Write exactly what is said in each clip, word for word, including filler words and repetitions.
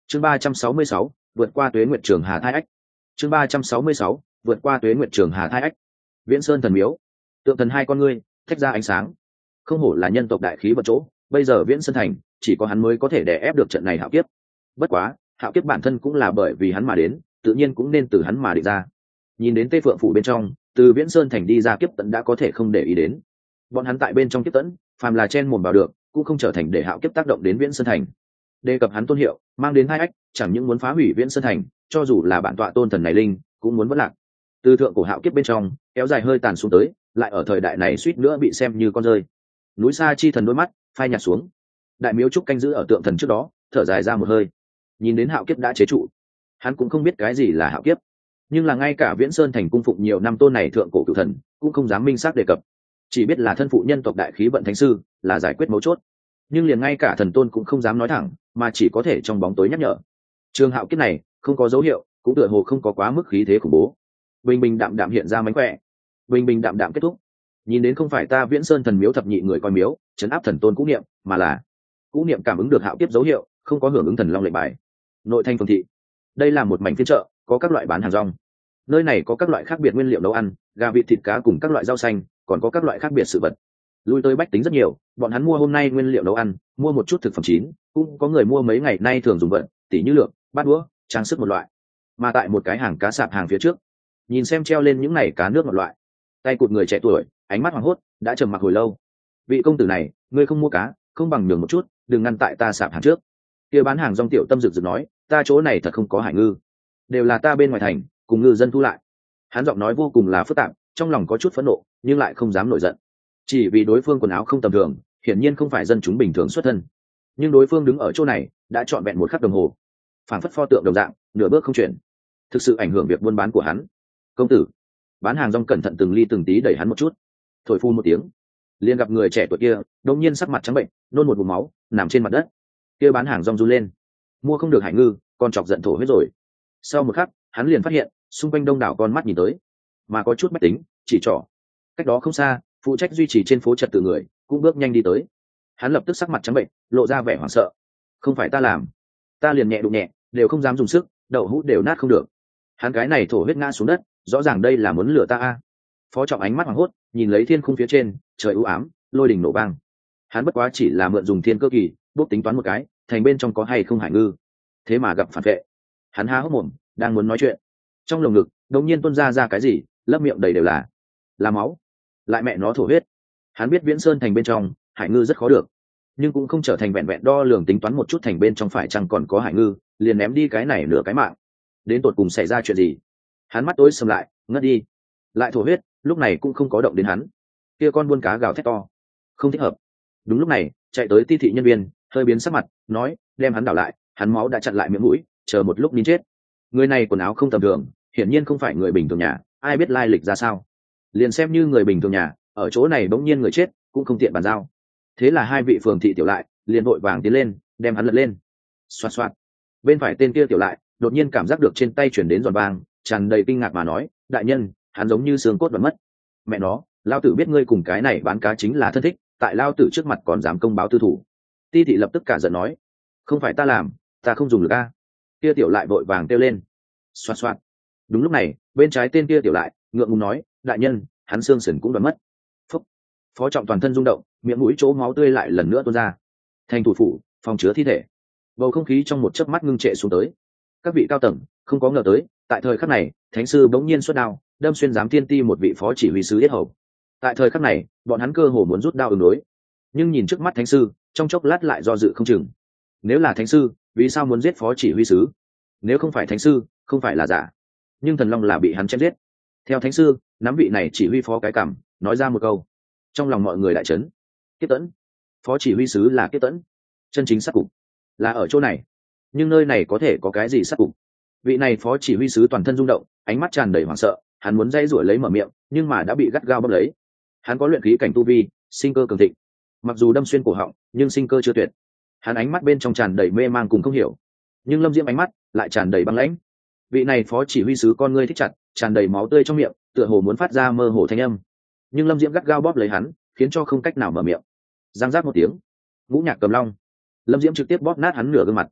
chương ba trăm sáu mươi sáu vượt qua tuế nguyệt trường hà thai ách. chương ba trăm sáu mươi sáu vượt qua tuế nguyệt trường hà thai ách. Viễn Sơn thần miếu, tượng thần hai con ngươi thách ra ánh sáng. Không hổ là nhân tộc đại khí vận chỗ, bây giờ Viễn Sơn thành chỉ có hắn mới có thể đè ép được trận này hạo kiếp. Bất quá hạo kiếp bản thân cũng là bởi vì hắn mà đến, tự nhiên cũng nên từ hắn mà định ra. Nhìn đến Tê Phượng phủ bên trong, từ Viễn Sơn thành đi ra kiếp tận đã có thể không để ý đến. Bọn hắn tại bên trong kiếp tận, phàm là chen mồm vào được, cũng không trở thành để hạo kiếp tác động đến Viễn Sơn thành. Đề cập hắn tôn hiệu, mang đến hai ách, chẳng những muốn phá hủy Viễn Sơn thành, cho dù là bản tọa tôn thần này linh, cũng muốn vỡ lạc. Từ thượng cổ hạo kiếp bên trong, kéo dài hơi tàn xuống tới, lại ở thời đại này suýt nữa bị xem như con rơi. Núi Sa chi thần đôi mắt phai nhạt xuống. Đại miếu trúc canh giữ ở tượng thần trước đó, thở dài ra một hơi. Nhìn đến hạo kiếp đã chế trụ, hắn cũng không biết cái gì là hạo kiếp, nhưng là ngay cả Viễn Sơn thành cung phụng nhiều năm tôn này thượng cổ cửu thần cũng không dám minh xác đề cập, chỉ biết là thân phụ nhân tộc đại khí vận thánh sư là giải quyết mấu chốt, nhưng liền ngay cả thần tôn cũng không dám nói thẳng, mà chỉ có thể trong bóng tối nhắc nhở. Trường hạo kiếp này không có dấu hiệu, cũng tựa hồ không có quá mức khí thế khủng bố, bình bình đạm đạm hiện ra mánh khỏe, bình bình đạm đạm kết thúc. Nhìn đến không phải ta Viễn Sơn thần miếu thập nhị người coi miếu chấn áp thần tôn cũ niệm, mà là cũ niệm cảm ứng được hạo kiếp dấu hiệu, không có hưởng ứng thần long lệnh bài. Nội thành phường thị, đây là một mảnh phiên chợ, có các loại bán hàng rong. Nơi này có các loại khác biệt nguyên liệu nấu ăn, gà vịt thịt cá cùng các loại rau xanh, còn có các loại khác biệt sự vật. Lui tới bách tính rất nhiều, bọn hắn mua hôm nay nguyên liệu nấu ăn, mua một chút thực phẩm chín, cũng có người mua mấy ngày nay thường dùng vật, tỉ như lượng, bát đũa, trang sức một loại. Mà tại một cái hàng cá sạp hàng phía trước, nhìn xem treo lên những này cá nước một loại, tay cụt người trẻ tuổi, ánh mắt hoảng hốt, đã trầm mặc hồi lâu. Vị công tử này, ngươi không mua cá, không bằng nhường một chút, đừng ngăn tại ta sạp hàng trước. Kia bán hàng rong tiểu tâm rực rực nói, ta chỗ này thật không có hải ngư, đều là ta bên ngoài thành cùng ngư dân thu lại. Hắn giọng nói vô cùng là phức tạp, trong lòng có chút phẫn nộ nhưng lại không dám nổi giận, chỉ vì đối phương quần áo không tầm thường, hiển nhiên không phải dân chúng bình thường xuất thân. Nhưng đối phương đứng ở chỗ này đã trọn vẹn một khắc đồng hồ, phảng phất pho tượng đồng dạng, nửa bước không chuyển, thực sự ảnh hưởng việc buôn bán của hắn. Công tử, bán hàng rong cẩn thận từng ly từng tí đẩy hắn một chút, thổi phu một tiếng, liền gặp người trẻ tuổi kia đột nhiên sắc mặt trắng bệnh, nôn một bụng máu, nằm trên mặt đất. Kia bán hàng rong run lên, mua không được hải ngư, còn chọc giận thổ huyết rồi. Sau một khắc, hắn liền phát hiện xung quanh đông đảo con mắt nhìn tới, mà có chút bách tính chỉ trỏ. Cách đó không xa, phụ trách duy trì trên phố trật tự người cũng bước nhanh đi tới. Hắn lập tức sắc mặt trắng bệnh, lộ ra vẻ hoảng sợ. Không phải ta làm, ta liền nhẹ đụng nhẹ, đều không dám dùng sức, đậu hũ đều nát không được. Hắn cái này thổ huyết ngã xuống đất, rõ ràng đây là muốn lừa ta a. Phó Trọng ánh mắt hoảng hốt, nhìn lấy thiên khung phía trên, trời u ám, lôi đình nổ vang. Hắn bất quá chỉ là mượn dùng thiên cơ kỳ, bốc tính toán một cái, thành bên trong có hay không hải ngư. Thế mà gặp phản vệ. Hắn há hốc mồm, đang muốn nói chuyện, trong lồng ngực đột nhiên tuôn ra ra cái gì, lấp miệng đầy đều là là máu, lại mẹ nó thổ huyết. Hắn biết Viễn Sơn thành bên trong hải ngư rất khó được, nhưng cũng không trở thành vẹn vẹn đo lường tính toán một chút thành bên trong phải chăng còn có hải ngư, liền ném đi cái này nửa cái mạng. Đến tột cùng xảy ra chuyện gì? Hắn mắt tối sầm lại, ngất đi, lại thổ huyết, lúc này cũng không có động đến hắn. Kia con buôn cá gào thét to, không thích hợp. Đúng lúc này chạy tới ti thị nhân viên hơi biến sắc mặt, nói đem hắn đảo lại, hắn máu đã chặn lại miệng mũi, chờ một lúc nín chết. Người này quần áo không tầm thường, hiển nhiên không phải người bình thường nhà, ai biết lai lịch ra sao. Liền xem như người bình thường nhà, ở chỗ này bỗng nhiên người chết cũng không tiện bàn giao. Thế là hai vị phường thị tiểu lại liền vội vàng tiến lên, đem hắn lật lên. Xoạt xoạt, bên phải tên kia tiểu lại đột nhiên cảm giác được trên tay chuyển đến giòn vang, tràn đầy kinh ngạc mà nói, đại nhân, hắn giống như xương cốt vẫn mất. Mẹ nó, lao tử biết ngươi cùng cái này bán cá chính là thân thích, tại lao tử trước mặt còn dám công báo tư thủ. Ti thị lập tức cả giận nói, không phải ta làm, ta không dùng lực a. Kia tiểu lại vội vàng kêu lên. Xoạt xoạt. Đúng lúc này bên trái tên kia tiểu lại ngượng ngùng nói, đại nhân, hắn xương sườn cũng đoán mất. Phúc. Phó Trọng toàn thân rung động, miệng mũi chỗ máu tươi lại lần nữa tuôn ra. Thành thủ phủ, phòng chứa thi thể, bầu không khí trong một chớp mắt ngưng trệ xuống tới. Các vị cao tầng không có ngờ tới, tại thời khắc này thánh sư bỗng nhiên xuất đao, đâm xuyên giám thiên ti một vị phó chỉ huy sứ yết hầu. Tại thời khắc này bọn hắn cơ hồ muốn rút đao ứng đối, nhưng nhìn trước mắt thánh sư, trong chốc lát lại do dự không chừng. Nếu là thánh sư, vì sao muốn giết phó chỉ huy sứ? Nếu không phải thánh sư, không phải là giả, nhưng thần long là bị hắn chém giết. Theo thánh sư, nắm vị này chỉ huy phó cái cảm, nói ra một câu, trong lòng mọi người đại chấn. Kiếp tẫn, phó chỉ huy sứ là kiếp tẫn, chân chính sát cục là ở chỗ này. Nhưng nơi này có thể có cái gì sát cục? Vị này phó chỉ huy sứ toàn thân rung động, ánh mắt tràn đầy hoảng sợ, hắn muốn dây rủi lấy mở miệng, nhưng mà đã bị gắt gao bóp lấy. Hắn có luyện khí cảnh tu vi, sinh cơ cường thịnh, mặc dù đâm xuyên cổ họng, nhưng sinh cơ chưa tuyệt. Hắn ánh mắt bên trong tràn đầy mê mang cùng không hiểu, nhưng Lâm Diễm ánh mắt lại tràn đầy băng lãnh. Vị này phó chỉ huy sứ con ngươi thích chặt, tràn đầy máu tươi trong miệng, tựa hồ muốn phát ra mơ hồ thanh âm, nhưng Lâm Diễm gắt gao bóp lấy hắn, khiến cho không cách nào mở miệng. Giang giác một tiếng, ngũ nhạc cầm long, Lâm Diễm trực tiếp bóp nát hắn nửa gương mặt.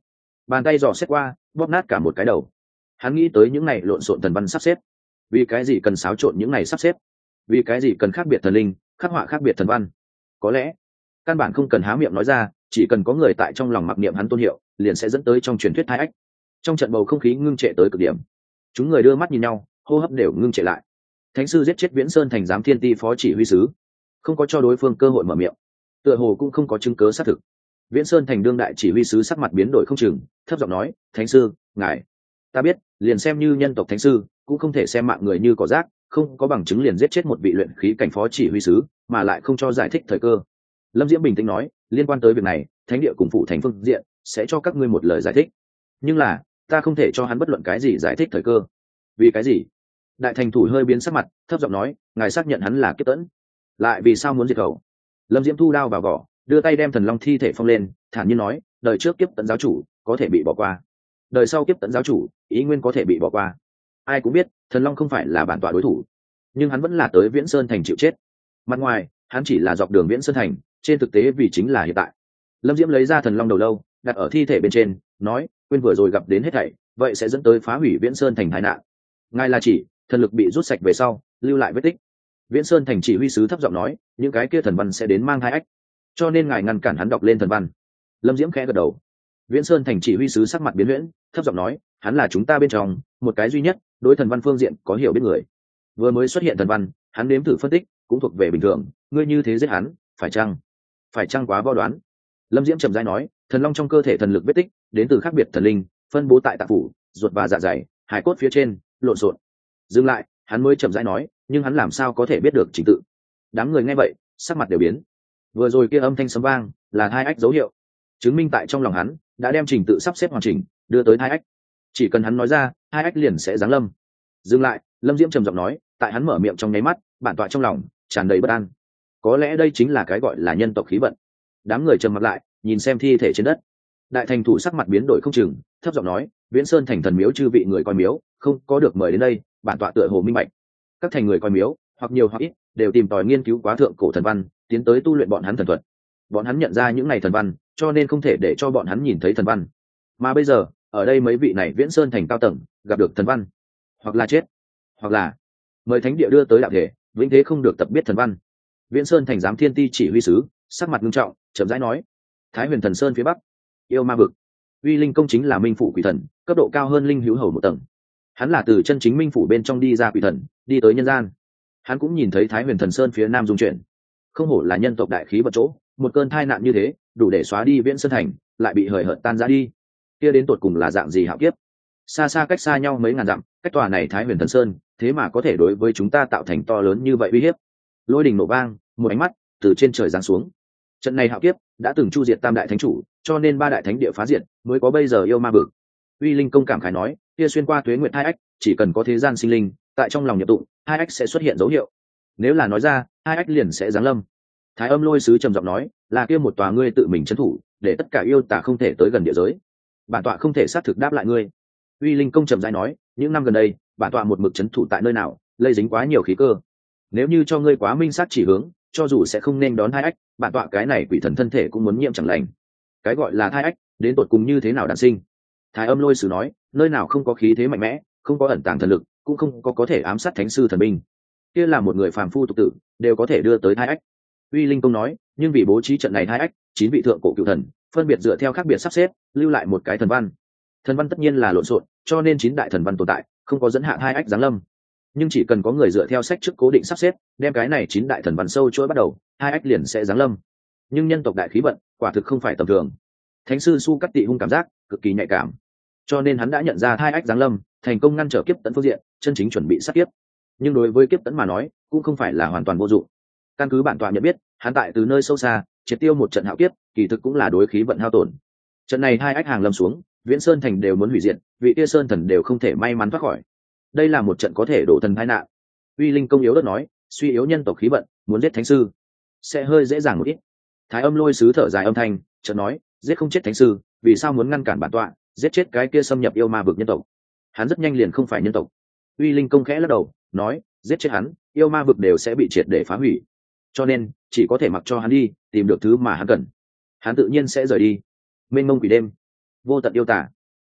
bàn tay dò xét qua bóp nát cả một cái đầu. Hắn nghĩ tới những này lộn xộn thần văn sắp xếp, vì cái gì cần xáo trộn những này sắp xếp, vì cái gì cần khác biệt thần linh khắc họa khác biệt thần văn. Có lẽ căn bản không cần há miệng nói ra, chỉ cần có người tại trong lòng mặc niệm hắn tôn hiệu, liền sẽ dẫn tới trong truyền thuyết thai ách. Trong trận bầu không khí ngưng trệ tới cực điểm, chúng người đưa mắt nhìn nhau, hô hấp đều ngưng trệ lại. Thánh sư giết chết Viễn Sơn thành giám thiên ti phó chỉ huy sứ, không có cho đối phương cơ hội mở miệng, tựa hồ cũng không có chứng cớ xác thực. Viễn Sơn thành đương đại chỉ huy sứ sắc mặt biến đổi không chừng, thấp giọng nói: thánh sư, ngài, ta biết, liền xem như nhân tộc thánh sư cũng không thể xem mạng người như cỏ rác, không có bằng chứng liền giết chết một vị luyện khí cảnh phó chỉ huy sứ mà lại không cho giải thích thời cơ. Lâm Diễm bình tĩnh nói: liên quan tới việc này, thánh địa cùng phụ thành phương diện sẽ cho các ngươi một lời giải thích, nhưng là ta không thể cho hắn bất luận cái gì giải thích thời cơ. Vì cái gì? Đại thành thủ hơi biến sắc mặt, thấp giọng nói: ngài xác nhận hắn là Kiếp Tẫn, lại vì sao muốn diệt khẩu? Lâm Diễm thu đao vào vỏ, đưa tay đem thần long thi thể phong lên, thản nhiên nói: đời trước Kiếp Tẫn giáo chủ có thể bị bỏ qua, đời sau Kiếp Tẫn giáo chủ ý nguyên có thể bị bỏ qua. Ai cũng biết thần long không phải là bản tọa đối thủ, nhưng hắn vẫn là tới Viễn Sơn thành chịu chết. Mặt ngoài hắn chỉ là dọc đường Viễn Sơn thành, trên thực tế vì chính là hiện tại. Lâm Diễm lấy ra thần long đầu lâu đặt ở thi thể bên trên, nói: quên vừa rồi gặp đến hết thảy, vậy sẽ dẫn tới phá hủy Viễn Sơn thành tai nạn. Ngài là chỉ thần lực bị rút sạch về sau lưu lại vết tích. Viễn Sơn thành chỉ huy sứ thấp giọng nói: những cái kia thần văn sẽ đến mang hai ách, cho nên ngài ngăn cản hắn đọc lên thần văn. Lâm Diễm khẽ gật đầu. Viễn Sơn thành chỉ huy sứ sắc mặt biến huyễn, thấp giọng nói: hắn là chúng ta bên trong một cái duy nhất đối thần văn phương diện có hiểu biết người. Vừa mới xuất hiện thần văn, hắn nếm thử phân tích, cũng thuộc về bình thường. Ngươi như thế giết hắn, phải chăng phải chăng quá vo đoán? Lâm Diễm trầm rãi nói: thần long trong cơ thể thần lực vết tích đến từ khác biệt thần linh, phân bố tại tạng phủ, ruột và dạ dày, hải cốt phía trên lộn xộn. Dừng lại, hắn mới chậm rãi nói: nhưng hắn làm sao có thể biết được trình tự? Đám người nghe vậy sắc mặt đều biến. Vừa rồi kia âm thanh sấm vang là hai ách dấu hiệu, chứng minh tại trong lòng hắn đã đem trình tự sắp xếp hoàn chỉnh đưa tới hai ách. Chỉ cần hắn nói ra, hai ách liền sẽ giáng lâm. Dừng lại, Lâm Diễm trầm giọng nói: tại hắn mở miệng trong nháy mắt, bản tọa trong lòng tràn đầy bất an. Có lẽ đây chính là cái gọi là nhân tộc khí vận. Đám người trầm mặt lại, nhìn xem thi thể trên đất. Đại thành thủ sắc mặt biến đổi không chừng, thấp giọng nói: Viễn Sơn thành thần miếu chư vị người coi miếu không có được mời đến đây, bản tọa tựa hồ minh bạch. Các thành người coi miếu hoặc nhiều hoặc ít đều tìm tòi nghiên cứu quá thượng cổ thần văn, tiến tới tu luyện bọn hắn thần thuật. Bọn hắn nhận ra những này thần văn, cho nên không thể để cho bọn hắn nhìn thấy thần văn. Mà bây giờ ở đây mấy vị này Viễn Sơn thành cao tầng gặp được thần văn, hoặc là chết, hoặc là mời thánh địa đưa tới đạo thể, vĩnh thế không được tập biết thần văn. Viễn Sơn thành giám thiên ti chỉ huy sứ sắc mặt nghiêm trọng, chậm rãi nói: Thái Huyền Thần Sơn phía bắc, yêu ma vực, Uy Linh công chính là minh phủ quỷ thần, cấp độ cao hơn linh hữu hầu một tầng. Hắn là từ chân chính minh phủ bên trong đi ra quỷ thần, đi tới nhân gian. Hắn cũng nhìn thấy Thái Huyền Thần Sơn phía nam dung chuyển. Không hổ là nhân tộc đại khí vận chỗ, một cơn tai nạn như thế đủ để xóa đi Viễn Sơn thành, lại bị hời hợt tan ra đi. Kia đến tột cùng là dạng gì hạo kiếp? Xa xa cách xa nhau mấy ngàn dặm, cách tòa này Thái Huyền Thần Sơn, thế mà có thể đối với chúng ta tạo thành to lớn như vậy uy hiếp. Lôi đình nổ vang, một ánh mắt từ trên trời giáng xuống. Trận này hạo kiếp đã từng chu diệt tam đại thánh chủ, cho nên ba đại thánh địa phá diệt mới có bây giờ yêu ma vực. Uy Linh công cảm khái nói: kia xuyên qua tuế nguyệt hai ách, chỉ cần có thế gian sinh linh tại trong lòng nhập tụng, hai ách sẽ xuất hiện dấu hiệu. Nếu là nói ra, hai ách liền sẽ giáng lâm. Thái Âm Lôi sứ trầm giọng nói: là kia một tòa ngươi tự mình trấn thủ, để tất cả yêu tà không thể tới gần địa giới. Bản tọa không thể xác thực đáp lại ngươi. Uy Linh công trầm rãi nói: những năm gần đây, bản tọa một mực trấn thủ tại nơi nào, lây dính quá nhiều khí cơ. Nếu như cho ngươi quá minh sát chỉ hướng, cho dù sẽ không nên đón hai ách, bản tọa cái này quỷ thần thân thể cũng muốn nhiễm chẳng lành. Cái gọi là thai ách, đến tột cùng như thế nào đản sinh? Thái Âm Lôi sứ nói: nơi nào không có khí thế mạnh mẽ, không có ẩn tàng thần lực, cũng không có có thể ám sát thánh sư thần binh, kia là một người phàm phu tục tử đều có thể đưa tới thai ách. Uy Linh công nói: nhưng vì bố trí trận này thai ách, chín vị thượng cổ cựu thần phân biệt dựa theo khác biệt sắp xếp, lưu lại một cái thần văn. Thần văn tất nhiên là lộn xộn, cho nên chín đại thần văn tồn tại, không có dẫn hạ thai ách giáng lâm. Nhưng chỉ cần có người dựa theo sách trước cố định sắp xếp, đem cái này chín đại thần văn sâu chuỗi bắt đầu, hai ách liền sẽ giáng lâm. Nhưng nhân tộc đại khí vận quả thực không phải tầm thường. Thánh sư Su Cắt Tị Hung cảm giác cực kỳ nhạy cảm, cho nên hắn đã nhận ra hai ách giáng lâm, thành công ngăn trở Kiếp Tẫn phương diện, chân chính chuẩn bị sát kiếp. Nhưng đối với Kiếp Tẫn mà nói, cũng không phải là hoàn toàn vô dụng. Căn cứ bản tọa nhận biết, hắn tại từ nơi sâu xa triệt tiêu một trận hạo kiếp, kỳ thực cũng là đối khí vận hao tổn. Trận này hai ách hàng lâm xuống, Viễn Sơn thành đều muốn hủy diệt, vị kia sơn thần đều không thể may mắn thoát khỏi. Đây là một trận có thể đổ thần tai nạn. Uy Linh công yếu đất nói: suy yếu nhân tộc khí vận, muốn giết thánh sư sẽ hơi dễ dàng một ít. Thái Âm Lôi sứ thở dài âm thanh, chợt nói: giết không chết thánh sư, vì sao muốn ngăn cản bản tọa giết chết cái kia xâm nhập yêu ma vực nhân tộc? Hắn rất nhanh liền không phải nhân tộc. Uy Linh công khẽ lắc đầu, nói: giết chết hắn, yêu ma vực đều sẽ bị triệt để phá hủy, cho nên chỉ có thể mặc cho hắn đi tìm được thứ mà hắn cần, hắn tự nhiên sẽ rời đi. Mênh mông quỷ đêm, vô tận yêu tả,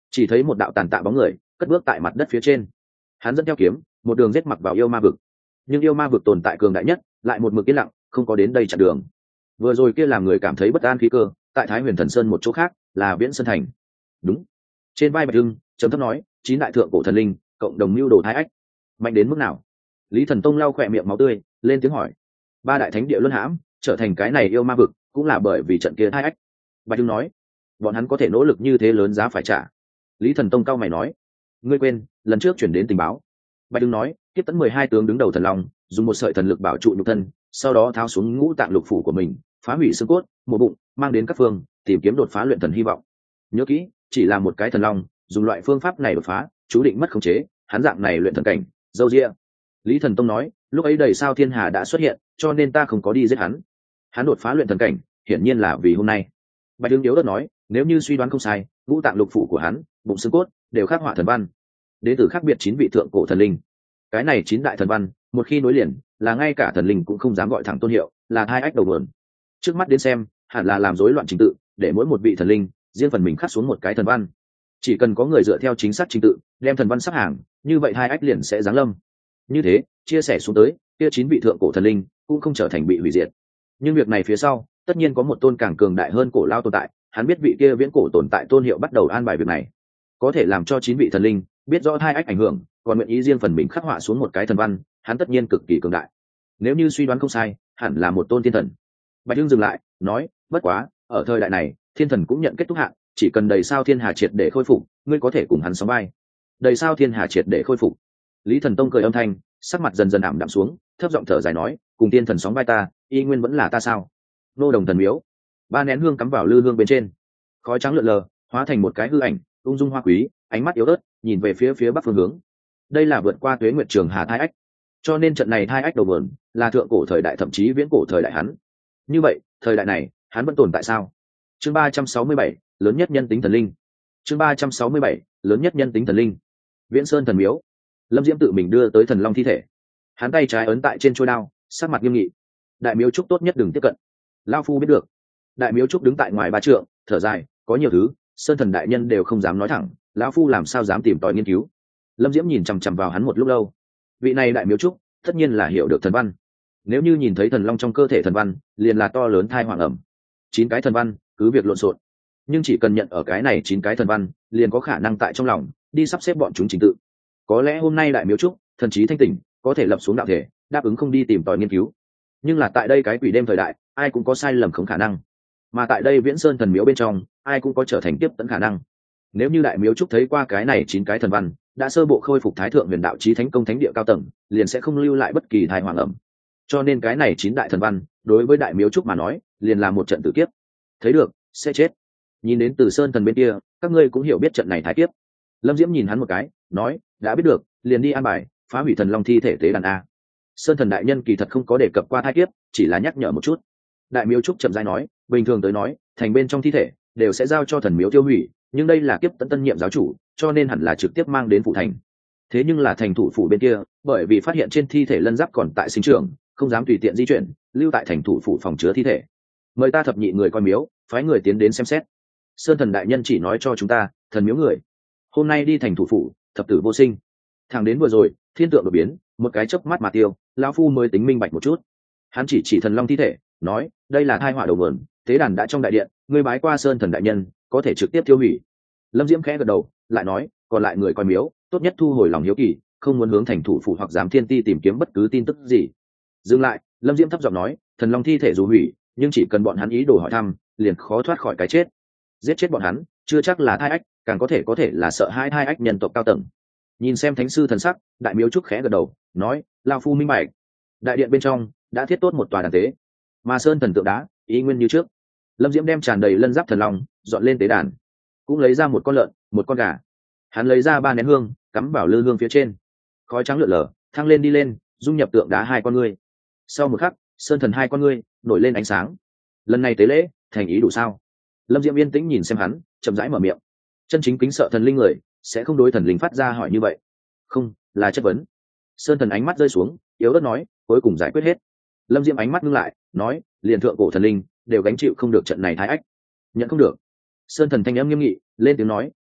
chỉ thấy một đạo tàn tạ bóng người cất bước tại mặt đất phía trên. Hắn dẫn theo kiếm một đường giết mặc vào yêu ma vực, nhưng yêu ma vực tồn tại cường đại nhất lại một mực yên lặng, không có đến đây chặn đường. Vừa rồi kia làm người cảm thấy bất an khí cơ tại Thái Huyền Thần Sơn một chỗ khác là Viễn Sơn Thành. Đúng. Trên vai Bạch Hưng trầm thấp nói, chín đại thượng cổ thần linh cộng đồng mưu đồ thái ách, mạnh đến mức nào? Lý Thần Tông lau khỏe miệng máu tươi lên tiếng hỏi. Ba đại thánh địa luân hãm trở thành cái này yêu ma vực cũng là bởi vì trận kia thái ách. Bạch Hưng nói, bọn hắn có thể nỗ lực như thế lớn giá phải trả. Lý Thần Tông cao mày nói, ngươi quên lần trước chuyển đến tình báo. Bạch Hưng nói, tiếp tấn mười hai tướng đứng đầu thần long dùng một sợi thần lực bảo trụ nhục thân, sau đó tháo xuống ngũ tạng lục phủ của mình, phá hủy xương cốt mổ bụng, mang đến các phương tìm kiếm đột phá luyện thần hy vọng. Nhớ kỹ, chỉ là một cái thần long dùng loại phương pháp này đột phá chú định mất khống chế, hắn dạng này luyện thần cảnh dâu ria. Lý Thần Tông nói, lúc ấy đầy sao thiên hà đã xuất hiện, cho nên ta không có đi giết hắn. Hắn đột phá luyện thần cảnh hiển nhiên là vì hôm nay. Bạch Dương yếu đất nói, nếu như suy đoán không sai, ngũ tạng lục phủ của hắn, bụng xương cốt đều khắc họa thần văn, đến từ khác biệt chín vị thượng cổ thần linh. Cái này chín đại thần văn một khi nối liền, là ngay cả thần linh cũng không dám gọi thẳng tôn hiệu, là hai ách đầu nguồn. Trước mắt đến xem, hẳn là làm rối loạn trình tự, để mỗi một vị thần linh riêng phần mình khắc xuống một cái thần văn. Chỉ cần có người dựa theo chính xác trình tự đem thần văn sắp hàng, như vậy hai ách liền sẽ giáng lâm. Như thế chia sẻ xuống tới, kia chín vị thượng cổ thần linh cũng không trở thành bị hủy diệt. Nhưng việc này phía sau tất nhiên có một tôn càng cường đại hơn cổ lao tồn tại, hắn biết vị kia viễn cổ tồn tại tôn hiệu bắt đầu an bài việc này, có thể làm cho chín vị thần linh biết rõ hai ách ảnh hưởng, còn nguyện ý riêng phần mình khắc họa xuống một cái thần văn, hắn tất nhiên cực kỳ cường đại. Nếu như suy đoán không sai, hẳn là một tôn thiên thần. Bạch Dương dừng lại nói, bất quá ở thời đại này thiên thần cũng nhận kết thúc hạn, chỉ cần đầy sao thiên hà triệt để khôi phục, ngươi có thể cùng hắn sóng vai. Đầy sao thiên hà triệt để khôi phục. Lý Thần Tông cười âm thanh, sắc mặt dần dần ảm đạm xuống, thấp giọng thở dài nói, cùng tiên thần sóng vai ta, y nguyên vẫn là ta sao? Nô đồng thần miếu, ba nén hương cắm vào lư hương bên trên, khói trắng lượn lờ hóa thành một cái hư ảnh ung dung hoa quý, ánh mắt yếu ớt nhìn về phía phía bắc phương hướng. Đây là vượt qua tuế nguyệt trường hà thai ách, cho nên trận này thai ách đầu nguồn là thượng cổ thời đại, thậm chí viễn cổ thời đại hắn. Như vậy thời đại này hắn vẫn tồn tại sao? Chương ba trăm sáu mươi bảy, lớn nhất nhân tính thần linh. Chương ba trăm sáu mươi bảy, lớn nhất nhân tính thần linh. Viễn Sơn thần miếu, Lâm Diễm tự mình đưa tới thần long thi thể, hắn tay trái ấn tại trên chuôi đao, sắc mặt nghiêm nghị. Đại miếu trúc tốt nhất đừng tiếp cận, lao phu biết được. Đại miếu trúc đứng tại ngoài ba trượng, thở dài, có nhiều thứ Sơn thần đại nhân đều không dám nói thẳng, lão phu làm sao dám tìm tòi nghiên cứu. Lâm Diễm nhìn chằm chằm vào hắn một lúc lâu. Vị này đại miếu trúc tất nhiên là hiểu được thần văn, nếu như nhìn thấy thần long trong cơ thể thần văn, liền là to lớn thai hoàng ẩm. Chín cái thần văn cứ việc lộn xộn, nhưng chỉ cần nhận ở cái này chín cái thần văn, liền có khả năng tại trong lòng đi sắp xếp bọn chúng trình tự. Có lẽ hôm nay đại miếu trúc thần trí thanh tỉnh, có thể lập xuống đạo thể, đáp ứng không đi tìm tòi nghiên cứu. Nhưng là tại đây cái quỷ đêm thời đại, ai cũng có sai lầm không khả năng, mà tại đây Viễn Sơn thần miếu bên trong, ai cũng có trở thành tiếp tận khả năng. Nếu như đại miếu trúc thấy qua cái này chín cái thần văn, đã sơ bộ khôi phục thái thượng huyền đạo chí thánh công thánh địa cao tầng, liền sẽ không lưu lại bất kỳ thai hoàng ẩm. Cho nên cái này chín đại thần văn đối với đại miếu trúc mà nói, liền là một trận tử kiếp. Thấy được sẽ chết. Nhìn đến Từ Sơn thần bên kia, các ngươi cũng hiểu biết trận này thái kiếp. Lâm Diễm nhìn hắn một cái, nói, đã biết được, liền đi an bài phá hủy thần long thi thể tế đàn a. Sơn thần đại nhân kỳ thật không có đề cập qua thái kiếp, chỉ là nhắc nhở một chút. Đại miếu trúc chậm rãi nói, bình thường tới nói, thành bên trong thi thể đều sẽ giao cho thần miếu tiêu hủy, nhưng đây là kiếp tận tân nhiệm giáo chủ, cho nên hẳn là trực tiếp mang đến phủ thành. Thế nhưng là thành thủ phủ bên kia, bởi vì phát hiện trên thi thể lân giáp còn tại sinh trưởng, không dám tùy tiện di chuyển, lưu tại thành thủ phủ phòng chứa thi thể. Mời ta thập nhị người coi miếu, phái người tiến đến xem xét. Sơn thần đại nhân chỉ nói cho chúng ta, thần miếu người hôm nay đi thành thủ phủ, thập tử vô sinh. Thẳng đến vừa rồi, thiên tượng đột biến, một cái chớp mắt mà tiêu, lão phu mới tính minh bạch một chút. Hắn chỉ chỉ thần long thi thể, nói, đây là thai họa đầu nguồn, tế đàn đã trong đại điện, ngươi bái qua Sơn thần đại nhân, có thể trực tiếp tiêu hủy. Lâm Diễm khẽ gật đầu, lại nói, còn lại người coi miếu, tốt nhất thu hồi lòng hiếu kỳ, không muốn hướng thành thủ phủ hoặc giám thiên ti tìm kiếm bất cứ tin tức gì. Dừng lại, Lâm Diễm thấp giọng nói, thần long thi thể dù hủy, nhưng chỉ cần bọn hắn ý đồ hỏi thăm, liền khó thoát khỏi cái chết. Giết chết bọn hắn, chưa chắc là thai ách, càng có thể có thể là sợ hai thai ách nhân tộc cao tầng. Nhìn xem thánh sư thần sắc, đại miếu trúc khẽ gật đầu, nói, lao phu minh bạch. Đại điện bên trong đã thiết tốt một tòa đàn tế, mà sơn thần tượng đá ý nguyên như trước. Lâm Diễm đem tràn đầy lân giáp thần long dọn lên tế đàn, cũng lấy ra một con lợn, một con gà. Hắn lấy ra ba nén hương, cắm vào lư hương phía trên, khói trắng lượn lờ thăng lên đi lên, dung nhập tượng đá hai con ngươi. Sau một khắc, sơn thần hai con ngươi nổi lên ánh sáng. Lần này tế lễ thành ý đủ sao? Lâm Diễm yên tĩnh nhìn xem hắn, chậm rãi mở miệng. Chân chính kính sợ thần linh người sẽ không đối thần linh phát ra hỏi như vậy, không là chất vấn. Sơn thần ánh mắt rơi xuống, yếu ớt nói, cuối cùng giải quyết hết. Lâm Diễm ánh mắt ngưng lại, nói, liền thượng cổ thần linh đều gánh chịu không được trận này thái ách, nhận không được. Sơn thần thanh âm nghiêm nghị lên tiếng nói,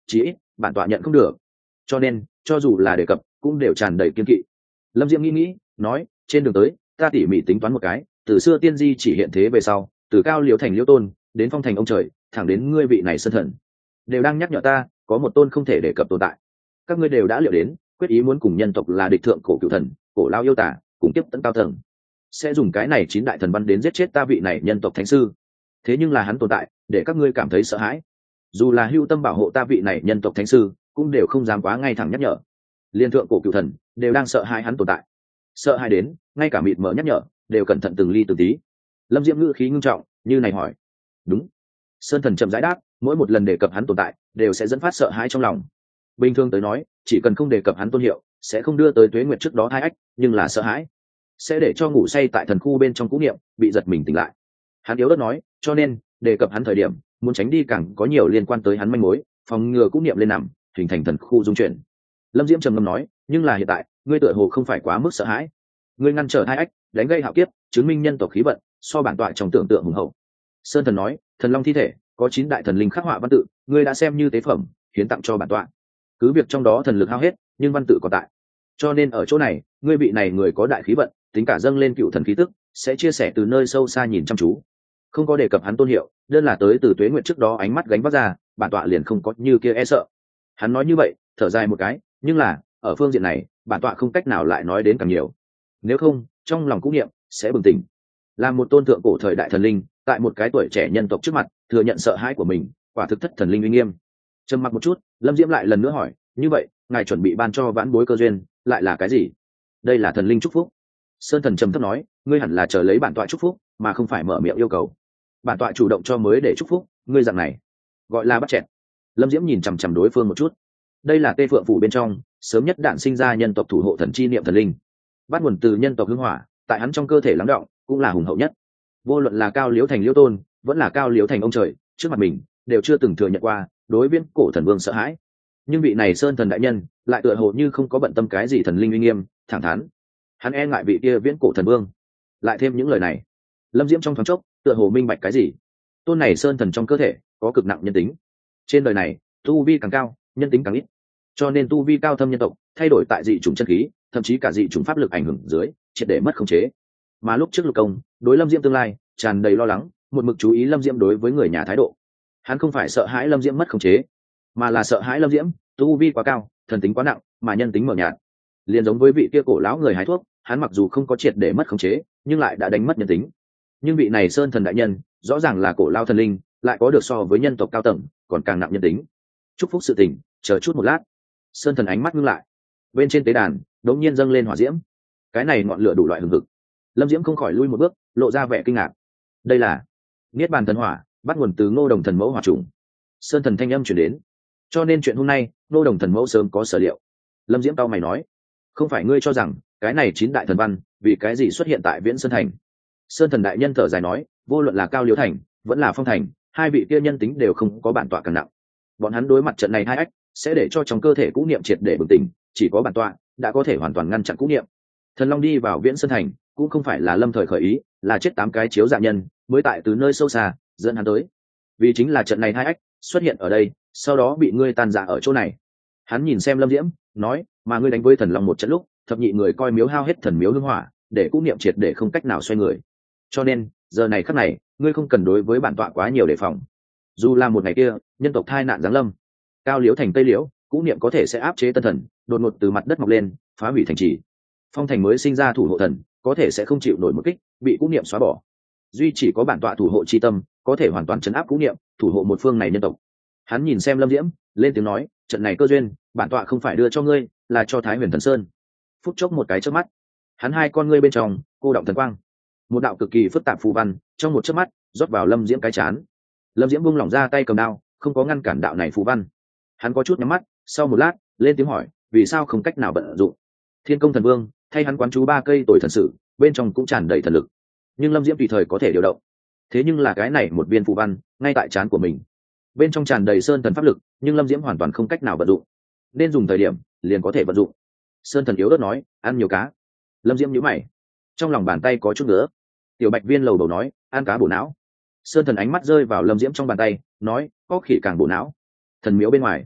chí ít bản tọa nhận không được, cho nên cho dù là đề cập cũng đều tràn đầy kiên kỵ. Lâm Diễm nghĩ nghĩ nói, trên đường tới ta tỉ mỉ tính toán một cái, từ xưa tiên di chỉ hiện thế về sau, từ cao liễu thành liễu tôn đến phong thành ông trời, thẳng đến ngươi vị này sơn thần, đều đang nhắc nhở ta có một tôn không thể đề cập tồn tại. Các ngươi đều đã liệu đến quyết ý muốn cùng nhân tộc là địch thượng cổ cựu thần, cổ lao yêu tả, cùng tiếp tận cao tầng, sẽ dùng cái này chín đại thần văn đến giết chết ta vị này nhân tộc thánh sư. Thế nhưng là hắn tồn tại để các ngươi cảm thấy sợ hãi, dù là hưu tâm bảo hộ ta vị này nhân tộc thánh sư cũng đều không dám quá ngay thẳng nhắc nhở. Liên thượng cổ cựu thần đều đang sợ hãi hắn tồn tại, sợ hãi đến ngay cả mịt mờ nhắc nhở đều cẩn thận từng ly từng tí. Lâm Diễm ngữ khí ngưng trọng như này hỏi. Đúng. Sơn thần chậm rãi đáp, mỗi một lần đề cập hắn tồn tại đều sẽ dẫn phát sợ hãi trong lòng. Bình thường tới nói, chỉ cần không đề cập hắn tôn hiệu, sẽ không đưa tới tuế nguyệt trước đó thai ách, nhưng là sợ hãi sẽ để cho ngủ say tại thần khu bên trong cũ niệm bị giật mình tỉnh lại. Hắn yếu đất nói, cho nên đề cập hắn thời điểm muốn tránh đi càng có nhiều liên quan tới hắn manh mối, phòng ngừa cũ niệm lên nằm hình thành thần khu dung chuyển. Lâm Diễm trầm ngâm nói, nhưng là hiện tại ngươi tựa hồ không phải quá mức sợ hãi, ngươi ngăn trở hai ách, đánh gây hạo kiếp, chứng minh nhân tộc khí vận so bản tọa trong tưởng tượng hùng hậu. Sơn thần nói, thần long thi thể có chín đại thần linh khắc họa văn tự, ngươi đã xem như tế phẩm hiến tặng cho bản tọa, cứ việc trong đó thần lực hao hết nhưng văn tự còn tại, cho nên ở chỗ này ngươi vị này người có đại khí vận, tính cả dâng lên cựu thần khí tức sẽ chia sẻ từ nơi sâu xa nhìn chăm chú. Không có đề cập hắn tôn hiệu, đơn là tới từ tuế nguyện trước đó ánh mắt gánh vác ra, bản tọa liền không có như kia e sợ. Hắn nói như vậy thở dài một cái, nhưng là ở phương diện này bản tọa không cách nào lại nói đến càng nhiều, nếu không trong lòng cũ niệm sẽ bừng tỉnh. Làm một tôn thượng cổ thời đại thần linh, tại một cái tuổi trẻ nhân tộc trước mặt thừa nhận sợ hãi của mình, quả thực thất thần linh uy nghiêm. Trầm mặc một chút, Lâm Diễm lại lần nữa hỏi, như vậy ngài chuẩn bị ban cho vãn bối cơ duyên lại là cái gì? Đây là thần linh chúc phúc. Sơn thần trầm thấp nói, ngươi hẳn là chờ lấy bản tọa chúc phúc mà không phải mở miệng yêu cầu. Bản tọa chủ động cho mới để chúc phúc ngươi, dạng này gọi là bắt chẹt. Lâm Diễm nhìn chằm chằm đối phương một chút. Đây là Tê Phượng phủ bên trong sớm nhất đản sinh ra nhân tộc thủ hộ thần chi niệm thần linh, bắt nguồn từ nhân tộc hương hỏa, tại hắn trong cơ thể lắng đọng cũng là hùng hậu nhất. Vô luận là cao liễu thành liễu tôn vẫn là cao liễu thành ông trời, trước mặt mình đều chưa từng thừa nhận qua đối viễn cổ thần vương sợ hãi. Nhưng vị này sơn thần đại nhân lại tựa hồ như không có bận tâm cái gì thần linh uy nghiêm, thẳng thắn. Hắn e ngại vị kia viễn cổ thần vương. Lại thêm những lời này, Lâm Diễm trong thoáng chốc tựa hồ minh bạch cái gì. Tôn này sơn thần trong cơ thể có cực nặng nhân tính. Trên đời này tu vi càng cao nhân tính càng ít, cho nên tu vi cao thâm nhân tộc thay đổi tại dị chủng chân khí, thậm chí cả dị chủng pháp lực ảnh hưởng dưới triệt để mất khống chế. Mà lúc trước Lục Công đối Lâm Diễm tương lai tràn đầy lo lắng, một mực chú ý Lâm Diễm đối với người nhà thái độ. Hắn không phải sợ hãi Lâm Diễm mất khống chế, mà là sợ hãi Lâm Diễm tu vi quá cao, thần tính quá nặng, mà nhân tính mờ nhạt. Liền giống với vị kia cổ lão người hái thuốc, hắn mặc dù không có triệt để mất khống chế, nhưng lại đã đánh mất nhân tính. Nhưng vị này sơn thần đại nhân rõ ràng là cổ lao thần linh, lại có được so với nhân tộc cao tầng còn càng nặng nhân tính. Chúc phúc sự tình, chờ chút một lát. Sơn thần ánh mắt ngưng lại, bên trên tế đàn đột nhiên dâng lên hỏa diễm. Cái này ngọn lửa đủ loại hừng hực. Lâm Diễm không khỏi lui một bước, lộ ra vẻ kinh ngạc. Đây là niết bàn thần hỏa, bắt nguồn từ Ngô Đồng thần mẫu hỏa trùng. Sơn thần thanh âm chuyển đến, cho nên chuyện hôm nay Ngô Đồng thần mẫu sớm có sở liệu. Lâm Diễm tao mày nói, không phải ngươi cho rằng cái này chín đại thần văn vì cái gì xuất hiện tại Viễn Sơn thành? Sơn thần đại nhân thở dài nói, vô luận là Cao Liễu thành vẫn là Phong thành, hai vị kia nhân tính đều không có bản tọa càng nặng. Bọn hắn đối mặt trận này hai ách sẽ để cho trong cơ thể cũ niệm triệt để bừng tỉnh, chỉ có bản tọa đã có thể hoàn toàn ngăn chặn cũ niệm. Thần Long đi vào Viễn Sơn thành cũng không phải là lâm thời khởi ý, là chết tám cái chiếu dạ nhân mới tại từ nơi sâu xa dẫn hắn tới. Vì chính là trận này hai ách xuất hiện ở đây, sau đó bị ngươi tàn dạ ở chỗ này. Hắn nhìn xem Lâm Diễm nói, mà ngươi đánh với thần long một trận lúc, thập nhị người coi miếu hao hết thần miếu hương hỏa, để cũ niệm triệt để không cách nào xoay người. Cho nên giờ này khắc này ngươi không cần đối với bản tọa quá nhiều đề phòng. Dù là một ngày kia nhân tộc thai nạn giáng lâm, Cao Liễu thành Tây Liễu, cũ niệm có thể sẽ áp chế tân thần đột ngột từ mặt đất mọc lên, phá hủy thành trì. Phong thành mới sinh ra thủ hộ thần có thể sẽ không chịu nổi một kích, bị cũ niệm xóa bỏ. Duy chỉ có bản tọa thủ hộ chi tâm có thể hoàn toàn chấn áp cũ niệm, thủ hộ một phương này nhân tộc. Hắn nhìn xem Lâm Diễm lên tiếng nói, trận này cơ duyên bản tọa không phải đưa cho ngươi, là cho Thái Huyền Thần Sơn. Phút chốc một cái chớp mắt, hắn hai con ngươi bên trong cô động thần quang, một đạo cực kỳ phức tạp phù văn trong một chớp mắt rót vào Lâm Diễm cái chán. Lâm Diễm buông lỏng ra tay cầm đao, không có ngăn cản đạo này phù văn. Hắn có chút nhắm mắt, sau một lát lên tiếng hỏi, vì sao không cách nào vận dụng? Thiên Công Thần Vương thay hắn quán chú ba cây tuổi thần sử, bên trong cũng tràn đầy thần lực, nhưng Lâm Diễm tùy thời có thể điều động. Thế nhưng là cái này một viên phù văn ngay tại trán của mình, bên trong tràn đầy sơn thần pháp lực, nhưng Lâm Diễm hoàn toàn không cách nào vận dụng. Nên dùng thời điểm liền có thể vận dụng. Sơn thần yếu ớt nói, ăn nhiều cá. Lâm Diễm nhíu mày, trong lòng bàn tay có chút nữa. Tiểu Bạch Viên lầu đầu nói, ăn cá bổ não. Sơn thần ánh mắt rơi vào Lâm Diễm trong bàn tay, nói, có khỉ càng bổ não. Thần miếu bên ngoài,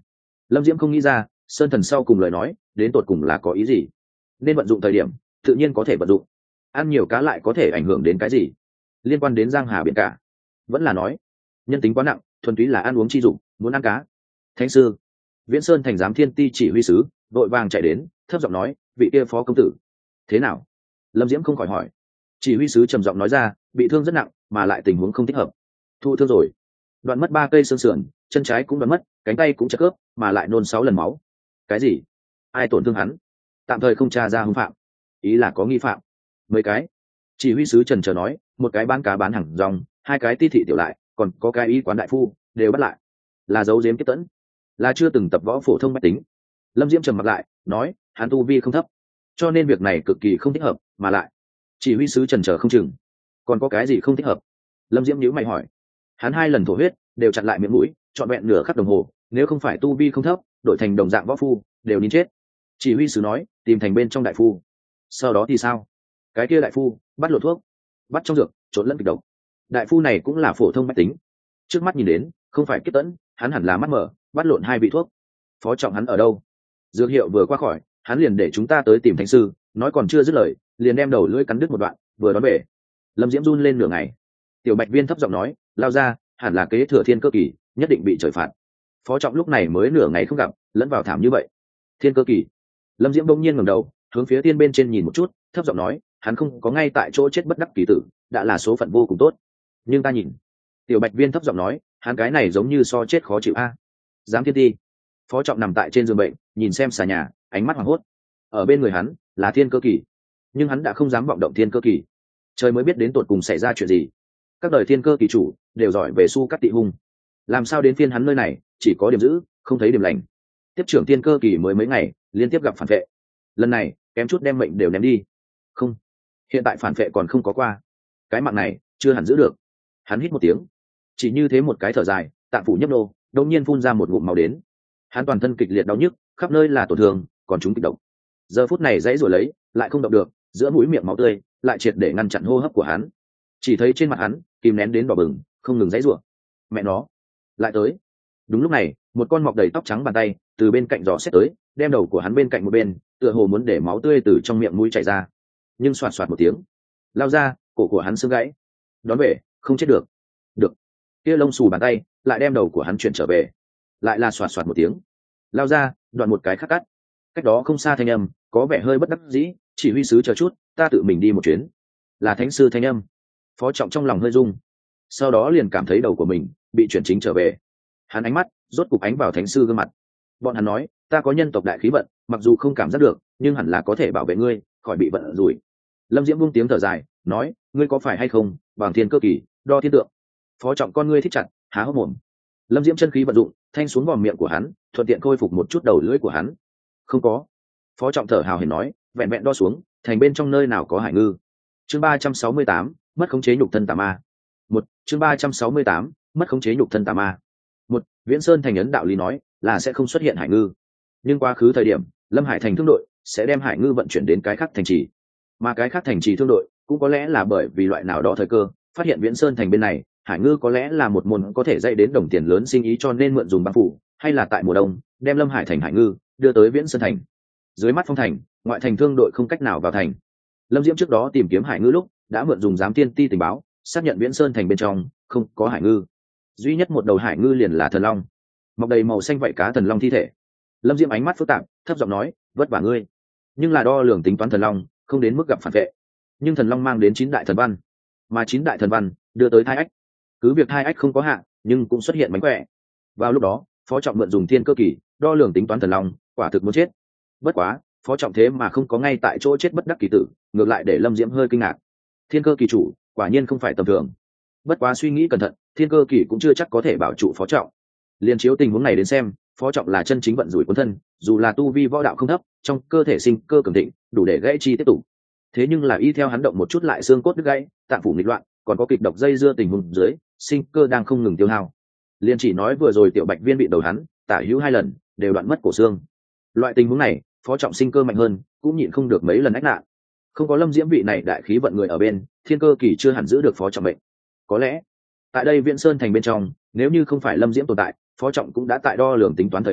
Lâm Diễm không nghĩ ra sơn thần sau cùng lời nói đến tột cùng là có ý gì, nên vận dụng thời điểm tự nhiên có thể vận dụng. Ăn nhiều cá lại có thể ảnh hưởng đến cái gì? Liên quan đến giang hà biển cả, vẫn là nói nhân tính quá nặng, thuần túy là ăn uống chi dụng, muốn ăn cá. Thánh sư, Viễn Sơn thành giám thiên ti chỉ huy sứ vội vàng chạy đến, thấp giọng nói, vị kia phó công tử thế nào? Lâm Diễm không khỏi hỏi. Chỉ huy sứ trầm giọng nói ra, bị thương rất nặng, mà lại tình huống không thích hợp. Thụ thương rồi, đoạn mất ba cây xương sườn, chân trái cũng đoạn mất, cánh tay cũng chật khớp, mà lại nôn sáu lần máu. Cái gì? Ai tổn thương hắn? Tạm thời không tra ra hung phạm, ý là có nghi phạm. Mấy cái? Chỉ huy sứ trần chờ nói, một cái bán cá bán hàng rong, hai cái ti thị tiểu lại, còn có cái y quán đại phu đều bắt lại, là dấu diếm kết tẫn, là chưa từng tập võ phổ thông mách tính. Lâm Diễm trầm mặt lại nói, hắn tu vi không thấp, cho nên việc này cực kỳ không thích hợp, mà lại chỉ huy sứ trần chờ không chừng còn có cái gì không thích hợp. Lâm Diễm nhíu mày hỏi, hắn hai lần thổ huyết đều chặn lại miệng mũi trọn vẹn nửa khắc đồng hồ, nếu không phải tu vi không thấp, đổi thành đồng dạng võ phu đều nín chết. Chỉ huy sứ nói, tìm thành bên trong đại phu. Sau đó thì sao? Cái kia đại phu bắt lộ thuốc, bắt trong dược, trộn lẫn kịch độc. Đại phu này cũng là phổ thông mách tính, trước mắt nhìn đến không phải kết tẫn, hắn hẳn là mắt mở, bắt lộn hai vị thuốc. Phó trọng hắn ở đâu? Dược hiệu vừa qua khỏi, hắn liền để chúng ta tới tìm thánh sư, nói còn chưa dứt lời liền đem đầu lưỡi cắn đứt một đoạn, vừa đón về. Lâm Diễm run lên nửa ngày. Tiểu Bạch Viên thấp giọng nói, lao ra, hẳn là kế thừa thiên cơ kỳ, nhất định bị trời phạt. Phó trọng lúc này mới nửa ngày không gặp, lẫn vào thảm như vậy. Thiên cơ kỳ. Lâm Diễm bỗng nhiên ngẩng đầu, hướng phía tiên bên trên nhìn một chút, thấp giọng nói, hắn không có ngay tại chỗ chết bất đắc kỳ tử, đã là số phận vô cùng tốt. Nhưng ta nhìn. Tiểu Bạch Viên thấp giọng nói, hắn cái này giống như so chết khó chịu a. Giám thiên ti. Phó trọng nằm tại trên giường bệnh, nhìn xem xà nhà, ánh mắt hoảng hốt. Ở bên người hắn là thiên cơ kỳ, nhưng hắn đã không dám vọng động thiên cơ kỳ. Trời mới biết đến tột cùng xảy ra chuyện gì. Các đời thiên cơ kỳ chủ đều giỏi về su cắt tị hung, làm sao đến phiên hắn nơi này chỉ có điểm giữ không thấy điểm lành. Tiếp trưởng thiên cơ kỳ mới mấy ngày liên tiếp gặp phản vệ, lần này kém chút đem mệnh đều ném đi. Không, hiện tại phản vệ còn không có qua, cái mạng này chưa hẳn giữ được. Hắn hít một tiếng, chỉ như thế một cái thở dài, tạng phủ nhấp nô, đột nhiên phun ra một ngụm máu đến. Hắn toàn thân kịch liệt đau nhức, khắp nơi là tổn thương, còn chúng kịch độc. Giờ phút này dãy rồi lấy lại không động được, giữa mũi miệng máu tươi lại triệt để ngăn chặn hô hấp của hắn. Chỉ thấy trên mặt hắn kìm nén đến đỏ bừng, không ngừng dãy rủa. Mẹ nó, lại tới. Đúng lúc này, một con mọc đầy tóc trắng bàn tay từ bên cạnh gió xét tới, đem đầu của hắn bên cạnh một bên, tựa hồ muốn để máu tươi từ trong miệng mũi chảy ra. Nhưng xoạt xoạt một tiếng, lao ra, cổ của hắn xương gãy. Đón về, không chết được. Được. Kia lông xù bàn tay lại đem đầu của hắn chuyển trở về. Lại là xoạt xoạt một tiếng, lao ra, đoạn một cái khắc cắt. Cách đó không xa thanh âm có vẻ hơi bất đắc dĩ, chỉ huy sứ chờ chút, ta tự mình đi một chuyến. Là thánh sư thanh âm. Phó trọng trong lòng hơi rung, sau đó liền cảm thấy đầu của mình bị chuyển chính trở về. Hắn ánh mắt rốt cục ánh vào thánh sư gương mặt. Bọn hắn nói, ta có nhân tộc đại khí vận, mặc dù không cảm giác được, nhưng hẳn là có thể bảo vệ ngươi khỏi bị vận rủi. Lâm Diễm buông tiếng thở dài, nói, ngươi có phải hay không bằng thiên cơ kỳ đo thiên tượng? Phó trọng con ngươi thích chặt, há hốc mồm. Lâm Diễm chân khí vận dụng, thanh xuống vòm miệng của hắn, thuận tiện khôi phục một chút đầu lưỡi của hắn. Không có. Phó trọng thở hào hển nói, vẹn vẹn đo xuống, thành bên trong nơi nào có hải ngư. Chương ba trăm sáu mươi tám, mất khống chế nhục thân tà ma. Một, chương ba trăm sáu mươi tám, mất khống chế nhục thân tà ma. Một, Viễn Sơn thành ấn đạo lý nói là sẽ không xuất hiện hải ngư, nhưng quá khứ thời điểm, Lâm Hải thành thương đội sẽ đem hải ngư vận chuyển đến cái khác thành trì, mà cái khác thành trì thương đội cũng có lẽ là bởi vì loại nào đó thời cơ phát hiện Viễn Sơn thành bên này hải ngư có lẽ là một môn có thể dạy đến đồng tiền lớn sinh ý, cho nên mượn dùng băng phủ, hay là tại mùa đông đem Lâm Hải thành hải ngư đưa tới Viễn Sơn thành. Dưới mắt phong thành, ngoại thành thương đội không cách nào vào thành. Lâm Diễm trước đó tìm kiếm hải ngư lúc đã mượn dùng giám thiên ti tình báo, xác nhận Viễn Sơn thành bên trong không có hải ngư, duy nhất một đầu hải ngư liền là thần long, mọc đầy màu xanh vảy cá thần long thi thể. Lâm Diễm ánh mắt phức tạp, thấp giọng nói, vất vả ngươi, nhưng là đo lường tính toán thần long không đến mức gặp phản vệ, nhưng thần long mang đến chín đại thần văn, mà chín đại thần văn đưa tới thai ách. Cứ việc thai ách không có hạn, nhưng cũng xuất hiện mánh khỏe. Vào lúc đó, phó trọng mượn dùng thiên cơ kỳ đo lường tính toán thần long, quả thực muốn chết. Bất quá, phó trọng thế mà không có ngay tại chỗ chết bất đắc kỳ tử, ngược lại để Lâm Diễm hơi kinh ngạc. Thiên cơ kỳ chủ quả nhiên không phải tầm thường. Bất quá suy nghĩ cẩn thận, thiên cơ kỳ cũng chưa chắc có thể bảo trụ phó trọng. Liên chiếu tình huống này đến xem, phó trọng là chân chính vận rủi cuốn thân, dù là tu vi võ đạo không thấp, trong cơ thể sinh cơ cường thịnh, đủ để gãy chi tiếp tục. Thế nhưng là y theo hắn động một chút lại xương cốt đứt gãy, tạng phủ nghịch loạn, còn có kịch độc dây dưa tình huống dưới, sinh cơ đang không ngừng tiêu hao. Liên chỉ nói vừa rồi tiểu Bạch Viên bị đầu hắn tả hữu hai lần đều đoạn mất cổ xương. Loại tình huống này, phó trọng sinh cơ mạnh hơn, cũng nhịn không được mấy lần ách nạn. Không có Lâm Diễm vị này đại khí vận người ở bên, thiên cơ kỳ chưa hẳn giữ được phó trọng mệnh. Có lẽ tại đây Viễn Sơn thành bên trong, nếu như không phải Lâm Diễm tồn tại, phó trọng cũng đã tại đo lường tính toán thời điểm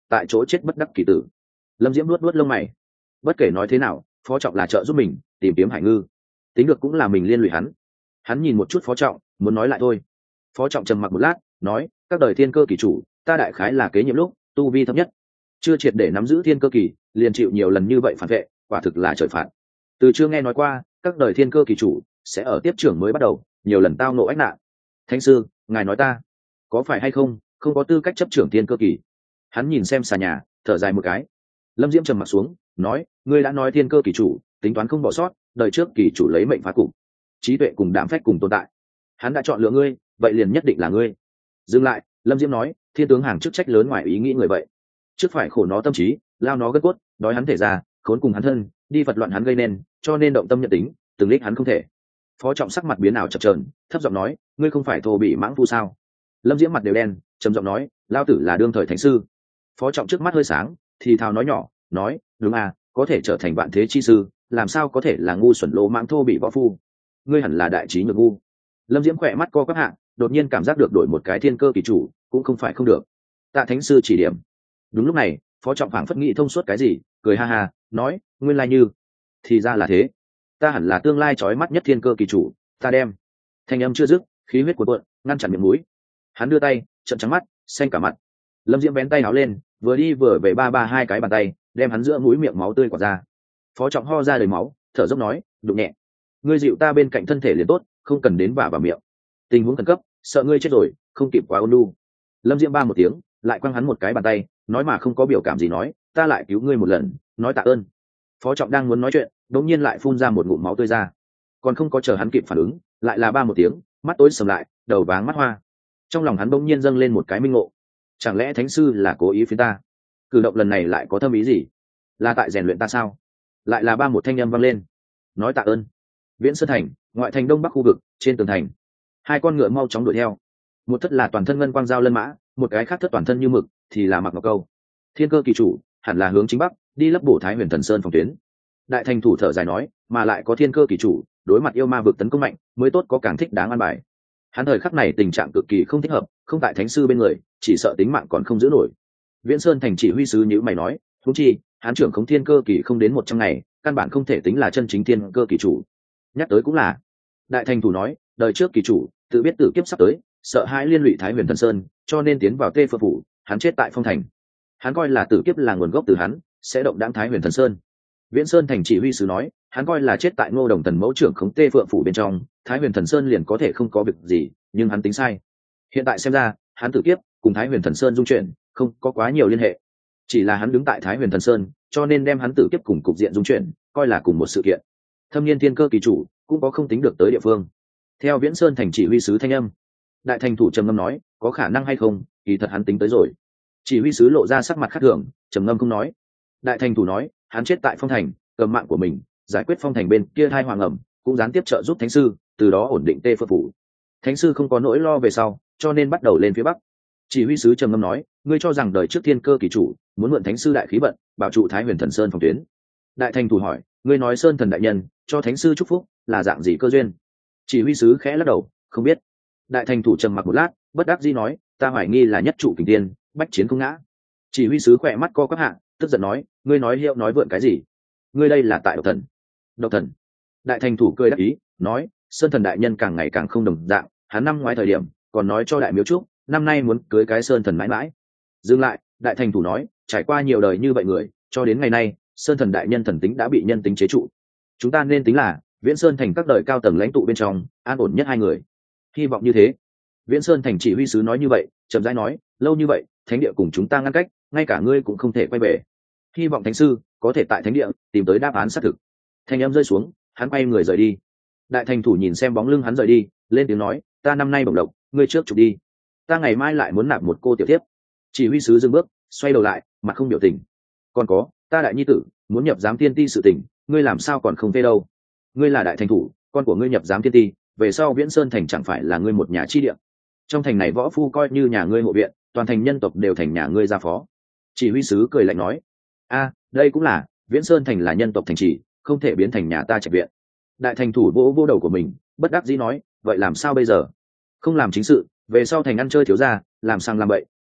tại chỗ chết bất đắc kỳ tử. Lâm Diễm nuốt nuốt lông mày. Bất kể nói thế nào, phó trọng là trợ giúp mình tìm kiếm hải ngư, tính được cũng là mình liên lụy hắn. Hắn nhìn một chút phó trọng, muốn nói lại thôi. Phó trọng trầm mặc một lát, nói, các đời thiên cơ kỳ chủ, ta đại khái là kế nhiệm lúc tu vi thấp nhất, chưa triệt để nắm giữ thiên cơ kỳ, liền chịu nhiều lần như vậy phản vệ, quả thực là trời phạt. Từ chưa nghe nói qua các đời thiên cơ kỳ chủ sẽ ở tiếp trưởng mới bắt đầu nhiều lần tao nộ ách nạn. Thánh sư, ngài nói ta có phải hay không không có tư cách chấp trưởng thiên cơ kỳ? Hắn nhìn xem xà nhà, thở dài một cái. Lâm Diễm trầm mặt xuống, nói, ngươi đã nói thiên cơ kỳ chủ tính toán không bỏ sót, đời trước kỳ chủ lấy mệnh phá cục, trí tuệ cùng đảm phách cùng tồn tại, hắn đã chọn lựa ngươi, vậy liền nhất định là ngươi. Dừng lại, Lâm Diễm nói, thiên tướng hàng chức trách lớn ngoài ý nghĩ người vậy, trước phải khổ nó tâm trí, lao nó gân cốt, đói hắn thể ra, khốn cùng hắn thân, đi vật loạn hắn gây nên, cho nên động tâm nhận tính, từng lích hắn không thể. Phó trọng sắc mặt biến ảo chập chờn, thấp giọng nói, ngươi không phải thô bị mãng phu sao? Lâm Diễm mặt đều đen, trầm giọng nói, lao tử là đương thời thánh sư. Phó trọng trước mắt hơi sáng, thì thào nói nhỏ, nói, đúng à, có thể trở thành vạn thế chi sư, làm sao có thể là ngu xuẩn lỗ mãng thô bị võ phu? Ngươi hẳn là đại trí nhược ngu. Lâm Diễm khỏe mắt co quắp hạ, đột nhiên cảm giác được đổi một cái thiên cơ kỳ chủ cũng không phải không được. Tạ thánh sư chỉ điểm. Đúng lúc này, phó trọng phảng phất nghĩ thông suốt cái gì, cười ha ha, nói, nguyên lai như thì ra là thế, ta hẳn là tương lai chói mắt nhất thiên cơ kỳ chủ, ta đem. Thanh âm chưa dứt, khí huyết cuộn cuộn, ngăn chặn miệng mũi. Hắn đưa tay, trợn trắng mắt, xanh cả mặt. Lâm Diễm vén tay áo lên, vừa đi vừa về ba ba hai cái bàn tay, đem hắn giữa mũi miệng máu tươi quạt ra. Phó trọng ho ra đầy máu, thở dốc nói, đụng nhẹ, ngươi dịu ta bên cạnh thân thể liền tốt, không cần đến vả vào miệng. Tình huống khẩn cấp, sợ ngươi chết rồi, không kịp quá ôn nhu. Lâm Diễm ba một tiếng, lại quăng hắn một cái bàn tay, nói mà không có biểu cảm gì nói, ta lại cứu ngươi một lần, nói tạ ơn. Phó trọng đang muốn nói chuyện, đột nhiên lại phun ra một ngụm máu tươi ra, còn không có chờ hắn kịp phản ứng, lại là ba một tiếng, mắt tối sầm lại, đầu váng mắt hoa. Trong lòng hắn bỗng nhiên dâng lên một cái minh ngộ, chẳng lẽ thánh sư là cố ý phiến ta? Cử động lần này lại có thâm ý gì? Là tại rèn luyện ta sao? Lại là ba một thanh âm vang lên, nói tạ ơn. Viễn Sơn thành, ngoại thành đông bắc khu vực, trên tường thành, hai con ngựa mau chóng đuổi theo. Một thất là toàn thân ngân quang dao lân mã, một cái khác thất toàn thân như mực, thì là mặc ngọc câu. Thiên cơ kỳ chủ hẳn là hướng chính bắc, đi lấp bổ Thái Huyền Thần Sơn phòng tuyến. Đại thành thủ thở dài nói, mà lại có thiên cơ kỳ chủ đối mặt yêu ma vực tấn công mạnh, mới tốt có càng thích đáng an bài. Hắn thời khắc này tình trạng cực kỳ không thích hợp, không tại thánh sư bên người, chỉ sợ tính mạng còn không giữ nổi. Viễn Sơn thành chỉ huy sứ nhữ mày nói, huống chi hắn trưởng khống thiên cơ kỳ không đến một trăm ngày, căn bản không thể tính là chân chính thiên cơ kỳ chủ. Nhắc tới cũng là, đại thành thủ nói, đời trước kỳ chủ tự biết tử kiếp sắp tới, sợ hãi liên lụy Thái Huyền Thần Sơn, cho nên tiến vào Tê Phượng phủ, hắn chết tại Phong thành. Hắn coi là tử kiếp là nguồn gốc từ hắn, sẽ động đãng Thái Huyền Thần Sơn. Viễn Sơn thành chỉ huy sứ nói, hắn coi là chết tại Ngô Đồng Thần mẫu trưởng khống Tê Phượng phủ bên trong, Thái Huyền Thần Sơn liền có thể không có việc gì, nhưng hắn tính sai. Hiện tại xem ra, hắn tử kiếp cùng Thái Huyền Thần Sơn dung chuyển, không có quá nhiều liên hệ. Chỉ là hắn đứng tại Thái Huyền Thần Sơn, cho nên đem hắn tử kiếp cùng cục diện dung chuyển, coi là cùng một sự kiện. Thâm niên thiên cơ kỳ chủ cũng có không tính được tới địa phương. Theo Viễn Sơn thành chỉ huy sứ thanh âm, đại thành thủ trầm ngâm nói, có khả năng hay không, kỳ thật hắn tính tới rồi. Chỉ huy sứ lộ ra sắc mặt khác thường, trầm ngâm không nói. Đại thành thủ nói, hắn chết tại Phong thành, cầm mạng của mình giải quyết Phong thành bên kia thai hoàng ẩm, cũng gián tiếp trợ giúp thánh sư, từ đó ổn định Tê Phượng phủ. Thánh sư không có nỗi lo về sau, cho nên bắt đầu lên phía bắc. Chỉ huy sứ trầm ngâm nói, ngươi cho rằng đời trước thiên cơ kỳ chủ muốn mượn thánh sư đại khí vận bảo trụ Thái Huyền Thần Sơn phòng tuyến. Đại thành thủ hỏi, ngươi nói Sơn thần đại nhân cho thánh sư chúc phúc là dạng gì cơ duyên? Chỉ huy sứ khẽ lắc đầu, không biết. Đại thành thủ trầm mặc một lát, bất đắc dĩ nói, ta hoài nghi là nhất trụ kình tiên, bách chiến không ngã. Chỉ huy sứ khỏe mắt co quắp hạ, tức giận nói, ngươi nói hiệu nói vượn cái gì? Ngươi đây là tại độc thần. Độc thần. Đại thành thủ cười đắc ý, nói, Sơn thần đại nhân càng ngày càng không đồng dạng, hắn năm ngoái thời điểm còn nói cho đại miếu trúc, năm nay muốn cưới cái Sơn thần mãi mãi. Dừng lại, đại thành thủ nói, trải qua nhiều đời như vậy người, cho đến ngày nay, Sơn thần đại nhân thần tính đã bị nhân tính chế trụ. Chúng ta nên tính là Viễn Sơn thành các đời cao tầng lãnh tụ bên trong an ổn nhất hai người. Hy vọng như thế. Viễn Sơn thành chỉ huy sứ nói như vậy, chậm rãi nói, lâu như vậy, thánh địa cùng chúng ta ngăn cách, ngay cả ngươi cũng không thể quay về. Hy vọng thánh sư có thể tại thánh địa tìm tới đáp án xác thực. Thanh âm rơi xuống, hắn quay người rời đi. Đại thành thủ nhìn xem bóng lưng hắn rời đi, lên tiếng nói, ta năm nay bổng độc, ngươi trước chụp đi. Ta ngày mai lại muốn nạp một cô tiểu tiếp. Chỉ huy sứ dừng bước, xoay đầu lại, mặt không biểu tình. Còn có, ta đại nhi tử muốn nhập giám tiên ti sự tình, ngươi làm sao còn không phê đâu? Ngươi là đại thành thủ, con của ngươi nhập giám tiên ti, về sau Viễn Sơn thành chẳng phải là ngươi một nhà chi địa? Trong thành này võ phu coi như nhà ngươi hộ viện, toàn thành nhân tộc đều thành nhà ngươi gia phó. Chỉ huy sứ cười lạnh nói, a, đây cũng là, Viễn Sơn thành là nhân tộc thành trì, không thể biến thành nhà ta trạch viện. Đại thành thủ vỗ vỗ đầu của mình, bất đắc dĩ nói, vậy làm sao bây giờ? Không làm chính sự, về sau thành ăn chơi thiếu gia, làm sang làm bậy,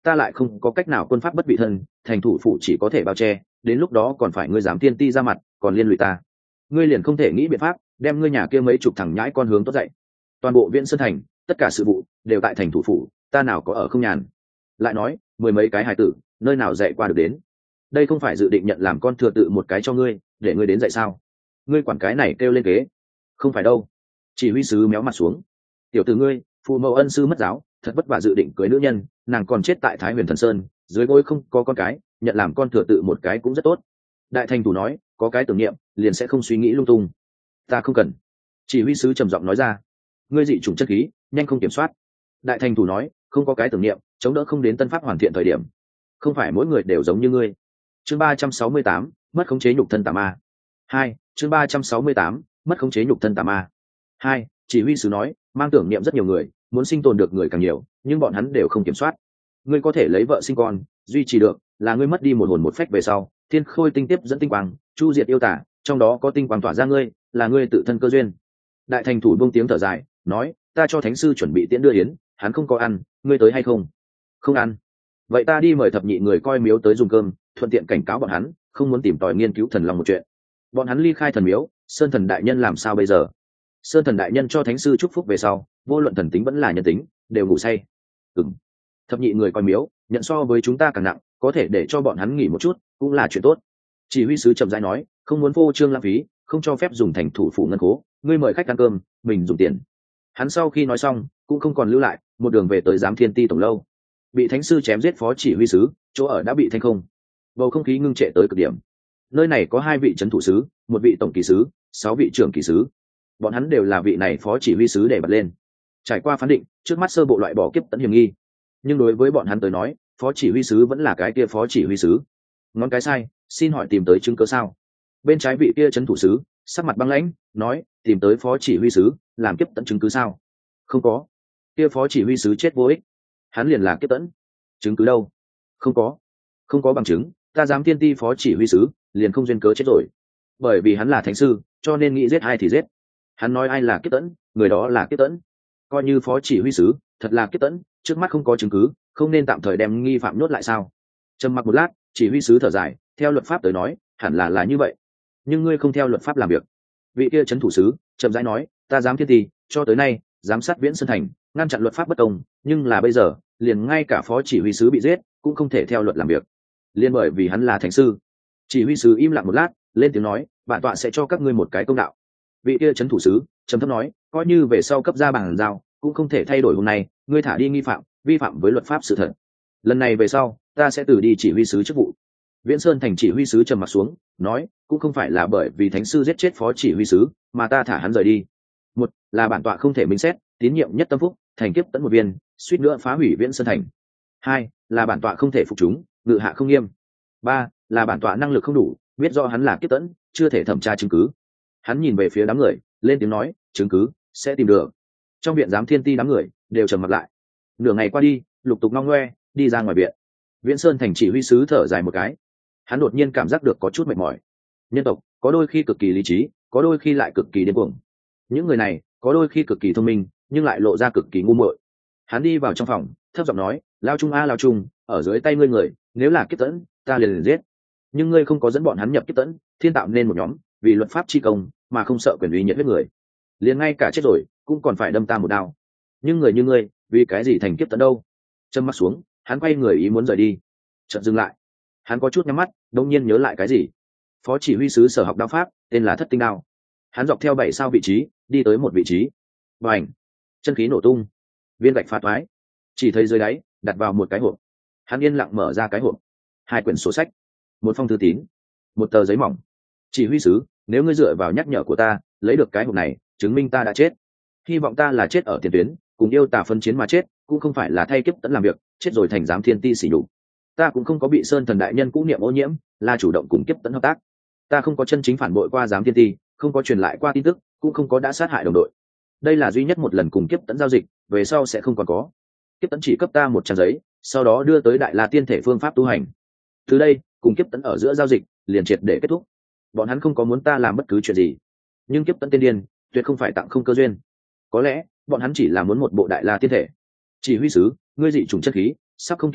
ta lại không có cách nào quân pháp bất bị thân, thành thủ phủ chỉ có thể bao che, đến lúc đó còn phải ngươi dám tiên ti ra mặt, còn liên lụy ta. Ngươi liền không thể nghĩ biện pháp đem ngươi nhà kia mấy chục thằng nhãi con hướng tốt dậy. Toàn bộ Viễn Sơn thành tất cả sự vụ đều tại thành thủ phủ, ta nào có ở không nhàn. Lại nói mười mấy cái hài tử nơi nào dạy qua được đến. Đây không phải dự định nhận làm con thừa tự một cái cho ngươi để ngươi đến dạy sao? Ngươi quản cái này kêu lên kế. Không phải đâu. Chỉ huy sứ méo mặt xuống. Tiểu tử ngươi phụ mẫu ân sư mất giáo, thật vất vả dự định cưới nữ nhân, nàng còn chết tại Thái Huyền Thần Sơn, dưới gối không có con cái, nhận làm con thừa tự một cái cũng rất tốt. Đại thành thủ nói, có cái tưởng niệm liền sẽ không suy nghĩ lung tung. Ta không cần. Chỉ huy sứ trầm giọng nói ra. Ngươi dị chủng chất khí nhanh không kiểm soát. Đại thành thủ nói, không có cái tưởng niệm chống đỡ không đến tân pháp hoàn thiện thời điểm. Không phải mỗi người đều giống như ngươi. Chương ba trăm sáu mươi tám, mất khống chế nhục thân tà ma. Hai, chương ba trăm sáu mươi tám, mất khống chế nhục thân tà ma. Hai, chỉ huy sứ nói, mang tưởng niệm rất nhiều người, muốn sinh tồn được người càng nhiều, nhưng bọn hắn đều không kiểm soát. Ngươi có thể lấy vợ sinh con, duy trì được, là ngươi mất đi một hồn một phách về sau, thiên khôi tinh tiếp dẫn tinh quang, chu diệt yêu tả, trong đó có tinh quang tỏa ra ngươi, là ngươi tự thân cơ duyên. Đại thành thủ buông tiếng thở dài, nói, ta cho thánh sư chuẩn bị tiễn đưa yến, hắn không có ăn, ngươi tới hay không? Không ăn. Vậy ta đi mời thập nhị người coi miếu tới dùng cơm, thuận tiện cảnh cáo bọn hắn, không muốn tìm tòi nghiên cứu thần long một chuyện. Bọn hắn ly khai thần miếu, sơn thần đại nhân làm sao bây giờ? Sơn thần đại nhân cho thánh sư chúc phúc về sau, vô luận thần tính vẫn là nhân tính, đều ngủ say. Ừm. Thập nhị người coi miếu, nhận so với chúng ta càng nặng, có thể để cho bọn hắn nghỉ một chút, cũng là chuyện tốt. Chỉ huy sứ trầm rãi nói, không muốn vô trương lãng phí, không cho phép dùng thành thủ phủ ngân khố, ngươi mời khách ăn cơm, mình dùng tiền. Hắn sau khi nói xong, cũng không còn lưu lại, một đường về tới giám thiên ti tổng lâu. Bị thánh sư chém giết phó chỉ huy sứ, chỗ ở đã bị thanh không. Bầu không khí ngưng trệ tới cực điểm. Nơi này có hai vị trấn thủ sứ, một vị tổng kỳ sứ, sáu vị trưởng kỳ sứ. Bọn hắn đều là vị này phó chỉ huy sứ để bật lên. Trải qua phán định, trước mắt sơ bộ loại bỏ kiếp tận hiểm nghi. Nhưng đối với bọn hắn tới nói, phó chỉ huy sứ vẫn là cái kia phó chỉ huy sứ. Ngón cái sai, xin hỏi tìm tới chứng cứ sao? Bên trái vị kia trấn thủ sứ, sắc mặt băng lãnh, nói, tìm tới phó chỉ huy sứ, làm kiếp tận chứng cứ sao? Không có. Kia phó chỉ huy sứ chết vô ích. Hắn liền là kiếp tận. Chứng cứ đâu? Không có. Không có bằng chứng, ta dám tiên ti phó chỉ huy sứ, liền không duyên cớ chết rồi. Bởi vì hắn là thánh sư, cho nên nghĩ giết ai thì giết. Hắn nói ai là kiếp tận, người đó là kiếp tận. Coi như phó chỉ huy sứ, thật là kiếp tận, trước mắt không có chứng cứ, không nên tạm thời đem nghi phạm nhốt lại sao? Trầm mặc một lát, chỉ huy sứ thở dài, theo luật pháp tới nói, hẳn là là như vậy. Nhưng ngươi không theo luật pháp làm việc. Vị kia trấn thủ sứ chậm rãi nói, ta dám thiên ti, cho tới nay giám sát Viễn Sơn thành, ngăn chặn luật pháp bất công, nhưng là bây giờ liền ngay cả phó chỉ huy sứ bị giết cũng không thể theo luật làm việc, liên bởi vì hắn là thánh sư. Chỉ huy sứ im lặng một lát, lên tiếng nói, bản tọa sẽ cho các ngươi một cái công đạo. Vị kia trấn thủ sứ trầm thấp nói, coi như về sau cấp ra bàn giao cũng không thể thay đổi hôm nay ngươi thả đi nghi phạm, vi phạm với luật pháp sự thật. Lần này về sau ta sẽ từ đi chỉ huy sứ chức vụ. Viễn Sơn thành chỉ huy sứ trầm mặt xuống, nói, cũng không phải là bởi vì thánh sư giết chết phó chỉ huy sứ mà ta thả hắn rời đi. Một là bản tọa không thể minh xét, tín nhiệm nhất tâm phúc, thành kiếp tận một viên, suýt nữa phá hủy Viễn Sơn thành. Hai là bản tọa không thể phục chúng, ngự hạ không nghiêm. Ba là bản tọa năng lực không đủ, biết do hắn là kiếp tận, chưa thể thẩm tra chứng cứ. Hắn nhìn về phía đám người, lên tiếng nói, chứng cứ sẽ tìm được. Trong viện giám thiên ti đám người đều trầm mặt lại. Nửa ngày qua đi, lục tục ngong ngoe đi ra ngoài viện. Viễn Sơn thành chỉ huy sứ thở dài một cái. Hắn đột nhiên cảm giác được có chút mệt mỏi. Nhân tộc có đôi khi cực kỳ lý trí, có đôi khi lại cực kỳ điên cuồng. Những người này có đôi khi cực kỳ thông minh, nhưng lại lộ ra cực kỳ ngu muội. Hắn đi vào trong phòng, thấp giọng nói, lao trung a lao trung, ở dưới tay ngươi người, nếu là kiếp tẫn, ta liền liền giết. Nhưng ngươi không có dẫn bọn hắn nhập kiếp tẫn, thiên tạo nên một nhóm, vì luật pháp chi công mà không sợ quyền uy nhiệt huyết người, liền ngay cả chết rồi cũng còn phải đâm ta một đao. Nhưng người như ngươi, vì cái gì thành kiếp tẫn đâu? Châm mắt xuống, hắn quay người ý muốn rời đi, chợt dừng lại. Hắn có chút nhắm mắt, đột nhiên nhớ lại cái gì. Phó chỉ huy sứ sở học đao pháp tên là Thất Tinh Đao. Hắn dọc theo bảy sao vị trí đi tới một vị trí, bành, chân khí nổ tung, viên gạch phá toái, chỉ thấy dưới đáy đặt vào một cái hộp. Hắn yên lặng mở ra cái hộp, hai quyển sổ sách, một phong thư tín, một tờ giấy mỏng. Chỉ huy sứ, nếu ngươi dựa vào nhắc nhở của ta lấy được cái hộp này, chứng minh ta đã chết. Hy vọng ta là chết ở tiền tuyến, cùng yêu tà phân chiến mà chết, cũng không phải là thay kiếp tẫn làm việc, chết rồi thành giám thiên ti xỉ nhục. Ta cũng không có bị sơn thần đại nhân cũ niệm ô nhiễm, là chủ động cùng kiếp tẫn hợp tác. Ta không có chân chính phản bội qua giám thiên ti, không có truyền lại qua tin tức, cũng không có đã sát hại đồng đội. Đây là duy nhất một lần cùng kiếp tẫn giao dịch, về sau sẽ không còn có. Kiếp tẫn chỉ cấp ta một trang giấy, sau đó đưa tới đại la tiên thể phương pháp tu hành. Từ đây cùng kiếp tẫn ở giữa giao dịch liền triệt để kết thúc. Bọn hắn không có muốn ta làm bất cứ chuyện gì, nhưng kiếp tẫn tiên điên tuyệt không phải tặng không cơ duyên. Có lẽ bọn hắn chỉ là muốn một bộ đại la tiên thể. Chỉ huy sứ, ngươi dị trùng chất khí sắp không kiểm soát,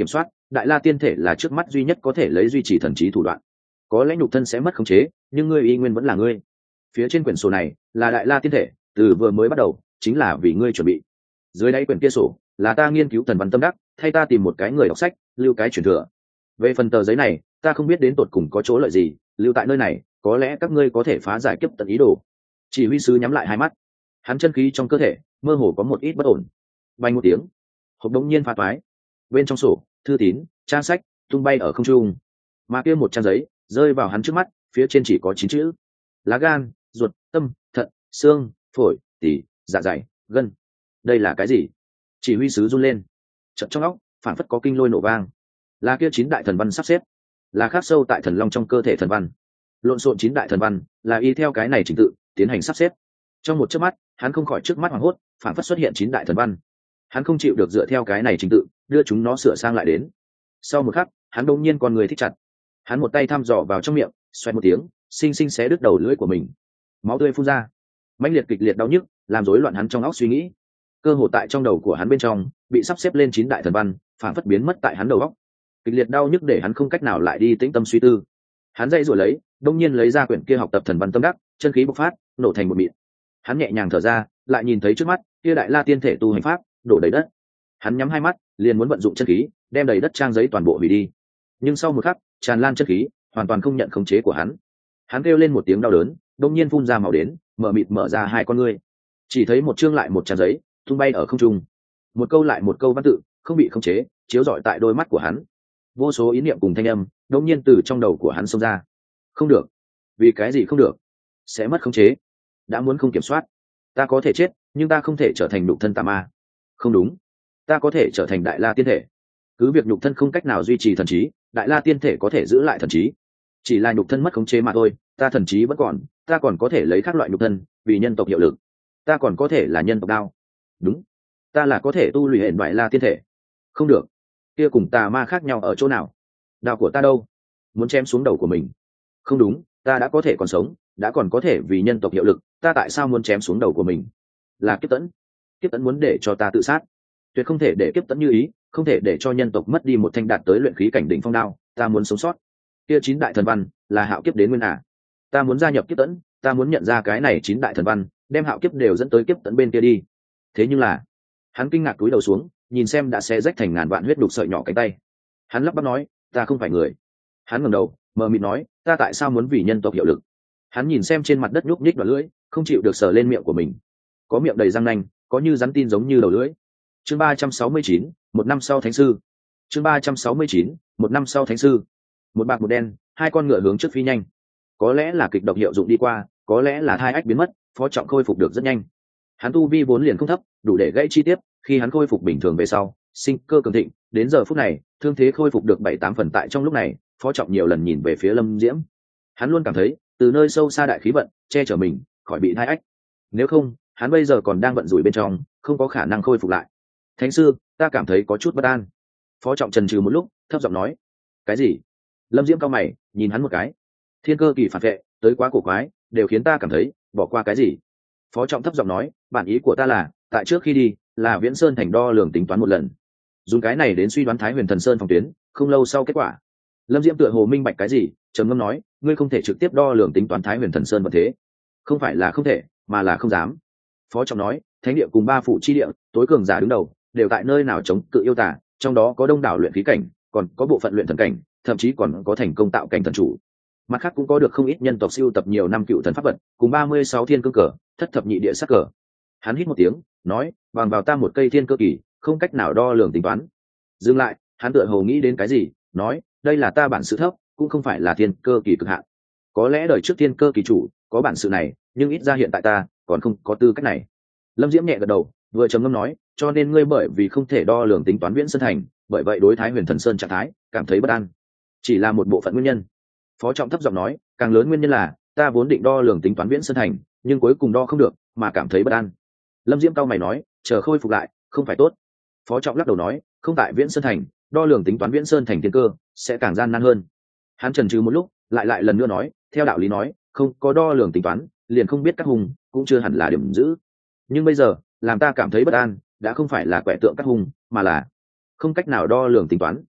đại la tiên thể là trước mắt duy nhất có thể lấy duy trì thần trí thủ đoạn. Có lẽ nhục thân sẽ mất khống chế, nhưng ngươi y nguyên vẫn là ngươi. Phía trên quyển sổ này là đại la tiên thể, từ vừa mới bắt đầu chính là vì ngươi chuẩn bị. Dưới đáy quyển kia sổ là ta nghiên cứu thần văn tâm đắc, thay ta tìm một cái người đọc sách, lưu cái truyền thừa. Về phần tờ giấy này, ta không biết đến tột cùng có chỗ lợi gì, lưu tại nơi này, có lẽ các ngươi có thể phá giải kiếp tận ý đồ. Chỉ huy sứ nhắm lại hai mắt, hắn chân khí trong cơ thể mơ hồ có một ít bất ổn. Bay một tiếng, hộp đống nhiên phá toái, bên trong sổ thư tín trang sách tung bay ở không trung, mà kia một trang giấy rơi vào hắn trước mắt, phía trên chỉ có chín chữ: lá gan, ruột, tâm, thận, xương, phổi, tỳ, dạ dày, gân. Đây là cái gì? Chỉ huy sứ run lên, chợt trong óc phản phất có kinh lôi nổ vang. Là kia chín đại thần văn sắp xếp, là khắc sâu tại thần long trong cơ thể thần văn. Lộn xộn chín đại thần văn là y theo cái này trình tự tiến hành sắp xếp. Trong một chớp mắt, hắn không khỏi trước mắt hoảng hốt, phản phất xuất hiện chín đại thần văn. Hắn không chịu được dựa theo cái này trình tự đưa chúng nó sửa sang lại đến. Sau một khắc, hắn đột nhiên con người thích chặt. Hắn một tay thăm dò vào trong miệng, xoẹt một tiếng, xinh xinh xé đứt đầu lưỡi của mình. Máu tươi phun ra, mãnh liệt kịch liệt đau nhức làm rối loạn hắn trong óc suy nghĩ. Cơ hồ tại trong đầu của hắn bên trong bị sắp xếp lên chín đại thần văn, phản phất biến mất tại hắn đầu óc. Kịch liệt đau nhức để hắn không cách nào lại đi tĩnh tâm suy tư. Hắn dậy rồi lấy, đông nhiên lấy ra quyển kia học tập thần văn tâm đắc, chân khí bộc phát, nổ thành một mịn. Hắn nhẹ nhàng thở ra, lại nhìn thấy trước mắt kia đại la tiên thể tu hành pháp đổ đầy đất. Hắn nhắm hai mắt, liền muốn vận dụng chân khí đem đầy đất trang giấy toàn bộ hủy đi, nhưng sau một khắc tràn lan chân khí hoàn toàn không nhận khống chế của hắn. Hắn kêu lên một tiếng đau đớn, đông nhiên phun ra màu đến, mở mịt mở ra hai con ngươi, chỉ thấy một chương lại một trang giấy tung bay ở không trung, một câu lại một câu văn tự không bị khống chế chiếu rọi tại đôi mắt của hắn. Vô số ý niệm cùng thanh âm đông nhiên từ trong đầu của hắn xông ra. Không được, vì cái gì không được? Sẽ mất khống chế, đã muốn không kiểm soát. Ta có thể chết, nhưng ta không thể trở thành nhục thân tà ma. Không đúng, ta có thể trở thành đại la tiên thể. Cứ việc nhục thân không cách nào duy trì thần trí, đại la tiên thể có thể giữ lại thần trí. Chỉ là nhục thân mất khống chế mà thôi, ta thần trí vẫn còn, ta còn có thể lấy các loại nhục thân vì nhân tộc hiệu lực. Ta còn có thể là nhân tộc đao. Đúng, ta là có thể tu luyện hệ đại la tiên thể. Không được, kia cùng tà ma khác nhau ở chỗ nào? Đao của ta đâu? Muốn chém xuống đầu của mình. Không đúng, ta đã có thể còn sống, đã còn có thể vì nhân tộc hiệu lực, ta tại sao muốn chém xuống đầu của mình? Là kiếp tẫn. Kiếp tẫn muốn để cho ta tự sát, tuyệt không thể để kiếp tẫn như ý, không thể để cho nhân tộc mất đi một thanh đạt tới luyện khí cảnh đỉnh phong đao. Ta muốn sống sót. Kia chín đại thần văn là hạo kiếp đến nguyên à? Ta muốn gia nhập kiếp tẫn, ta muốn nhận ra cái này chín đại thần văn, đem hạo kiếp đều dẫn tới kiếp tẫn bên kia đi. Thế nhưng là, hắn kinh ngạc cúi đầu xuống, nhìn xem đã xé rách thành ngàn vạn huyết đục sợi nhỏ cánh tay. Hắn lắp bắp nói, ta không phải người. Hắn ngẩng đầu, mờ mịt nói, ta tại sao muốn vì nhân tộc hiệu lực? Hắn nhìn xem trên mặt đất nhúc nhích đoạn lưỡi, không chịu được sờ lên miệng của mình. Có miệng đầy răng nanh, có như rắn tin giống như đầu lưỡi. Chương ba trăm sáu mươi chín, một năm sau thánh sư. Chương ba trăm sáu mươi chín, một năm sau thánh sư. Một bạc một đen, hai con ngựa hướng trước phi nhanh. Có lẽ là kịch độc hiệu dụng đi qua, có lẽ là thai ách biến mất, Phó Trọng khôi phục được rất nhanh. Hắn tu vi vốn liền không thấp, đủ để gãy chi tiết, khi hắn khôi phục bình thường về sau, sinh cơ cường thịnh, đến giờ phút này, thương thế khôi phục được bảy tám phần. Tại trong lúc này, Phó Trọng nhiều lần nhìn về phía Lâm Diễm. Hắn luôn cảm thấy, từ nơi sâu xa đại khí vận che chở mình khỏi bị thai ách. Nếu không, hắn bây giờ còn đang vận rủi bên trong, không có khả năng khôi phục lại. Thánh sư, ta cảm thấy có chút bất an. Phó Trọng chần chừ một lúc, thấp giọng nói. Cái gì? Lâm Diễm cao mày, nhìn hắn một cái. Thiên cơ kỳ phản vệ, tới quá cổ quái, đều khiến ta cảm thấy bỏ qua cái gì. Phó Trọng thấp giọng nói, bản ý của ta là, tại trước khi đi, là Viễn Sơn thành đo lường tính toán một lần, dùng cái này đến suy đoán Thái Huyền Thần Sơn phòng tuyến, không lâu sau kết quả. Lâm Diễm tựa hồ minh bạch cái gì, trầm ngâm nói, ngươi không thể trực tiếp đo lường tính toán Thái Huyền Thần Sơn vận thế. Không phải là không thể, mà là không dám. Phó Trọng nói, thánh địa cùng ba phụ chi địa, tối cường giả đứng đầu, đều tại nơi nào chống cự yêu tả, trong đó có đông đảo luyện khí cảnh, còn có bộ phận luyện thần cảnh, thậm chí còn có thành công tạo cảnh thần chủ. Mặt khác cũng có được không ít nhân tộc siêu tập nhiều năm cựu thần pháp vật, cùng ba mươi sáu thiên cương cờ, thất thập nhị địa sắc cờ. Hắn hít một tiếng, nói, bằng vào ta một cây thiên cơ kỳ, không cách nào đo lường tính toán. Dừng lại, hắn tựa hồ nghĩ đến cái gì, nói, đây là ta bản sự thấp, cũng không phải là thiên cơ kỳ cực hạn. Có lẽ đời trước thiên cơ kỳ chủ có bản sự này, nhưng ít ra hiện tại ta còn không có tư cách này. Lâm Diễm nhẹ gật đầu, vừa trầm ngâm nói, cho nên ngươi bởi vì không thể đo lường tính toán Viễn Sơn thành, bởi vậy đối Thái Huyền Thần Sơn trạng thái cảm thấy bất an. Chỉ là một bộ phận nguyên nhân. Phó Trọng thấp giọng nói, càng lớn nguyên nhân là ta vốn định đo lường tính toán Viễn Sơn thành, nhưng cuối cùng đo không được, mà cảm thấy bất an. Lâm Diễm cao mày nói, chờ khôi phục lại, không phải tốt. Phó Trọng lắc đầu nói, không tại Viễn Sơn thành, đo lường tính toán Viễn Sơn thành thiên cơ sẽ càng gian nan hơn. Hắn chần chừ một lúc, lại lại lần nữa nói, theo đạo lý nói, không có đo lường tính toán, liền không biết các hùng, cũng chưa hẳn là điểm giữ. Nhưng bây giờ, làm ta cảm thấy bất an, đã không phải là quẻ tượng các hùng, mà là không cách nào đo lường tính toán.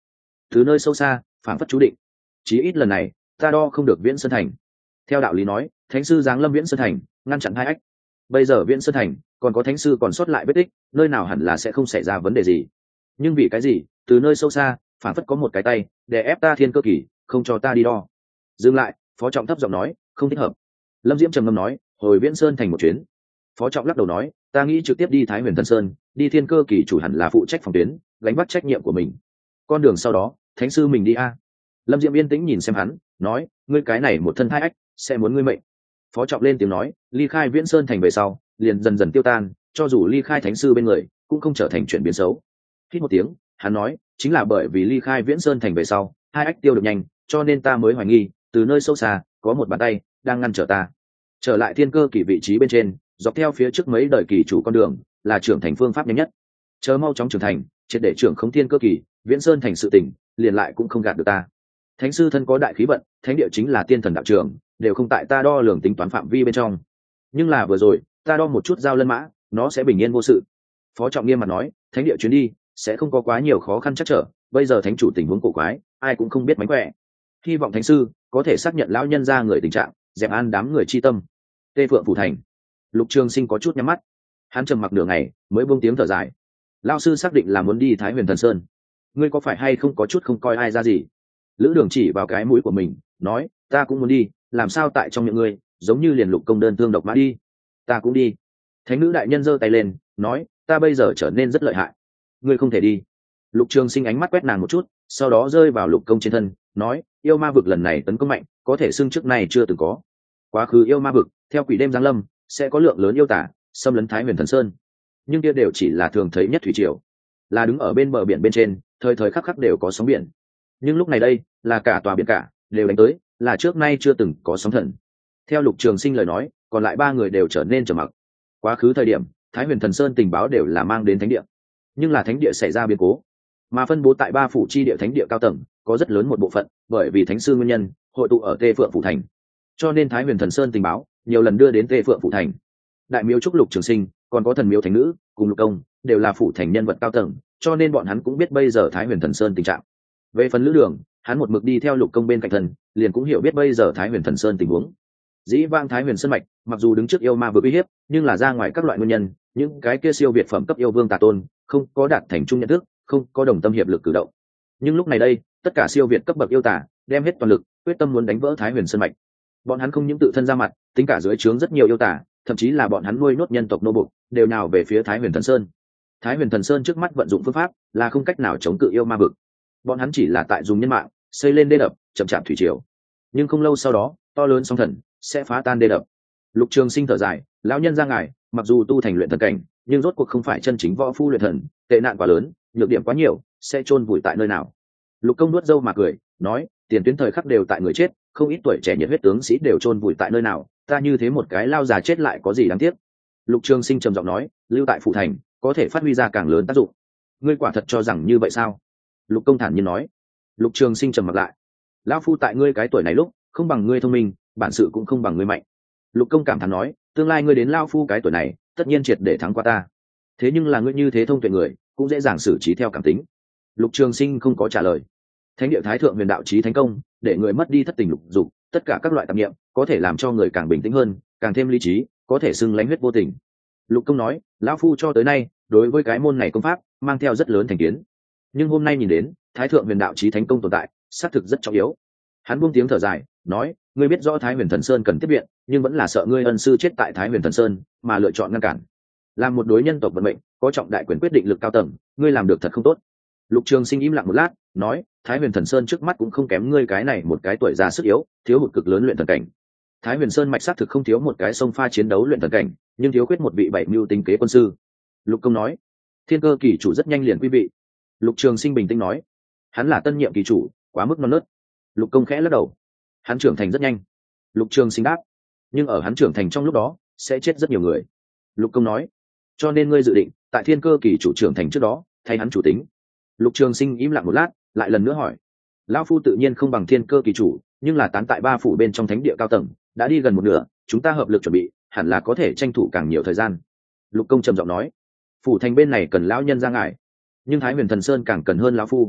từ nơi sâu xa phảng phất chú định, chí ít lần này ta đo không được Viễn Sơn thành. Theo đạo lý nói, thánh sư giáng lâm Viễn Sơn thành, ngăn chặn hai ách. Bây giờ Viễn Sơn thành còn có thánh sư còn sót lại vết tích, nơi nào hẳn là sẽ không xảy ra vấn đề gì. Nhưng vì cái gì, từ nơi sâu xa phảng phất có một cái tay để ép ta thiên cơ kỳ, không cho ta đi đo. Dừng lại, Phó Trọng thấp giọng nói, không thích hợp. Lâm Diễm trầm ngâm nói, hồi Viễn Sơn thành một chuyến. Phó Trọng lắc đầu nói, ta nghĩ trực tiếp đi Thái Huyền Thần Sơn, đi thiên cơ kỳ chủ hẳn là phụ trách phòng tuyến, gánh vác trách nhiệm của mình. Con đường sau đó, thánh sư mình đi a. Lâm Diễm yên tĩnh nhìn xem hắn, nói, ngươi cái này một thân thai ách, sẽ muốn ngươi mệnh. Phó Trọng lên tiếng nói, ly khai Viễn Sơn thành về sau, liền dần dần tiêu tan, cho dù ly khai thánh sư bên người, cũng không trở thành chuyện biến xấu. Hít một tiếng, hắn nói, chính là bởi vì ly khai Viễn Sơn thành về sau, hai ách tiêu được nhanh, cho nên ta mới hoài nghi, từ nơi sâu xa có một bàn tay đang ngăn trở ta. Trở lại thiên cơ kỳ vị trí bên trên, dọc theo phía trước mấy đời kỳ chủ con đường, là trưởng thành phương pháp nhanh nhất. Chờ mau chóng trưởng thành, triệt để trưởng không thiên cơ kỳ, Viễn Sơn thành sự tỉnh, liền lại cũng không gạt được ta. Thánh sư thân có đại khí vận, thánh địa chính là tiên thần đạo trường, đều không tại ta đo lường tính toán phạm vi bên trong. Nhưng là vừa rồi, ta đo một chút giao lân mã, nó sẽ bình yên vô sự. Phó Trọng nghiêm mặt nói, thánh địa chuyến đi sẽ không có quá nhiều khó khăn chắc trở, bây giờ thánh chủ tình huống cổ quái, ai cũng không biết mánh khỏe. Hy vọng thánh sư có thể xác nhận lão nhân ra người tình trạng, dẹp an đám người chi tâm. Tê Phượng phủ thành, Lục Trường Sinh có chút nhắm mắt, hắn trầm mặc nửa ngày mới buông tiếng thở dài. Lão sư xác định là muốn đi Thái Huyền Thần Sơn, ngươi có phải hay không có chút không coi ai ra gì? Lữ Đường chỉ vào cái mũi của mình, nói, ta cũng muốn đi, làm sao tại trong miệng ngươi giống như liền Lục công đơn thương độc mã đi? Ta cũng đi. Thánh nữ đại nhân giơ tay lên, nói, ta bây giờ trở nên rất lợi hại, ngươi không thể đi. Lục Trường Sinh ánh mắt quét nàng một chút, sau đó rơi vào Lục công trên thân, nói, yêu ma vực lần này tấn công mạnh, có thể xưng trước này chưa từng có. Quá khứ yêu ma vực theo quỷ đêm giáng lâm, sẽ có lượng lớn yêu tả xâm lấn Thái Huyền Thần Sơn, nhưng kia đều chỉ là thường thấy nhất thủy triều, là đứng ở bên bờ biển bên trên, thời thời khắc khắc đều có sóng biển. Nhưng lúc này đây là cả tòa biển cả đều đánh tới, là trước nay chưa từng có sóng thần. Theo Lục Trường Sinh lời nói, còn lại ba người đều trở nên trầm mặc. Quá khứ thời điểm, Thái Huyền Thần Sơn tình báo đều là mang đến thánh địa, nhưng là thánh địa xảy ra biến cố, mà phân bố tại ba phủ chi địa thánh địa cao tầng có rất lớn một bộ phận bởi vì thánh sư nguyên nhân hội tụ ở Tê Phượng phủ thành, cho nên Thái Huyền Thần Sơn tình báo nhiều lần đưa đến Tê Phượng phủ thành. Đại miếu trúc Lục Trường Sinh, còn có thần miếu thánh nữ cùng Lục công đều là phủ thành nhân vật cao tầng, cho nên bọn hắn cũng biết bây giờ Thái Huyền Thần Sơn tình trạng. Về phần Lữ Đường, hắn một mực đi theo Lục công bên cạnh thần, liền cũng hiểu biết bây giờ Thái Huyền Thần Sơn tình huống. Dĩ vang Thái Huyền Sơn mạch mặc dù đứng trước yêu ma vừa uy hiếp, nhưng là ra ngoài các loại nguyên nhân, những cái kia siêu việt phẩm cấp yêu vương tà tôn không có đạt thành chung nhận thức, không có đồng tâm hiệp lực cử động. Nhưng lúc này đây, tất cả siêu việt cấp bậc yêu tả đem hết toàn lực, quyết tâm muốn đánh vỡ Thái Huyền Sơn mạch. Bọn hắn không những tự thân ra mặt, tính cả dưới trướng rất nhiều yêu tả, thậm chí là bọn hắn nuôi nốt nhân tộc nô bộc, đều nào về phía Thái Huyền Thần Sơn. Thái Huyền Thần Sơn trước mắt vận dụng phương pháp là không cách nào chống cự yêu ma vực. Bọn hắn chỉ là tại dùng nhân mạng xây lên đê đập, chậm chạp thủy triều. Nhưng không lâu sau đó, to lớn sóng thần sẽ phá tan đê đập. Lục Trường Sinh thở dài, lão nhân ra ngài, mặc dù tu thành luyện thần cảnh, nhưng rốt cuộc không phải chân chính võ phu luyện thần, tệ nạn quá lớn, nhược điểm quá nhiều, sẽ chôn vùi tại nơi nào? Lục công nuốt dâu mà cười, nói, tiền tuyến thời khắc đều tại người chết, không ít tuổi trẻ nhiệt huyết tướng sĩ đều chôn vùi tại nơi nào, ta như thế một cái lao già chết lại có gì đáng tiếc? Lục Trường Sinh trầm giọng nói, lưu tại phủ thành có thể phát huy ra càng lớn tác dụng. Ngươi quả thật cho rằng như vậy sao? Lục công thản nhiên nói. Lục Trường Sinh trầm mặc lại, lão phu tại ngươi cái tuổi này lúc không bằng ngươi thông minh, bản sự cũng không bằng ngươi mạnh. Lục công cảm thán nói, tương lai ngươi đến lão phu cái tuổi này tất nhiên triệt để thắng qua ta, thế nhưng là ngươi như thế thông tuệ người cũng dễ dàng xử trí theo cảm tính. Lục Trường Sinh không có trả lời. Thánh địa thái thượng huyền đạo chí thánh công để người mất đi thất tình lục dục, tất cả các loại tạp niệm có thể làm cho người càng bình tĩnh hơn, càng thêm lý trí, có thể xưng lãnh huyết vô tình. Lục công nói, lão phu cho tới nay đối với cái môn này công pháp mang theo rất lớn thành kiến, nhưng hôm nay nhìn đến thái thượng huyền đạo chí thánh công tồn tại, xác thực rất trọng yếu. Hắn buông tiếng thở dài, nói, ngươi biết rõ Thái Huyền Thần Sơn cần tiếp viện, nhưng vẫn là sợ ngươi ân sư chết tại Thái Huyền Thần Sơn mà lựa chọn ngăn cản. Làm một đối nhân tộc vận mệnh có trọng đại quyền quyết định lực cao tầng, ngươi làm được thật không tốt. Lục Trường Sinh im lặng một lát, nói, Thái Huyền Thần Sơn trước mắt cũng không kém ngươi cái này một cái tuổi già sức yếu, thiếu hụt cực lớn luyện thần cảnh. Thái Huyền Sơn mạch xác thực không thiếu một cái sông pha chiến đấu luyện thần cảnh, nhưng thiếu khuyết một vị bảy mưu tính kế quân sư. Lục công nói, thiên cơ kỳ chủ rất nhanh liền quý vị. Lục Trường Sinh bình tĩnh nói, hắn là tân nhiệm kỳ chủ, quá mức non nớt. Lục công khẽ lắc đầu, hắn trưởng thành rất nhanh. Lục Trường Sinh đáp, nhưng ở hắn trưởng thành trong lúc đó sẽ chết rất nhiều người. Lục công nói, cho nên ngươi dự định tại thiên cơ kỳ chủ trưởng thành trước đó thay hắn chủ tính. Lục Trường Sinh im lặng một lát, lại lần nữa hỏi, lão phu tự nhiên không bằng thiên cơ kỳ chủ, nhưng là tán tại ba phủ bên trong thánh địa cao tầng đã đi gần một nửa, chúng ta hợp lực chuẩn bị hẳn là có thể tranh thủ càng nhiều thời gian. Lục công trầm giọng nói, phủ thành bên này cần lão nhân ra ngài, nhưng Thái Huyền Thần Sơn càng cần hơn lão phu.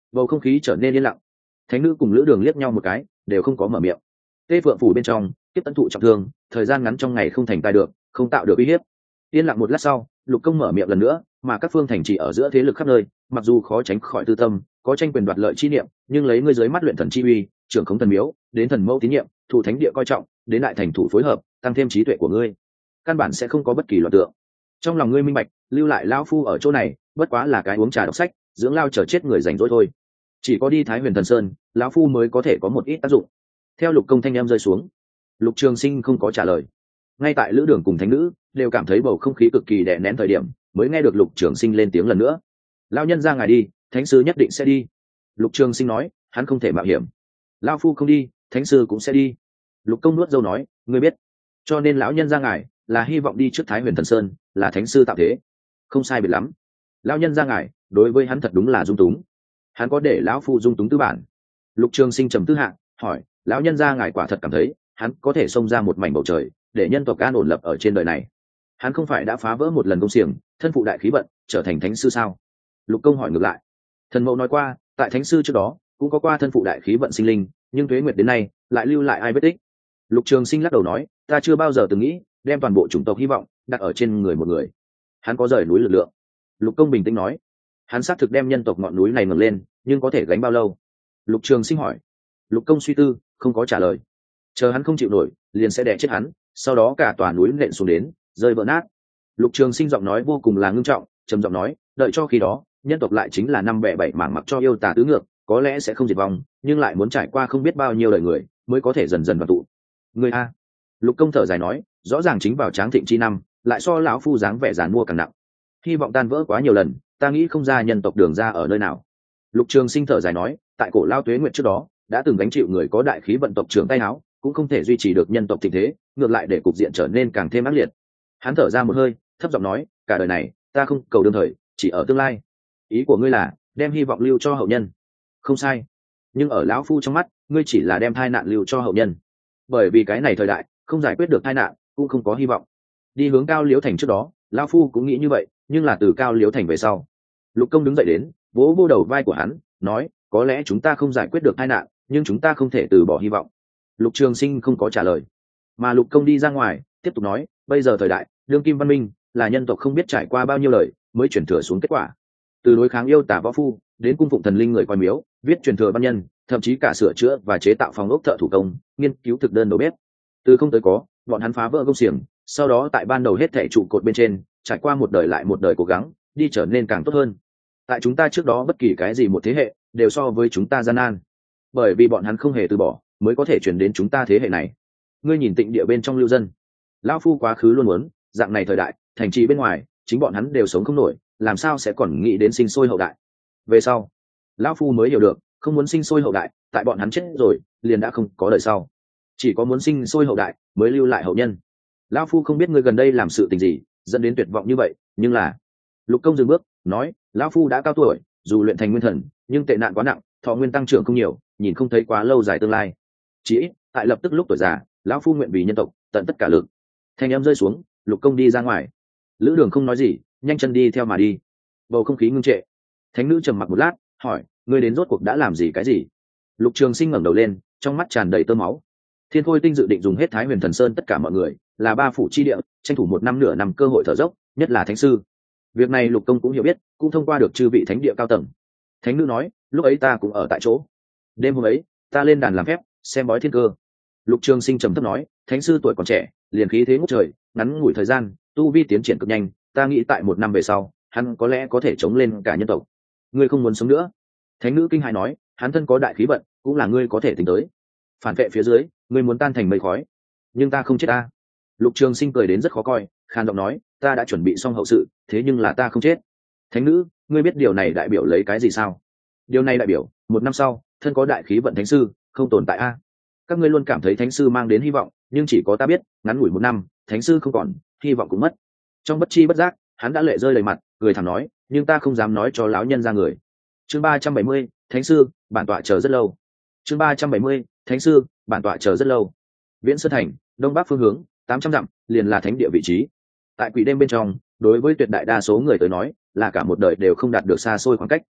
bầu không khí trở nên yên lặng. Thánh nữ cùng lữ đường liếc nhau một cái, đều không có mở miệng. Tê Phượng phủ bên trong, tiếp tấn thụ trọng thương, thời gian ngắn trong ngày không thành tài được, không tạo được uy hiếp. Yên lặng một lát sau, Lục Công mở miệng lần nữa, mà các phương thành trì ở giữa thế lực khắp nơi, mặc dù khó tránh khỏi tư tâm, có tranh quyền đoạt lợi chi niệm, nhưng lấy ngươi dưới mắt luyện thần chi uy, trưởng khống thần miếu, đến thần mẫu tín nhiệm, thủ thánh địa coi trọng, đến đại thành thủ phối hợp, tăng thêm trí tuệ của ngươi, căn bản sẽ không có bất kỳ loạn tượng. Trong lòng ngươi minh bạch, lưu lại lão phu ở chỗ này, bất quá là cái uống trà đọc sách, dưỡng lao chờ chết người rảnh rỗi thôi. Chỉ có đi Thái Huyền Thần Sơn, lão phu mới có thể có một ít tác dụng. Theo Lục Công thanh em rơi xuống, Lục Trường Sinh không có trả lời. Ngay tại lữ đường cùng thánh nữ đều cảm thấy bầu không khí cực kỳ đè nén thời điểm, mới nghe được Lục Trường Sinh lên tiếng lần nữa. Lão nhân ra ngài đi, thánh sư nhất định sẽ đi. Lục Trường Sinh nói, hắn không thể mạo hiểm. Lão phu không đi, thánh sư cũng sẽ đi. Lục Công nuốt dâu nói, ngươi biết, cho nên lão nhân ra ngài là hy vọng đi trước Thái Huyền Thần Sơn, là thánh sư tạo thế. Không sai biệt lắm. Lão nhân ra ngài đối với hắn thật đúng là dung túng. Hắn có để lão phu dung túng tư bản. Lục Trường Sinh trầm tư hạ, hỏi, lão nhân ra ngài quả thật cảm thấy hắn có thể xông ra một mảnh bầu trời để nhân tộc an ổn lập ở trên đời này? Hắn không phải đã phá vỡ một lần công xiềng, thân phụ đại khí vận, trở thành thánh sư sao? Lục Công hỏi ngược lại. Thần mẫu nói qua, tại thánh sư trước đó cũng có qua thân phụ đại khí vận sinh linh, nhưng tuế nguyệt đến nay lại lưu lại ai vết tích. Lục Trường Sinh lắc đầu nói, ta chưa bao giờ từng nghĩ đem toàn bộ chủng tộc hy vọng đặt ở trên người một người. Hắn có rời núi lực lượng. Lục Công bình tĩnh nói, hắn xác thực đem nhân tộc ngọn núi này ngẩng lên, nhưng có thể gánh bao lâu? Lục Trường Sinh hỏi. Lục Công suy tư, không có trả lời. Chờ hắn không chịu nổi, liền sẽ đè chết hắn, sau đó cả tòa núi nện xuống đến, rơi vỡ nát. Lục Trường Sinh giọng nói vô cùng là ngưng trọng, trầm giọng nói, đợi cho khi đó, nhân tộc lại chính là năm bẻ bảy mảng, mặc cho yêu tà tứ ngược, có lẽ sẽ không diệt vong, nhưng lại muốn trải qua không biết bao nhiêu đời người, mới có thể dần dần đoàn tụ. Người a. Lục Công thở dài nói, rõ ràng chính vào tráng thịnh chi năm, lại so lão phu dáng vẻ giàn mua càng nặng. Hy vọng tan vỡ quá nhiều lần, ta nghĩ không ra nhân tộc đường ra ở nơi nào. Lục Trường Sinh thở dài nói, tại cổ lao tuế nguyệt trước đó, đã từng gánh chịu người có đại khí vận tộc trưởng tay áo, cũng không thể duy trì được nhân tộc tình thế, ngược lại để cục diện trở nên càng thêm ác liệt. Hắn thở ra một hơi, thấp giọng nói, cả đời này ta không cầu đương thời, chỉ ở tương lai. Ý của ngươi là đem hy vọng lưu cho hậu nhân? Không sai, nhưng ở lão phu trong mắt, ngươi chỉ là đem tai nạn lưu cho hậu nhân, bởi vì cái này thời đại không giải quyết được tai nạn, cũng không có hy vọng. Đi hướng Cao Liễu Thành trước đó, lão phu cũng nghĩ như vậy, nhưng là từ Cao Liễu Thành về sau. Lục Công đứng dậy đến, vỗ vô đầu vai của hắn, nói, có lẽ chúng ta không giải quyết được tai nạn, nhưng chúng ta không thể từ bỏ hy vọng. Lục Trường Sinh không có trả lời, mà Lục Công đi ra ngoài, tiếp tục nói, bây giờ thời đại đương kim văn minh là nhân tộc không biết trải qua bao nhiêu lời mới chuyển thừa xuống kết quả. Từ đối kháng yêu tả võ phu đến cung phụng thần linh người coi miếu, viết truyền thừa văn nhân, thậm chí cả sửa chữa và chế tạo phòng ốc thợ thủ công, nghiên cứu thực đơn đầu bếp. Từ không tới có, bọn hắn phá vỡ công xiềng, sau đó tại ban đầu hết thảy trụ cột bên trên, trải qua một đời lại một đời cố gắng, đi trở nên càng tốt hơn. Tại chúng ta trước đó bất kỳ cái gì một thế hệ đều so với chúng ta gian nan, bởi vì bọn hắn không hề từ bỏ, mới có thể truyền đến chúng ta thế hệ này. Ngươi nhìn Tịnh địa bên trong lưu dân, lão phu quá khứ luôn muốn dạng này thời đại, thành trì bên ngoài chính bọn hắn đều sống không nổi, làm sao sẽ còn nghĩ đến sinh sôi hậu đại? Về sau lão phu mới hiểu được, không muốn sinh sôi hậu đại, tại bọn hắn chết rồi liền đã không có đời sau, chỉ có muốn sinh sôi hậu đại mới lưu lại hậu nhân. Lão phu không biết ngươi gần đây làm sự tình gì dẫn đến tuyệt vọng như vậy, nhưng là Lục Công dừng bước nói, lão phu đã cao tuổi, dù luyện thành nguyên thần, nhưng tệ nạn quá nặng, thọ nguyên tăng trưởng không nhiều, nhìn không thấy quá lâu dài tương lai. Chỉ ít tại lập tức lúc tuổi già, lão phu nguyện vì nhân tộc tận tất cả lực. Thanh âm rơi xuống, Lục Công đi ra ngoài. Lữ Đường không nói gì, nhanh chân đi theo mà đi. Bầu không khí ngưng trệ. Thánh nữ trầm mặc một lát, hỏi, ngươi đến rốt cuộc đã làm gì cái gì? Lục Trường Sinh ngẩng đầu lên, trong mắt tràn đầy tơ máu. Thiên Khôi Tinh dự định dùng hết Thái Huyền Thần Sơn tất cả mọi người, là ba phủ chi địa, tranh thủ một năm nửa năm cơ hội thở dốc, nhất là thánh sư. Việc này Lục Công cũng hiểu biết, cũng thông qua được chư vị thánh địa cao tầng. Thánh nữ nói, lúc ấy ta cũng ở tại chỗ. Đêm hôm ấy, ta lên đàn làm phép, xem bói thiên cơ. Lục Trường Sinh trầm thấp nói, thánh sư tuổi còn trẻ, liền khí thế ngút trời, ngắn ngủi thời gian, tu vi tiến triển cực nhanh, ta nghĩ tại một năm về sau, hắn có lẽ có thể chống lên cả nhân tộc. Ngươi không muốn sống nữa? Thánh nữ kinh hãi nói, hắn thân có đại khí vận, cũng là ngươi có thể tính tới. Phản vệ phía dưới, ngươi muốn tan thành mây khói, nhưng ta không chết ta. Lục Trường Sinh cười đến rất khó coi, khan giọng nói, ta đã chuẩn bị xong hậu sự, thế nhưng là ta không chết. Thánh nữ, ngươi biết điều này đại biểu lấy cái gì sao? Điều này đại biểu, một năm sau, thân có đại khí vận thánh sư không tồn tại a. Các ngươi luôn cảm thấy thánh sư mang đến hy vọng, nhưng chỉ có ta biết, ngắn ngủi một năm, thánh sư không còn, hy vọng cũng mất. Trong bất chi bất giác, hắn đã lệ rơi đầy mặt, cười thẳng nói, nhưng ta không dám nói cho lão nhân ra người. Chương ba trăm bảy mươi, thánh sư, bản tọa chờ rất lâu. Chương ba trăm bảy mươi, thánh sư, bản tọa chờ rất lâu. Viễn Sơn thành, đông bắc phương hướng, tám trăm dặm, liền là thánh địa vị trí. Tại quỷ đêm bên trong, đối với tuyệt đại đa số người tới nói, là cả một đời đều không đạt được xa xôi khoảng cách.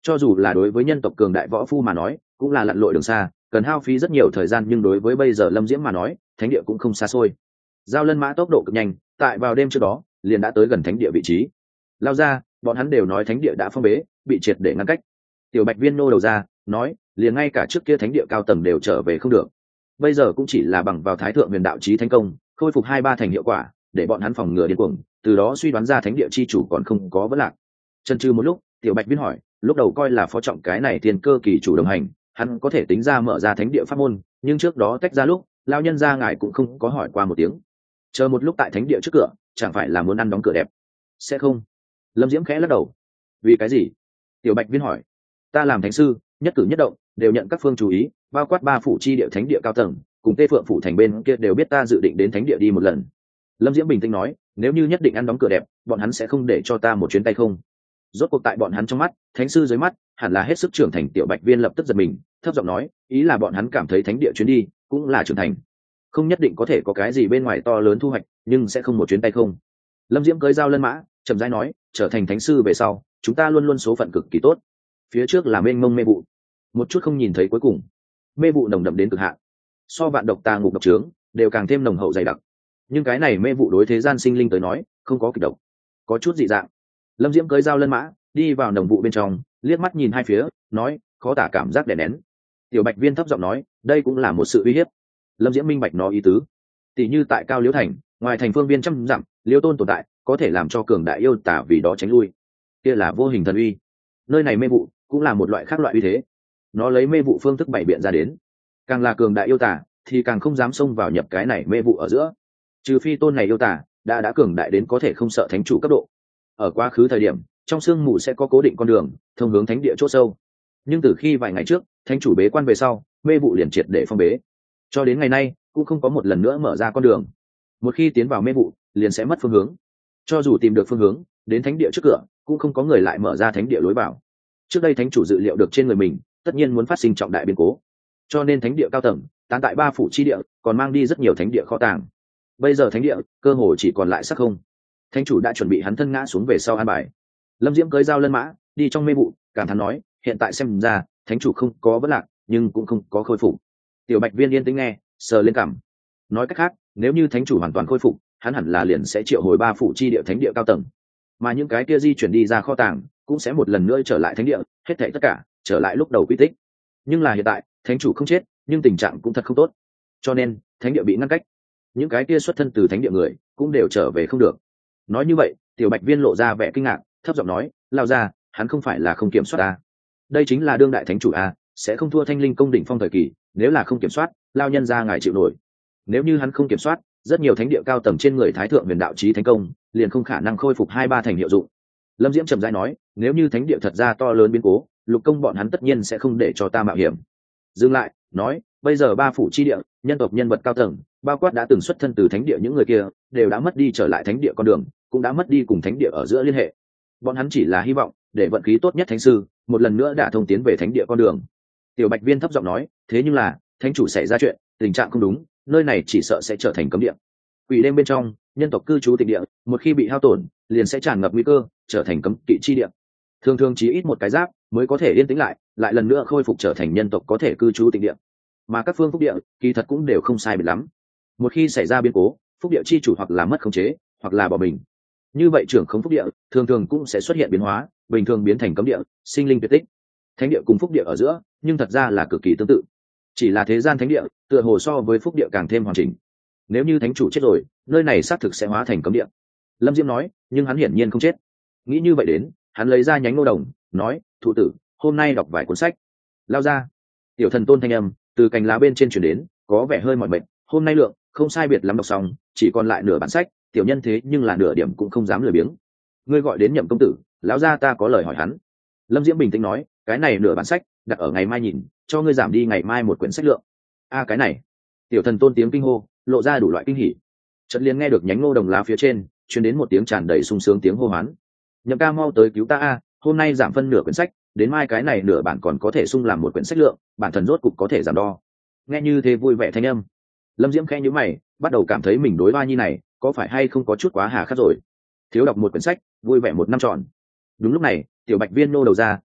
Cho dù là đối với nhân tộc cường đại võ phu mà nói cũng là lặn lội đường xa, cần hao phí rất nhiều thời gian, nhưng đối với bây giờ Lâm Diễm mà nói thánh địa cũng không xa xôi. Giao Lân Mã tốc độ cực nhanh, tại vào đêm trước đó liền đã tới gần thánh địa vị trí. Lao ra, bọn hắn đều nói thánh địa đã phong bế, bị triệt để ngăn cách. Tiểu Bạch Viên nô đầu ra nói, liền ngay cả trước kia thánh địa cao tầng đều trở về không được, bây giờ cũng chỉ là bằng vào thái thượng huyền đạo chí thánh công khôi phục hai ba thành hiệu quả để bọn hắn phòng ngừa điên cuồng, từ đó suy đoán ra thánh địa chi chủ còn không có vấn lạc. Chần chừ một lúc, Tiểu Bạch Viên hỏi, lúc đầu coi là phó trọng cái này tiền cơ kỳ chủ đồng hành, hắn có thể tính ra mở ra thánh địa pháp môn, nhưng trước đó tách ra lúc lao nhân ra ngài cũng không có hỏi qua một tiếng. Chờ một lúc tại thánh địa trước cửa chẳng phải là muốn ăn đóng cửa đẹp? Sẽ không. Lâm Diễm khẽ lắc đầu. Vì cái gì? Tiểu Bạch Viên hỏi. Ta làm thánh sư, nhất cử nhất động đều nhận các phương chú ý, bao quát ba phủ chi địa thánh địa cao tầng cùng Tê Phượng phủ thành bên kia đều biết ta dự định đến thánh địa đi một lần. Lâm Diễm bình tĩnh nói, nếu như nhất định ăn đóng cửa đẹp bọn hắn sẽ không để cho ta một chuyến tay không. Rốt cuộc tại bọn hắn trong mắt, thánh sư dưới mắt hẳn là hết sức trưởng thành. Tiểu Bạch Viên lập tức giật mình, thấp giọng nói, ý là bọn hắn cảm thấy thánh địa chuyến đi cũng là trưởng thành, không nhất định có thể có cái gì bên ngoài to lớn thu hoạch, nhưng sẽ không một chuyến tay không. Lâm Diễm cưỡi Giao Lân Mã chậm rãi nói, trở thành thánh sư về sau chúng ta luôn luôn số phận cực kỳ tốt. Phía trước là mênh mông mê vụ, một chút không nhìn thấy cuối cùng, mê vụ nồng đậm đến cực hạn, so vạn độc tà ngục độc trướng đều càng thêm nồng hậu dày đặc, nhưng cái này mê vụ đối thế gian sinh linh tới nói không có kịch độc, có chút dị dạng. Lâm Diễm cưỡi Giao Lân Mã đi vào nồng vụ bên trong, liếc mắt nhìn hai phía nói, khó tả cảm giác đè nén. Tiểu Bạch Viên thấp giọng nói, đây cũng là một sự uy hiếp. Lâm Diễm minh bạch nó ý tứ, tỷ như tại Cao Liễu thành, ngoài thành phương viên trăm dặm Liễu tôn tồn tại có thể làm cho cường đại yêu tả vì đó tránh lui, kia là vô hình thần uy. Nơi này mê vụ cũng là một loại khác loại uy thế, nó lấy mê vụ phương thức bày biện ra đến, càng là cường đại yêu tả thì càng không dám xông vào nhập cái này mê vụ ở giữa, trừ phi tôn này yêu tả đã đã cường đại đến có thể không sợ thánh chủ cấp độ. Ở quá khứ thời điểm trong sương mù sẽ có cố định con đường thông hướng thánh địa chỗ sâu, nhưng từ khi vài ngày trước thánh chủ bế quan về sau, mê vụ liền triệt để phong bế, cho đến ngày nay cũng không có một lần nữa mở ra con đường. Một khi tiến vào mê vụ liền sẽ mất phương hướng, cho dù tìm được phương hướng đến thánh địa trước cửa cũng không có người lại mở ra thánh địa lối vào. Trước đây thánh chủ dự liệu được trên người mình tất nhiên muốn phát sinh trọng đại biến cố, cho nên thánh địa cao tầng tán tại ba phủ chi địa còn mang đi rất nhiều thánh địa kho tàng. Bây giờ thánh địa cơ hồ chỉ còn lại sắc không, thánh chủ đã chuẩn bị hắn thân ngã xuống về sau an bài. Lâm Diễm cưỡi Giao Lân Mã đi trong mê vụ, cảm thán nói, hiện tại xem ra thánh chủ không có vấn lạc nhưng cũng không có khôi phục. Tiểu Bạch Viên yên tĩnh nghe, sờ lên cằm. Nói cách khác, nếu như thánh chủ hoàn toàn khôi phục, hắn hẳn là liền sẽ triệu hồi ba phủ chi địa thánh địa cao tầng, mà những cái kia di chuyển đi ra kho tàng cũng sẽ một lần nữa trở lại thánh địa, hết thảy tất cả trở lại lúc đầu quy tích. Nhưng là hiện tại thánh chủ không chết, nhưng tình trạng cũng thật không tốt, cho nên thánh địa bị ngăn cách, những cái kia xuất thân từ thánh địa người cũng đều trở về không được. Nói như vậy, Tiểu Bạch Viên lộ ra vẻ kinh ngạc, thấp giọng nói, lao ra, hắn không phải là không kiểm soát ta, đây chính là đương đại thánh chủ a, sẽ không thua Thanh Linh công đỉnh phong thời kỳ, nếu là không kiểm soát, lao nhân ra ngài chịu nổi. Nếu như hắn không kiểm soát, rất nhiều thánh địa cao tầng trên người thái thượng huyền đạo chí thánh công liền không khả năng khôi phục hai ba thành hiệu dụng. Lâm Diễm trầm rãi nói, nếu như thánh địa thật ra to lớn biến cố, lục công bọn hắn tất nhiên sẽ không để cho ta mạo hiểm. Dừng lại nói, bây giờ ba phủ chi địa nhân tộc nhân vật cao tầng, bao quát đã từng xuất thân từ thánh địa những người kia, đều đã mất đi trở lại thánh địa con đường, cũng đã mất đi cùng thánh địa ở giữa liên hệ. Bọn hắn chỉ là hy vọng để vận khí tốt nhất thánh sư một lần nữa đã thông tiến về thánh địa con đường. Tiểu Bạch Viên thấp giọng nói, thế nhưng là thánh chủ xảy ra chuyện, tình trạng không đúng, nơi này chỉ sợ sẽ trở thành cấm địa. Quỷ đêm bên trong nhân tộc cư trú tịch địa, một khi bị hao tổn liền sẽ tràn ngập nguy cơ trở thành cấm kỵ chi địa, thường thường chỉ ít một cái giáp mới có thể yên tĩnh lại, lại lần nữa khôi phục trở thành nhân tộc có thể cư trú tịch địa. Mà các phương phúc địa kỳ thật cũng đều không sai biệt lắm, một khi xảy ra biến cố, phúc địa chi chủ hoặc là mất khống chế hoặc là bỏ mình, như vậy trưởng khống phúc địa thường thường cũng sẽ xuất hiện biến hóa, bình thường biến thành cấm địa, sinh linh tuyệt tích. Thánh địa cùng phúc địa ở giữa nhưng thật ra là cực kỳ tương tự, chỉ là thế gian thánh địa tựa hồ so với phúc địa càng thêm hoàn chỉnh. Nếu như thánh chủ chết rồi, nơi này xác thực sẽ hóa thành cấm địa. Lâm Diễm nói, nhưng hắn hiển nhiên không chết. Nghĩ như vậy đến, hắn lấy ra nhánh ngô đồng, nói, thụ tử, hôm nay đọc vài cuốn sách. Lao ra. Tiểu thần tôn thanh âm từ cành lá bên trên chuyển đến, có vẻ hơi mỏi mệt, hôm nay lượng không sai biệt lắm đọc xong, chỉ còn lại nửa bản sách, tiểu nhân thế nhưng là nửa điểm cũng không dám lười biếng. Ngươi gọi đến Nhậm công tử, lão gia ta có lời hỏi hắn. Lâm Diễm bình tĩnh nói, cái này nửa bản sách đặt ở ngày mai nhìn, cho ngươi giảm đi ngày mai một quyển sách lượng. A cái này. Tiểu thần tôn tiếng kinh hô lộ ra đủ loại kinh hỉ, chợt liền nghe được nhánh ngô đồng lá phía trên truyền đến một tiếng tràn đầy sung sướng tiếng hô hoán, Nhậm ca mau tới cứu ta a, hôm nay giảm phân nửa quyển sách, đến mai cái này nửa bản còn có thể sung làm một quyển sách lượng, bản thần rốt cục có thể giảm đo. Nghe như thế vui vẻ thanh âm, Lâm Diễm khẽ nhíu mày, bắt đầu cảm thấy mình đối Hoa Nhi này có phải hay không có chút quá hà khắc rồi. Thiếu đọc một quyển sách, vui vẻ một năm trọn. Đúng lúc này, Tiểu Bạch Viên nô đầu ra,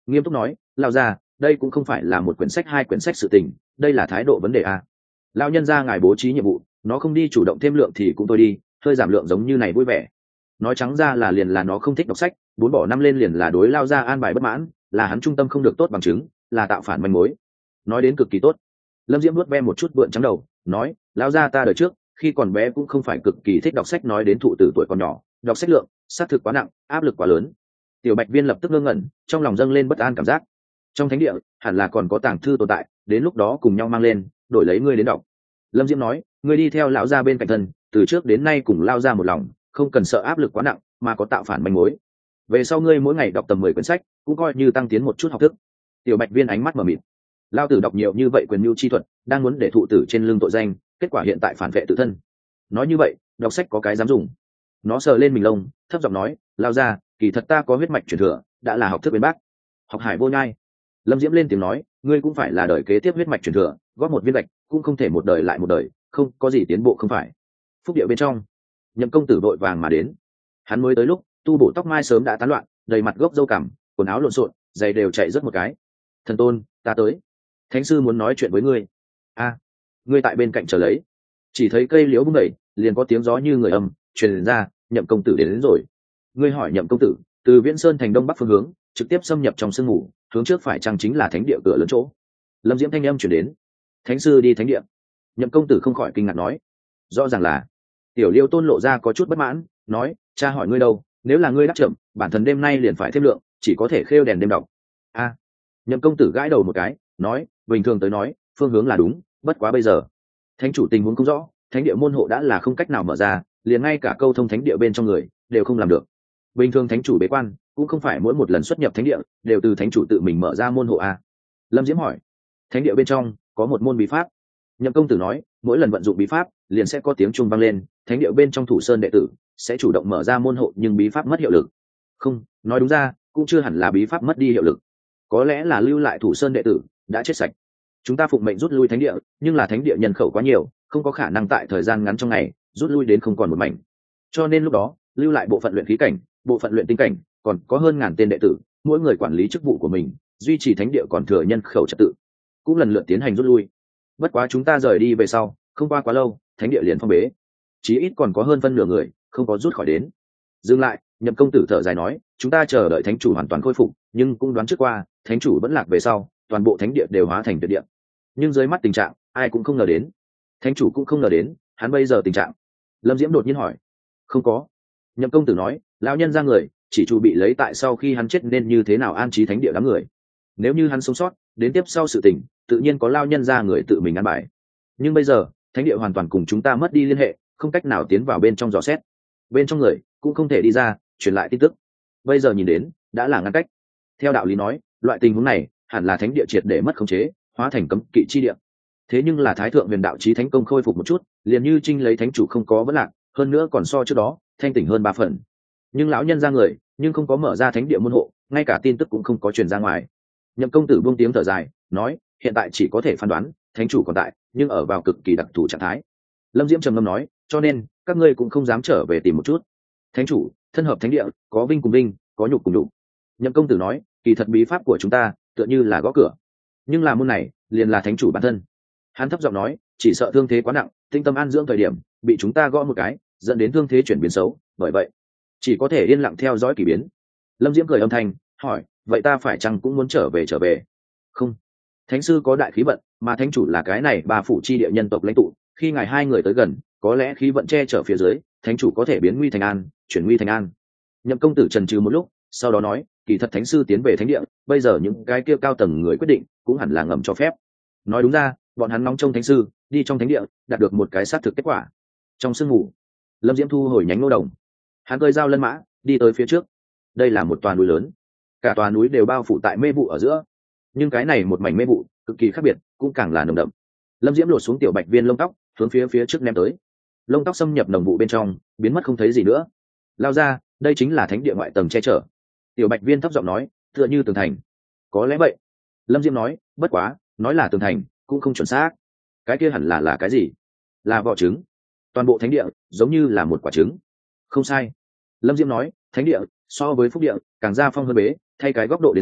nghiêm túc nói, lao ra, đây cũng không phải là một quyển sách hai quyển sách sự tình, đây là thái độ vấn đề a. Lao nhân ra ngài bố trí nhiệm vụ, nó không đi chủ động thêm lượng thì cũng thôi đi, hơi giảm lượng giống như này vui vẻ. Nói trắng ra là liền là nó không thích đọc sách, bốn bỏ năm lên liền là đối lao ra an bài bất mãn, là hắn trung tâm không được tốt bằng chứng, là tạo phản manh mối. Nói đến cực kỳ tốt. Lâm Diễm nuốt ve một chút vượn trắng đầu, nói, lao ra ta đời trước khi còn bé cũng không phải cực kỳ thích đọc sách, nói đến thụ tử tuổi còn nhỏ, đọc sách lượng xác thực quá nặng, áp lực quá lớn. Tiểu Bạch Viên lập tức ngơ ngẩn, trong lòng dâng lên bất an cảm giác. Trong thánh địa hẳn là còn có tàng thư tồn tại, đến lúc đó cùng nhau mang lên, đổi lấy ngươi đến đọc. Lâm Diễm nói, ngươi đi theo lão gia bên cạnh thân, từ trước đến nay cùng lao ra một lòng, không cần sợ áp lực quá nặng, mà có tạo phản manh mối. Về sau ngươi mỗi ngày đọc tầm mười quyển sách, cũng coi như tăng tiến một chút học thức. Tiểu Bạch Viên ánh mắt mở mịt. Lao tử đọc nhiều như vậy quyền mưu chi thuật, đang muốn để thụ tử trên lưng tội danh, kết quả hiện tại phản vệ tự thân. Nói như vậy, đọc sách có cái dám dùng. Nó sờ lên mình lông, thấp giọng nói, lao ra, kỳ thật ta có huyết mạch truyền thừa, đã là học thức bên bác. Học hải vô nhai. Lâm Diễm lên tiếng nói, ngươi cũng phải là đời kế tiếp huyết mạch truyền thừa, góp một viên gạch cũng không thể một đời lại một đời, không có gì tiến bộ không phải. Phúc điệu bên trong, Nhậm công tử vội vàng mà đến. Hắn mới tới lúc, tu bổ tóc mai sớm đã tán loạn, đầy mặt gốc râu cằm, quần áo lộn xộn, giày đều chạy rất một cái. Thần tôn, ta tới. Thánh sư muốn nói chuyện với ngươi. A, ngươi tại bên cạnh chờ lấy. Chỉ thấy cây liễu bung đẩy, liền có tiếng gió như người âm truyền ra, Nhậm công tử đến, đến rồi. Ngươi hỏi Nhậm công tử, từ Viễn Sơn thành đông bắc phương hướng, trực tiếp xâm nhập trong sương mù, hướng trước phải chăng chính là thánh địa cửa lớn chỗ. Lâm Diễm thanh âm chuyển đến. Thánh sư đi thánh địa. Nhậm công tử không khỏi kinh ngạc nói, rõ ràng là. Tiểu Liêu Tôn lộ ra có chút bất mãn, nói, cha hỏi ngươi đâu, nếu là ngươi đắc chậm, bản thân đêm nay liền phải thêm lượng, chỉ có thể khêu đèn đêm đọc. A. Nhậm công tử gãi đầu một cái, nói, bình thường tới nói, phương hướng là đúng, bất quá bây giờ thánh chủ tình huống không rõ, thánh địa môn hộ đã là không cách nào mở ra, liền ngay cả câu thông thánh địa bên trong người đều không làm được. Bình thường thánh chủ bế quan cũng không phải mỗi một lần xuất nhập thánh địa đều từ thánh chủ tự mình mở ra môn hộ a. Lâm Diễm hỏi, thánh địa bên trong có một môn bí pháp. Nhậm công tử nói, mỗi lần vận dụng bí pháp liền sẽ có tiếng chuông vang lên, thánh địa bên trong thủ sơn đệ tử sẽ chủ động mở ra môn hộ, nhưng bí pháp mất hiệu lực. Không, nói đúng ra cũng chưa hẳn là bí pháp mất đi hiệu lực, có lẽ là lưu lại thủ sơn đệ tử đã chết sạch. Chúng ta phụng mệnh rút lui thánh địa, nhưng là thánh địa nhân khẩu quá nhiều, không có khả năng tại thời gian ngắn trong ngày rút lui đến không còn một mảnh, cho nên lúc đó lưu lại bộ phận luyện khí cảnh, bộ phận luyện tinh cảnh, còn có hơn ngàn tên đệ tử, mỗi người quản lý chức vụ của mình, duy trì thánh địa còn thừa nhân khẩu trật tự, cũng lần lượt tiến hành rút lui. Bất quá chúng ta rời đi về sau, không qua quá lâu, thánh địa liền phong bế, chí ít còn có hơn phân nửa người không có rút khỏi đến. Dừng lại, Nhậm công tử thở dài nói, chúng ta chờ đợi thánh chủ hoàn toàn khôi phục, nhưng cũng đoán trước qua, thánh chủ vẫn lạc về sau, toàn bộ thánh địa đều hóa thành tuyệt địa. Nhưng dưới mắt tình trạng, ai cũng không ngờ đến, thánh chủ cũng không ngờ đến, hắn bây giờ tình trạng. Lâm Diễm đột nhiên hỏi, không có. Nhậm công tử nói, lão nhân ra người chỉ chủ bị lấy tại sau khi hắn chết nên như thế nào an trí thánh địa đám người. Nếu như hắn sống sót, đến tiếp sau sự tình, tự nhiên có lao nhân ra người tự mình ăn bài. Nhưng bây giờ, thánh địa hoàn toàn cùng chúng ta mất đi liên hệ, không cách nào tiến vào bên trong dò xét. Bên trong người cũng không thể đi ra truyền lại tin tức. Bây giờ nhìn đến, đã là ngăn cách. Theo đạo lý nói, loại tình huống này hẳn là thánh địa triệt để mất khống chế, hóa thành cấm kỵ chi địa. Thế nhưng là thái thượng huyền đạo chí thánh công khôi phục một chút, liền như trinh lấy thánh chủ không có vấn lạc, hơn nữa còn so trước đó thanh tỉnh hơn ba phần. Nhưng lão nhân ra người nhưng không có mở ra thánh địa môn hộ, ngay cả tin tức cũng không có truyền ra ngoài. Nhậm công tử buông tiếng thở dài, nói, hiện tại chỉ có thể phán đoán thánh chủ còn tại, nhưng ở vào cực kỳ đặc thù trạng thái. Lâm Diễm trầm ngâm nói, cho nên các ngươi cũng không dám trở về tìm một chút. Thánh chủ thân hợp thánh địa, có vinh cùng vinh, có nhục cùng nhục. Nhậm công tử nói, kỳ thật bí pháp của chúng ta tựa như là gõ cửa, nhưng là môn này liền là thánh chủ bản thân. Hắn thấp giọng nói, chỉ sợ thương thế quá nặng, tinh tâm an dưỡng thời điểm bị chúng ta gõ một cái, dẫn đến thương thế chuyển biến xấu, bởi vậy chỉ có thể yên lặng theo dõi kỳ biến. Lâm Diễm cười âm thanh, hỏi, vậy ta phải chăng cũng muốn trở về trở về? Không, thánh sư có đại khí vận, mà thánh chủ là cái này ba phủ chi địa nhân tộc lãnh tụ, khi ngài hai người tới gần, có lẽ khí vận che chở phía dưới, thánh chủ có thể biến nguy thành an, chuyển nguy thành an. Nhậm công tử trần trừ một lúc, sau đó nói, kỳ thật thánh sư tiến về thánh địa, bây giờ những cái kia cao tầng người quyết định cũng hẳn là ngầm cho phép. Nói đúng ra, bọn hắn nóng trông thánh sư đi trong thánh địa đạt được một cái xác thực kết quả. Trong sương mù, Lâm Diễm thu hồi nhánh ngô đồng, hắn cơi dao lân mã đi tới phía trước. Đây là một tòa núi lớn, cả tòa núi đều bao phủ tại mê vụ ở giữa, nhưng cái này một mảnh mê vụ cực kỳ khác biệt, cũng càng là nồng đậm. Lâm Diễm lột xuống tiểu bạch viên lông tóc, hướng phía phía trước ném tới. Lông tóc xâm nhập nồng vụ bên trong, biến mất không thấy gì nữa. Lao ra, đây chính là thánh địa ngoại tầng che chở. Tiểu bạch viên thấp giọng nói, tựa như tường thành. Có lẽ vậy. Lâm Diễm nói, bất quá nói là tường thành cũng không chuẩn xác. Cái kia hẳn là là cái gì? Là vỏ trứng. Toàn bộ thánh địa giống như là một quả trứng. Không sai. Lâm Diễm nói, thánh địa so với phúc địa càng gia phong hơn bế, thay cái góc độ đến xem,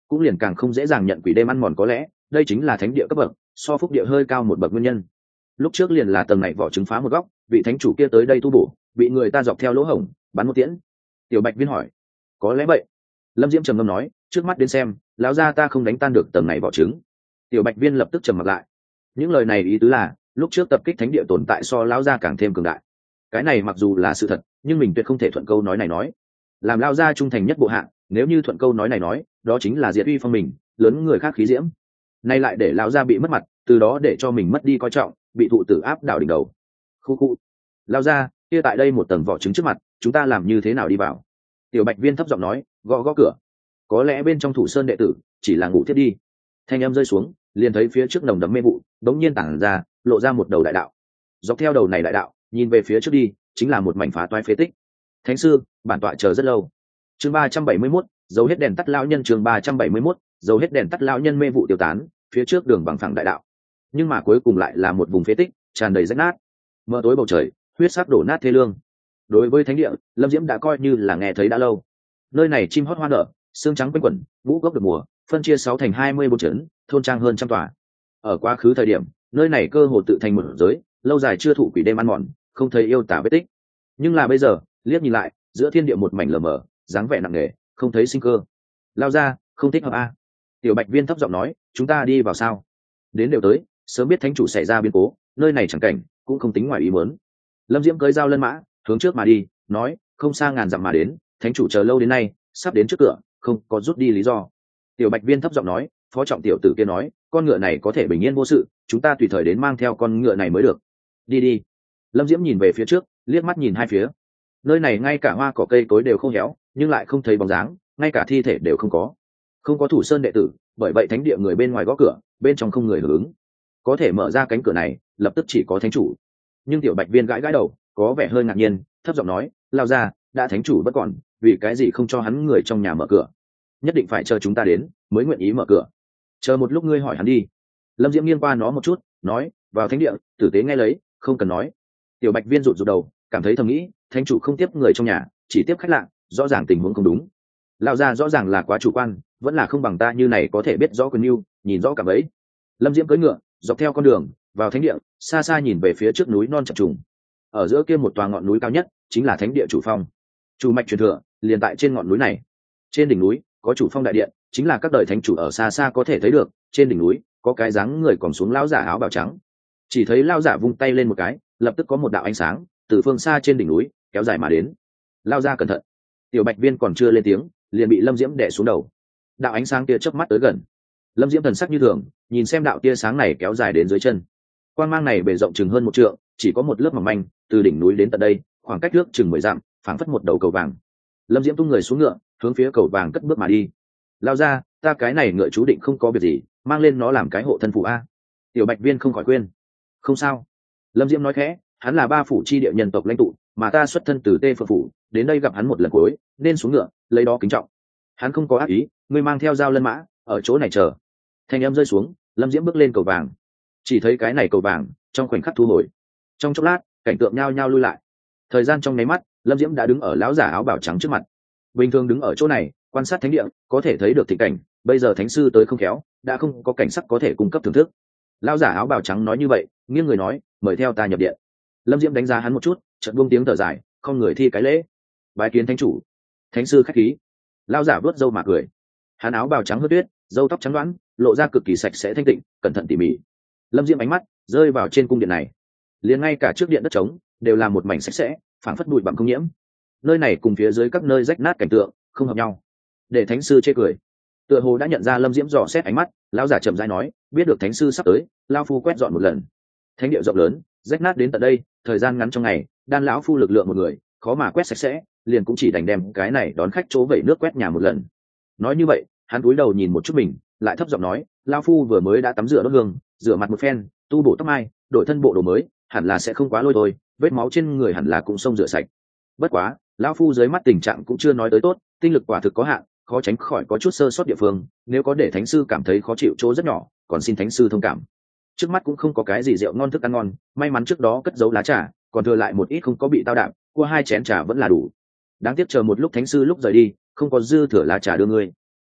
cũng liền càng không dễ dàng nhận quỷ đêm ăn mòn. Có lẽ đây chính là thánh địa cấp bậc so phúc địa hơi cao một bậc nguyên nhân. Lúc trước liền là tầng này vỏ trứng phá một góc, vị thánh chủ kia tới đây tu bổ, bị người ta dọc theo lỗ hổng bắn một tiễn. Tiểu Bạch Viên hỏi, có lẽ vậy. Lâm Diễm trầm ngâm nói, trước mắt đến xem, lão gia ta không đánh tan được tầng này vỏ trứng. Tiểu Bạch Viên lập tức trầm mặt lại. Những lời này ý tứ là lúc trước tập kích thánh địa tồn tại so lão gia càng thêm cường đại. Cái này mặc dù là sự thật, nhưng mình tuyệt không thể thuận câu nói này nói. Làm lão gia trung thành nhất bộ hạ, nếu như thuận câu nói này nói, đó chính là diệt uy phong mình, lớn người khác khí diễm. Nay lại để lão gia bị mất mặt, từ đó để cho mình mất đi coi trọng, bị thụ tử áp đảo đỉnh đầu. Khu khu. Lão gia, kia tại đây một tầng vỏ trứng trước mặt, chúng ta làm như thế nào đi vào? Tiểu Bạch Viên thấp giọng nói, gõ gõ cửa. Có lẽ bên trong thủ sơn đệ tử chỉ là ngủ thiết đi. Thanh âm rơi xuống, liền thấy phía trước nồng đấm mê vụ đống nhiên tản ra, lộ ra một đầu đại đạo. Dọc theo đầu này đại đạo, nhìn về phía trước đi, chính là một mảnh phá toái phế tích. Thánh sư, bản tọa chờ rất lâu. Chương ba trăm bảy mươi mốt, dấu hết đèn tắt lão nhân. Chương ba trăm bảy mươi mốt, dấu hết đèn tắt lão nhân. Mê vụ tiêu tán, phía trước đường bằng phẳng đại đạo, nhưng mà cuối cùng lại là một vùng phế tích tràn đầy rách nát, mờ tối bầu trời, huyết sắc đổ nát thê lương. Đối với thánh địa, Lâm Diễm đã coi như là nghe thấy đã lâu. Nơi này chim hót hoa nở, xương trắng quanh quẩn, ngũ gốc được mùa, phân chia sáu thành hai mươi bốn trấn, thôn trang hơn trăm tòa. Ở quá khứ thời điểm, nơi này cơ hồ tự thành một giới, lâu dài chưa thụ quỷ đêm ăn mòn, không thấy yêu tả vết tích. Nhưng là bây giờ, liếc nhìn lại, giữa thiên địa một mảnh lờ mờ, dáng vẻ nặng nề, không thấy sinh cơ. Lao ra, không thích hợp a. Tiểu Bạch Viên thấp giọng nói, chúng ta đi vào sao? Đến đều tới, sớm biết thánh chủ xảy ra biến cố, nơi này chẳng cảnh cũng không tính ngoài ý muốn. Lâm Diễm cưỡi dao lân mã, hướng trước mà đi, nói, không xa ngàn dặm mà đến, thánh chủ chờ lâu đến nay, sắp đến trước cửa, không có rút đi lý do. Tiểu Bạch Viên thấp giọng nói, phó trọng tiểu tử kia nói, con ngựa này có thể bình yên vô sự, chúng ta tùy thời đến mang theo con ngựa này mới được. Đi đi. Lâm Diễm nhìn về phía trước, liếc mắt nhìn hai phía. Nơi này ngay cả hoa cỏ cây cối đều không héo, nhưng lại không thấy bóng dáng, ngay cả thi thể đều không có. Không có thủ sơn đệ tử, bởi vậy thánh địa người bên ngoài gõ cửa, bên trong không người hưởng ứng. Có thể mở ra cánh cửa này, lập tức chỉ có thánh chủ. Nhưng Tiểu Bạch Viên gãi gãi đầu, có vẻ hơi ngạc nhiên, thấp giọng nói, lao ra, đã thánh chủ vẫn còn, vì cái gì không cho hắn người trong nhà mở cửa? Nhất định phải chờ chúng ta đến mới nguyện ý mở cửa. Chờ một lúc ngươi hỏi hắn đi. Lâm Diễm nghiêng qua nó một chút, nói, vào thánh địa, tử tế nghe lấy, không cần nói. Tiểu Bạch Viên rụt rụt đầu, cảm thấy thầm nghĩ, thánh chủ không tiếp người trong nhà, chỉ tiếp khách lạ, rõ ràng tình huống không đúng. Lão gia rõ ràng là quá chủ quan, vẫn là không bằng ta như này có thể biết rõ quyền mưu, nhìn rõ cả ấy. Lâm Diễm cưỡi ngựa, dọc theo con đường vào thánh địa, xa xa nhìn về phía trước núi non chập trùng. Ở giữa kia một tòa ngọn núi cao nhất, chính là thánh địa chủ phong. Chủ mạch truyền thừa liền tại trên ngọn núi này. Trên đỉnh núi có chủ phong đại điện, chính là các đời thánh chủ ở xa xa có thể thấy được. Trên đỉnh núi có cái dáng người còn xuống lão giả áo bào trắng. Chỉ thấy lão giả vung tay lên một cái, lập tức có một đạo ánh sáng từ phương xa trên đỉnh núi kéo dài mà đến. Lão gia cẩn thận. Tiểu Bạch Viên còn chưa lên tiếng, liền bị Lâm Diễm đè xuống đầu. Đạo ánh sáng kia chớp mắt tới gần. Lâm Diễm thần sắc như thường, nhìn xem đạo tia sáng này kéo dài đến dưới chân. Quang mang này bề rộng chừng hơn một trượng, chỉ có một lớp mỏng manh, từ đỉnh núi đến tận đây, khoảng cách nước chừng mười dặm, phảng phất một đầu cầu vàng. Lâm Diễm tung người xuống ngựa, hướng phía cầu vàng cất bước mà đi. Lao ra, ta cái này ngựa chú định không có việc gì, mang lên nó làm cái hộ thân phụ a. Tiểu Bạch Viên không khỏi khuyên. Không sao. Lâm Diễm nói khẽ, hắn là ba phủ chi địa nhân tộc lãnh tụ, mà ta xuất thân từ Tê Phượng phủ, đến đây gặp hắn một lần cuối, nên xuống ngựa, lấy đó kính trọng. Hắn không có ác ý, ngươi mang theo dao lân mã, ở chỗ này chờ. Thanh âm rơi xuống, Lâm Diễm bước lên cầu vàng. Chỉ thấy cái này cầu vàng, trong khoảnh khắc thu hồi. Trong chốc lát, cảnh tượng nhao nhao lui lại. Thời gian trong nháy mắt, Lâm Diễm đã đứng ở lão giả áo bào trắng trước mặt. Bình thường đứng ở chỗ này, quan sát thánh địa, có thể thấy được tình cảnh, bây giờ thánh sư tới không khéo, đã không có cảnh sắc có thể cung cấp thưởng thức. Lão giả áo bào trắng nói như vậy, nghiêng người nói, mời theo ta nhập điện. Lâm Diễm đánh giá hắn một chút, chợt buông tiếng thở dài, không người thi cái lễ. Bái kiến thánh chủ. Thánh sư khách khí. Lão giả vớt râu mà cười. Hắn áo bào trắng hớt tuyết, râu tóc trắng đoán, lộ ra cực kỳ sạch sẽ thanh tịnh, cẩn thận tỉ mỉ. Lâm Diễm ánh mắt rơi vào trên cung điện này, liền ngay cả trước điện đất trống đều là một mảnh sạch sẽ, phảng phất bụi bặm không nhiễm. Nơi này cùng phía dưới các nơi rách nát cảnh tượng không hợp nhau, để thánh sư chê cười. Tựa hồ đã nhận ra Lâm Diễm dò xét ánh mắt, lão giả chậm rãi nói, biết được thánh sư sắp tới, lão phu quét dọn một lần. Thánh địa rộng lớn, rách nát đến tận đây, thời gian ngắn trong ngày, đan lão phu lực lượng một người, khó mà quét sạch sẽ, liền cũng chỉ đành đem cái này đón khách chỗ vẩy nước quét nhà một lần. Nói như vậy, hắn cúi đầu nhìn một chút mình, lại thấp giọng nói, lão phu vừa mới đã tắm rửa đốt hương, rửa mặt một phen, tu bổ tóc mai, đổi thân bộ đồ mới, hẳn là sẽ không quá lôi thôi, vết máu trên người hẳn là cũng xông rửa sạch. Bất quá, lão phu dưới mắt tình trạng cũng chưa nói tới tốt, tinh lực quả thực có hạn, khó tránh khỏi có chút sơ sót địa phương, nếu có để thánh sư cảm thấy khó chịu chỗ rất nhỏ, còn xin thánh sư thông cảm. Trước mắt cũng không có cái gì rượu ngon thức ăn ngon, may mắn trước đó cất giấu lá trà, còn thừa lại một ít không có bị tao đạm, qua hai chén trà vẫn là đủ. Đáng tiếc chờ một lúc thánh sư lúc rời đi, không có dư thừa lá trà đưa ngươi.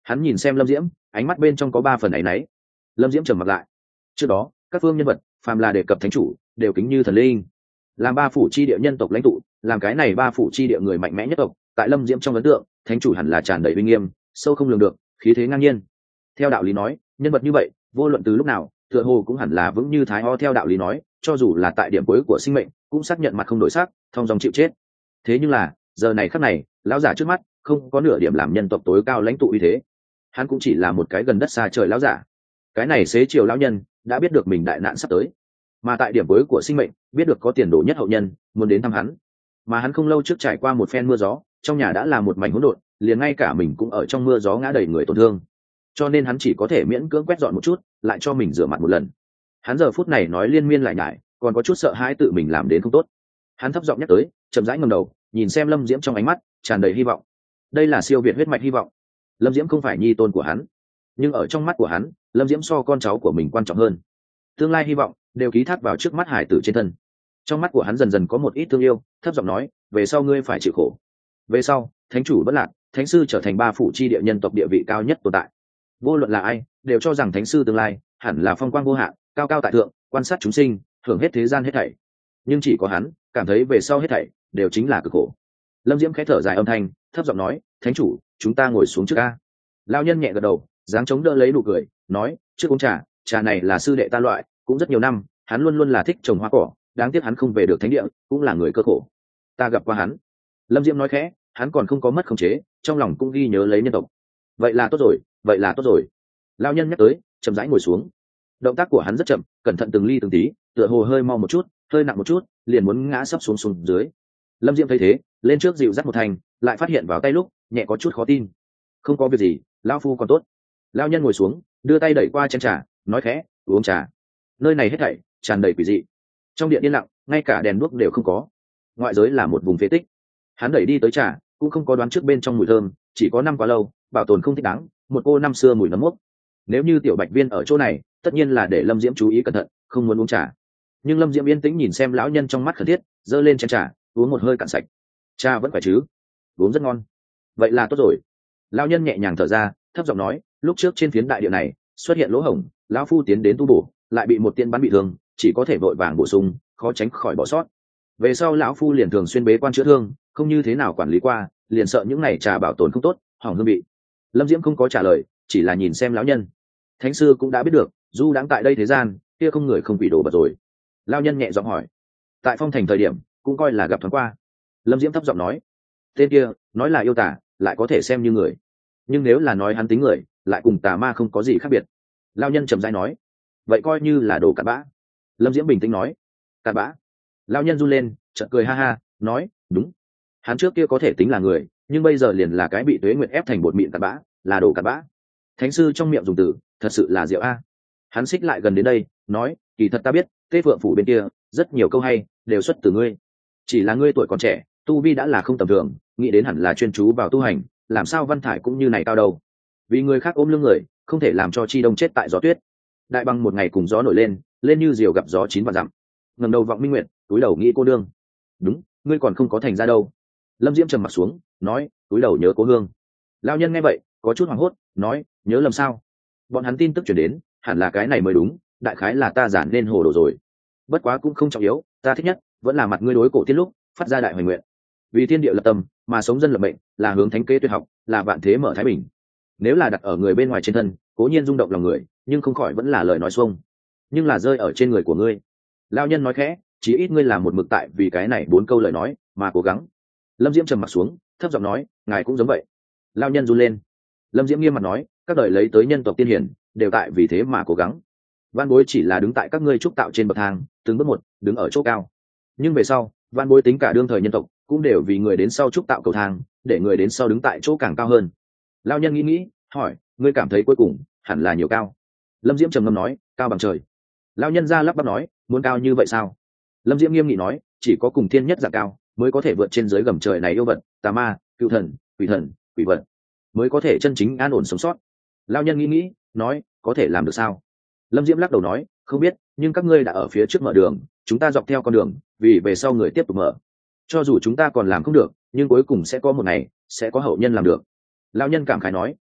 Hắn nhìn xem Lâm Diễm, ánh mắt bên trong có ba phần áy náy. Lâm Diễm trầm mặc lại. Trước đó các phương nhân vật phàm là đề cập thánh chủ đều kính như thần linh, làm ba phủ chi địa nhân tộc lãnh tụ, làm cái này ba phủ chi địa người mạnh mẽ nhất tộc, tại Lâm Diễm trong ấn tượng thánh chủ hẳn là tràn đầy uy nghiêm, sâu không lường được, khí thế ngang nhiên. Theo đạo lý nói, nhân vật như vậy vô luận từ lúc nào tựa hồ cũng hẳn là vững như thái ho. Theo đạo lý nói, cho dù là tại điểm cuối của sinh mệnh cũng xác nhận mặt không đổi sắc, thong dong chịu chết. Thế nhưng là giờ này khắc này, lão giả trước mắt không có nửa điểm làm nhân tộc tối cao lãnh tụ uy thế. Hắn cũng chỉ là một cái gần đất xa trời lão giả. Cái này xế chiều lão nhân đã biết được mình đại nạn sắp tới, mà tại điểm cuối của sinh mệnh biết được có tiền đồ nhất hậu nhân muốn đến thăm hắn. Mà hắn không lâu trước trải qua một phen mưa gió, trong nhà đã là một mảnh hỗn độn, liền ngay cả mình cũng ở trong mưa gió ngã đầy người tổn thương, cho nên hắn chỉ có thể miễn cưỡng quét dọn một chút, lại cho mình rửa mặt một lần. Hắn giờ phút này nói liên miên lại nhải, còn có chút sợ hãi tự mình làm đến không tốt. Hắn thấp giọng nhắc tới, chậm rãi ngẩng đầu nhìn xem Lâm Diễm trong ánh mắt tràn đầy hy vọng. Đây là siêu việt huyết mạch hy vọng. Lâm Diễm không phải nhi tôn của hắn, nhưng ở trong mắt của hắn, Lâm Diễm so con cháu của mình quan trọng hơn. Tương lai hy vọng đều ký thác vào trước mắt hải tử trên thân. Trong mắt của hắn dần dần có một ít thương yêu, thấp giọng nói, về sau ngươi phải chịu khổ. Về sau thánh chủ bất lạc, thánh sư trở thành ba phủ chi địa nhân tộc địa vị cao nhất tồn tại. Vô luận là ai đều cho rằng thánh sư tương lai hẳn là phong quang vô hạn, cao cao tại thượng, quan sát chúng sinh, hưởng hết thế gian hết thảy. Nhưng chỉ có hắn cảm thấy về sau hết thảy đều chính là cực khổ. Lâm Diễm khẽ thở dài âm thanh, thấp giọng nói, thánh chủ, chúng ta ngồi xuống trước a. Lão nhân nhẹ gật đầu, dáng chống đỡ lấy nụ cười, nói, trước uống trà, trà này là sư đệ ta loại, cũng rất nhiều năm, hắn luôn luôn là thích trồng hoa cỏ, đáng tiếc hắn không về được thánh địa, cũng là người cơ khổ. Ta gặp qua hắn. Lâm Diễm nói khẽ, hắn còn không có mất khống chế, trong lòng cũng ghi nhớ lấy nhân tộc. Vậy là tốt rồi, vậy là tốt rồi. Lão nhân nhắc tới, chậm rãi ngồi xuống. Động tác của hắn rất chậm, cẩn thận từng ly từng tí, tựa hồ hơi mau một chút, hơi nặng một chút, liền muốn ngã sấp xuống xuống dưới. Lâm Diễm thấy thế, lên trước dịu dắt một thành, lại phát hiện vào tay lúc nhẹ có chút khó tin. Không có việc gì, lão phu còn tốt. Lão nhân ngồi xuống, đưa tay đẩy qua chén trà, nói khẽ, uống trà. Nơi này hết thảy tràn đầy quỷ dị. Trong điện yên lặng, ngay cả đèn đuốc đều không có. Ngoại giới là một vùng phế tích. Hắn đẩy đi tới trà, cũng không có đoán trước bên trong mùi thơm, chỉ có năm quá lâu, bảo tồn không thích đáng, một cô năm xưa mùi nấm mốc. Nếu như tiểu Bạch Viên ở chỗ này, tất nhiên là để Lâm Diễm chú ý cẩn thận, không muốn uống trà. Nhưng Lâm Diễm yên tĩnh nhìn xem lão nhân trong mắt khẩn thiết, giơ lên chén trà, uống một hơi cạn sạch. Trà vẫn phải chứ? Uống rất ngon. Vậy là tốt rồi. Lão nhân nhẹ nhàng thở ra, thấp giọng nói, lúc trước trên phiến đại địa này xuất hiện lỗ hổng, lão phu tiến đến tu bổ, lại bị một tiên bắn bị thương, chỉ có thể vội vàng bổ sung, khó tránh khỏi bỏ sót. Về sau lão phu liền thường xuyên bế quan chữa thương, không như thế nào quản lý qua, liền sợ những này trà bảo tồn không tốt, hỏng hương vị. Lâm Diễm không có trả lời, chỉ là nhìn xem lão nhân. Thánh sư cũng đã biết được, du đãng tại đây thế gian, kia không người không quỷ đồ vật rồi. Lão nhân nhẹ giọng hỏi, tại Phong Thành thời điểm cũng coi là gặp thoáng qua. Lâm Diễm thấp giọng nói, tên kia nói là yêu tả, lại có thể xem như người, nhưng nếu là nói hắn tính người, lại cùng tà ma không có gì khác biệt. Lão nhân trầm rãi nói, vậy coi như là đồ cặn bã. Lâm Diễm bình tĩnh nói, cặn bã. Lão nhân run lên, chợt cười ha ha, nói, đúng, hắn trước kia có thể tính là người, nhưng bây giờ liền là cái bị tuế nguyệt ép thành bột mịn cặn bã, là đồ cặn bã. Thánh sư trong miệng dùng từ, thật sự là diệu a. Hắn xích lại gần đến đây, nói, kỳ thật ta biết, Tê Phượng phủ bên kia rất nhiều câu hay đều xuất từ ngươi, chỉ là ngươi tuổi còn trẻ, tu vi đã là không tầm thường, nghĩ đến hẳn là chuyên chú vào tu hành, làm sao văn thải cũng như này cao đâu. Vì người khác ôm lưng người, không thể làm cho chi đông chết tại gió tuyết. Đại băng một ngày cùng gió nổi lên, lên như diều gặp gió chín vạn dặm. Ngẩng đầu vọng minh nguyệt, túi đầu nghĩ cô đương. Đúng, ngươi còn không có thành ra đâu. Lâm Diễm trầm mặt xuống, nói, túi đầu nhớ cố hương. Lão nhân nghe vậy có chút hoảng hốt, nói, nhớ lầm sao? Bọn hắn tin tức chuyển đến, hẳn là cái này mới đúng, đại khái là ta giản nên hồ đồ rồi. Bất quá cũng không trọng yếu, ta thích nhất vẫn là mặt ngươi đối cổ tiên lúc phát ra đại hoài nguyện, vì thiên địa lập tâm mà sống dân lập mệnh, là hướng thánh kế tuyệt học, là vạn thế mở thái bình. Nếu là đặt ở người bên ngoài trên thân, cố nhiên rung động lòng người, nhưng không khỏi vẫn là lời nói xuông. Nhưng là rơi ở trên người của ngươi. Lão nhân nói khẽ, chí ít ngươi làm một mực tại vì cái này bốn câu lời nói mà cố gắng. Lâm Diễm trầm mặt xuống, thấp giọng nói, ngài cũng giống vậy. Lão nhân run lên. Lâm Diễm nghiêm mặt nói, các đời lấy tới nhân tộc tiên hiển đều tại vì thế mà cố gắng. Văn bối chỉ là đứng tại các ngươi trúc tạo trên bậc thang, từng bước một đứng ở chỗ cao. Nhưng về sau, văn bối tính cả đương thời nhân tộc cũng đều vì người đến sau trúc tạo cầu thang, để người đến sau đứng tại chỗ càng cao hơn. Lão nhân nghĩ nghĩ, hỏi, ngươi cảm thấy cuối cùng hẳn là nhiều cao? Lâm Diễm trầm ngâm nói, cao bằng trời. Lão nhân ra lắp bắp nói, muốn cao như vậy sao? Lâm Diễm nghiêm nghị nói, chỉ có cùng thiên nhất dạng cao mới có thể vượt trên dưới gầm trời này yêu vật, tà ma, cựu thần, quỷ thần, quỷ vật, mới có thể chân chính an ổn sống sót. Lão nhân nghĩ nghĩ, nói, có thể làm được sao? Lâm Diễm lắc đầu nói, không biết, nhưng các ngươi đã ở phía trước mở đường, chúng ta dọc theo con đường, vì về sau người tiếp tục mở. Cho dù chúng ta còn làm không được, nhưng cuối cùng sẽ có một ngày sẽ có hậu nhân làm được. Lão nhân cảm khái nói,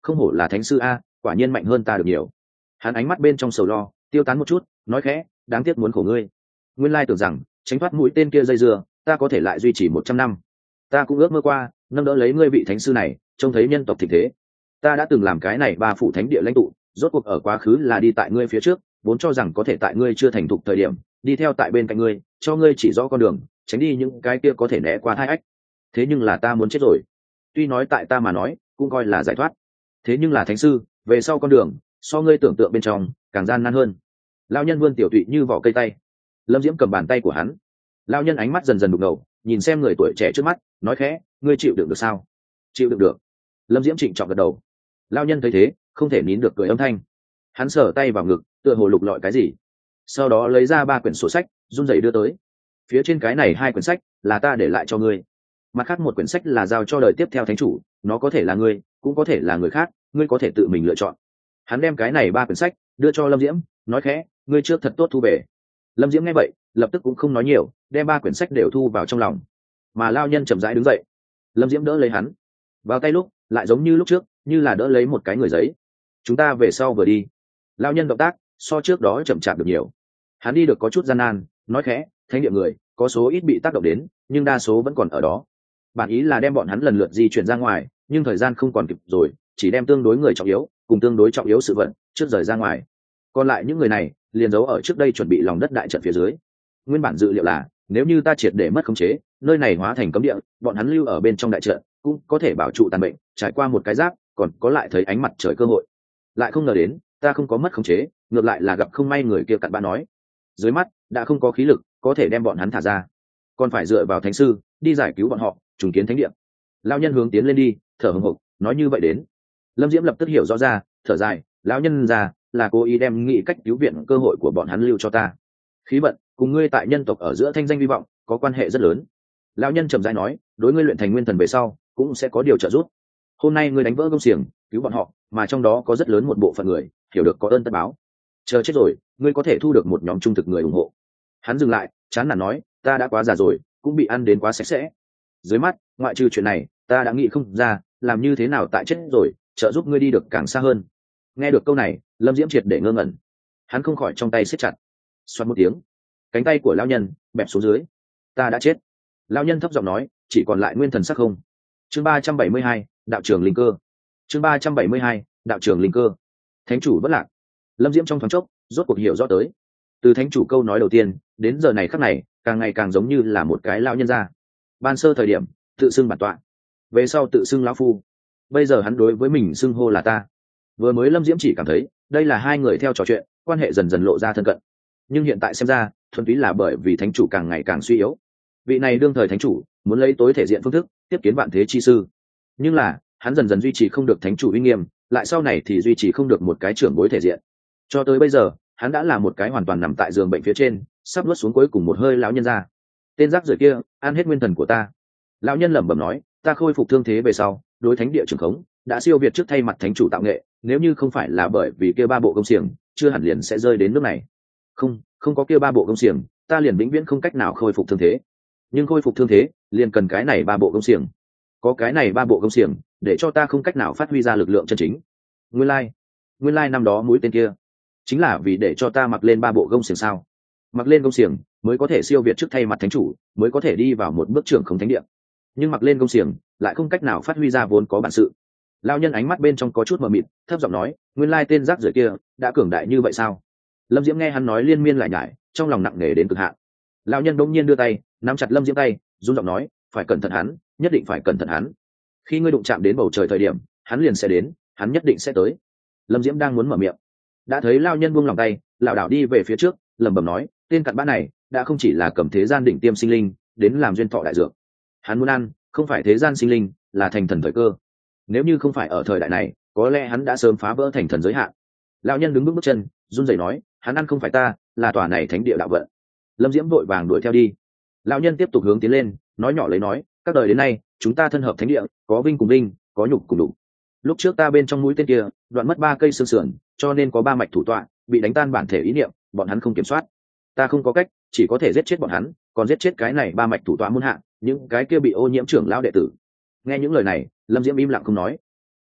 không hổ là thánh sư a, quả nhiên mạnh hơn ta được nhiều. Hắn ánh mắt bên trong sầu lo tiêu tán một chút, nói khẽ, đáng tiếc muốn khổ ngươi. Nguyên lai tưởng rằng tránh thoát mũi tên kia dây dưa, ta có thể lại duy trì một trăm năm. Ta cũng ước mơ qua nâng đỡ lấy ngươi vị thánh sư này, trông thấy nhân tộc thịnh thế. Ta đã từng làm cái này ba phủ thánh địa lãnh tụ, rốt cuộc ở quá khứ là đi tại ngươi phía trước, vốn cho rằng có thể tại ngươi chưa thành thục thời điểm đi theo tại bên cạnh ngươi, cho ngươi chỉ rõ con đường, tránh đi những cái kia có thể né qua thai ách. Thế nhưng là ta muốn chết rồi. Tuy nói tại ta mà nói cũng coi là giải thoát, thế nhưng là thánh sư về sau con đường so ngươi tưởng tượng bên trong càng gian nan hơn. Lão nhân vươn tiểu tụy như vỏ cây tay. Lâm Diễm cầm bàn tay của hắn. Lão nhân ánh mắt dần dần đục ngầu, nhìn xem người tuổi trẻ trước mắt, nói khẽ, ngươi chịu đựng được sao? Chịu đựng được. Lâm Diễm trịnh trọng gật đầu. Lão nhân thấy thế không thể nín được cười âm thanh. Hắn sờ tay vào ngực, tựa hồ lục lọi cái gì, sau đó lấy ra ba quyển sổ sách, run rẩy đưa tới. Phía trên cái này hai quyển sách là ta để lại cho ngươi, mặt khác một quyển sách là giao cho đời tiếp theo thánh chủ, nó có thể là ngươi, cũng có thể là người khác, ngươi có thể tự mình lựa chọn. Hắn đem cái này ba quyển sách đưa cho Lâm Diễm, nói khẽ, ngươi trước thật tốt thu về. Lâm Diễm nghe vậy lập tức cũng không nói nhiều, đem ba quyển sách đều thu vào trong lòng. Mà lao nhân chậm rãi đứng dậy. Lâm Diễm đỡ lấy hắn vào tay, lúc lại giống như lúc trước, như là đỡ lấy một cái người giấy. Chúng ta về sau vừa đi. Lao nhân động tác so trước đó chậm chạp được nhiều. Hắn đi được có chút gian nan, nói khẽ, thánh địa người có số ít bị tác động đến, nhưng đa số vẫn còn ở đó. Bản ý là đem bọn hắn lần lượt di chuyển ra ngoài, nhưng thời gian không còn kịp rồi, chỉ đem tương đối người trọng yếu cùng tương đối trọng yếu sự vận trước rời ra ngoài. Còn lại những người này liền giấu ở trước đây chuẩn bị lòng đất đại trận phía dưới. Nguyên bản dự liệu là nếu như ta triệt để mất khống chế, nơi này hóa thành cấm địa, bọn hắn lưu ở bên trong đại trận cũng có thể bảo trụ tàn bệnh, trải qua một cái giáp còn có lại thấy ánh mặt trời cơ hội. Lại không ngờ đến ta không có mất khống chế, ngược lại là gặp không may người kia cặn bã nói, dưới mắt đã không có khí lực có thể đem bọn hắn thả ra, còn phải dựa vào thánh sư đi giải cứu bọn họ, trùng kiến thánh địa. Lão nhân hướng tiến lên đi, thở hổn hộc nói như vậy đến. Lâm Diễm lập tức hiểu rõ ra, thở dài, lão nhân già là cố ý đem nghĩ cách cứu viện cơ hội của bọn hắn lưu cho ta. Khí vận cùng ngươi tại nhân tộc ở giữa thanh danh hy vọng có quan hệ rất lớn. Lão nhân trầm rãi nói, đối ngươi luyện thành nguyên thần về sau cũng sẽ có điều trợ giúp. Hôm nay ngươi đánh vỡ công xiềng cứu bọn họ, mà trong đó có rất lớn một bộ phận người hiểu được có ơn tất báo. Chờ chết rồi ngươi có thể thu được một nhóm trung thực người ủng hộ. Hắn dừng lại, chán nản nói, ta đã quá già rồi, cũng bị ăn đến quá sạch sẽ. Dưới mắt ngoại trừ chuyện này ta đã nghĩ không ra làm như thế nào tại chết rồi trợ giúp ngươi đi được càng xa hơn. Nghe được câu này Lâm Diễm triệt để ngơ ngẩn. Hắn không khỏi trong tay siết chặt. Xoát một tiếng, cánh tay của lão nhân bẹp xuống dưới. Ta đã chết. Lão nhân thấp giọng nói, chỉ còn lại nguyên thần sắc không. Chương ba trăm bảy mươi hai, đạo trưởng linh cơ. Chương ba trăm bảy mươi hai, đạo trưởng linh cơ. Thánh chủ bất lạc. Lâm Diễm trong thoáng chốc rốt cuộc hiểu rõ tới. Từ thánh chủ câu nói đầu tiên đến giờ này khắc này, càng ngày càng giống như là một cái lão nhân gia. Ban sơ thời điểm tự xưng bản tọa, về sau tự xưng lão phu, bây giờ hắn đối với mình xưng hô là ta. Vừa mới Lâm Diễm chỉ cảm thấy đây là hai người theo trò chuyện, quan hệ dần dần lộ ra thân cận, nhưng hiện tại xem ra thuần túy là bởi vì thánh chủ càng ngày càng suy yếu. Vị này đương thời thánh chủ muốn lấy tối thể diện phương thức tiếp kiến vạn thế chi sư, nhưng là hắn dần dần duy trì không được thánh chủ uy nghiêm, lại sau này thì duy trì không được một cái trưởng bối thể diện. Cho tới bây giờ hắn đã là một cái hoàn toàn nằm tại giường bệnh phía trên, sắp nuốt xuống cuối cùng một hơi lão nhân ra. Tên rác rưởi kia ăn hết nguyên thần của ta. Lão nhân lẩm bẩm nói, ta khôi phục thương thế về sau đối thánh địa trưởng khống đã siêu việt trước thay mặt thánh chủ tạo nghệ, nếu như không phải là bởi vì kia ba bộ công xiềng, chưa hẳn liền sẽ rơi đến nước này. Không, không có kia ba bộ công xiềng, ta liền vĩnh viễn không cách nào khôi phục thương thế. Nhưng khôi phục thương thế liền cần cái này ba bộ công xiềng. Có cái này ba bộ công xiềng để cho ta không cách nào phát huy ra lực lượng chân chính. Nguyên lai, like. Nguyên lai like năm đó mũi tên kia chính là vì để cho ta mặc lên ba bộ công xiềng sao? Mặc lên công xiềng mới có thể siêu việt trước thay mặt thánh chủ, mới có thể đi vào một bước trưởng không thánh địa. Nhưng mặc lên công xiềng lại không cách nào phát huy ra vốn có bản sự. Lão nhân ánh mắt bên trong có chút mờ mịt, thấp giọng nói, nguyên lai tên rác rưởi kia đã cường đại như vậy sao? Lâm Diễm nghe hắn nói liên miên lại nhải, trong lòng nặng nề đến cực hạn. Lão nhân đột nhiên đưa tay nắm chặt Lâm Diễm tay, run giọng nói, phải cẩn thận hắn, nhất định phải cẩn thận hắn. Khi ngươi đụng chạm đến bầu trời thời điểm, hắn liền sẽ đến, hắn nhất định sẽ tới. Lâm Diễm đang muốn mở miệng, đã thấy lão nhân buông lòng tay, lảo đảo đi về phía trước, lẩm bẩm nói, tên cặn bã này đã không chỉ là cầm thế gian đỉnh tiêm sinh linh đến làm duyên thọ đại dược. Hắn muốn ăn không phải thế gian sinh linh, là thành thần thời cơ. Nếu như không phải ở thời đại này, có lẽ hắn đã sớm phá vỡ thành thần giới hạn. Lão nhân đứng bước bước chân run rẩy nói, hắn ăn không phải ta, là tòa này thánh địa đạo vận. Lâm Diễm vội vàng đuổi theo đi. Lão nhân tiếp tục hướng tiến lên, nói nhỏ lấy nói, các đời đến nay chúng ta thân hợp thánh địa, có vinh cùng vinh, có nhục cùng đủ. Lúc trước ta bên trong mũi tên kia đoạn mất ba cây xương sườn, cho nên có ba mạch thủ tọa bị đánh tan bản thể ý niệm, bọn hắn không kiểm soát. Ta không có cách, chỉ có thể giết chết bọn hắn, còn giết chết cái này ba mạch thủ tọa muôn hạ, những cái kia bị ô nhiễm trưởng lão đệ tử. Nghe những lời này Lâm Diễm im lặng không nói.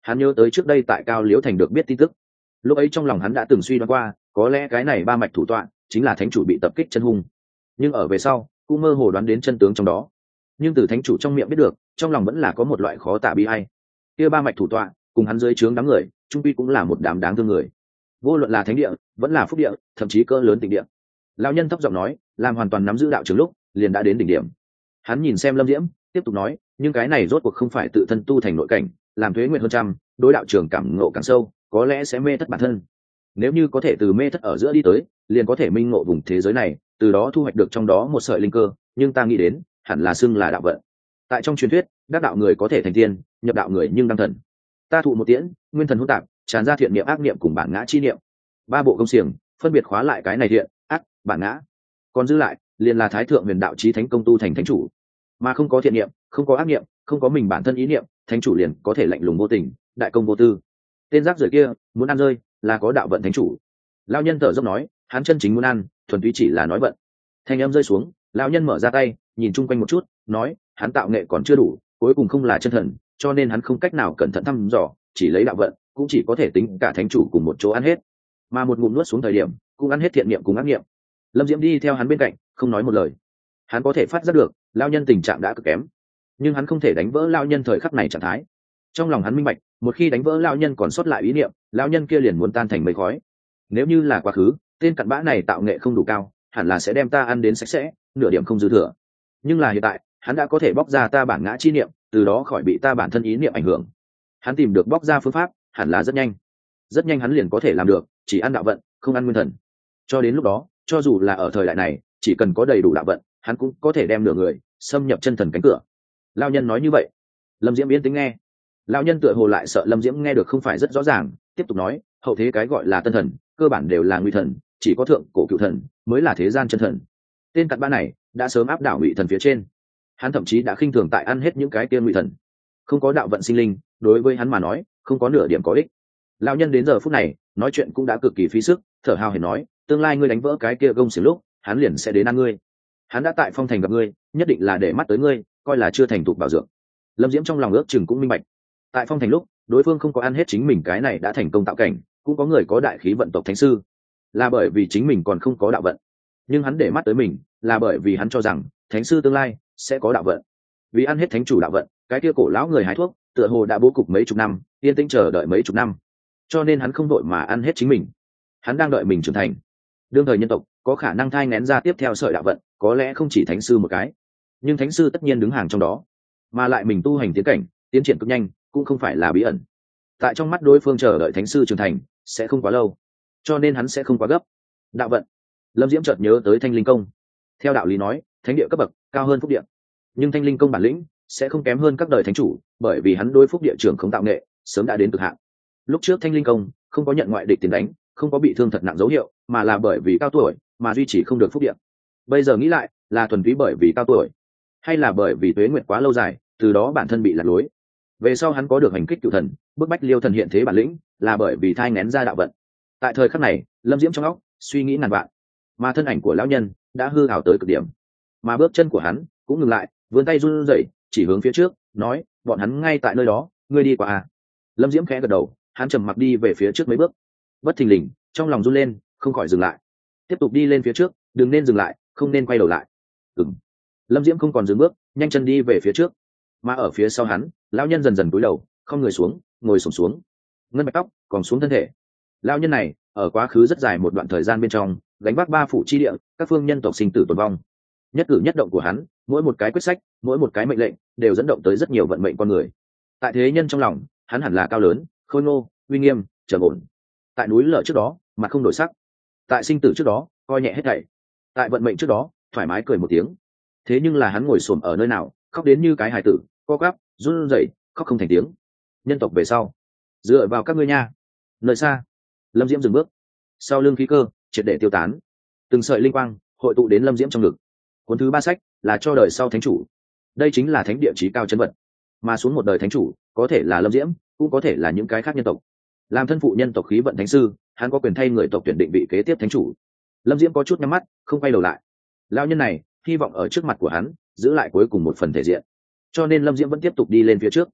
Hắn nhớ tới trước đây tại Cao Liễu Thành được biết tin tức, lúc ấy trong lòng hắn đã từng suy đoán qua, có lẽ cái này ba mạch thủ tọa chính là thánh chủ bị tập kích chân hung, nhưng ở về sau cũng mơ hồ đoán đến chân tướng trong đó. Nhưng từ thánh chủ trong miệng biết được, trong lòng vẫn là có một loại khó tả bi ai. Kia ba mạch thủ tọa cùng hắn dưới trướng đám người, trung quy cũng là một đám đáng thương người, vô luận là thánh địa vẫn là phúc địa, thậm chí cỡ lớn tịnh địa. Lão nhân thấp giọng nói, làm hoàn toàn nắm giữ đạo trường lúc liền đã đến đỉnh điểm. Hắn nhìn xem Lâm Diễm, tiếp tục nói, nhưng cái này rốt cuộc không phải tự thân tu thành nội cảnh, làm thuế nguyện hơn trăm, đối đạo trường cảm ngộ càng sâu, có lẽ sẽ mê thất bản thân. Nếu như có thể từ mê thất ở giữa đi tới, liền có thể minh ngộ vùng thế giới này, từ đó thu hoạch được trong đó một sợi linh cơ, nhưng ta nghĩ đến hẳn là xưng là đạo vận. Tại trong truyền thuyết, đắc đạo người có thể thành tiên, nhập đạo người nhưng đăng thần. Ta thụ một tiễn, nguyên thần hỗn tạp, tràn ra thiện niệm ác niệm cùng bản ngã chi niệm, ba bộ công xiềng phân biệt khóa lại cái này thiện ác bản ngã, còn dư lại liền là thái thượng huyền đạo chí thánh công tu thành thánh chủ. Mà không có thiện niệm, không có ác niệm, không có mình bản thân ý niệm, thánh chủ liền có thể lạnh lùng vô tình, đại công vô tư. Tên rác rưởi kia muốn ăn rơi, là có đạo vận thánh chủ. Lão nhân thở dốc nói, hắn chân chính muốn ăn, thuần túy chỉ là nói vận. Thanh âm rơi xuống, lão nhân mở ra tay, nhìn chung quanh một chút, nói, hắn tạo nghệ còn chưa đủ, cuối cùng không là chân thần, cho nên hắn không cách nào cẩn thận thăm dò, chỉ lấy đạo vận, cũng chỉ có thể tính cả thánh chủ cùng một chỗ ăn hết. Mà một ngụm nuốt xuống thời điểm, cũng ăn hết thiện niệm cùng ác niệm. Lâm Diễm đi theo hắn bên cạnh, không nói một lời. Hắn có thể phát giác được, lão nhân tình trạng đã cực kém, nhưng hắn không thể đánh vỡ lão nhân thời khắc này trạng thái. Trong lòng hắn minh bạch, một khi đánh vỡ lão nhân còn sót lại ý niệm, lão nhân kia liền muốn tan thành mây khói. Nếu như là quá khứ, tên cặn bã này tạo nghệ không đủ cao, hẳn là sẽ đem ta ăn đến sạch sẽ, nửa điểm không dư thừa. Nhưng là hiện tại, hắn đã có thể bóc ra ta bản ngã chi niệm, từ đó khỏi bị ta bản thân ý niệm ảnh hưởng. Hắn tìm được bóc ra phương pháp, hẳn là rất nhanh. Rất nhanh hắn liền có thể làm được, chỉ ăn đạo vận, không ăn nguyên thần. Cho đến lúc đó, cho dù là ở thời đại này, chỉ cần có đầy đủ đạo vận, hắn cũng có thể đem nửa người xâm nhập chân thần cánh cửa. Lão nhân nói như vậy, Lâm Diễm yên tĩnh nghe. Lão nhân tựa hồ lại sợ Lâm Diễm nghe được không phải rất rõ ràng, tiếp tục nói, hậu thế cái gọi là tân thần, cơ bản đều là nguy thần, chỉ có thượng cổ cựu thần mới là thế gian chân thần. Tên cặn bã này đã sớm áp đảo ngụy thần phía trên. Hắn thậm chí đã khinh thường tại ăn hết những cái tiên ngụy thần. Không có đạo vận sinh linh, đối với hắn mà nói, không có nửa điểm có ích. Lão nhân đến giờ phút này, nói chuyện cũng đã cực kỳ phí sức, thở hào hển nói, tương lai ngươi đánh vỡ cái kia gông xiềng lúc, hắn liền sẽ đến ăn ngươi. Hắn đã tại phong thành gặp ngươi, nhất định là để mắt tới ngươi, coi là chưa thành thục bảo dưỡng. Lâm Diễm trong lòng ước chừng cũng minh bạch. Tại phong thành lúc, đối phương không có ăn hết chính mình cái này đã thành công tạo cảnh, cũng có người có đại khí vận tộc thánh sư, là bởi vì chính mình còn không có đạo vận. Nhưng hắn để mắt tới mình, là bởi vì hắn cho rằng thánh sư tương lai sẽ có đạo vận. Vì ăn hết thánh chủ đạo vận, cái kia cổ lão người hái thuốc, tựa hồ đã bố cục mấy chục năm, yên tĩnh chờ đợi mấy chục năm, cho nên hắn không đội mà ăn hết chính mình. Hắn đang đợi mình trưởng thành. Đương thời nhân tộc có khả năng thai nghén ra tiếp theo sợi đạo vận, có lẽ không chỉ thánh sư một cái, nhưng thánh sư tất nhiên đứng hàng trong đó, mà lại mình tu hành tiến cảnh tiến triển cực nhanh, cũng không phải là bí ẩn. Tại trong mắt đối phương chờ đợi thánh sư trưởng thành sẽ không quá lâu, cho nên hắn sẽ không quá gấp. Đạo vận, Lâm Diễm chợt nhớ tới thanh linh công. Theo đạo lý nói, thánh địa cấp bậc cao hơn phúc địa, nhưng thanh linh công bản lĩnh sẽ không kém hơn các đời thánh chủ, bởi vì hắn đối phúc địa trưởng không tạo nghệ sớm đã đến cực hạn. Lúc trước thanh linh công không có nhận ngoại địch tiền đánh, không có bị thương thật nặng dấu hiệu, mà là bởi vì cao tuổi mà duy trì không được phúc địa. Bây giờ nghĩ lại, là thuần túy bởi vì cao tuổi, hay là bởi vì tuế nguyệt quá lâu dài, từ đó bản thân bị lạc lối. Về sau hắn có được hành kích cựu thần, bức bách liêu thần hiện thế bản lĩnh, là bởi vì thai nén ra đạo vận. Tại thời khắc này, Lâm Diễm trong óc suy nghĩ ngàn vạn, mà thân ảnh của lão nhân đã hư ảo tới cực điểm, mà bước chân của hắn cũng ngừng lại, vươn tay run rẩy chỉ hướng phía trước, nói, bọn hắn ngay tại nơi đó, ngươi đi qua à? Lâm Diễm khẽ gật đầu, hắn trầm mặc đi về phía trước mấy bước. Bất thình lình, trong lòng run lên, không khỏi dừng lại. Tiếp tục đi lên phía trước, đừng nên dừng lại, không nên quay đầu lại. Ừm. Lâm Diễm không còn dừng bước, nhanh chân đi về phía trước. Mà ở phía sau hắn, lão nhân dần dần cúi đầu, không người xuống, ngồi xổm xuống, ngân bạch tóc còn xuống thân thể. Lão nhân này ở quá khứ rất dài một đoạn thời gian bên trong, gánh vác ba phủ chi địa, các phương nhân tộc sinh tử tồn vong. Nhất cử nhất động của hắn, mỗi một cái quyết sách, mỗi một cái mệnh lệnh, đều dẫn động tới rất nhiều vận mệnh con người. Tại thế nhân trong lòng, hắn hẳn là cao lớn, khôi ngô, uy nghiêm, trầm ổn. Tại núi lở trước đó, mặt không đổi sắc. Tại sinh tử trước đó, coi nhẹ hết thảy. Tại vận mệnh trước đó, thoải mái cười một tiếng. Thế nhưng là hắn ngồi xổm ở nơi nào, khóc đến như cái hài tử, co quắp, run rẩy, khóc không thành tiếng. Nhân tộc về sau, dựa vào các ngươi nha. Nơi xa, Lâm Diễm dừng bước, sau lưng khí cơ triệt để tiêu tán, từng sợi linh quang hội tụ đến Lâm Diễm trong ngực. Cuốn thứ ba sách là cho đời sau thánh chủ, đây chính là thánh địa chí cao chân vật, mà xuống một đời thánh chủ có thể là Lâm Diễm, cũng có thể là những cái khác nhân tộc. Làm thân phụ nhân tộc khí vận thánh sư, hắn có quyền thay người tộc tuyển định vị kế tiếp thánh chủ. Lâm Diễm có chút nhắm mắt, không quay đầu lại. Lão nhân này hy vọng ở trước mặt của hắn giữ lại cuối cùng một phần thể diện, cho nên Lâm Diễm vẫn tiếp tục đi lên phía trước.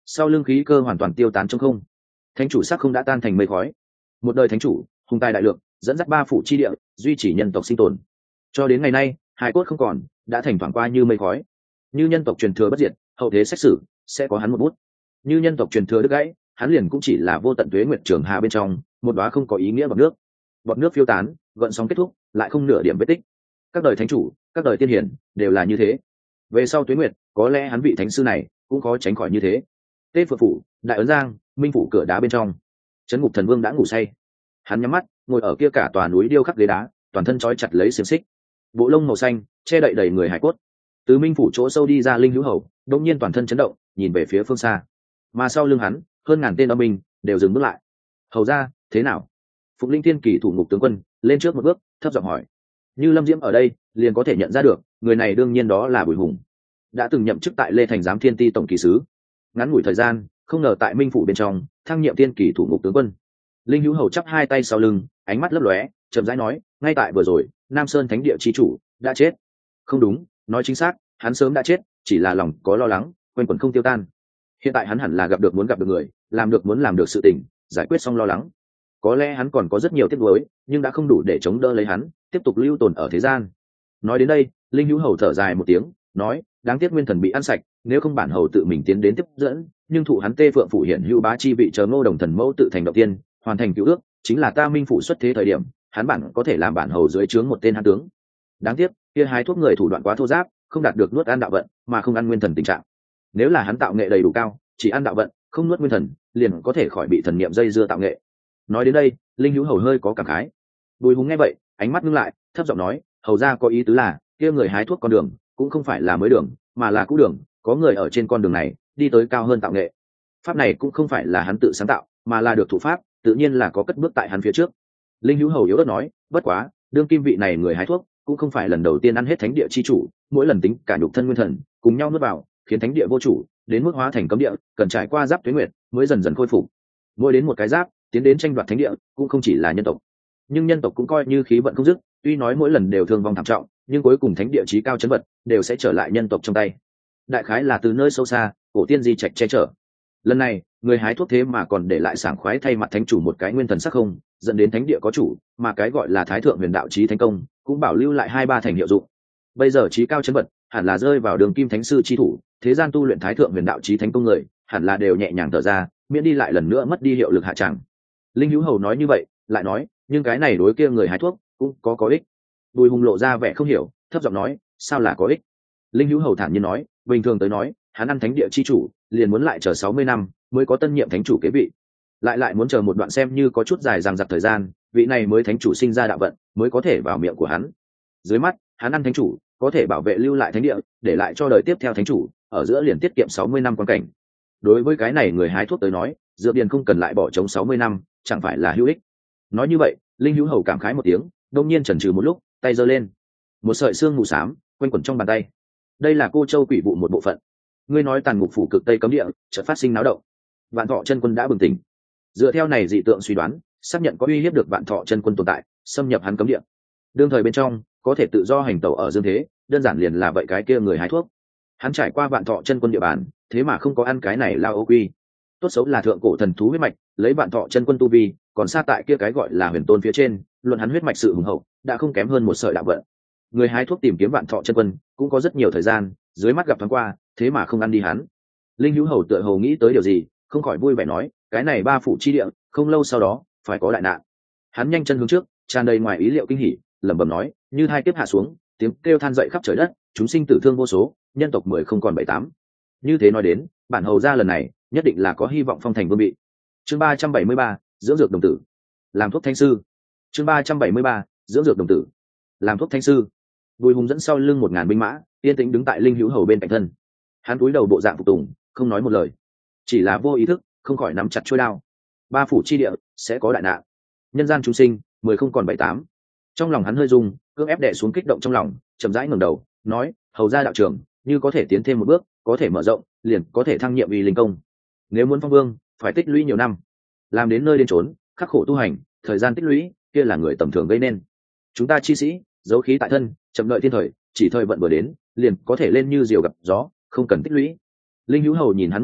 sau lưng khí cơ hoàn toàn tiêu tán trong không. Thánh chủ sắc không đã tan thành mây khói. Một đời thánh chủ hùng tài đại lượng, dẫn dắt ba phủ chi địa, duy trì nhân tộc sinh tồn. Cho đến ngày nay hài cốt không còn, đã thành thoảng qua như mây khói. Như nhân tộc truyền thừa bất diệt, hậu thế xét xử sẽ có hắn một bút. Như nhân tộc truyền thừa đứt gãy, hắn liền cũng chỉ là vô tận tuế nguyệt trường hà bên trong một đóa không có ý nghĩa bọt nước. Bọt nước phiêu tán, gợn sóng kết thúc, lại không nửa điểm vết tích. Các đời thánh chủ, các đời tiên hiển đều là như thế. Về sau tuế nguyệt, có lẽ hắn vị thánh sư này cũng khó tránh khỏi như thế. Tê Phượng phủ, Đại Ấn Giang, Minh phủ cửa đá bên trong, Trấn Ngục Thần Vương đã ngủ say. Hắn nhắm mắt, ngồi ở kia cả tòa núi điêu khắc ghế đá, toàn thân trói chặt lấy xiềng xích, bộ lông màu xanh che đậy đầy người hải cốt. Từ Minh phủ chỗ sâu đi ra Linh Hữu Hầu, đột nhiên toàn thân chấn động, nhìn về phía phương xa. Mà sau lưng hắn, hơn ngàn tên âm binh đều dừng bước lại. Hầu ra, thế nào? Phục Linh Thiên Kỳ thủ ngục tướng quân lên trước một bước, thấp giọng hỏi. Như Lâm Diễm ở đây, liền có thể nhận ra được, người này đương nhiên đó là Bùi Hùng, đã từng nhậm chức tại Lê Thành giám thiên ti tổng kỳ sứ. Ngắn ngủi thời gian, không ngờ tại Minh phủ bên trong thăng nhiệm Thiên Kỳ thủ ngục tướng quân. Linh Hữu Hầu chắp hai tay sau lưng, ánh mắt lấp lóe, chậm rãi nói, ngay tại vừa rồi, Nam Sơn Thánh địa chi chủ đã chết. Không đúng, nói chính xác, hắn sớm đã chết, chỉ là lòng có lo lắng, quanh quẩn không tiêu tan. Hiện tại hắn hẳn là gặp được muốn gặp được người, làm được muốn làm được sự tình, giải quyết xong lo lắng. Có lẽ hắn còn có rất nhiều tiếc nuối, nhưng đã không đủ để chống đỡ lấy hắn tiếp tục lưu tồn ở thế gian. Nói đến đây, Linh Hữu Hầu thở dài một tiếng, nói, đáng tiếc nguyên thần bị ăn sạch, nếu không bản hầu tự mình tiến đến tiếp dẫn, nhưng thụ hắn Tê Phượng phủ hiển hữu bá chi vị chờ Ngô Đồng thần mẫu tự thành động tiên, hoàn thành cứu ước, chính là ta Minh phủ xuất thế thời điểm, hắn bản có thể làm bản hầu dưới trướng một tên hán tướng. Đáng tiếc, kia hái thuốc người thủ đoạn quá thô giáp, không đạt được nuốt ăn đạo vận, mà không ăn nguyên thần tình trạng. Nếu là hắn tạo nghệ đầy đủ cao, chỉ ăn đạo vận, không nuốt nguyên thần, liền có thể khỏi bị thần niệm dây dưa tạo nghệ. Nói đến đây, Linh Hữu Hầu hơi có cảm khái. Bùi Hùng nghe vậy, ánh mắt ngưng lại, thấp giọng nói, hầu ra có ý tứ là, kia người hái thuốc con đường, cũng không phải là mới đường, mà là cũ đường, có người ở trên con đường này, đi tới cao hơn tạo nghệ. Pháp này cũng không phải là hắn tự sáng tạo, mà là được thủ pháp, tự nhiên là có cất bước tại hắn phía trước. Linh Hữu Hầu yếu ớt nói, bất quá, đương kim vị này người hái thuốc, cũng không phải lần đầu tiên ăn hết thánh địa chi chủ, mỗi lần tính cả nhục thân nguyên thần, cùng nhau nuốt vào, khiến thánh địa vô chủ, đến mức hóa thành cấm địa, cần trải qua giáp tuế nguyệt, mới dần dần khôi phục. Mỗi đến một cái giáp, tiến đến tranh đoạt thánh địa, cũng không chỉ là nhân tộc, nhưng nhân tộc cũng coi như khí vận không dứt, tuy nói mỗi lần đều thương vong thảm trọng, nhưng cuối cùng thánh địa chí cao chấn vật đều sẽ trở lại nhân tộc trong tay. Đại khái là từ nơi sâu xa, cổ tiên di trạch che chở. Lần này, người hái thuốc thế mà còn để lại sảng khoái thay mặt thánh chủ một cái nguyên thần sắc không, dẫn đến thánh địa có chủ, mà cái gọi là thái thượng huyền đạo chí thánh công cũng bảo lưu lại hai ba thành hiệu dụng. Bây giờ chí cao chấn vật hẳn là rơi vào đường kim thánh sư chi thủ, thế gian tu luyện thái thượng huyền đạo chí thánh công người hẳn là đều nhẹ nhàng thở ra, miễn đi lại lần nữa mất đi hiệu lực hạ tràng. Linh Hữu Hầu nói như vậy, lại nói, nhưng cái này đối kia người hái thuốc cũng có có ích. Bùi Hùng lộ ra vẻ không hiểu, thấp giọng nói, sao là có ích? Linh Hữu Hầu thản nhiên nói, bình thường tới nói, hắn ăn thánh địa chi chủ, liền muốn lại chờ sáu mươi năm mới có tân nhiệm thánh chủ kế vị, lại lại muốn chờ một đoạn xem như có chút dài dằng dặc thời gian, vị này mới thánh chủ sinh ra đạo vận, mới có thể vào miệng của hắn. Dưới mắt, hắn ăn thánh chủ, có thể bảo vệ lưu lại thánh địa, để lại cho đời tiếp theo thánh chủ, ở giữa liền tiết kiệm sáu mươi năm quan cảnh. Đối với cái này người hái thuốc tới nói, dược điền không cần lại bỏ trống sáu mươi năm, chẳng phải là hữu ích. Nói như vậy, Linh Hữu Hầu cảm khái một tiếng, đột nhiên chần chừ một lúc, tay giơ lên, một sợi xương mù xám quanh quẩn trong bàn tay. Đây là Cô Châu quỷ vụ một bộ phận. Ngươi nói tàn ngục phủ cực tây cấm địa chợt phát sinh náo động, Vạn Thọ chân quân đã bừng tỉnh. Dựa theo này dị tượng suy đoán, xác nhận có uy hiếp được Vạn Thọ chân quân tồn tại, xâm nhập hắn cấm địa. Đương thời bên trong có thể tự do hành tẩu ở dương thế, đơn giản liền là vậy cái kia người hái thuốc. Hắn trải qua Vạn Thọ chân quân địa bàn, thế mà không có ăn cái này lao ô quy. Tốt xấu là thượng cổ thần thú huyết mạch, lấy Vạn Thọ chân quân tu vi, còn xa tại kia cái gọi là huyền tôn phía trên, luận hắn huyết mạch sự hùng hậu, đã không kém hơn một sợi đạo vận. Người hái thuốc tìm kiếm Vạn Thọ chân quân, cũng có rất nhiều thời gian, dưới mắt gặp thoáng qua, thế mà không ăn đi hắn. Linh Hữu Hầu tựa hồ nghĩ tới điều gì, không khỏi vui vẻ nói, cái này ba phủ chi địa, không lâu sau đó phải có đại nạn. Hắn nhanh chân hướng trước, tràn đầy ngoài ý liệu kinh hỉ, lẩm bẩm nói, như hai kiếp hạ xuống, tiếng kêu than dậy khắp trời đất, chúng sinh tử thương vô số, nhân tộc mười không còn bảy tám. Như thế nói đến, bản hầu ra lần này nhất định là có hy vọng phong thành vương vị. Chương ba trăm bảy mươi ba, dưỡng dược đồng tử, làm thuốc thanh sư. Chương ba trăm bảy mươi ba, dưỡng dược đồng tử, làm thuốc thanh sư. Bùi Hùng dẫn sau lưng một ngàn binh mã, yên tĩnh đứng tại Linh Hữu Hầu bên cạnh thân. Hắn cúi đầu bộ dạng phục tùng, không nói một lời, chỉ là vô ý thức không khỏi nắm chặt chuôi đao. Ba phủ chi địa sẽ có đại nạn, nhân gian chúng sinh mười không còn bảy tám. Trong lòng hắn hơi rung, cưỡng ép đè xuống kích động trong lòng, chậm rãi ngẩng đầu, nói, hầu ra đạo trưởng, như có thể tiến thêm một bước, có thể mở rộng, liền có thể thăng nhiệm vì linh công. Nếu muốn phong vương, phải tích lũy nhiều năm, làm đến nơi đến chốn, khắc khổ tu hành, thời gian tích lũy, kia là người tầm thường gây nên. Chúng ta chi sĩ, dấu khí tại thân, chậm đợi thiên thời, chỉ thời vận vừa đến, liền có thể lên như diều gặp gió, không cần tích lũy. Linh Hữu Hầu nhìn hắn một cái,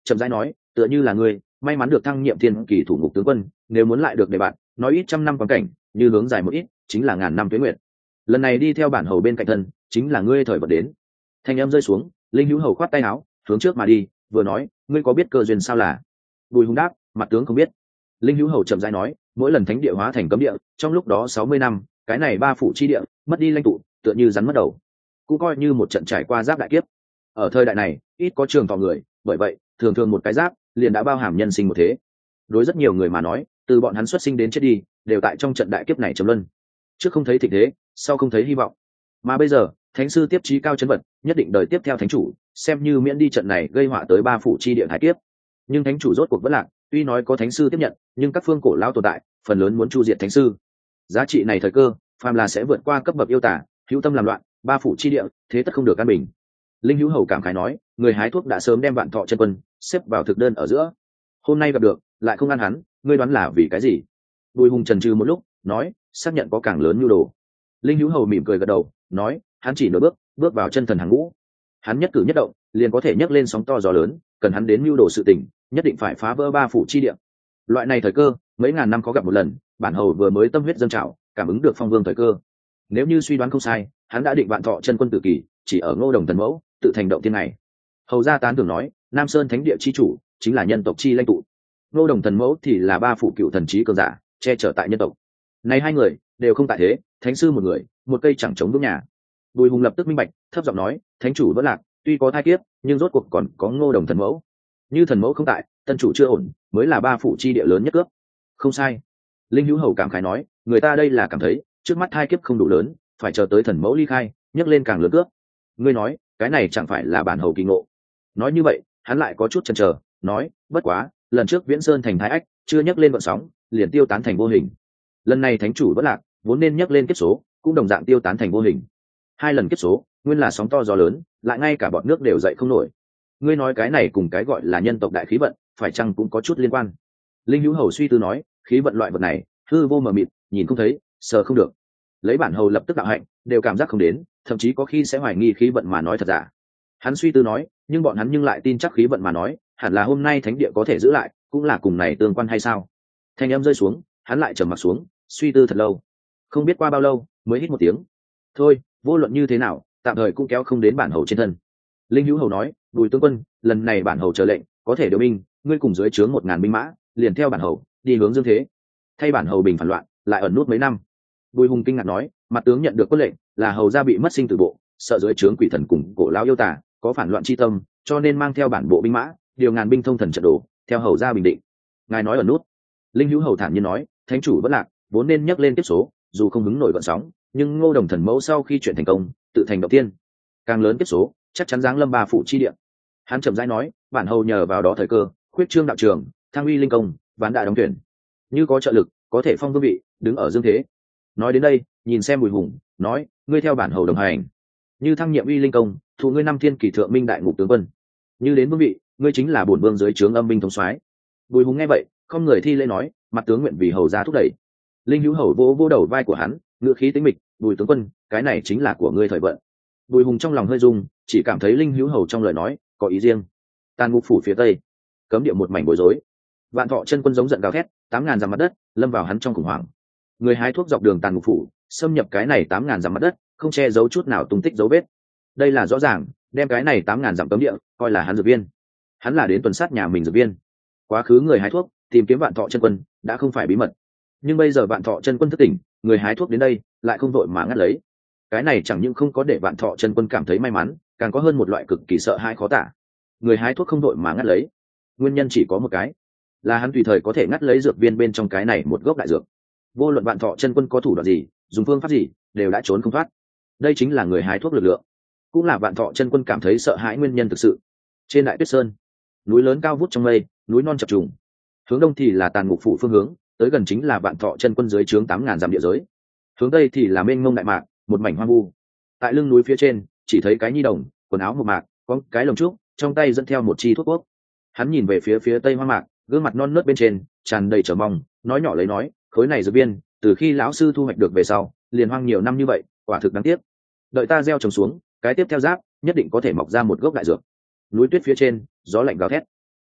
chậm rãi nói, tựa như là ngươi may mắn được thăng nhiệm thiên kỳ thủ ngục tướng quân, nếu muốn lại được để bạn nói ít trăm năm quan cảnh, như hướng dài một ít chính là ngàn năm tuế nguyệt. Lần này đi theo bản hầu bên cạnh thân chính là ngươi thời vật đến. Thanh âm rơi xuống, Linh Hữu Hầu khoát tay áo hướng trước mà đi, vừa nói, ngươi có biết cơ duyên sao là? Bùi Hùng đáp, mặt tướng không biết. Linh Hữu Hầu chậm rãi nói, mỗi lần thánh địa hóa thành cấm địa, trong lúc đó sáu mươi năm, cái này ba phủ chi địa mất đi lãnh tụ, tựa như rắn mất đầu, cũng coi như một trận trải qua giáp đại kiếp. Ở thời đại này ít có trường thọ người, bởi vậy thường thường một cái giáp liền đã bao hàm nhân sinh một thế. Đối rất nhiều người mà nói, từ bọn hắn xuất sinh đến chết đi đều tại trong trận đại kiếp này trầm luân, trước không thấy thịnh thế, sau không thấy hy vọng. Mà bây giờ thánh sư tiếp trí cao chấn vật, nhất định đời tiếp theo thánh chủ xem như miễn đi trận này gây họa tới ba phủ chi địa thái kiếp. Nhưng thánh chủ rốt cuộc vẫn lạc, tuy nói có thánh sư tiếp nhận, nhưng các phương cổ lao tồn tại phần lớn muốn chu diệt thánh sư. Giá trị này thời cơ phàm là sẽ vượt qua cấp bậc yêu tả, hữu tâm làm loạn ba phủ chi địa, thế tất không được an bình. Linh Hữu Hầu cảm khái nói, người hái thuốc đã sớm đem Vạn Thọ chân quân xếp vào thực đơn ở giữa, hôm nay gặp được lại không ăn hắn, ngươi đoán là vì cái gì? Bùi Hùng trần trừ một lúc, nói, xác nhận có càng lớn nhu đồ. Linh Hữu Hầu mỉm cười gật đầu, nói, hắn chỉ nửa bước bước vào chân thần hàng ngũ, hắn nhất cử nhất động liền có thể nhấc lên sóng to gió lớn, cần hắn đến mưu đồ sự tình, nhất định phải phá vỡ ba phủ chi địa. Loại này thời cơ mấy ngàn năm có gặp một lần, bản hầu vừa mới tâm huyết dâng trào, cảm ứng được phong vương thời cơ. Nếu như suy đoán không sai, hắn đã định Vạn Thọ chân quân tự kỷ chỉ ở Ngô Đồng Thần Mẫu tự thành động thiên này. Hầu gia tán tưởng nói, Nam Sơn thánh địa chi chủ chính là nhân tộc chi lãnh tụ, Ngô Đồng Thần Mẫu thì là ba phủ cựu thần trí cường giả che chở tại nhân tộc. Này hai người đều không tại thế, thánh sư một người, một cây chẳng chống vững nhà. Bùi Hùng lập tức minh bạch, thấp giọng nói, thánh chủ vẫn lạc, tuy có thai kiếp, nhưng rốt cuộc còn có Ngô Đồng Thần Mẫu. Như thần mẫu không tại, tân chủ chưa ổn, mới là ba phủ chi địa lớn nhất cướp. Không sai. Linh Hữu Hầu cảm khái nói, người ta đây là cảm thấy trước mắt thai kiếp không đủ lớn, phải chờ tới thần mẫu ly khai, nhấc lên càng lớn cướp. Ngươi nói, cái này chẳng phải là bản hầu kỳ ngộ? Nói như vậy, hắn lại có chút chần chờ, nói, bất quá, lần trước Viễn Sơn thành thái ách, chưa nhấc lên vận sóng, liền tiêu tán thành vô hình. Lần này thánh chủ vẫn lạc, vốn nên nhấc lên kiếp số, cũng đồng dạng tiêu tán thành vô hình. Hai lần kiếp số, nguyên là sóng to gió lớn, lại ngay cả bọn nước đều dậy không nổi. Ngươi nói cái này cùng cái gọi là nhân tộc đại khí vận, phải chăng cũng có chút liên quan? Linh Hữu Hầu suy tư nói, khí vận loại vật này, hư vô mờ mịt, nhìn không thấy, sờ không được. Lấy bản hầu lập tức đạo hạnh, đều cảm giác không đến, thậm chí có khi sẽ hoài nghi khí vận mà nói thật giả. Hắn suy tư nói, nhưng bọn hắn nhưng lại tin chắc khí vận mà nói, hẳn là hôm nay thánh địa có thể giữ lại, cũng là cùng này tương quan hay sao? Thanh âm rơi xuống, hắn lại trầm mặt xuống, suy tư thật lâu. Không biết qua bao lâu, mới hít một tiếng. Thôi, vô luận như thế nào, tạm thời cũng kéo không đến bản hầu trên thân. Linh Hữu Hầu nói, Bùi tướng quân, lần này bản hầu chờ lệnh, có thể điều binh, ngươi cùng dưới trướng một ngàn binh mã, liền theo bản hầu đi hướng dương thế, thay bản hầu bình phản loạn, lại ẩn nút mấy năm. Bùi Hùng kinh ngạc nói, mặt tướng nhận được quân lệnh, là hầu gia bị mất sinh tử bộ, sợ dưới trướng quỷ thần cùng cổ lão yêu tả có phản loạn chi tâm, cho nên mang theo bản bộ binh mã, điều ngàn binh thông thần trận đồ, theo hầu gia bình định. Ngài nói ẩn nút? Linh Hữu Hầu thản nhiên nói, thánh chủ vẫn lạc, vốn nên nhấc lên tiếp số, dù không hứng nổi gợn sóng, nhưng Ngô Đồng Thần Mẫu sau khi chuyển thành công, tự thành động tiên, càng lớn tiếp số, chắc chắn giáng lâm ba phủ chi địa. Hắn chậm rãi nói, bản hầu nhờ vào đó thời cơ, khuyết trương đạo trường, thăng uy linh công, ván đại đóng tuyển, như có trợ lực, có thể phong vương vị, đứng ở dương thế. Nói đến đây, nhìn xem Bùi Hùng, nói, ngươi theo bản hầu đồng hành, như thăng nhiệm uy linh công, thụ ngươi năm thiên kỷ thượng minh đại ngục tướng quân, như đến vương vị, ngươi chính là bổn vương dưới trướng âm binh thống soái. Bùi Hùng nghe vậy, không người thi lễ nói, mặt tướng nguyện vì hầu gia thúc đẩy. Linh Hữu Hầu vỗ vỗ đầu vai của hắn, ngựa khí tĩnh mịch, Bùi tướng quân, cái này chính là của ngươi thời vận. Bùi Hùng trong lòng hơi rung, chỉ cảm thấy Linh Hữu Hầu trong lời nói có ý riêng. Tàn ngục phủ phía tây, cấm địa một mảnh bối rối. Vạn Thọ chân quân giống giận gào thét, tám ngàn dặm mặt đất lâm vào hắn trong khủng hoảng. Người hái thuốc dọc đường tàn ngục phủ, xâm nhập cái này tám ngàn dặm mặt đất, không che giấu chút nào tung tích dấu vết. Đây là rõ ràng, đem cái này tám ngàn dặm cấm địa coi là hắn dược viên. Hắn là đến tuần sát nhà mình dược viên. Quá khứ người hái thuốc tìm kiếm Vạn Thọ chân quân đã không phải bí mật, nhưng bây giờ Vạn Thọ chân quân thức tỉnh, người hái thuốc đến đây lại không đội mà ngắt lấy. Cái này chẳng những không có để Vạn Thọ chân quân cảm thấy may mắn, càng có hơn một loại cực kỳ sợ hãi khó tả. Người hái thuốc không đội mà ngắt lấy, nguyên nhân chỉ có một cái, là hắn tùy thời có thể ngắt lấy dược viên bên trong cái này một gốc đại dược. Vô luận Vạn Thọ chân quân có thủ đoạn gì, dùng phương pháp gì, đều đã trốn không thoát. Đây chính là người hái thuốc lực lượng, cũng là Vạn Thọ chân quân cảm thấy sợ hãi nguyên nhân thực sự. Trên Đại Tuyết Sơn, núi lớn cao vút trong mây, núi non chập trùng. Hướng đông thì là tàn ngục phủ phương hướng, tới gần chính là Vạn Thọ chân quân dưới trướng tám ngàn dặm địa giới. Hướng tây thì là mênh mông đại mạc, một mảnh hoang vu. Tại lưng núi phía trên, chỉ thấy cái nhi đồng, quần áo một mạc, có cái lồng trúc, trong tay dẫn theo một chi thuốc quốc. Hắn nhìn về phía phía tây hoang mạc, gương mặt non nớt bên trên tràn đầy chờ mong, nói nhỏ lấy nói, khối này dược viên từ khi lão sư thu hoạch được về sau, liền hoang nhiều năm như vậy, quả thực đáng tiếc. Đợi ta gieo trồng xuống, cái tiếp theo giáp nhất định có thể mọc ra một gốc đại dược. Núi tuyết phía trên, gió lạnh gào thét.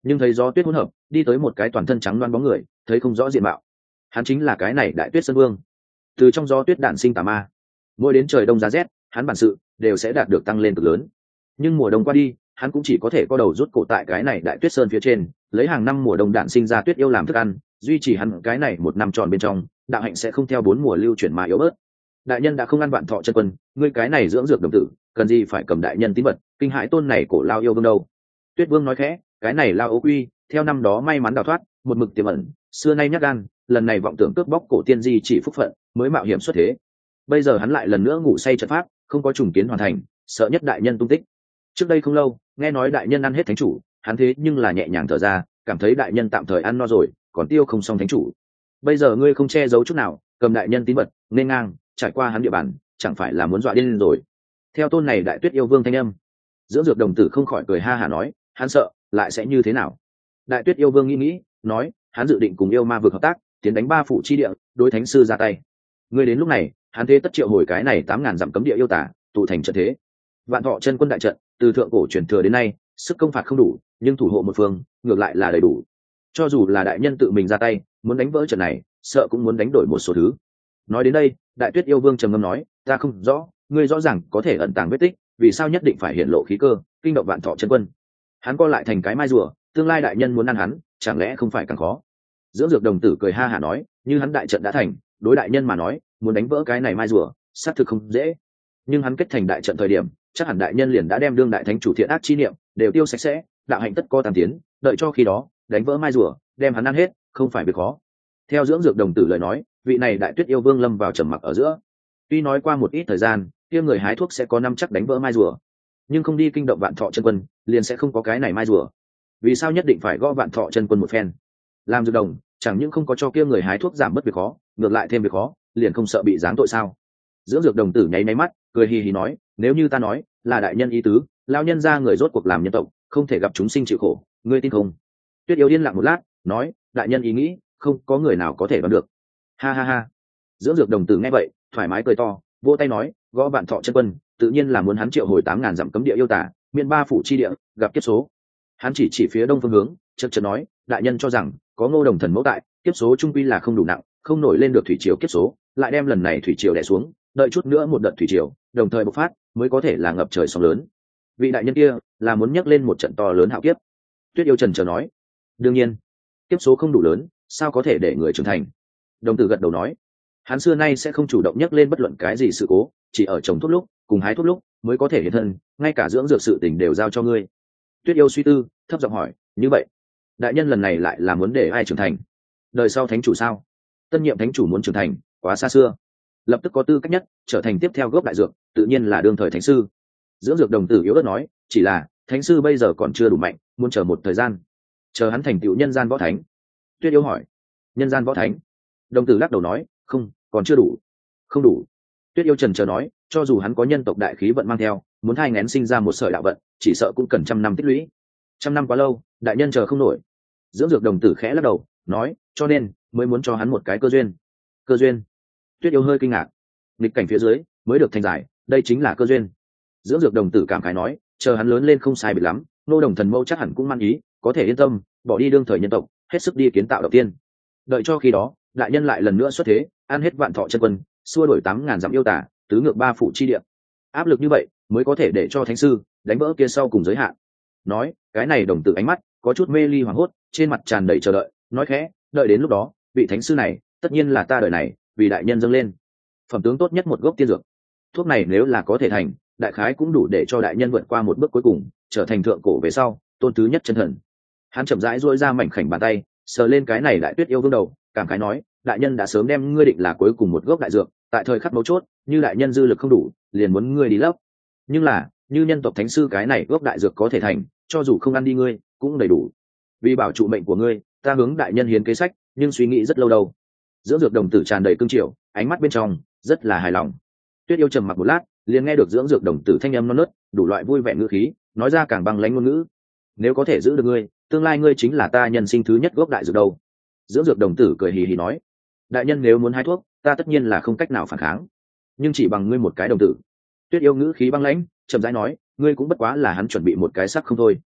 nhưng thấy gió tuyết hỗn hợp đi tới một cái toàn thân trắng loan bóng người, thấy không rõ diện mạo. Hắn chính là cái này Đại Tuyết Sơn Vương. Từ trong gió tuyết đản sinh tà ma, mỗi đến trời đông giá rét, hắn bản sự đều sẽ đạt được tăng lên cực lớn. Nhưng mùa đông qua đi, hắn cũng chỉ có thể co đầu rút cổ tại cái này Đại Tuyết Sơn phía trên, lấy hàng năm mùa đông đản sinh ra tuyết yêu làm thức ăn, duy trì hắn cái này một năm tròn bên trong, đạo hạnh sẽ không theo bốn mùa lưu chuyển mà yếu bớt. Đại nhân đã không ăn vạn thọ chân quân, ngươi cái này dưỡng dược đồng tử, cần gì phải cầm đại nhân tín vật, kinh hãi tôn này cổ lao yêu vương đâu. Tuyết Vương nói khẽ, cái này lao ấu quy, theo năm đó may mắn đào thoát, một mực tiềm ẩn, xưa nay nhát gan, lần này vọng tưởng cướp bóc cổ tiên di chỉ phúc phận, mới mạo hiểm xuất thế. Bây giờ hắn lại lần nữa ngủ say trận pháp, không có trùng kiến hoàn thành, sợ nhất đại nhân tung tích. Trước đây không lâu, nghe nói đại nhân ăn hết thánh chủ, hắn thế nhưng là nhẹ nhàng thở ra, cảm thấy đại nhân tạm thời ăn no rồi, còn tiêu không xong thánh chủ. Bây giờ ngươi không che giấu chút nào, cầm đại nhân tín vật, nên ngang trải qua hắn địa bàn, chẳng phải là muốn dọa điên lên rồi. Theo tôn này Đại Tuyết yêu vương thanh âm, dưỡng dược đồng tử không khỏi cười ha hả nói, hắn sợ lại sẽ như thế nào. Đại Tuyết yêu vương nghĩ nghĩ, nói, hắn dự định cùng yêu ma vực hợp tác, tiến đánh ba phủ chi địa, đối thánh sư ra tay. Ngươi đến lúc này, hắn thế tất triệu hồi cái này tám ngàn dặm cấm địa yêu tả, tụ thành trận thế. Vạn thọ chân quân đại trận, từ thượng cổ truyền thừa đến nay, sức công phạt không đủ, nhưng thủ hộ một phương, ngược lại là đầy đủ. Cho dù là đại nhân tự mình ra tay, muốn đánh vỡ trận này, sợ cũng muốn đánh đổi một số thứ. Nói đến đây, Đại Tuyết yêu vương trầm ngâm nói, ta không rõ, ngươi rõ ràng có thể ẩn tàng vết tích, vì sao nhất định phải hiện lộ khí cơ, kinh động vạn thọ chân quân. Hắn co lại thành cái mai rùa, tương lai đại nhân muốn ăn hắn, chẳng lẽ không phải càng khó. Dưỡng dược đồng tử cười ha hả nói, như hắn đại trận đã thành, đối đại nhân mà nói, muốn đánh vỡ cái này mai rùa, xác thực không dễ. Nhưng hắn kết thành đại trận thời điểm, chắc hẳn đại nhân liền đã đem đương đại thánh chủ thiện ác chi niệm đều tiêu sạch sẽ, đạo hạnh tất co tam tiến, đợi cho khi đó, đánh vỡ mai rùa, đem hắn ăn hết, không phải việc khó. Theo dưỡng dược đồng tử lời nói, vị này Đại Tuyết yêu vương lâm vào trầm mặc ở giữa. Tuy nói qua một ít thời gian, kia người hái thuốc sẽ có năm chắc đánh vỡ mai rùa, nhưng không đi kinh động vạn thọ chân quân, liền sẽ không có cái này mai rùa. Vì sao nhất định phải gõ vạn thọ chân quân một phen? Làm dược đồng, chẳng những không có cho kia người hái thuốc giảm bớt việc khó, ngược lại thêm việc khó, liền không sợ bị giáng tội sao? Dưỡng dược đồng tử nháy nháy mắt, cười hì hì nói, nếu như ta nói là đại nhân ý tứ, lao nhân ra người rốt cuộc làm nhân tộc, không thể gặp chúng sinh chịu khổ, ngươi tin không? Tuyết yêu yên lặng một lát, nói, đại nhân ý nghĩ, không có người nào có thể đoán được. Ha ha ha. Dưỡng dược đồng tử nghe vậy, thoải mái cười to, vỗ tay nói, gõ vạn thọ chân quân, tự nhiên là muốn hắn triệu hồi tám ngàn dặm cấm địa yêu tả, miền ba phủ chi địa, gặp kiếp số. Hắn chỉ chỉ phía đông phương hướng, chợt chợt nói, đại nhân cho rằng có Ngô Đồng thần mẫu tại, kiếp số trung quy là không đủ nặng, không nổi lên được thủy triều kiếp số, lại đem lần này thủy triều đè xuống, đợi chút nữa một đợt thủy triều, đồng thời bộc phát, mới có thể là ngập trời sóng lớn. Vị đại nhân kia là muốn nhắc lên một trận to lớn hạo kiếp. Tuyết yêu trần chờ nói, đương nhiên, kiếp số không đủ lớn, sao có thể để người trưởng thành. Đồng tử gật đầu nói, hắn xưa nay sẽ không chủ động nhắc lên bất luận cái gì sự cố, chỉ ở trồng thuốc lúc cùng hái thuốc lúc mới có thể hiện thân, ngay cả dưỡng dược sự tình đều giao cho ngươi. Tuyết yêu suy tư, thấp giọng hỏi, như vậy đại nhân lần này lại là muốn để ai trưởng thành? Đời sau thánh chủ sao? Tân nhiệm thánh chủ muốn trưởng thành quá xa xưa, lập tức có tư cách nhất trở thành tiếp theo gốc đại dược, tự nhiên là đương thời thánh sư. Dưỡng dược đồng tử yếu ớt nói, chỉ là thánh sư bây giờ còn chưa đủ mạnh, muốn chờ một thời gian, chờ hắn thành tựu nhân gian võ thánh. Tuyết yêu hỏi, nhân gian võ thánh? Đồng tử lắc đầu nói, không, còn chưa đủ. Không đủ. Tuyết yêu trần chờ nói, cho dù hắn có nhân tộc đại khí vận mang theo, muốn thai ngén sinh ra một sợi đạo vận, chỉ sợ cũng cần trăm năm tích lũy. Trăm năm quá lâu, đại nhân chờ không nổi. Dưỡng dược đồng tử khẽ lắc đầu, nói, cho nên mới muốn cho hắn một cái cơ duyên. Cơ duyên? Tuyết yêu hơi kinh ngạc. Nghịch cảnh phía dưới mới được thành giải, đây chính là cơ duyên. Dưỡng dược đồng tử cảm khái nói, chờ hắn lớn lên không sai biệt lắm, Nô Đồng thần mẫu chắc hẳn cũng mang ý, có thể yên tâm, bỏ đi đương thời nhân tộc, hết sức đi kiến tạo đầu tiên. Đợi cho khi đó, đại nhân lại lần nữa xuất thế, ăn hết vạn thọ chân quân, xua đổi tám ngàn dặm yêu tả, tứ ngược ba phủ chi địa. Áp lực như vậy mới có thể để cho thánh sư đánh vỡ kia sau cùng giới hạn. Nói, cái này đồng tử ánh mắt có chút mê ly hoảng hốt, trên mặt tràn đầy chờ đợi, nói khẽ, đợi đến lúc đó, vị thánh sư này, tất nhiên là ta đời này vì đại nhân dâng lên phẩm tướng tốt nhất một gốc tiên dược. Thuốc này nếu là có thể thành, đại khái cũng đủ để cho đại nhân vượt qua một bước cuối cùng, trở thành thượng cổ về sau tôn thứ nhất chân thần. Hắn chậm rãi duỗi ra mảnh khảnh bàn tay, sờ lên cái này Đại Tuyết yêu vương đầu, cảm khái nói, đại nhân đã sớm đem ngươi định là cuối cùng một gốc đại dược, tại thời khắc mấu chốt, như đại nhân dư lực không đủ, liền muốn ngươi đi lấp. Nhưng là, như nhân tộc thánh sư cái này gốc đại dược có thể thành, cho dù không ăn đi ngươi, cũng đầy đủ. Vì bảo trụ mệnh của ngươi, ta hướng đại nhân hiến kế sách, nhưng suy nghĩ rất lâu đâu. Dưỡng dược đồng tử tràn đầy cương triều, ánh mắt bên trong rất là hài lòng. Tuyết yêu trầm mặc một lát, liền nghe được dưỡng dược đồng tử thanh âm non nớt, đủ loại vui vẻ ngữ khí, nói ra càng băng lãnh ngôn ngữ. Nếu có thể giữ được ngươi, tương lai ngươi chính là ta nhân sinh thứ nhất gốc đại dược đâu. Dưỡng dược đồng tử cười hì hì nói, đại nhân nếu muốn hái thuốc, ta tất nhiên là không cách nào phản kháng, nhưng chỉ bằng ngươi một cái đồng tử. Tuyết yêu ngữ khí băng lãnh, chậm rãi nói, ngươi cũng bất quá là hắn chuẩn bị một cái sắc không thôi.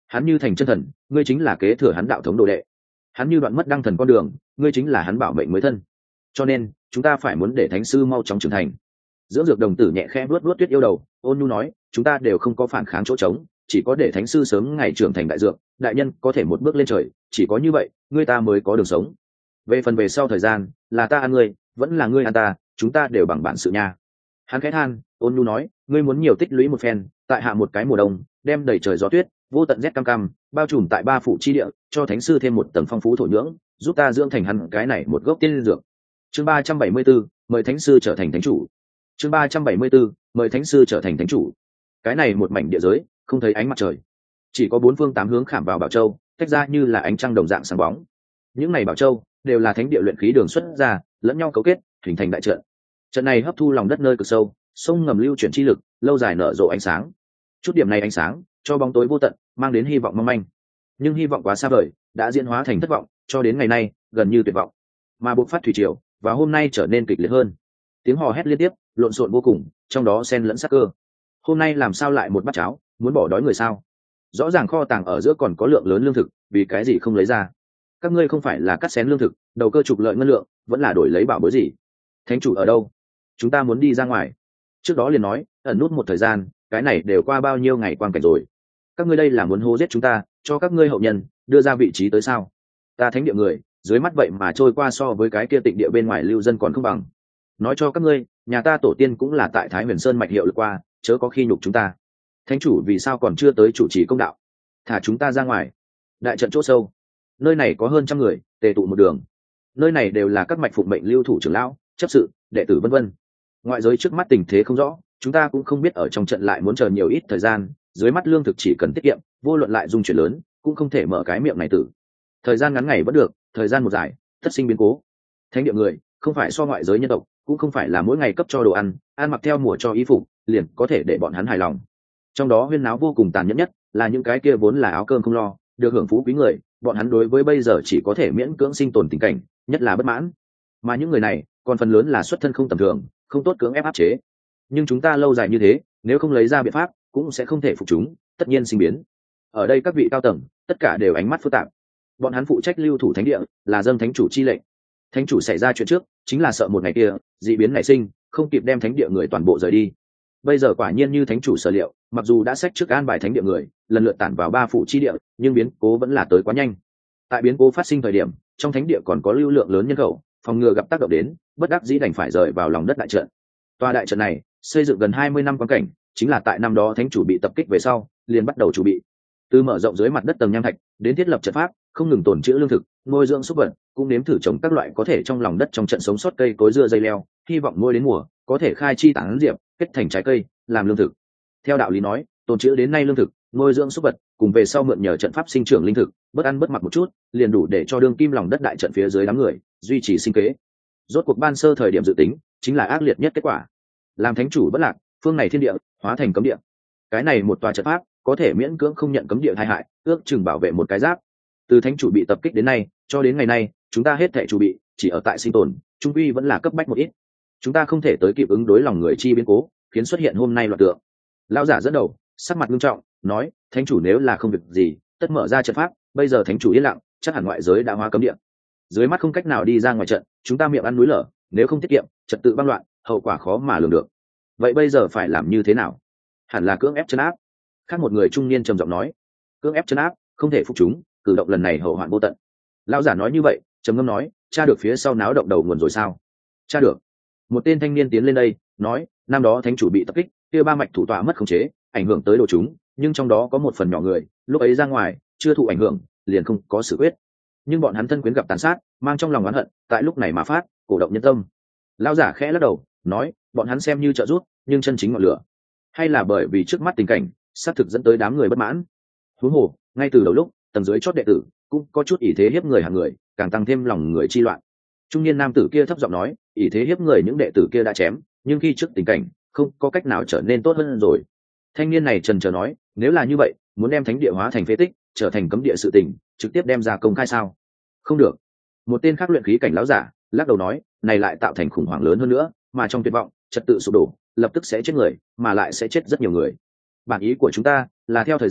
Hắn như thành chân thần, ngươi chính là kế thừa hắn đạo thống đồ đệ. Hắn như đoạn mất đăng thần con đường, ngươi chính là hắn bảo mệnh mới thân. Cho nên chúng ta phải muốn để thánh sư mau chóng trưởng thành. Dưỡng dược đồng tử nhẹ khẽ vuốt vuốt Tuyết Yêu đầu, ôn nhu nói, chúng ta đều không có phản kháng chỗ trống, chỉ có để thánh sư sớm ngày trưởng thành đại dược, đại nhân có thể một bước lên trời, chỉ có như vậy ngươi ta mới có đường sống. Về phần về sau thời gian, là ta ăn ngươi, vẫn là ngươi ăn ta, chúng ta đều bằng bản sự nha. Hắn khẽ than, ôn nhu nói, ngươi muốn nhiều tích lũy một phen, tại hạ một cái mùa đông, đem đầy trời gió tuyết, vô tận rét cam cam, bao trùm tại ba phủ chi địa, cho thánh sư thêm một tầng phong phú thổ nhưỡng, giúp ta dưỡng thành hắn cái này một gốc tiên dược. Chương ba trăm bảy mươi 74, mời thánh sư trở thành thánh chủ. Chương ba trăm bảy mươi 74, mời thánh sư trở thành thánh chủ. Cái này một mảnh địa giới, không thấy ánh mặt trời, chỉ có bốn phương tám hướng khảm vào bảo châu, tách ra như là ánh trăng đồng dạng sáng bóng. Những này bảo châu đều là thánh địa luyện khí đường xuất ra, lẫn nhau cấu kết, hình thành đại trận. Trận này hấp thu lòng đất nơi cực sâu, sông ngầm lưu chuyển chi lực, lâu dài nở rộ ánh sáng. Chút điểm này ánh sáng, cho bóng tối vô tận, mang đến hy vọng mong manh. Nhưng hy vọng quá xa vời, đã diễn hóa thành thất vọng, cho đến ngày nay, gần như tuyệt vọng. Mà bộc phát thủy triều, và hôm nay trở nên kịch liệt hơn. Tiếng hò hét liên tiếp, lộn xộn vô cùng, trong đó xen lẫn sắc cơ. Hôm nay làm sao lại một bát cháo, muốn bỏ đói người sao? Rõ ràng kho tàng ở giữa còn có lượng lớn lương thực, vì cái gì không lấy ra? Các ngươi không phải là cắt xén lương thực, đầu cơ trục lợi ngân lượng, vẫn là đổi lấy bảo bối gì? Thánh chủ ở đâu? Chúng ta muốn đi ra ngoài. Trước đó liền nói, ẩn nút một thời gian, cái này đều qua bao nhiêu ngày quan cảnh rồi. Các ngươi đây là muốn hô giết chúng ta, cho các ngươi hậu nhân đưa ra vị trí tới sao? Ta thánh địa người, dưới mắt vậy mà trôi qua so với cái kia tịnh địa bên ngoài lưu dân còn không bằng. Nói cho các ngươi, nhà ta tổ tiên cũng là tại Thái Huyền Sơn mạch hiệu lực qua, chớ có khi nhục chúng ta. Thánh chủ vì sao còn chưa tới chủ trì công đạo? Thả chúng ta ra ngoài. Đại trận chỗ sâu, nơi này có hơn trăm người tề tụ một đường, nơi này đều là các mạch phụng mệnh lưu thủ trưởng lão, chấp sự, đệ tử vân vân. Ngoại giới trước mắt tình thế không rõ, chúng ta cũng không biết ở trong trận lại muốn chờ nhiều ít thời gian, dưới mắt lương thực chỉ cần tiết kiệm, vô luận lại dung chuyển lớn cũng không thể mở cái miệng này tử. Thời gian ngắn ngày vẫn được, thời gian một dài tất sinh biến cố. Thánh địa người không phải so ngoại giới nhân tộc, cũng không phải là mỗi ngày cấp cho đồ ăn, ăn mặc theo mùa cho y phục liền có thể để bọn hắn hài lòng. Trong đó huyên náo vô cùng tàn nhẫn nhất là những cái kia vốn là áo cơm không lo, được hưởng phú quý người, bọn hắn đối với bây giờ chỉ có thể miễn cưỡng sinh tồn tình cảnh nhất là bất mãn. Mà những người này còn phần lớn là xuất thân không tầm thường, không tốt cưỡng ép áp chế. Nhưng chúng ta lâu dài như thế, nếu không lấy ra biện pháp cũng sẽ không thể phục chúng, tất nhiên sinh biến. Ở đây các vị cao tầng tất cả đều ánh mắt phức tạp. Bọn hắn phụ trách lưu thủ thánh địa, là dâng thánh chủ chi lệnh. Thánh chủ xảy ra chuyện trước chính là sợ một ngày kia dị biến nảy sinh, không kịp đem thánh địa người toàn bộ rời đi. Bây giờ quả nhiên như thánh chủ sở liệu, mặc dù đã xét trước an bài thánh địa người lần lượt tản vào ba phủ chi địa, nhưng biến cố vẫn là tới quá nhanh. Tại biến cố phát sinh thời điểm, trong thánh địa còn có lưu lượng lớn nhân khẩu, phòng ngừa gặp tác động đến, bất đắc dĩ đành phải rời vào lòng đất đại trận. Tòa đại trận này xây dựng gần hai mươi năm quan cảnh, chính là tại năm đó thánh chủ bị tập kích về sau liền bắt đầu chuẩn bị. Từ mở rộng dưới mặt đất tầng nham thạch đến thiết lập trận pháp, không ngừng tồn trữ lương thực, nuôi dưỡng súc vật, cũng nếm thử trồng các loại có thể trong lòng đất trong trận sống sót cây cối dưa dây leo, hy vọng nuôi đến mùa có thể khai chi tán diệp, kết thành trái cây, làm lương thực. Theo đạo lý nói, tồn trữ đến nay lương thực, nuôi dưỡng súc vật, cùng về sau mượn nhờ trận pháp sinh trưởng linh thực, bất ăn bất mặc một chút, liền đủ để cho đương kim lòng đất đại trận phía dưới đám người duy trì sinh kế. Rốt cuộc ban sơ thời điểm dự tính, chính là ác liệt nhất kết quả. Làm thánh chủ bất lạc, phương này thiên địa hóa thành cấm địa. Cái này một tòa trận pháp có thể miễn cưỡng không nhận cấm địa tai hại, ước chừng bảo vệ một cái giáp. Từ thánh chủ bị tập kích đến nay, cho đến ngày nay, chúng ta hết thảy chủ bị chỉ ở tại sinh tồn, trung quy vẫn là cấp bách một ít. Chúng ta không thể tới kịp ứng đối lòng người chi biến cố, khiến xuất hiện hôm nay loạn tượng. Lão giả dẫn đầu, sắc mặt nghiêm trọng, nói: thánh chủ nếu là không việc gì, tất mở ra trận pháp. Bây giờ thánh chủ yên lặng, chắc hẳn ngoại giới đã hóa cấm địa. Dưới mắt không cách nào đi ra ngoài trận, chúng ta miệng ăn núi lở, nếu không tiết kiệm, trật tự băng loạn, hậu quả khó mà lường được. Vậy bây giờ phải làm như thế nào? Hẳn là cưỡng ép trấn áp. Khác một người trung niên trầm giọng nói: cưỡng ép trấn áp, không thể phục chúng, cử động lần này hậu hoạn vô tận. Lão giả nói như vậy, trầm ngâm nói: tra được phía sau náo động đầu nguồn rồi sao? Tra được. Một tên thanh niên tiến lên đây, nói: năm đó thánh chủ bị tập kích, kia ba mạch thủ tọa mất khống chế, ảnh hưởng tới đồ chúng, nhưng trong đó có một phần nhỏ người, lúc ấy ra ngoài, chưa thụ ảnh hưởng, liền không có xử quyết. Nhưng bọn hắn thân quyến gặp tàn sát, mang trong lòng oán hận, tại lúc này mà phát, cổ động nhân tâm. Lão giả khẽ lắc đầu, nói: bọn hắn xem như trợ giúp, nhưng chân chính ngọn lửa, hay là bởi vì trước mắt tình cảnh, xác thực dẫn tới đám người bất mãn. Huống hồ, ngay từ đầu lúc, tầng dưới chót đệ tử cũng có chút ỷ thế hiếp người hàng người, càng tăng thêm lòng người chi loạn. Trung niên nam tử kia thấp giọng nói: ỷ thế hiếp người những đệ tử kia đã chém, nhưng khi trước tình cảnh không có cách nào trở nên tốt hơn rồi. Thanh niên này trần trờ nói: nếu là như vậy, muốn đem thánh địa hóa thành phế tích, trở thành cấm địa sự tình, trực tiếp đem ra công khai sao? Không được. Một tên khác luyện khí cảnh lão giả lắc đầu nói: này lại tạo thành khủng hoảng lớn hơn nữa, mà trong tuyệt vọng, trật tự sụp đổ, lập tức sẽ chết người, mà lại sẽ chết rất nhiều người. Bản ý của chúng ta là theo thời gian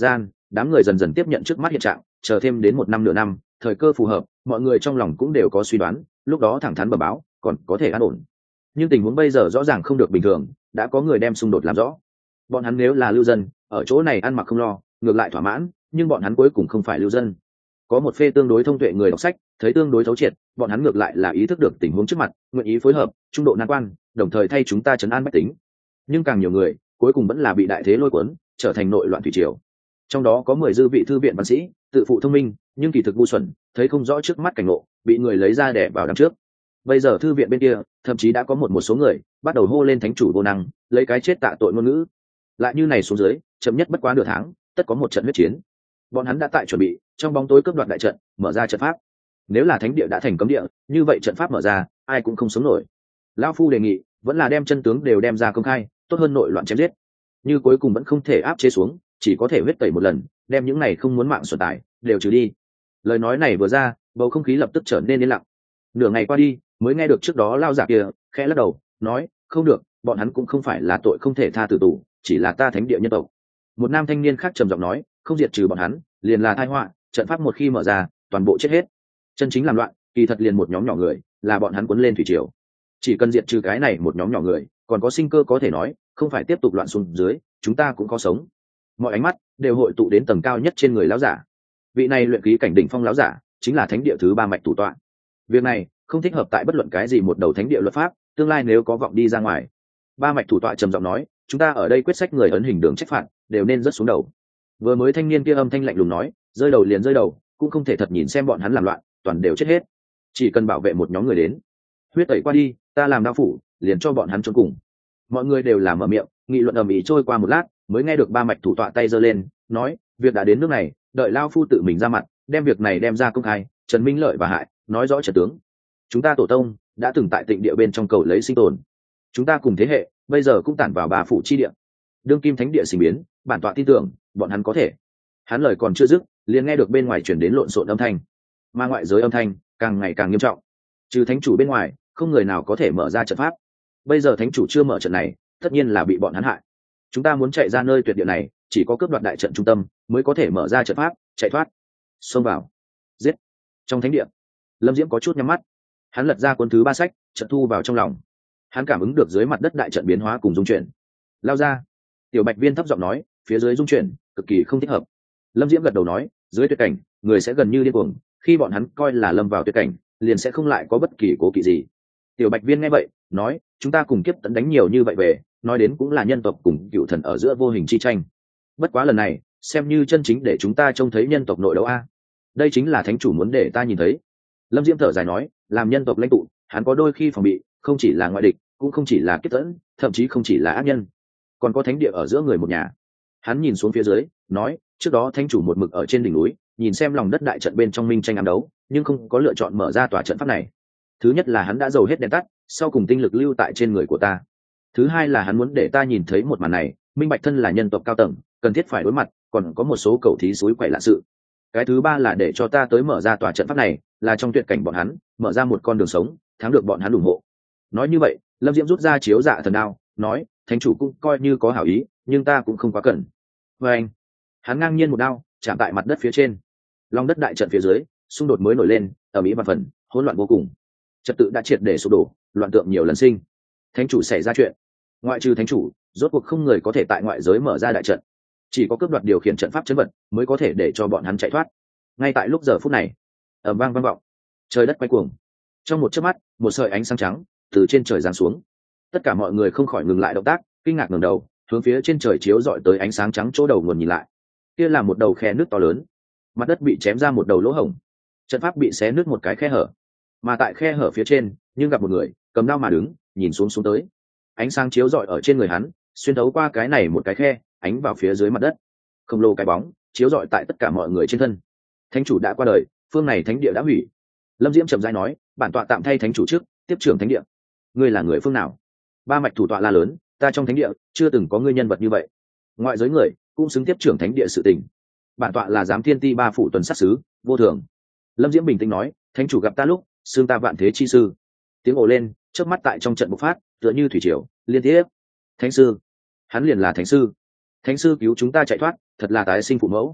đám người dần dần tiếp nhận trước mắt hiện trạng, chờ thêm đến một năm nửa năm, thời cơ phù hợp, mọi người trong lòng cũng đều có suy đoán, lúc đó thẳng thắn bẩm báo còn có thể an ổn. Nhưng tình huống bây giờ rõ ràng không được bình thường, đã có người đem xung đột làm rõ. Bọn hắn nếu là lưu dân, ở chỗ này ăn mặc không lo, ngược lại thỏa mãn, nhưng bọn hắn cuối cùng không phải lưu dân. Có một phê tương đối thông tuệ người đọc sách, thấy tương đối thấu triệt, bọn hắn ngược lại là ý thức được tình huống trước mặt, nguyện ý phối hợp, trung độ nan quan, đồng thời thay chúng ta trấn an bách tính. Nhưng càng nhiều người, cuối cùng vẫn là bị đại thế lôi cuốn, trở thành nội loạn thủy triều. Trong đó có mười dư vị thư viện văn sĩ, tự phụ thông minh, nhưng kỳ thực ngu xuẩn, thấy không rõ trước mắt cảnh ngộ, bị người lấy ra đè vào đằng trước. Bây giờ thư viện bên kia, thậm chí đã có một một số người bắt đầu hô lên thánh chủ vô năng, lấy cái chết tạ tội ngôn ngữ. Lại như này xuống dưới, chậm nhất bất quá nửa tháng, tất có một trận huyết chiến. Bọn hắn đã tại chuẩn bị, trong bóng tối cướp đoạt đại trận, mở ra trận pháp. Nếu là thánh địa đã thành cấm địa, như vậy trận pháp mở ra, ai cũng không sống nổi. Lão phu đề nghị, vẫn là đem chân tướng đều đem ra công khai, tốt hơn nội loạn chém giết. Như cuối cùng vẫn không thể áp chế xuống, chỉ có thể huyết tẩy một lần, đem những này không muốn mạng xuẩn tài đều trừ đi. Lời nói này vừa ra, bầu không khí lập tức trở nên yên lặng. Nửa ngày qua đi, mới nghe được trước đó lao giả kia khẽ lắc đầu, nói, không được, bọn hắn cũng không phải là tội không thể tha tử tù, chỉ là ta thánh địa nhân tộc. Một nam thanh niên khác trầm giọng nói, không diệt trừ bọn hắn, liền là tai họa, trận pháp một khi mở ra, toàn bộ chết hết. Chân chính làm loạn, kỳ thật liền một nhóm nhỏ người, là bọn hắn cuốn lên thủy triều. Chỉ cần diệt trừ cái này một nhóm nhỏ người, còn có sinh cơ có thể nói, không phải tiếp tục loạn xuống dưới, chúng ta cũng có sống. Mọi ánh mắt đều hội tụ đến tầng cao nhất trên người lão giả. Vị này luyện khí cảnh đỉnh phong lão giả, chính là thánh địa thứ ba mạch thủ tọa. Việc này không thích hợp tại bất luận cái gì một đầu thánh địa luật pháp, tương lai nếu có vọng đi ra ngoài. Ba mạch thủ tọa trầm giọng nói, chúng ta ở đây quyết sách người ấn hình đường trách phạt, đều nên rớt xuống đầu. Vừa mới thanh niên kia âm thanh lạnh lùng nói, rơi đầu liền rơi đầu, cũng không thể thật nhìn xem bọn hắn làm loạn, toàn đều chết hết. Chỉ cần bảo vệ một nhóm người đến, huyết tẩy qua đi, ta làm đao phủ, liền cho bọn hắn trốn cùng. Mọi người đều làm mở miệng, nghị luận ầm ĩ trôi qua một lát, mới nghe được ba mạch thủ tọa tay giơ lên, nói, việc đã đến nước này, đợi lao phu tự mình ra mặt, đem việc này đem ra công khai, trần minh lợi và hại, nói rõ trận tướng. Chúng ta tổ tông đã từng tại tịnh địa bên trong cầu lấy sinh tồn, chúng ta cùng thế hệ bây giờ cũng tản vào bà phủ chi địa, đương kim thánh địa sinh biến, bản tọa tin tưởng bọn hắn có thể. Hắn lời còn chưa dứt, liền nghe được bên ngoài chuyển đến lộn xộn âm thanh, mà ngoại giới âm thanh càng ngày càng nghiêm trọng. Trừ thánh chủ bên ngoài, không người nào có thể mở ra trận pháp. Bây giờ thánh chủ chưa mở trận này, tất nhiên là bị bọn hắn hại. Chúng ta muốn chạy ra nơi tuyệt địa này, chỉ có cướp đoạt đại trận trung tâm mới có thể mở ra trận pháp, chạy thoát. Xông vào, giết. Trong thánh địa, Lâm Diễm có chút nhắm mắt, hắn lật ra cuốn thứ ba sách, trận thu vào trong lòng. Hắn cảm ứng được dưới mặt đất đại trận biến hóa cùng dung chuyển. Lao ra. Tiểu Bạch Viên thấp giọng nói, phía dưới dung chuyển cực kỳ không thích hợp. Lâm Diễm gật đầu nói, dưới tuyệt cảnh, người sẽ gần như điên cuồng, khi bọn hắn coi là lâm vào tuyệt cảnh, liền sẽ không lại có bất kỳ cố kỵ gì. Tiểu Bạch Viên nghe vậy, nói, chúng ta cùng kiếp tận đánh nhiều như vậy về, nói đến cũng là nhân tộc cùng cựu thần ở giữa vô hình chi tranh. Bất quá lần này, xem như chân chính để chúng ta trông thấy nhân tộc nội đấu a. Đây chính là thánh chủ muốn để ta nhìn thấy. Lâm Diễm thở dài nói, làm nhân tộc lãnh tụ, hắn có đôi khi phòng bị, không chỉ là ngoại địch, cũng không chỉ là kiếp tận, thậm chí không chỉ là ác nhân, còn có thánh địa ở giữa người một nhà. Hắn nhìn xuống phía dưới, nói, trước đó thánh chủ một mực ở trên đỉnh núi, nhìn xem lòng đất đại trận bên trong minh tranh ám đấu, nhưng không có lựa chọn mở ra tòa trận pháp này. Thứ nhất là hắn đã dầu hết đèn tắt, sau cùng tinh lực lưu tại trên người của ta. Thứ hai là hắn muốn để ta nhìn thấy một màn này, minh bạch thân là nhân tộc cao tầng, cần thiết phải đối mặt, còn có một số cầu thí suối quậy lạ sự. Cái thứ ba là để cho ta tới mở ra tòa trận pháp này, là trong tuyệt cảnh bọn hắn, mở ra một con đường sống, thắng được bọn hắn ủng hộ. Nói như vậy, Lâm Diễm rút ra chiếu dạ thần đao, nói, thánh chủ cũng coi như có hảo ý, nhưng ta cũng không quá cần. Và anh, hắn ngang nhiên một đao, chạm tại mặt đất phía trên. Long đất đại trận phía dưới, xung đột mới nổi lên, ở mỹ và phần, hỗn loạn vô cùng. Trật tự đã triệt để sụp đổ, loạn tượng nhiều lần sinh. Thánh chủ xảy ra chuyện, ngoại trừ thánh chủ, rốt cuộc không người có thể tại ngoại giới mở ra đại trận, chỉ có cướp đoạt điều khiển trận pháp chấn vật mới có thể để cho bọn hắn chạy thoát. Ngay tại lúc giờ phút này, ầm vang vang vọng, trời đất quay cuồng. Trong một chớp mắt, một sợi ánh sáng trắng từ trên trời giáng xuống. Tất cả mọi người không khỏi ngừng lại động tác, kinh ngạc ngẩng đầu, hướng phía trên trời chiếu rọi tới ánh sáng trắng chỗ đầu nguồn nhìn lại. Kia là một đầu khe nước to lớn, mặt đất bị chém ra một đầu lỗ hổng, trận pháp bị xé nứt một cái khe hở, mà tại khe hở phía trên, nhưng gặp một người cầm đao mà đứng, nhìn xuống xuống tới. Ánh sáng chiếu rọi ở trên người hắn, xuyên thấu qua cái này một cái khe, ánh vào phía dưới mặt đất. Không lâu cái bóng chiếu rọi tại tất cả mọi người trên thân. Thánh chủ đã qua đời, phương này thánh địa đã hủy. Lâm Diễm trầm rãi nói, bản tọa tạm thay thánh chủ trước, tiếp trưởng thánh địa. Ngươi là người phương nào? Ba mạch thủ tọa la lớn, ta trong thánh địa chưa từng có ngươi nhân vật như vậy. Ngoại giới người cũng xứng tiếp trưởng thánh địa sự tình. Bản tọa là giám thiên ti ba phủ tuần sát sứ, vô thường. Lâm Diễm bình tĩnh nói, thánh chủ gặp ta lúc, xương ta vạn thế chi sư. Tiếng ồ lên, chớp mắt tại trong trận bộc phát, tựa như thủy triều liên tiếp. Thánh sư, hắn liền là thánh sư. Thánh sư cứu chúng ta chạy thoát, thật là tái sinh phụ mẫu.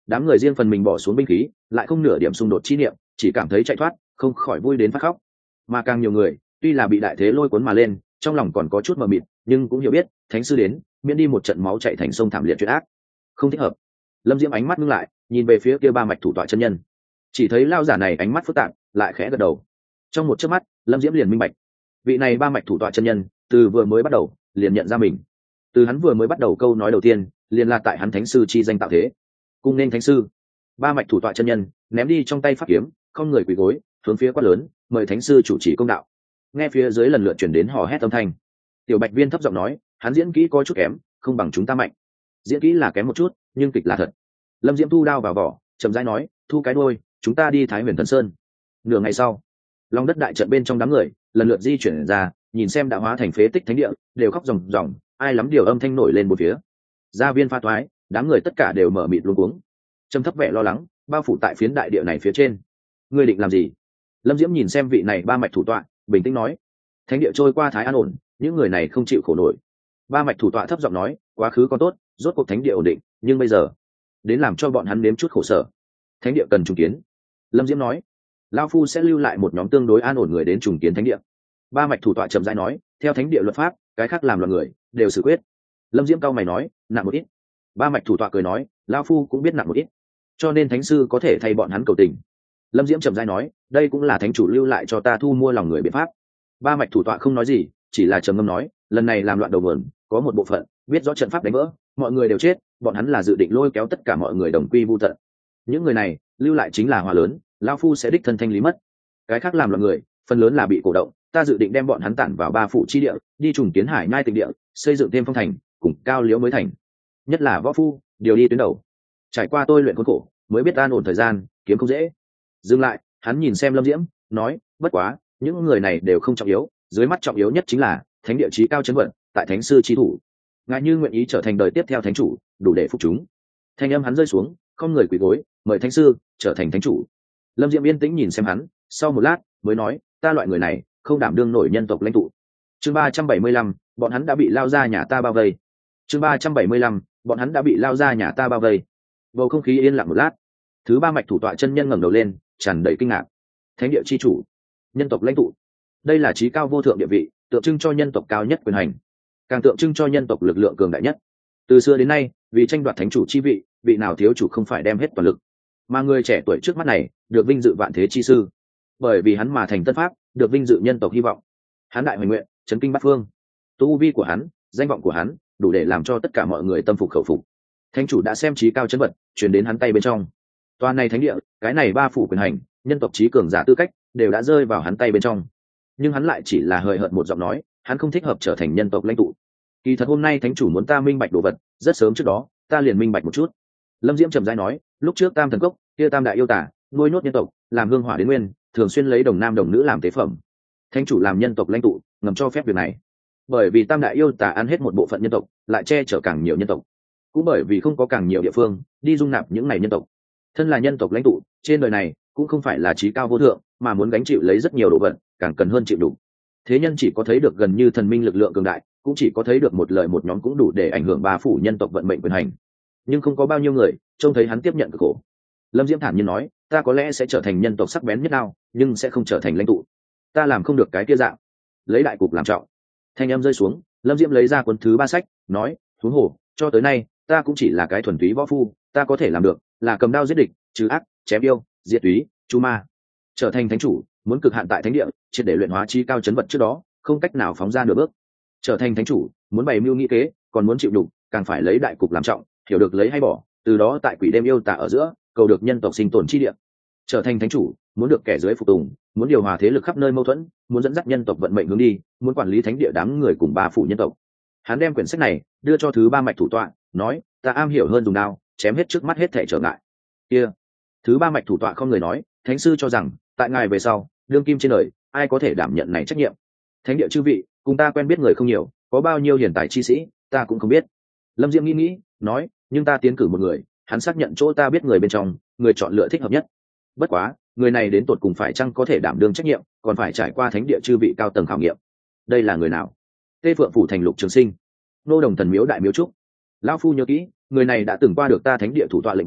đám người riêng phần mình bỏ xuống binh khí, lại không nửa điểm xung đột chi niệm, chỉ cảm thấy chạy thoát, không khỏi vui đến phát khóc. Mà càng nhiều người, tuy là bị đại thế lôi cuốn mà lên, trong lòng còn có chút mờ mịt, nhưng cũng hiểu biết thánh sư đến, miễn đi một trận máu chảy thành sông thảm liệt chuyện ác. Không thích hợp. Lâm Diễm ánh mắt ngưng lại, nhìn về phía kia ba mạch thủ tọa chân nhân, chỉ thấy lao giả này ánh mắt phức tạp, lại khẽ gật đầu. Trong một chớp mắt, Lâm Diễm liền minh bạch, vị này ba mạch thủ tọa chân nhân, từ vừa mới bắt đầu liền nhận ra mình. Từ hắn vừa mới bắt đầu câu nói đầu tiên, liền là tại hắn thánh sư chi danh tạo thế. Cung nên thánh sư. Ba mạch thủ tọa chân nhân ném đi trong tay pháp kiếm, không người quỳ gối, hướng phía quát lớn, mời thánh sư chủ trì công đạo. Nghe phía dưới lần lượt chuyển đến hò hét âm thanh. Tiểu Bạch Viên thấp giọng nói, hắn diễn kỹ có chút kém, không bằng chúng ta mạnh. Diễn kỹ là kém một chút, nhưng kịch là thật. Lâm Diễm thu đao vào vỏ, chậm rãi nói, thu cái đuôi, chúng ta đi Thái Huyền Thần Sơn. Nửa ngày sau, lòng đất đại trận bên trong đám người lần lượt di chuyển ra, nhìn xem đã hóa thành phế tích thánh địa, đều khóc ròng ròng, ai lắm điều âm thanh nổi lên một phía. Gia viên pha thoái, đám người tất cả đều mở mịt luống cuống, trầm thấp vẻ lo lắng bao phủ tại phiến đại địa này phía trên. Ngươi định làm gì? Lâm Diễm nhìn xem vị này ba mạch thủ tọa, bình tĩnh nói, thánh địa trôi qua thái an ổn, những người này không chịu khổ nổi. Ba mạch thủ tọa thấp giọng nói, quá khứ còn tốt, rốt cuộc thánh địa ổn định, nhưng bây giờ đến làm cho bọn hắn nếm chút khổ sở. Thánh địa cần trùng kiến. Lâm Diễm nói, lão phu sẽ lưu lại một nhóm tương đối an ổn người đến trùng kiến thánh địa. Ba mạch thủ tọa trầm rãi nói, theo thánh địa luật pháp, cái khác làm loạn người đều xử quyết. Lâm Diễm cao mày nói, nặng một ít. Ba mạch thủ tọa cười nói, lão phu cũng biết nặng một ít, cho nên thánh sư có thể thay bọn hắn cầu tình. Lâm Diễm trầm rãi nói, đây cũng là thánh chủ lưu lại cho ta thu mua lòng người biện pháp. Ba mạch thủ tọa không nói gì, chỉ là trầm ngâm nói, lần này làm loạn đầu nguồn, có một bộ phận biết rõ trận pháp đánh vỡ, mọi người đều chết, bọn hắn là dự định lôi kéo tất cả mọi người đồng quy vu tận. Những người này lưu lại chính là hòa lớn, lão phu sẽ đích thân thanh lý mất. Cái khác làm loạn người, phần lớn là bị cổ động, ta dự định đem bọn hắn tản vào ba phủ chi địa, đi trùng kiến hải nhai tịch địa, xây dựng thêm phong thành, cùng cao liễu mới thành. Nhất là võ phu, điều đi tuyến đầu. Trải qua tôi luyện khốn khổ, mới biết an ổn thời gian, kiếm không dễ. Dừng lại, hắn nhìn xem Lâm Diễm, nói, bất quá, những người này đều không trọng yếu, dưới mắt trọng yếu nhất chính là thánh địa chí cao chấn vận, tại thánh sư chi thủ. Ngài như nguyện ý trở thành đời tiếp theo thánh chủ, đủ để phục chúng. Thanh âm hắn rơi xuống, không người quỳ gối, mời thánh sư trở thành thánh chủ. Lâm Diễm yên tĩnh nhìn xem hắn, sau một lát mới nói, ta loại người này không đảm đương nổi nhân tộc lãnh tụ. Chương ba trăm bảy mươi lăm, bọn hắn đã bị lao ra nhà ta bao vây. Chương ba trăm bảy mươi lăm, bọn hắn đã bị lao ra nhà ta bao vây. Bầu không khí yên lặng một lát, thứ ba mạch thủ tọa chân nhân ngẩng đầu lên, tràn đầy kinh ngạc. Thánh địa chi chủ, nhân tộc lãnh tụ, đây là chí cao vô thượng địa vị, tượng trưng cho nhân tộc cao nhất quyền hành, càng tượng trưng cho nhân tộc lực lượng cường đại nhất. Từ xưa đến nay, vì tranh đoạt thánh chủ chi vị, vị nào thiếu chủ không phải đem hết toàn lực, mà người trẻ tuổi trước mắt này được vinh dự vạn thế chi sư, bởi vì hắn mà thành tân pháp, được vinh dự nhân tộc hy vọng. Hắn đại hoành nguyện, chấn kinh bát phương, tu vi của hắn, danh vọng của hắn, đủ để làm cho tất cả mọi người tâm phục khẩu phục. Thánh chủ đã xem chí cao chấn vật truyền đến hắn tay bên trong. Toàn này thánh địa, cái này ba phủ quyền hành, nhân tộc chí cường giả tư cách, đều đã rơi vào hắn tay bên trong. Nhưng hắn lại chỉ là hời hợt một giọng nói, hắn không thích hợp trở thành nhân tộc lãnh tụ. Kỳ thật hôm nay thánh chủ muốn ta minh bạch đồ vật, rất sớm trước đó, ta liền minh bạch một chút. Lâm Diễm trầm rãi nói, lúc trước Tam Thần Cốc, kia Tam đại yêu tả, nuôi nốt nhân tộc, làm hương hỏa đến nguyên, thường xuyên lấy đồng nam đồng nữ làm tế phẩm. Thánh chủ làm nhân tộc lãnh tụ, ngầm cho phép việc này. Bởi vì Tam đại yêu tả ăn hết một bộ phận nhân tộc, lại che chở càng nhiều nhân tộc. Cũng bởi vì không có càng nhiều địa phương đi dung nạp những này nhân tộc. Thân là nhân tộc lãnh tụ, trên đời này cũng không phải là chí cao vô thượng, mà muốn gánh chịu lấy rất nhiều đồ vật, càng cần hơn chịu đủ. Thế nhân chỉ có thấy được gần như thần minh lực lượng cường đại, cũng chỉ có thấy được một lời một nhóm cũng đủ để ảnh hưởng ba phủ nhân tộc vận mệnh quyền hành. Nhưng không có bao nhiêu người trông thấy hắn tiếp nhận cực khổ. Lâm Diễm thản nhiên nói, ta có lẽ sẽ trở thành nhân tộc sắc bén nhất nào, nhưng sẽ không trở thành lãnh tụ. Ta làm không được cái kia dạng. Lấy đại cục làm trọng. Thanh âm rơi xuống, Lâm Diễm lấy ra cuốn thứ ba sách, nói, huống hồ, cho tới nay, ta cũng chỉ là cái thuần túy võ phu, ta có thể làm được là cầm đao giết địch, trừ ác, chém yêu, diệt túy, chu ma. Trở thành thánh chủ, muốn cực hạn tại thánh địa, triệt để luyện hóa chi cao chấn vật trước đó, không cách nào phóng ra nửa bước. Trở thành thánh chủ, muốn bày mưu nghĩ kế, còn muốn chịu đục, càng phải lấy đại cục làm trọng, hiểu được lấy hay bỏ, từ đó tại quỷ đêm yêu tà ở giữa, cầu được nhân tộc sinh tồn chi địa. Trở thành thánh chủ, muốn được kẻ dưới phục tùng, muốn điều hòa thế lực khắp nơi mâu thuẫn, muốn dẫn dắt nhân tộc vận mệnh hướng đi, muốn quản lý thánh địa đám người cùng ba phủ nhân tộc. Hắn đem quyển sách này đưa cho thứ ba mạch thủ tọa, nói, ta am hiểu hơn dùng đao, chém hết trước mắt hết thể trở ngại. Kia, thứ ba mạch thủ tọa không người nói, thánh sư cho rằng, tại ngài về sau, đương kim trên đời, ai có thể đảm nhận này trách nhiệm? Thánh địa chư vị, cùng ta quen biết người không nhiều, có bao nhiêu hiền tài chi sĩ, ta cũng không biết. Lâm Diễm nghĩ nghĩ, nói, nhưng ta tiến cử một người, hắn xác nhận chỗ ta biết người bên trong, người chọn lựa thích hợp nhất. Bất quá, người này đến tột cùng phải chăng có thể đảm đương trách nhiệm, còn phải trải qua thánh địa chư vị cao tầng khảo nghiệm. Đây là người nào? Tê Phượng phủ thành Lục Trường Sinh, nô đồng thần miếu đại miếu trúc. Lão phu nhớ kỹ, người này đã từng qua được ta thánh địa thủ tọa lệnh bài,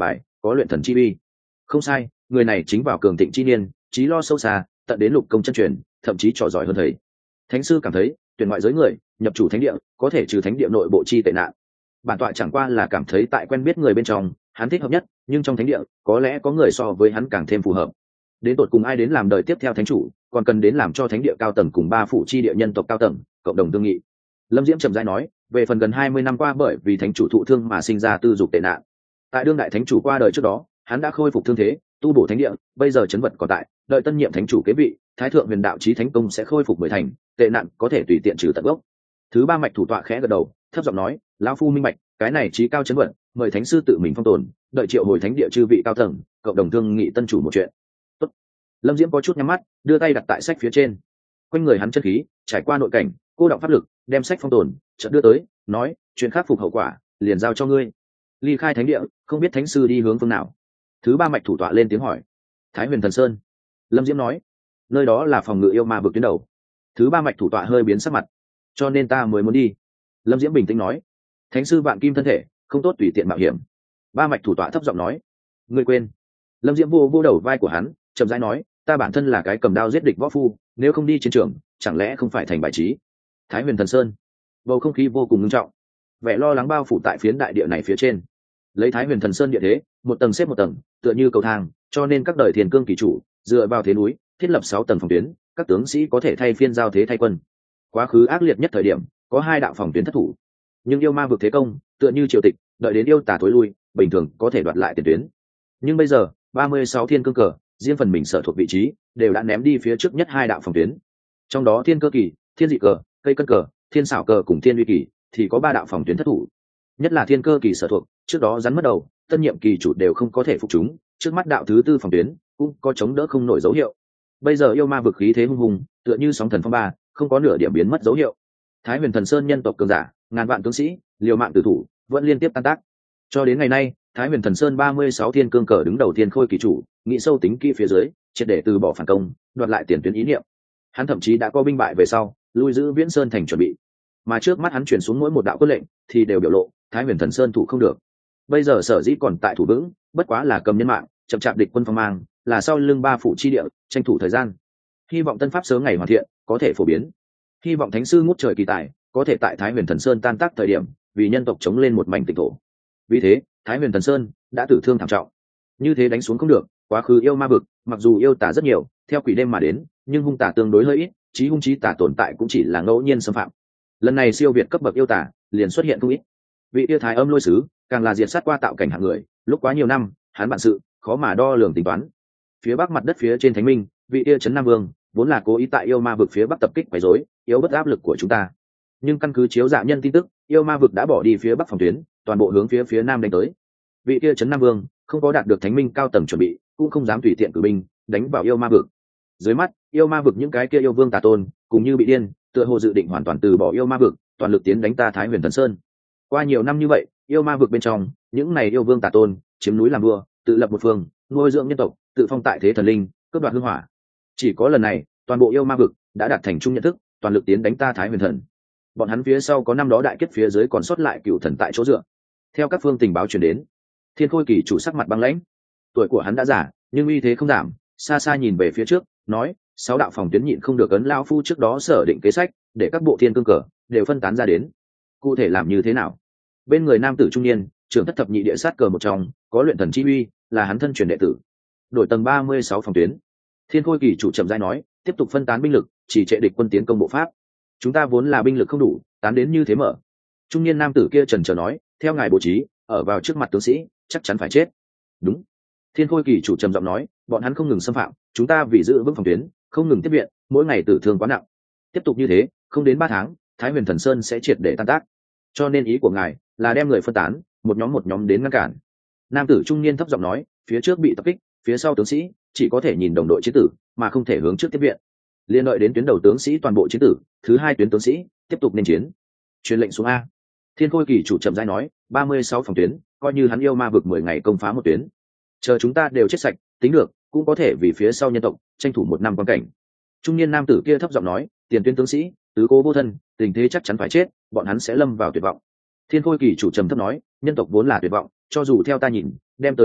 có luyện thần chi uy. Không sai, người này chính vào cường thịnh chi niên, trí lo sâu xa, tận đến lục công chân truyền, thậm chí trò giỏi hơn thầy. Thánh sư cảm thấy tuyển ngoại giới người nhập chủ thánh địa có thể trừ thánh địa nội bộ chi tệ nạn. Bản tọa chẳng qua là cảm thấy tại quen biết người bên trong hắn thích hợp nhất, nhưng trong thánh địa có lẽ có người so với hắn càng thêm phù hợp. Đến tột cùng ai đến làm đời tiếp theo thánh chủ, còn cần đến làm cho thánh địa cao tầng cùng ba phủ chi địa nhân tộc cao tầng cộng đồng thương nghị. Lâm Diễm trầm rãi nói, về phần gần hai mươi năm qua bởi vì thánh chủ thụ thương mà sinh ra tư dục tệ nạn, tại đương đại thánh chủ qua đời trước đó hắn đã khôi phục thương thế, tu bổ thánh địa, bây giờ chấn vật còn tại, đợi tân nhiệm thánh chủ kế vị, thái thượng huyền đạo chí thánh công sẽ khôi phục mười thành, tệ nạn có thể tùy tiện trừ tận gốc. Thứ ba mạch thủ tọa khẽ gật đầu, thấp giọng nói, lão phu minh bạch, cái này chí cao chấn vật, mời thánh sư tự mình phong tồn, đợi triệu hồi thánh địa chư vị cao tầng cộng đồng thương nghị tân chủ một chuyện. Tốt. Lâm Diễm có chút nhắm mắt, đưa tay đặt tại sách phía trên. Quanh người hắn chân khí trải qua nội cảnh, cô động pháp lực, đem sách phong tồn, chợt đưa tới, nói, chuyện khắc phục hậu quả, liền giao cho ngươi. Ly khai thánh địa, không biết thánh sư đi hướng phương nào. Thứ ba mạch thủ tọa lên tiếng hỏi. Thái Huyền Thần Sơn. Lâm Diễm nói, nơi đó là phòng ngự yêu ma vực tuyến đầu. Thứ ba mạch thủ tọa hơi biến sắc mặt, cho nên ta mới muốn đi. Lâm Diễm bình tĩnh nói, thánh sư vạn kim thân thể, không tốt tùy tiện mạo hiểm. Ba mạch thủ tọa thấp giọng nói, ngươi quên. Lâm Diễm vô vô đầu vai của hắn, chậm rãi nói, ta bản thân là cái cầm đao giết địch võ phu, nếu không đi chiến trường chẳng lẽ không phải thành bài trí. Thái Huyền Thần Sơn. Bầu không khí vô cùng nghiêm trọng, vẻ lo lắng bao phủ tại phiến đại địa này phía trên. Lấy Thái Huyền Thần Sơn địa thế, một tầng xếp một tầng, tựa như cầu thang, cho nên các đời thiền cương kỳ chủ dựa vào thế núi thiết lập sáu tầng phòng tuyến, các tướng sĩ có thể thay phiên giao thế thay quân. Quá khứ ác liệt nhất thời điểm có hai đạo phòng tuyến thất thủ, nhưng yêu ma vực thế công tựa như triều tịch, đợi đến yêu tà tối lui bình thường có thể đoạt lại tiền tuyến. Nhưng bây giờ ba mươi sáu thiên cương cờ riêng phần mình sở thuộc vị trí đều đã ném đi phía trước nhất hai đạo phòng tuyến, trong đó thiên cơ kỳ, thiên dị cờ, cây cân cờ, thiên xảo cờ cùng thiên uy kỳ thì có ba đạo phòng tuyến thất thủ. Nhất là thiên cơ kỳ sở thuộc trước đó rắn mất đầu, tân nhiệm kỳ chủ đều không có thể phục chúng, trước mắt đạo thứ tư phòng tuyến cũng có chống đỡ không nổi dấu hiệu. Bây giờ yêu ma vực khí thế hung hùng, tựa như sóng thần phong ba, không có nửa điểm biến mất dấu hiệu. Thái Huyền Thần Sơn nhân tộc cường giả ngàn vạn tướng sĩ liều mạng tử thủ vẫn liên tiếp tan tác. Cho đến ngày nay, Thái Huyền Thần Sơn ba mươi sáu thiên cương cờ đứng đầu thiên khôi kỳ chủ nghĩ sâu tính kỹ phía dưới, triệt để từ bỏ phản công, đoạt lại tiền tuyến ý niệm. Hắn thậm chí đã có binh bại về sau lui giữ Viễn Sơn thành chuẩn bị, mà trước mắt hắn chuyển xuống mỗi một đạo quân lệnh thì đều biểu lộ Thái Huyền Thần Sơn thủ không được. Bây giờ sở dĩ còn tại thủ vững, bất quá là cầm nhân mạng chậm chạp địch quân phong mang, là sau lưng ba phủ chi địa tranh thủ thời gian. Hy vọng tân pháp sớm ngày hoàn thiện có thể phổ biến, hy vọng thánh sư ngút trời kỳ tài có thể tại Thái Huyền Thần Sơn tan tác thời điểm vì nhân tộc chống lên một mảnh tịnh thổ. Vì thế Thái Huyền Thần Sơn đã tử thương thảm trọng, như thế đánh xuống không được. Quá khứ yêu ma vực mặc dù yêu tả rất nhiều, theo quỷ đêm mà đến, nhưng hung tả tương đối hơi ít, chí hung chí tả tồn tại cũng chỉ là ngẫu nhiên xâm phạm. Lần này siêu việt cấp bậc yêu tả liền xuất hiện không ít. Vị yêu thái âm lôi sứ càng là diệt sát qua tạo cảnh hạng người, lúc quá nhiều năm hắn bản sự khó mà đo lường tính toán. Phía bắc mặt đất phía trên thánh minh, vị yêu trấn nam vương vốn là cố ý tại yêu ma vực phía bắc tập kích quấy rối, yếu bất áp lực của chúng ta. Nhưng căn cứ chiếu dạ nhân tin tức, yêu ma vực đã bỏ đi phía bắc phòng tuyến, toàn bộ hướng phía phía nam đánh tới. Vị kia trấn nam vương không có đạt được thánh minh cao tầng chuẩn bị, cũng không dám tùy tiện cử binh đánh vào yêu ma vực. Dưới mắt yêu ma vực những cái kia yêu vương tà tôn cùng như bị điên, tựa hồ dự định hoàn toàn từ bỏ yêu ma vực, toàn lực tiến đánh ta Thái Huyền Thần Sơn. Qua nhiều năm như vậy, yêu ma vực bên trong những này yêu vương tà tôn chiếm núi làm vua, tự lập một phương, nuôi dưỡng nhân tộc, tự phong tại thế thần linh, cướp đoạt hương hỏa. Chỉ có lần này toàn bộ yêu ma vực đã đạt thành chung nhận thức, toàn lực tiến đánh ta Thái Huyền Thần. Bọn hắn phía sau có năm đó đại kết phía dưới còn sót lại cựu thần tại chỗ dựa. Theo các phương tình báo truyền đến, thiên khôi kỳ chủ sắc mặt băng lãnh, tuổi của hắn đã già nhưng uy thế không giảm, xa xa nhìn về phía trước nói, sáu đạo phòng tuyến nhịn không được ấn lao phu trước đó sở định kế sách, để các bộ thiên cương cờ đều phân tán ra đến. Cụ thể làm như thế nào? Bên người nam tử trung niên trưởng thất thập nhị địa sát cờ một trong, có luyện thần chi uy, là hắn thân truyền đệ tử. Đổi tầng ba mươi sáu phòng tuyến. Thiên khôi kỳ chủ chậm rãi nói, tiếp tục phân tán binh lực, chỉ trệ địch quân tiến công bộ pháp. Chúng ta vốn là binh lực không đủ, tán đến như thế mở. Trung niên nam tử kia trần trờ nói, theo ngài bố trí, ở vào trước mặt tướng sĩ chắc chắn phải chết. Đúng. Thiên khôi kỳ chủ trầm giọng nói, bọn hắn không ngừng xâm phạm, chúng ta vì giữ vững phòng tuyến không ngừng tiếp viện, mỗi ngày tử thương quá nặng. Tiếp tục như thế không đến ba tháng, Thái Huyền Thần Sơn sẽ triệt để tan tác. Cho nên ý của ngài là đem người phân tán, một nhóm một nhóm đến ngăn cản. Nam tử trung niên thấp giọng nói, phía trước bị tập kích, phía sau tướng sĩ chỉ có thể nhìn đồng đội chiến tử mà không thể hướng trước tiếp viện. Liên đợi đến tuyến đầu tướng sĩ toàn bộ chiến tử, thứ hai tuyến tướng sĩ tiếp tục nên chiến. Truyền lệnh xuống A. Thiên khôi kỳ chủ chậm rãi nói, ba mươi sáu phòng tuyến, coi như hắn yêu ma vực mười ngày công phá một tuyến, chờ chúng ta đều chết sạch tính được, cũng có thể vì phía sau nhân tộc tranh thủ một năm quan cảnh. Trung niên nam tử kia thấp giọng nói, tiền tuyến tướng sĩ tứ cố vô thân, tình thế chắc chắn phải chết, bọn hắn sẽ lâm vào tuyệt vọng. Thiên khôi kỳ chủ trầm thấp nói, nhân tộc vốn là tuyệt vọng, cho dù theo ta nhìn đem tới nhân tộc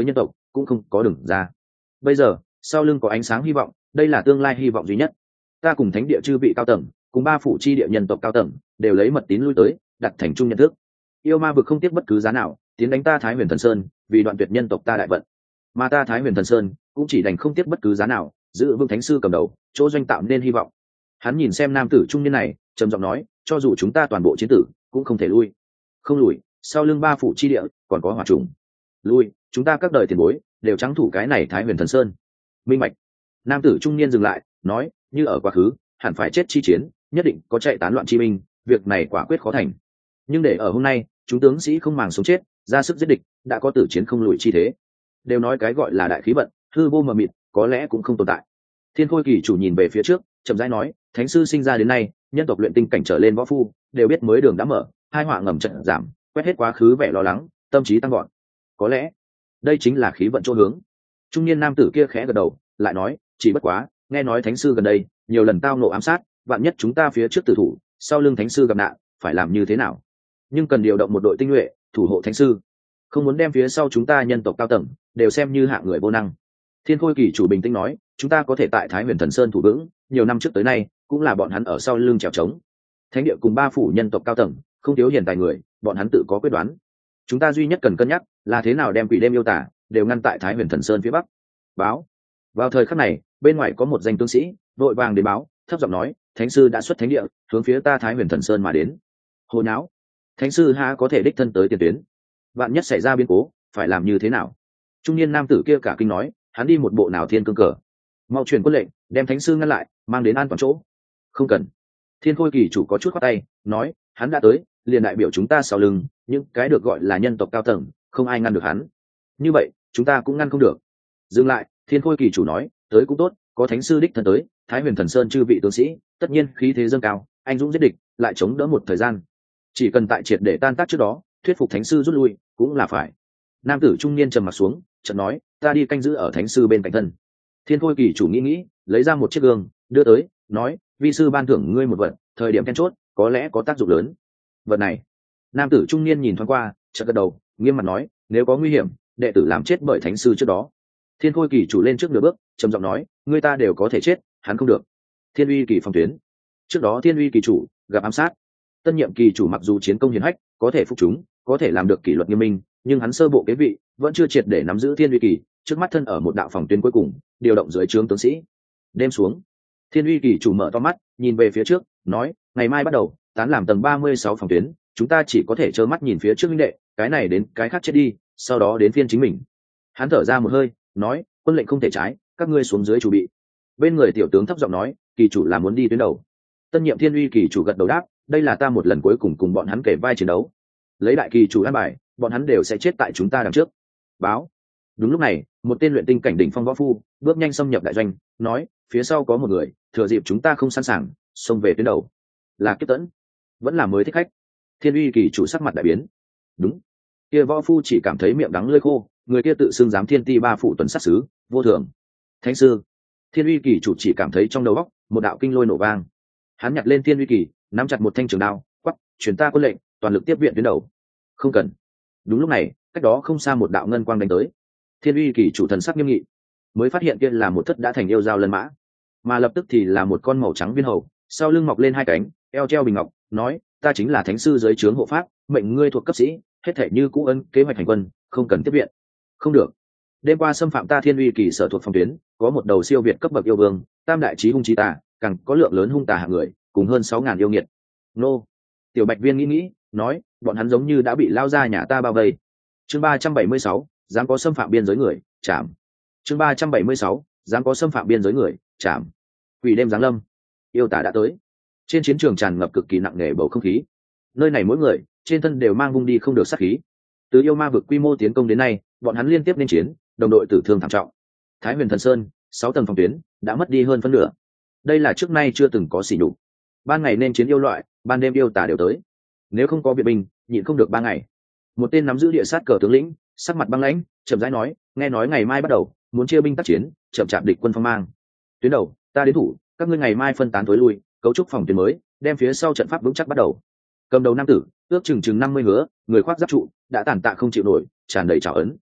cũng không có đường ra. Bây giờ sau lưng có ánh sáng hy vọng, đây là tương lai hy vọng duy nhất. Ta cùng thánh địa chư vị cao tầng, cùng ba phủ chi địa nhân tộc cao tầng đều lấy mật tín lui tới, đặt thành chung nhận thức. Yêu ma vực không tiếc bất cứ giá nào tiến đánh ta Thái Huyền Thần Sơn, vì đoạn tuyệt nhân tộc ta đại vận. Mà ta Thái Huyền Thần Sơn cũng chỉ đành không tiếc bất cứ giá nào giữ vững thánh sư cầm đầu, chỗ doanh tạo nên hy vọng. Hắn nhìn xem nam tử trung niên này, trầm giọng nói, cho dù chúng ta toàn bộ chiến tử cũng không thể lui. Không lùi, sau lưng ba phủ chi địa còn có hỏa trùng. Lui, chúng ta các đời tiền bối đều trắng thủ cái này Thái Huyền Thần Sơn. Minh bạch. Nam tử trung niên dừng lại, nói, như ở quá khứ hẳn phải chết chi chiến, nhất định có chạy tán loạn chi binh, việc này quả quyết khó thành. Nhưng để ở hôm nay chúng tướng sĩ không màng sống chết, ra sức giết địch, đã có tử chiến không lùi chi thế. Đều nói cái gọi là đại khí vận, hư vô mờ mịt, có lẽ cũng không tồn tại. Thiên Khôi Kỳ chủ nhìn về phía trước, chậm rãi nói, thánh sư sinh ra đến nay, nhân tộc luyện tinh cảnh trở lên võ phu đều biết mới đường đã mở, hai họa ngầm trận giảm, quét hết quá khứ vẻ lo lắng, tâm trí tăng gọn. Có lẽ đây chính là khí vận chỗ hướng. Trung niên nam tử kia khẽ gật đầu, lại nói, chỉ bất quá, nghe nói thánh sư gần đây nhiều lần tao nộ ám sát, vạn nhất chúng ta phía trước tử thủ, sau lưng thánh sư gặp nạn, phải làm như thế nào? Nhưng cần điều động một đội tinh nhuệ thủ hộ thánh sư, không muốn đem phía sau chúng ta nhân tộc cao tầng đều xem như hạng người vô năng. Thiên Khôi Kỳ chủ bình tĩnh nói, chúng ta có thể tại Thái Huyền Thần Sơn thủ vững, nhiều năm trước tới nay cũng là bọn hắn ở sau lưng trèo trống. Thánh địa cùng ba phủ nhân tộc cao tầng không thiếu hiền tài người, bọn hắn tự có quyết đoán. Chúng ta duy nhất cần cân nhắc là thế nào đem quỷ đêm yêu tả đều ngăn tại Thái Huyền Thần Sơn phía bắc. Báo. Vào thời khắc này, bên ngoài có một danh tướng sĩ vội vàng đến báo, thấp giọng nói, thánh sư đã xuất thánh địa, hướng phía ta Thái Huyền Thần Sơn mà đến. Hồ nháo, thánh sư há có thể đích thân tới tiền tuyến? Vạn nhất xảy ra biến cố, phải làm như thế nào? Trung niên nam tử kia cả kinh nói, hắn đi một bộ nào thiên cương cờ, mau truyền quân lệnh, đem thánh sư ngăn lại, mang đến an toàn chỗ. Không cần. Thiên Khôi Kỳ chủ có chút khoát tay, nói, hắn đã tới, liền đại biểu chúng ta sau lưng, những cái được gọi là nhân tộc cao tầng, không ai ngăn được hắn. Như vậy, chúng ta cũng ngăn không được. Dừng lại, Thiên Khôi Kỳ chủ nói, tới cũng tốt, có thánh sư đích thân tới, Thái Huyền Thần Sơn chư vị tướng sĩ, tất nhiên khí thế dâng cao, anh dũng giết địch, lại chống đỡ một thời gian. Chỉ cần tại triệt để tan tác trước đó, thuyết phục thánh sư rút lui, cũng là phải. Nam tử trung niên trầm mặt xuống, chợt nói, ta đi canh giữ ở thánh sư bên cạnh thân. Thiên Khôi Kỳ chủ nghĩ nghĩ, lấy ra một chiếc gương, đưa tới, nói, vi sư ban thưởng ngươi một vật, thời điểm then chốt, có lẽ có tác dụng lớn. Vật này. Nam tử trung niên nhìn thoáng qua, chợt gật đầu, nghiêm mặt nói, nếu có nguy hiểm, đệ tử làm chết bởi thánh sư trước đó. Thiên Khôi Kỳ chủ lên trước nửa bước, trầm giọng nói, ngươi ta đều có thể chết, hắn không được. Thiên Uy Kỳ phòng tuyến. Trước đó Thiên Uy Kỳ chủ gặp ám sát, tân nhiệm kỳ chủ mặc dù chiến công hiển hách, có thể phục chúng, có thể làm được kỷ luật nghiêm minh, nhưng hắn sơ bộ kế vị vẫn chưa triệt để nắm giữ Thiên Uy Kỳ, trước mắt thân ở một đạo phòng tuyến cuối cùng, điều động dưới trướng tướng sĩ. Đêm xuống, Thiên Uy Kỳ chủ mở to mắt, nhìn về phía trước, nói, ngày mai bắt đầu tán làm tầng ba mươi sáu phòng tuyến, chúng ta chỉ có thể trơ mắt nhìn phía trước huynh đệ, cái này đến cái khác chết đi, sau đó đến phiên chính mình. Hắn thở ra một hơi, nói, quân lệnh không thể trái, các ngươi xuống dưới chủ bị. Bên người tiểu tướng thấp giọng nói, kỳ chủ là muốn đi tuyến đầu. Tân nhiệm Thiên Uy Kỳ chủ gật đầu đáp, đây là ta một lần cuối cùng cùng bọn hắn kể vai chiến đấu, lấy đại kỳ chủ an bài, bọn hắn đều sẽ chết tại chúng ta đằng trước. Báo. Đúng lúc này, một tên luyện tinh cảnh đỉnh phong võ phu bước nhanh xâm nhập đại doanh, nói, phía sau có một người, thừa dịp chúng ta không sẵn sàng, xông về tuyến đầu. Là Kiếp Tẫn, vẫn là mới thích khách. Thiên Uy Kỳ chủ sắc mặt đại biến. Đúng. Kia võ phu chỉ cảm thấy miệng đắng lưỡi khô, người kia tự xưng giám thiên ti ba phụ tuần sát sứ, vô thường. Thánh sư. Thiên Uy Kỳ chủ chỉ cảm thấy trong đầu óc một đạo kinh lôi nổ vang. Hắn nhặt lên Thiên Uy Kỳ, nắm chặt một thanh trường đao, quắc, truyền ta quân lệnh, toàn lực tiếp viện tuyến đầu. Không cần. Đúng lúc này, cách đó không xa một đạo ngân quang đánh tới. Thiên Uy Kỳ chủ thần sắc nghiêm nghị, mới phát hiện kia là một thất đã thành yêu dao lân mã, mà lập tức thì là một con màu trắng viên hầu, sau lưng mọc lên hai cánh, eo treo bình ngọc, nói, ta chính là thánh sư dưới trướng hộ pháp, mệnh ngươi thuộc cấp sĩ, hết thể như cũ ân kế hoạch hành quân, không cần tiếp viện. Không được. Đêm qua xâm phạm ta Thiên Uy Kỳ sở thuộc phòng tuyến, có một đầu siêu việt cấp bậc yêu vương, tam đại chí hung chí tà, càng có lượng lớn hung tà hạng người, cùng hơn sáu ngàn yêu nghiệt. Nô. Tiểu Bạch Viên nghĩ nghĩ, nói, bọn hắn giống như đã bị lao ra nhà ta bao vây. Chương ba trăm bảy mươi sáu, dám có xâm phạm biên giới người, chạm. Chương ba trăm bảy mươi sáu, dám có xâm phạm biên giới người, chạm. Quỷ đêm giáng lâm, yêu tả đã tới. Trên chiến trường tràn ngập cực kỳ nặng nề bầu không khí. Nơi này mỗi người trên thân đều mang vung đi không được sát khí. Từ yêu ma vực quy mô tiến công đến nay, bọn hắn liên tiếp nên chiến, đồng đội tử thương thảm trọng. Thái Huyền Thần Sơn, sáu tầng phòng tuyến đã mất đi hơn phân nửa. Đây là trước nay chưa từng có sỉ nhục. Ban ngày nên chiến yêu loại, ban đêm yêu tả đều tới. Nếu không có viện binh, nhịn không được ba ngày. Một tên nắm giữ địa sát cờ tướng lĩnh, sắc mặt băng lãnh, chậm rãi nói, nghe nói ngày mai bắt đầu muốn chia binh tác chiến, chậm chạp địch quân phong mang. Tuyến đầu, ta đến thủ, các ngươi ngày mai phân tán tối lui, cấu trúc phòng tuyến mới, đem phía sau trận pháp vững chắc bắt đầu. Cầm đầu nam tử, ước chừng chừng năm mươi hứa, người khoác giáp trụ, đã tàn tạ không chịu nổi, tràn đầy trào ấn.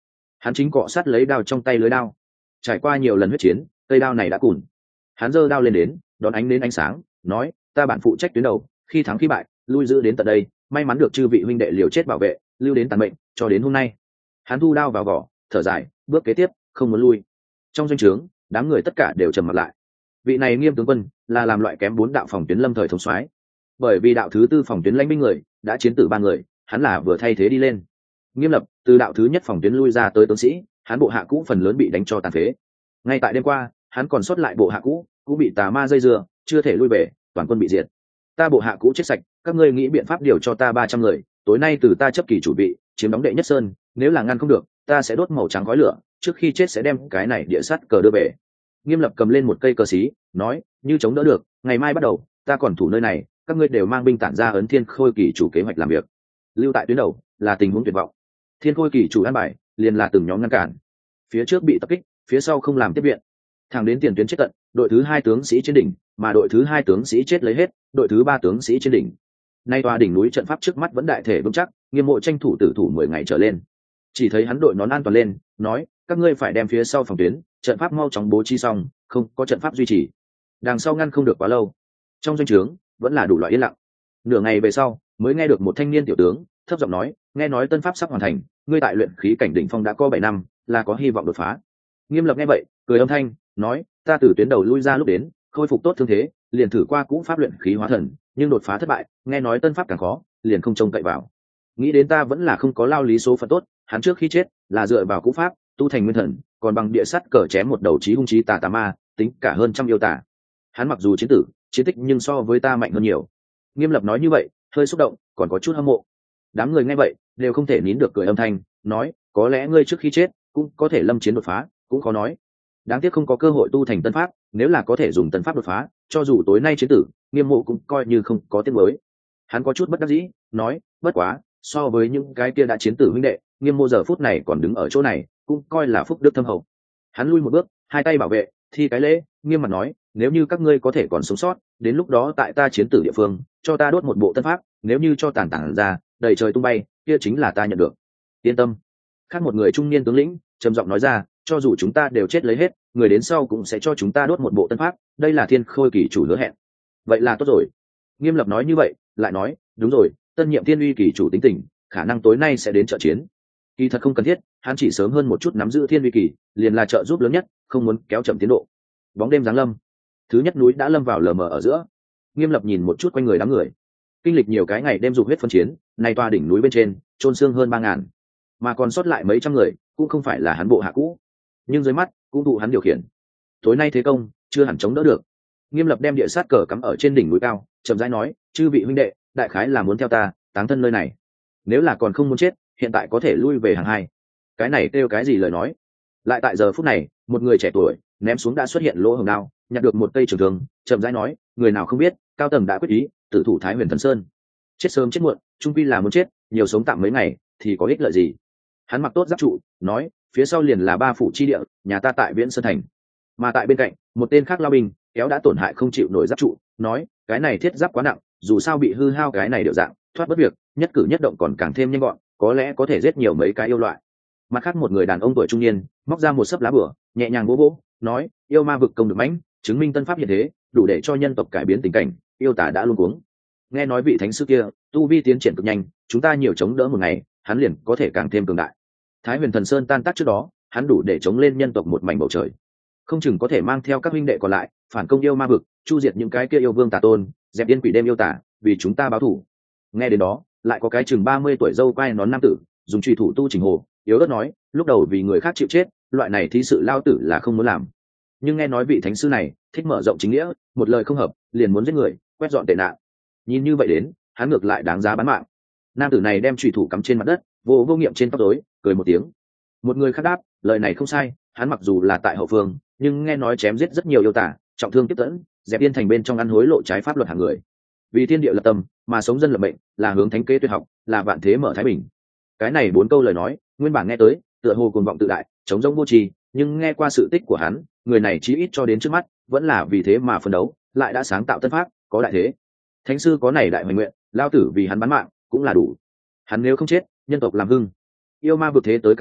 hắn chính cọ sát lấy đao trong tay lưới đao. Trải qua nhiều lần huyết chiến, cây đao này đã cùn. Hắn giơ đao lên đến, đón ánh đến ánh sáng, nói: ta bản phụ trách tuyến đầu, khi thắng khi bại, lui giữ đến tận đây, may mắn được chư vị huynh đệ liều chết bảo vệ, lưu đến tàn mệnh, cho đến hôm nay. Hắn thu đao vào vỏ, thở dài, bước kế tiếp không muốn lui. Trong doanh trướng, đám người tất cả đều trầm mặt lại. Vị này Nghiêm tướng quân là làm loại kém bốn đạo phòng tuyến lâm thời thống soái, bởi vì đạo thứ tư phòng tuyến lãnh binh người đã chiến tử ba người, hắn là vừa thay thế đi lên. Nghiêm Lập từ đạo thứ nhất phòng tuyến lui ra tới tướng sĩ, hắn bộ hạ cũ phần lớn bị đánh cho tàn phế. Ngay tại đêm qua, hắn còn sót lại bộ hạ cũ cũng bị tà ma dây dưa, chưa thể lui về, toàn quân bị diệt. Ta bộ hạ cũ chết sạch, các ngươi nghĩ biện pháp điều cho ta ba trăm người, tối nay từ ta chấp kỳ chủ bị, chiếm đóng đệ nhất sơn, nếu là ngăn không được, ta sẽ đốt màu trắng khói lửa, trước khi chết sẽ đem cái này địa sắt cờ đưa về. Nghiêm Lập cầm lên một cây cờ xí, nói: như chống đỡ được, ngày mai bắt đầu, ta còn thủ nơi này, các ngươi đều mang binh tản ra ấn Thiên Khôi kỳ chủ kế hoạch làm việc. Lưu tại tuyến đầu là tình huống tuyệt vọng. Thiên Khôi kỳ chủ an bài liền là từng nhóm ngăn cản, phía trước bị tập kích, phía sau không làm tiếp viện, thẳng đến tiền tuyến chết tận, đội thứ hai tướng sĩ trên đỉnh, mà đội thứ hai tướng sĩ chết lấy hết, đội thứ ba tướng sĩ trên đỉnh. Nay tòa đỉnh núi trận pháp trước mắt vẫn đại thể vững chắc, Nghiêm Mộ tranh thủ tử thủ mười ngày trở lên. Chỉ thấy hắn đội nón an toàn lên, nói: các ngươi phải đem phía sau phòng tuyến trận pháp mau chóng bố trí xong, không có trận pháp duy trì, đằng sau ngăn không được quá lâu. Trong doanh trướng vẫn là đủ loại yên lặng. Nửa ngày về sau mới nghe được một thanh niên tiểu tướng thấp giọng nói: nghe nói tân pháp sắp hoàn thành, ngươi tại luyện khí cảnh đỉnh phong đã có bảy năm, là có hy vọng đột phá. Nghiêm Lập nghe vậy cười âm thanh, nói: ta từ tuyến đầu lui ra lúc đến, khôi phục tốt thương thế, liền thử qua cũ pháp luyện khí hóa thần, nhưng đột phá thất bại, nghe nói tân pháp càng khó, liền không trông cậy vào. Nghĩ đến ta vẫn là không có lao lý số phận tốt, hắn trước khi chết là dựa vào cũ pháp tu thành nguyên thần, còn bằng địa sắt cờ chém một đầu chí hung chí tà tà ma, tính cả hơn trăm yêu tà. Hắn mặc dù chiến tử chiến tích nhưng so với ta mạnh hơn nhiều. Nghiêm Lập nói như vậy hơi xúc động, còn có chút hâm mộ. Đám người nghe vậy đều không thể nín được cười âm thanh, nói: có lẽ ngươi trước khi chết cũng có thể lâm chiến đột phá, cũng khó nói. Đáng tiếc không có cơ hội tu thành tân pháp, nếu là có thể dùng tân pháp đột phá, cho dù tối nay chiến tử, Nghiêm Mộ cũng coi như không có tiếng mới. Hắn có chút bất đắc dĩ, nói: bất quá so với những cái kia đã chiến tử huynh đệ, Nghiêm Mộ giờ phút này còn đứng ở chỗ này, cũng coi là phúc đức thâm hậu. Hắn lui một bước, hai tay bảo vệ, thi cái lễ, nghiêm mặt nói: nếu như các ngươi có thể còn sống sót, đến lúc đó tại ta chiến tử địa phương, cho ta đốt một bộ tân pháp, nếu như cho tàn tàn ra, đầy trời tung bay, kia chính là ta nhận được. Yên tâm. Khác một người trung niên tướng lĩnh trầm giọng nói ra: cho dù chúng ta đều chết lấy hết, người đến sau cũng sẽ cho chúng ta đốt một bộ tân pháp, đây là Thiên Khôi kỳ chủ hứa hẹn. Vậy là tốt rồi. Nghiêm Lập nói như vậy, lại nói: đúng rồi, tân nhiệm Thiên Uy kỳ chủ tính tình, khả năng tối nay sẽ đến trợ chiến. Kỳ thật không cần thiết, hắn chỉ sớm hơn một chút nắm giữ Thiên Uy kỳ, liền là trợ giúp lớn nhất, không muốn kéo chậm tiến độ. Bóng đêm giáng lâm, thứ nhất núi đã lâm vào lờ mờ ở giữa. Nghiêm Lập nhìn một chút quanh người đám người, kinh lịch nhiều cái ngày đêm dục huyết phân chiến, nay toa đỉnh núi bên trên trôn xương hơn ba ngàn, mà còn sót lại mấy trăm người cũng không phải là hắn bộ hạ cũ, nhưng dưới mắt cũng thụ hắn điều khiển. Tối nay thế công chưa hẳn chống đỡ được. Nghiêm Lập đem địa sát cờ cắm ở trên đỉnh núi cao, chậm rãi nói: chư vị huynh đệ, đại khái là muốn theo ta táng thân nơi này, nếu là còn không muốn chết, hiện tại có thể lui về hàng hai. Cái này kêu cái gì lời nói? Lại tại giờ phút này, một người trẻ tuổi ném xuống đã xuất hiện lỗ hồng đao, nhặt được một cây trường thương, chậm rãi nói: người nào không biết, cao tầng đã quyết ý tử thủ Thái Huyền Thần Sơn, chết sớm chết muộn trung quy là muốn chết, nhiều sống tạm mấy ngày thì có ích lợi gì. Hắn mặc tốt giáp trụ, nói: phía sau liền là ba phủ chi địa, nhà ta tại Viễn Sơn thành. Mà tại bên cạnh, một tên khác lao binh kéo đã tổn hại không chịu nổi giáp trụ, nói: cái này thiết giáp quá nặng, dù sao bị hư hao cái này điệu dạng, thoát bất việc, nhất cử nhất động còn càng thêm nhanh gọn, có lẽ có thể giết nhiều mấy cái yêu loại. Mặt khác một người đàn ông tuổi trung niên móc ra một sấp lá bửa, nhẹ nhàng vỗ vỗ, nói: yêu ma vực công được mãnh, chứng minh tân pháp hiện thế, đủ để cho nhân tộc cải biến tình cảnh, yêu tả đã luôn cuống. Nghe nói vị thánh sư kia tu vi tiến triển cực nhanh, chúng ta nhiều chống đỡ một ngày, hắn liền có thể càng thêm cường đại. Thái Huyền Thần Sơn tan tác trước đó, hắn đủ để chống lên nhân tộc một mảnh bầu trời, không chừng có thể mang theo các huynh đệ còn lại phản công yêu ma vực, chu diệt những cái kia yêu vương tà tôn, dẹp yên quỷ đêm yêu tả, vì chúng ta báo thù. Nghe đến đó, lại có cái chừng ba mươi tuổi dâu quai nón nam tử dùng truy thủ tu trình hồ, yếu ớt nói: lúc đầu vì người khác chịu chết, loại này thí sự lao tử là không muốn làm, nhưng nghe nói vị thánh sư này thích mở rộng chính nghĩa, một lời không hợp liền muốn giết người, quét dọn tệ nạn, nhìn như vậy đến hắn ngược lại đáng giá bán mạng. Nam tử này đem truy thủ cắm trên mặt đất, vô vô nghiệm trên tóc rối, cười một tiếng. Một người khác đáp: lời này không sai, hắn mặc dù là tại hậu phương, nhưng nghe nói chém giết rất nhiều yêu tả, trọng thương tiếp tẫn, dẹp yên thành bên trong ăn hối lộ trái pháp luật hàng người, vì thiên địa lập tâm mà sống dân lập mệnh, là hướng thánh kế tuyệt học, là vạn thế mở thái bình. Cái này bốn câu lời nói nguyên bản nghe tới tựa hồ cuồng vọng tự đại, chống rỗng vô tri, nhưng nghe qua sự tích của hắn, người này chí ít cho đến trước mắt vẫn là vì thế mà phân đấu, lại đã sáng tạo tân pháp, có đại thế. Thánh sư có này đại hoành nguyện, lao tử vì hắn bán mạng cũng là đủ. Hắn nếu không chết, nhân tộc làm hưng, yêu ma vượt thế tới càng hung,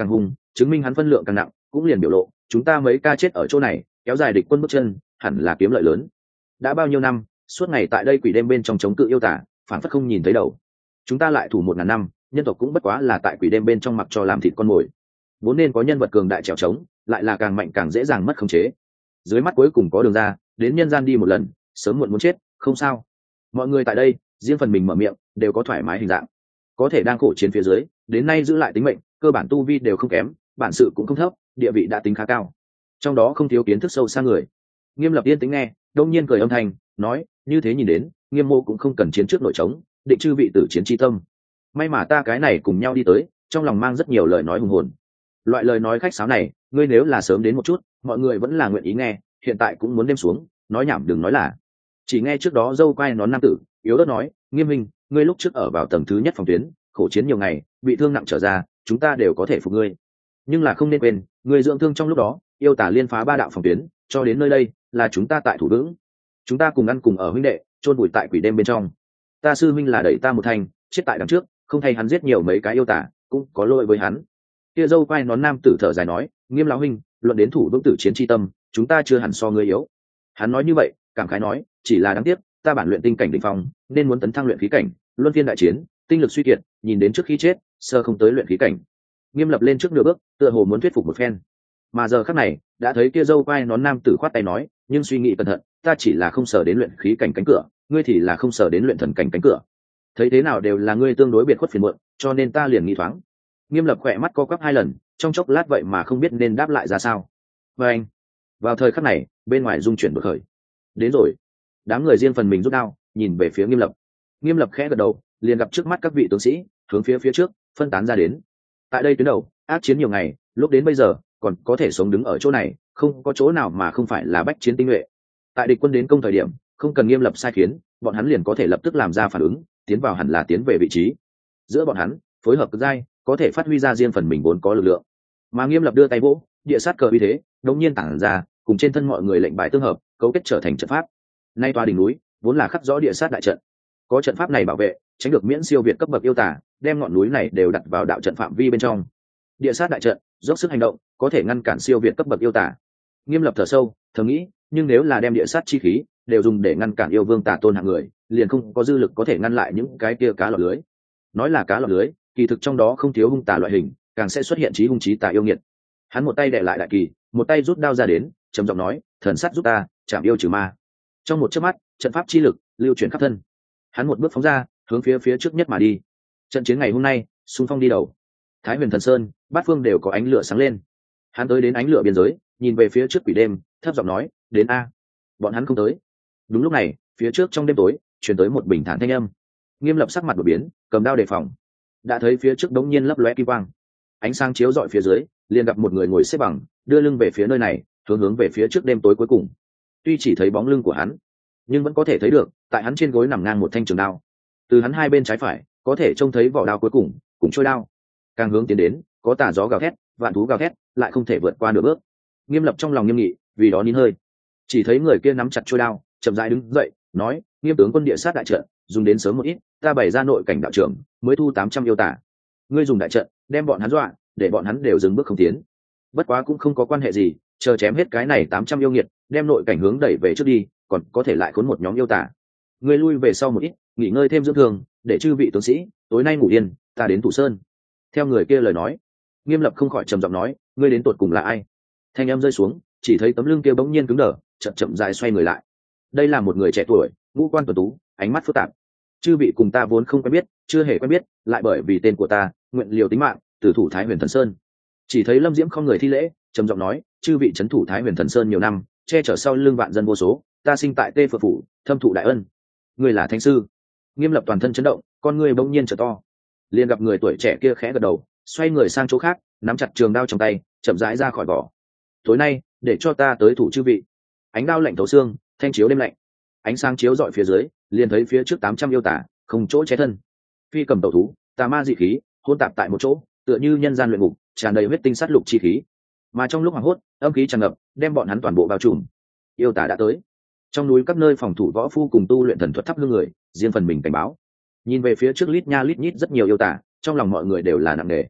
chứng minh hắn phân lượng càng nặng, cũng liền biểu lộ chúng ta mấy ca chết ở chỗ này, kéo dài địch quân bước chân, hẳn là kiếm lợi lớn. Đã bao nhiêu năm, suốt ngày tại đây quỷ đêm bên trong chống cự yêu tả, phản phất không nhìn thấy đầu. Chúng ta lại thủ một ngàn năm, nhân tộc cũng bất quá là tại quỷ đêm bên trong mặc cho làm thịt con mồi. Vốn nên có nhân vật cường đại trèo trống, lại là càng mạnh càng dễ dàng mất khống chế. Dưới mắt cuối cùng có đường ra, đến nhân gian đi một lần, sớm muộn muốn chết, không sao. Mọi người tại đây, riêng phần mình mở miệng, đều có thoải mái hình dạng. Có thể đang khổ chiến phía dưới, đến nay giữ lại tính mệnh, cơ bản tu vi đều không kém, bản sự cũng không thấp, địa vị đã tính khá cao. Trong đó không thiếu kiến thức sâu xa người. Nghiêm Lập yên tĩnh nghe, đông nhiên cười âm thanh, nói, như thế nhìn đến, Nghiêm mô cũng không cần chiến trước nội trống, định chư vị tử chiến chi tâm. May mà ta cái này cùng nhau đi tới, trong lòng mang rất nhiều lời nói hùng hồn. Loại lời nói khách sáo này, ngươi nếu là sớm đến một chút, mọi người vẫn là nguyện ý nghe, hiện tại cũng muốn đêm xuống, nói nhảm đừng nói là. Chỉ nghe trước đó dâu quai nón nam tử, yếu ớt nói, Nghiêm minh, ngươi lúc trước ở vào tầng thứ nhất phòng tuyến, khổ chiến nhiều ngày, bị thương nặng trở ra, chúng ta đều có thể phục ngươi. Nhưng là không nên quên, ngươi dưỡng thương trong lúc đó, yêu tả liên phá ba đạo phòng tuyến, cho đến nơi đây, là chúng ta tại thủ vững. Chúng ta cùng ăn cùng ở huynh đệ, chôn vùi tại quỷ đêm bên trong. Ta sư minh là đẩy ta một thành, chết tại đằng trước, không thay hắn giết nhiều mấy cái yêu tả, cũng có lỗi với hắn. Kia dâu quai nón nam tử thở dài nói, Nghiêm lão huynh, luận đến thủ vững tử chiến chi tâm, chúng ta chưa hẳn so ngươi yếu. Hắn nói như vậy, cảm khái nói, chỉ là đáng tiếc, ta bản luyện tinh cảnh đỉnh phong, nên muốn tấn thăng luyện khí cảnh, luân phiên đại chiến, tinh lực suy kiệt, nhìn đến trước khi chết, sơ không tới luyện khí cảnh. Nghiêm Lập lên trước nửa bước, tựa hồ muốn thuyết phục một phen. Mà giờ khắc này, đã thấy kia dâu quai nón nam tử khoát tay nói, nhưng suy nghĩ cẩn thận, ta chỉ là không sở đến luyện khí cảnh cánh cửa, ngươi thì là không sở đến luyện thần cảnh cánh cửa. Thấy thế nào đều là ngươi tương đối biệt khuất phiền muộn, cho nên ta liền nghi thoáng. Nghiêm Lập khỏe mắt co quắp hai lần, trong chốc lát vậy mà không biết nên đáp lại ra sao. Và anh, vào thời khắc này, bên ngoài dung chuyển bực khởi. Đến rồi. Đám người riêng phần mình rút đao, nhìn về phía Nghiêm Lập. Nghiêm Lập khẽ gật đầu, liền gặp trước mắt các vị tướng sĩ, hướng phía phía trước, phân tán ra đến. Tại đây tuyến đầu, ác chiến nhiều ngày, lúc đến bây giờ, còn có thể sống đứng ở chỗ này, không có chỗ nào mà không phải là bách chiến tinh nhuệ. Tại địch quân đến công thời điểm, không cần Nghiêm Lập sai khiến, bọn hắn liền có thể lập tức làm ra phản ứng, tiến vào hẳn là tiến về vị trí. Giữa bọn hắn, phối hợp cực dai, có thể phát huy ra riêng phần mình vốn có lực lượng. Mà Nghiêm Lập đưa tay vỗ, địa sát cờ uy thế, đột nhiên tản ra, cùng trên thân mọi người lệnh bài tương hợp, cấu kết trở thành trận pháp. Nay tòa đỉnh núi, vốn là khắc rõ địa sát đại trận. Có trận pháp này bảo vệ, tránh được miễn siêu việt cấp bậc yêu tả, đem ngọn núi này đều đặt vào đạo trận phạm vi bên trong. Địa sát đại trận, dốc sức hành động, có thể ngăn cản siêu việt cấp bậc yêu tả. Nghiêm Lập thở sâu, thầm nghĩ, nhưng nếu là đem địa sát chi khí đều dùng để ngăn cản yêu vương tà tôn hạng người, liền không có dư lực có thể ngăn lại những cái kia cá lọt lưới. Nói là cá lọt lưới, kỳ thực trong đó không thiếu hung tà loại hình, càng sẽ xuất hiện trí hung trí tà yêu nghiệt. Hắn một tay đè lại đại kỳ, một tay rút đao ra đến, trầm giọng nói, thần sát giúp ta, chạm yêu trừ ma. Trong một chớp mắt, trận pháp chi lực lưu chuyển khắp thân. Hắn một bước phóng ra, hướng phía phía trước nhất mà đi. Trận chiến ngày hôm nay, xung phong đi đầu. Thái Huyền Thần Sơn, bát phương đều có ánh lửa sáng lên. Hắn tới đến ánh lửa biên giới, nhìn về phía trước quỷ đêm, thấp giọng nói, đến a. Bọn hắn không tới. Đúng lúc này, phía trước trong đêm tối, truyền tới một bình thản thanh âm. Nghiêm Lập sắc mặt đột biến, cầm đao đề phòng. Đã thấy phía trước đống nhiên lấp lóe kim quang, ánh sáng chiếu rọi phía dưới, liền gặp một người ngồi xếp bằng, đưa lưng về phía nơi này, hướng hướng về phía trước đêm tối cuối cùng. Tuy chỉ thấy bóng lưng của hắn, nhưng vẫn có thể thấy được, tại hắn trên gối nằm ngang một thanh trường đao. Từ hắn hai bên trái phải, có thể trông thấy vỏ đao cuối cùng, cùng trôi đao. Càng hướng tiến đến, có tà gió gào thét, vạn thú gào thét, lại không thể vượt qua nửa bước. Nghiêm Lập trong lòng nghiêm nghị, vì đó nín hơi. Chỉ thấy người kia nắm chặt trôi đao, chậm rãi đứng dậy, nói, Nghiêm tướng quân địa sát đại trận, dùng đến sớm một ít, ta bày ra nội cảnh đạo trưởng, mới thu tám trăm yêu tả. Ngươi dùng đại trận, đem bọn hắn dọa, để bọn hắn đều dừng bước không tiến. Bất quá cũng không có quan hệ gì, chờ chém hết cái này tám trăm yêu nghiệt, đem nội cảnh hướng đẩy về trước đi, còn có thể lại khốn một nhóm yêu tả. Ngươi lui về sau một ít, nghỉ ngơi thêm dưỡng thương, để chư vị tướng sĩ tối nay ngủ yên, ta đến Thủ Sơn. Theo người kia lời nói, Nghiêm Lập không khỏi trầm giọng nói, ngươi đến tột cùng là ai? Thanh âm rơi xuống, chỉ thấy tấm lưng kia bỗng nhiên cứng đờ, chậm chậm dài xoay người lại. Đây là một người trẻ tuổi, ngũ quan tuấn tú, ánh mắt phức tạp. Chư vị cùng ta vốn không quen biết, chưa hề quen biết, lại bởi vì tên của ta, nguyện liều tính mạng, tử thủ Thái Huyền Thần Sơn. Chỉ thấy Lâm Diễm không người thi lễ, trầm giọng nói, chư vị trấn thủ Thái Huyền Thần Sơn nhiều năm, che chở sau lưng vạn dân vô số, ta sinh tại Tê Phượng phủ, thâm thụ đại ân. Ngươi là thánh sư. Nghiêm Lập toàn thân chấn động, con ngươi bỗng nhiên trở to. Liền gặp người tuổi trẻ kia khẽ gật đầu, xoay người sang chỗ khác, nắm chặt trường đao trong tay, chậm rãi ra khỏi vỏ. Tối nay, để cho ta tới thủ chư vị. Ánh đao lạnh thấu xương, thanh chiếu đêm lạnh. Ánh sáng chiếu rọi phía dưới, liền thấy phía trước tám trăm yêu tả, không chỗ che thân. Phi cầm tẩu thú, tà ma dị khí, hỗn tạp tại một chỗ, tựa như nhân gian luyện ngục, tràn đầy huyết tinh sát lục chi khí. Mà trong lúc hoảng hốt, âm khí tràn ngập, đem bọn hắn toàn bộ bao trùm. Yêu tả đã tới. Trong núi các nơi phòng thủ võ phu cùng tu luyện thần thuật thắp hương người, riêng phần mình cảnh báo. Nhìn về phía trước lít nha lít nhít rất nhiều yêu tả, trong lòng mọi người đều là nặng nề.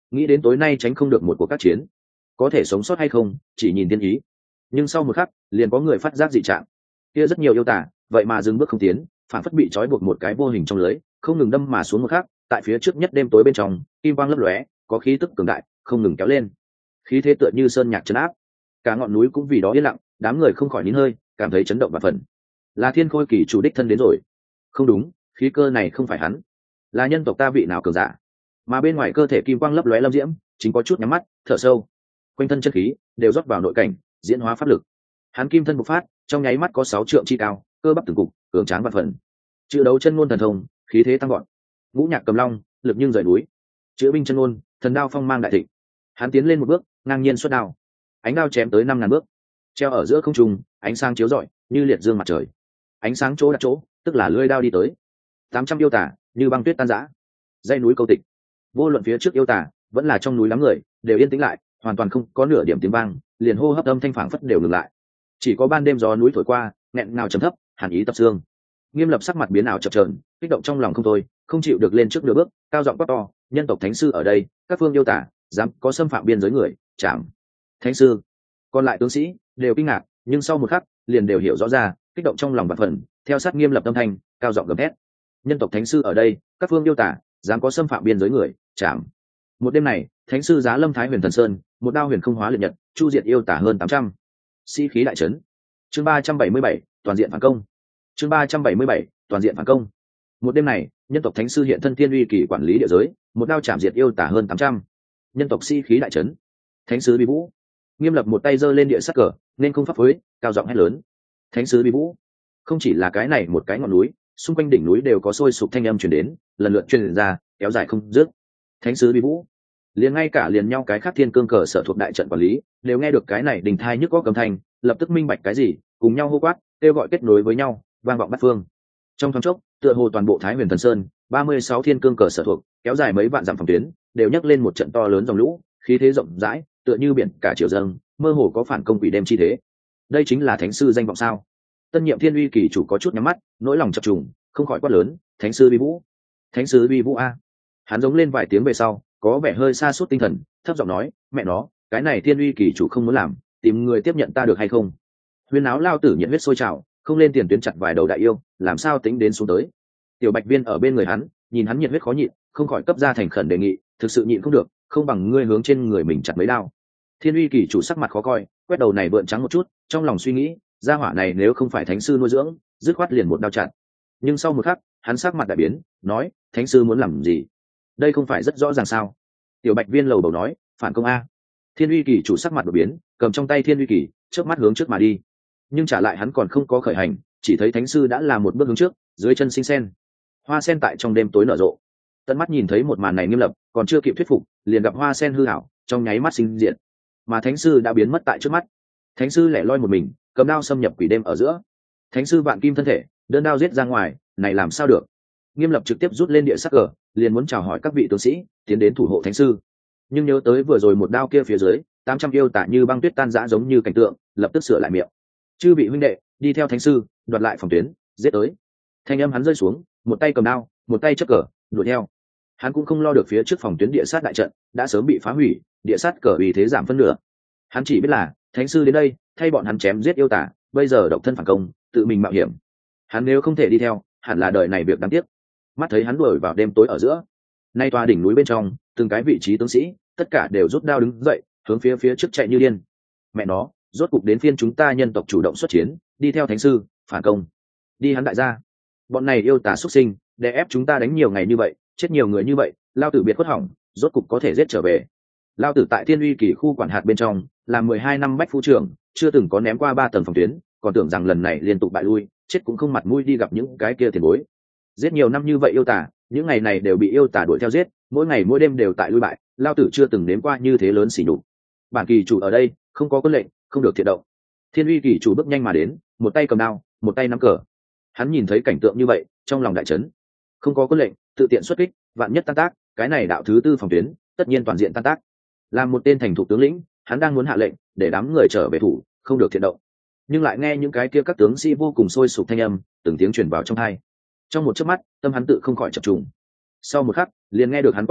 nghĩ đến tối nay tránh không được một cuộc các chiến, có thể sống sót hay không chỉ nhìn tiên ý. Nhưng sau một khắc liền có người phát giác dị trạng, kia rất nhiều yêu tả vậy mà dừng bước không tiến, phản phất bị trói buộc một cái vô hình trong lưới, không ngừng đâm mà xuống. Một khắc tại phía trước nhất đêm tối bên trong, kim quang lấp lóe, có khí tức cường đại không ngừng kéo lên, khí thế tựa như sơn nhạc trấn áp, cả ngọn núi cũng vì đó yên lặng. Đám người không khỏi nín hơi, cảm thấy chấn động và phần. Là Thiên Khôi Kỳ chủ đích thân đến rồi. Không đúng, khí cơ này không phải hắn, là nhân tộc ta vị nào cường giả. Mà bên ngoài cơ thể kim quang lấp lóe lâm diễm chính có chút nhắm mắt thở sâu, quanh thân chân khí đều rót vào nội cảnh, diễn hóa pháp lực. Hắn kim thân bộc phát, trong nháy mắt có sáu trượng chi cao, cơ bắp từng cục cường tráng và phần. Chữ đấu chân ngôn thần thông, khí thế tăng gọn. Ngũ nhạc cầm long, lực nhưng rời núi. Chữ binh chân ngôn, thần đao phong mang đại thịnh. Hắn tiến lên một bước, ngang nhiên xuất đao, ánh đao chém tới năm ngàn bước, treo ở giữa không trung, ánh sáng chiếu rọi như liệt dương mặt trời. Ánh sáng chỗ đặt chỗ, tức là lưỡi đao đi tới. Tám trăm yêu tả như băng tuyết tan rã. Dãy núi câu tịch, vô luận phía trước yêu tả vẫn là trong núi lắm người đều yên tĩnh lại, hoàn toàn không có nửa điểm tiếng vang, liền hô hấp âm thanh phảng phất đều ngừng lại. Chỉ có ban đêm gió núi thổi qua, nghẹn ngào trầm thấp, hàn ý tập xương. Nghiêm Lập sắc mặt biến ảo chập chờn, kích động trong lòng không thôi, không chịu được lên trước nửa bước, cao giọng quát to: nhân tộc thánh sư ở đây, các phương yêu tả dám có xâm phạm biên giới người, chạm. Thánh sư. Còn lại tướng sĩ đều kinh ngạc, nhưng sau một khắc liền đều hiểu rõ ra, kích động trong lòng bạt phần, theo sát Nghiêm Lập âm thanh, cao giọng gầm thét: nhân tộc thánh sư ở đây, các phương yêu tả dám có xâm phạm biên giới người, chạm. Một đêm này, thánh sư giá lâm Thái Huyền Thần Sơn, một đao huyền không hóa liệt nhật, chu diệt yêu tả hơn tám trăm. Sĩ khí đại trấn. Chương ba trăm bảy mươi bảy, toàn diện phản công. Chương ba trăm bảy mươi bảy, toàn diện phản công. Một đêm này, nhân tộc thánh sư hiện thân thiên uy kỳ quản lý địa giới, một đao chạm diệt yêu tả hơn tám trăm. Nhân tộc sĩ khí đại trấn. Thánh sứ Bi Vũ. Nghiêm Lập một tay giơ lên địa sắc cờ, nên không pháp phối, cao giọng hét lớn: thánh sứ Bi Vũ. Không chỉ là cái này một cái ngọn núi, xung quanh đỉnh núi đều có sôi sục thanh âm truyền đến, lần lượt truyền ra, kéo dài không dứt. Thánh sứ Bi Vũ. Liền ngay cả liền nhau cái khác thiên cương cờ sở thuộc đại trận quản lý đều nghe được cái này đình thai nhức góc âm thanh, lập tức minh bạch cái gì, cùng nhau hô quát, kêu gọi kết nối với nhau, vang vọng bát phương. Trong thoáng chốc, tựa hồ toàn bộ Thái Huyền Thần Sơn, ba mươi sáu thiên cương cờ sở thuộc, kéo dài mấy vạn dặm phòng tuyến, đều nhấc lên một trận to lớn dòng lũ, khí thế rộng rãi, tựa như biển cả triều dâng, mơ hồ có phản công quỷ đêm chi thế. Đây chính là thánh sư danh vọng sao? Tân nhiệm Thiên Uy kỳ chủ có chút nhắm mắt, nỗi lòng chập trùng, không khỏi quát lớn: thánh sư Bi Vũ, thánh sư Bi Vũ a! Hắn giống lên vài tiếng về sau, có vẻ hơi sa sút tinh thần, thấp giọng nói: mẹ nó, cái này Thiên Uy kỳ chủ không muốn làm, tìm người tiếp nhận ta được hay không? Huyên áo lao tử nhiệt huyết sôi trào, không lên tiền tuyến chặt vài đầu đại yêu, làm sao tính đến xuống tới. Tiểu Bạch Viên ở bên người hắn, nhìn hắn nhiệt huyết khó nhịn, không khỏi cấp ra thành khẩn đề nghị: thực sự nhịn không được, không bằng ngươi hướng trên người mình chặt mấy đao. Thiên Uy kỳ chủ sắc mặt khó coi, quét đầu này vượn trắng một chút, trong lòng suy nghĩ: gia hỏa này nếu không phải thánh sư nuôi dưỡng, dứt khoát liền một đao chặt. Nhưng sau một khắc, hắn sắc mặt đại biến, nói: thánh sư muốn làm gì? Đây không phải rất rõ ràng sao? Tiểu Bạch Viên lầu bầu nói: phản công a. Thiên Uy kỳ chủ sắc mặt đột biến, cầm trong tay Thiên Uy kỳ, chớp mắt hướng trước mà đi. Nhưng trả lại hắn còn không có khởi hành, chỉ thấy thánh sư đã làm một bước hướng trước, dưới chân sinh sen, hoa sen tại trong đêm tối nở rộ. Tận mắt nhìn thấy một màn này Nghiêm Lập còn chưa kịp thuyết phục, liền gặp hoa sen hư ảo, trong nháy mắt sinh diện, mà thánh sư đã biến mất tại trước mắt. Thánh sư lẻ loi một mình, cầm đao xâm nhập quỷ đêm ở giữa. Thánh sư vạn kim thân thể, đơn đao giết ra ngoài, này làm sao được? Nghiêm Lập trực tiếp rút lên địa sắc cờ, liền muốn chào hỏi các vị tướng sĩ tiến đến thủ hộ thánh sư. Nhưng nhớ tới vừa rồi một đao kia phía dưới, tám trăm yêu tả như băng tuyết tan rã giống như cảnh tượng, lập tức sửa lại miệng: chư vị huynh đệ, đi theo thánh sư, đoạt lại phòng tuyến, giết tới. Thanh âm hắn rơi xuống, một tay cầm đao, một tay chấp cờ, đuổi theo. Hắn cũng không lo được phía trước phòng tuyến địa sát đại trận đã sớm bị phá hủy, địa sát cờ vì thế giảm phân nửa. Hắn chỉ biết là thánh sư đến đây, thay bọn hắn chém giết yêu tả, bây giờ độc thân phản công, tự mình mạo hiểm. Hắn nếu không thể đi theo, hẳn là đời này việc đáng tiếc. Mắt thấy hắn đuổi vào đêm tối ở giữa, nay tòa đỉnh núi bên trong, từng cái vị trí tướng sĩ, tất cả đều rút đao đứng dậy, hướng phía phía trước chạy như điên. Mẹ nó, rốt cục đến phiên chúng ta nhân tộc chủ động xuất chiến, đi theo thánh sư, phản công. Đi hắn đại gia. Bọn này yêu tả xuất sinh, để ép chúng ta đánh nhiều ngày như vậy, chết nhiều người như vậy, lao tử biệt khuất hỏng, rốt cục có thể giết trở về. Lao tử tại Thiên Uy kỳ khu quản hạt bên trong, làm mười hai năm bách phu trưởng, chưa từng có ném qua ba tầng phòng tuyến, còn tưởng rằng lần này liên tục bại lui, chết cũng không mặt mũi đi gặp những cái kia tiền bối. Giết nhiều năm như vậy yêu tả, những ngày này đều bị yêu tả đuổi theo giết, mỗi ngày mỗi đêm đều tại lui bại, lao tử chưa từng nếm qua như thế lớn xỉ nhục. Bản kỳ chủ ở đây, không có quân lệnh, không được thiện động. Thiên Uy kỳ chủ bước nhanh mà đến, một tay cầm đao, một tay nắm cờ. Hắn nhìn thấy cảnh tượng như vậy, trong lòng đại chấn. Không có quân lệnh, tự tiện xuất kích, vạn nhất tan tác, cái này đạo thứ tư phòng tuyến, tất nhiên toàn diện tan tác. Làm một tên thành thủ tướng lĩnh, hắn đang muốn hạ lệnh để đám người trở về thủ, không được thiện động. Nhưng lại nghe những cái kia các tướng sĩ vô cùng sôi sục thanh âm, từng tiếng truyền vào trong tai. Trong một chớp mắt, tâm hắn tự không khỏi chập trùng. Sau một khắc, liền nghe được hắn quát to: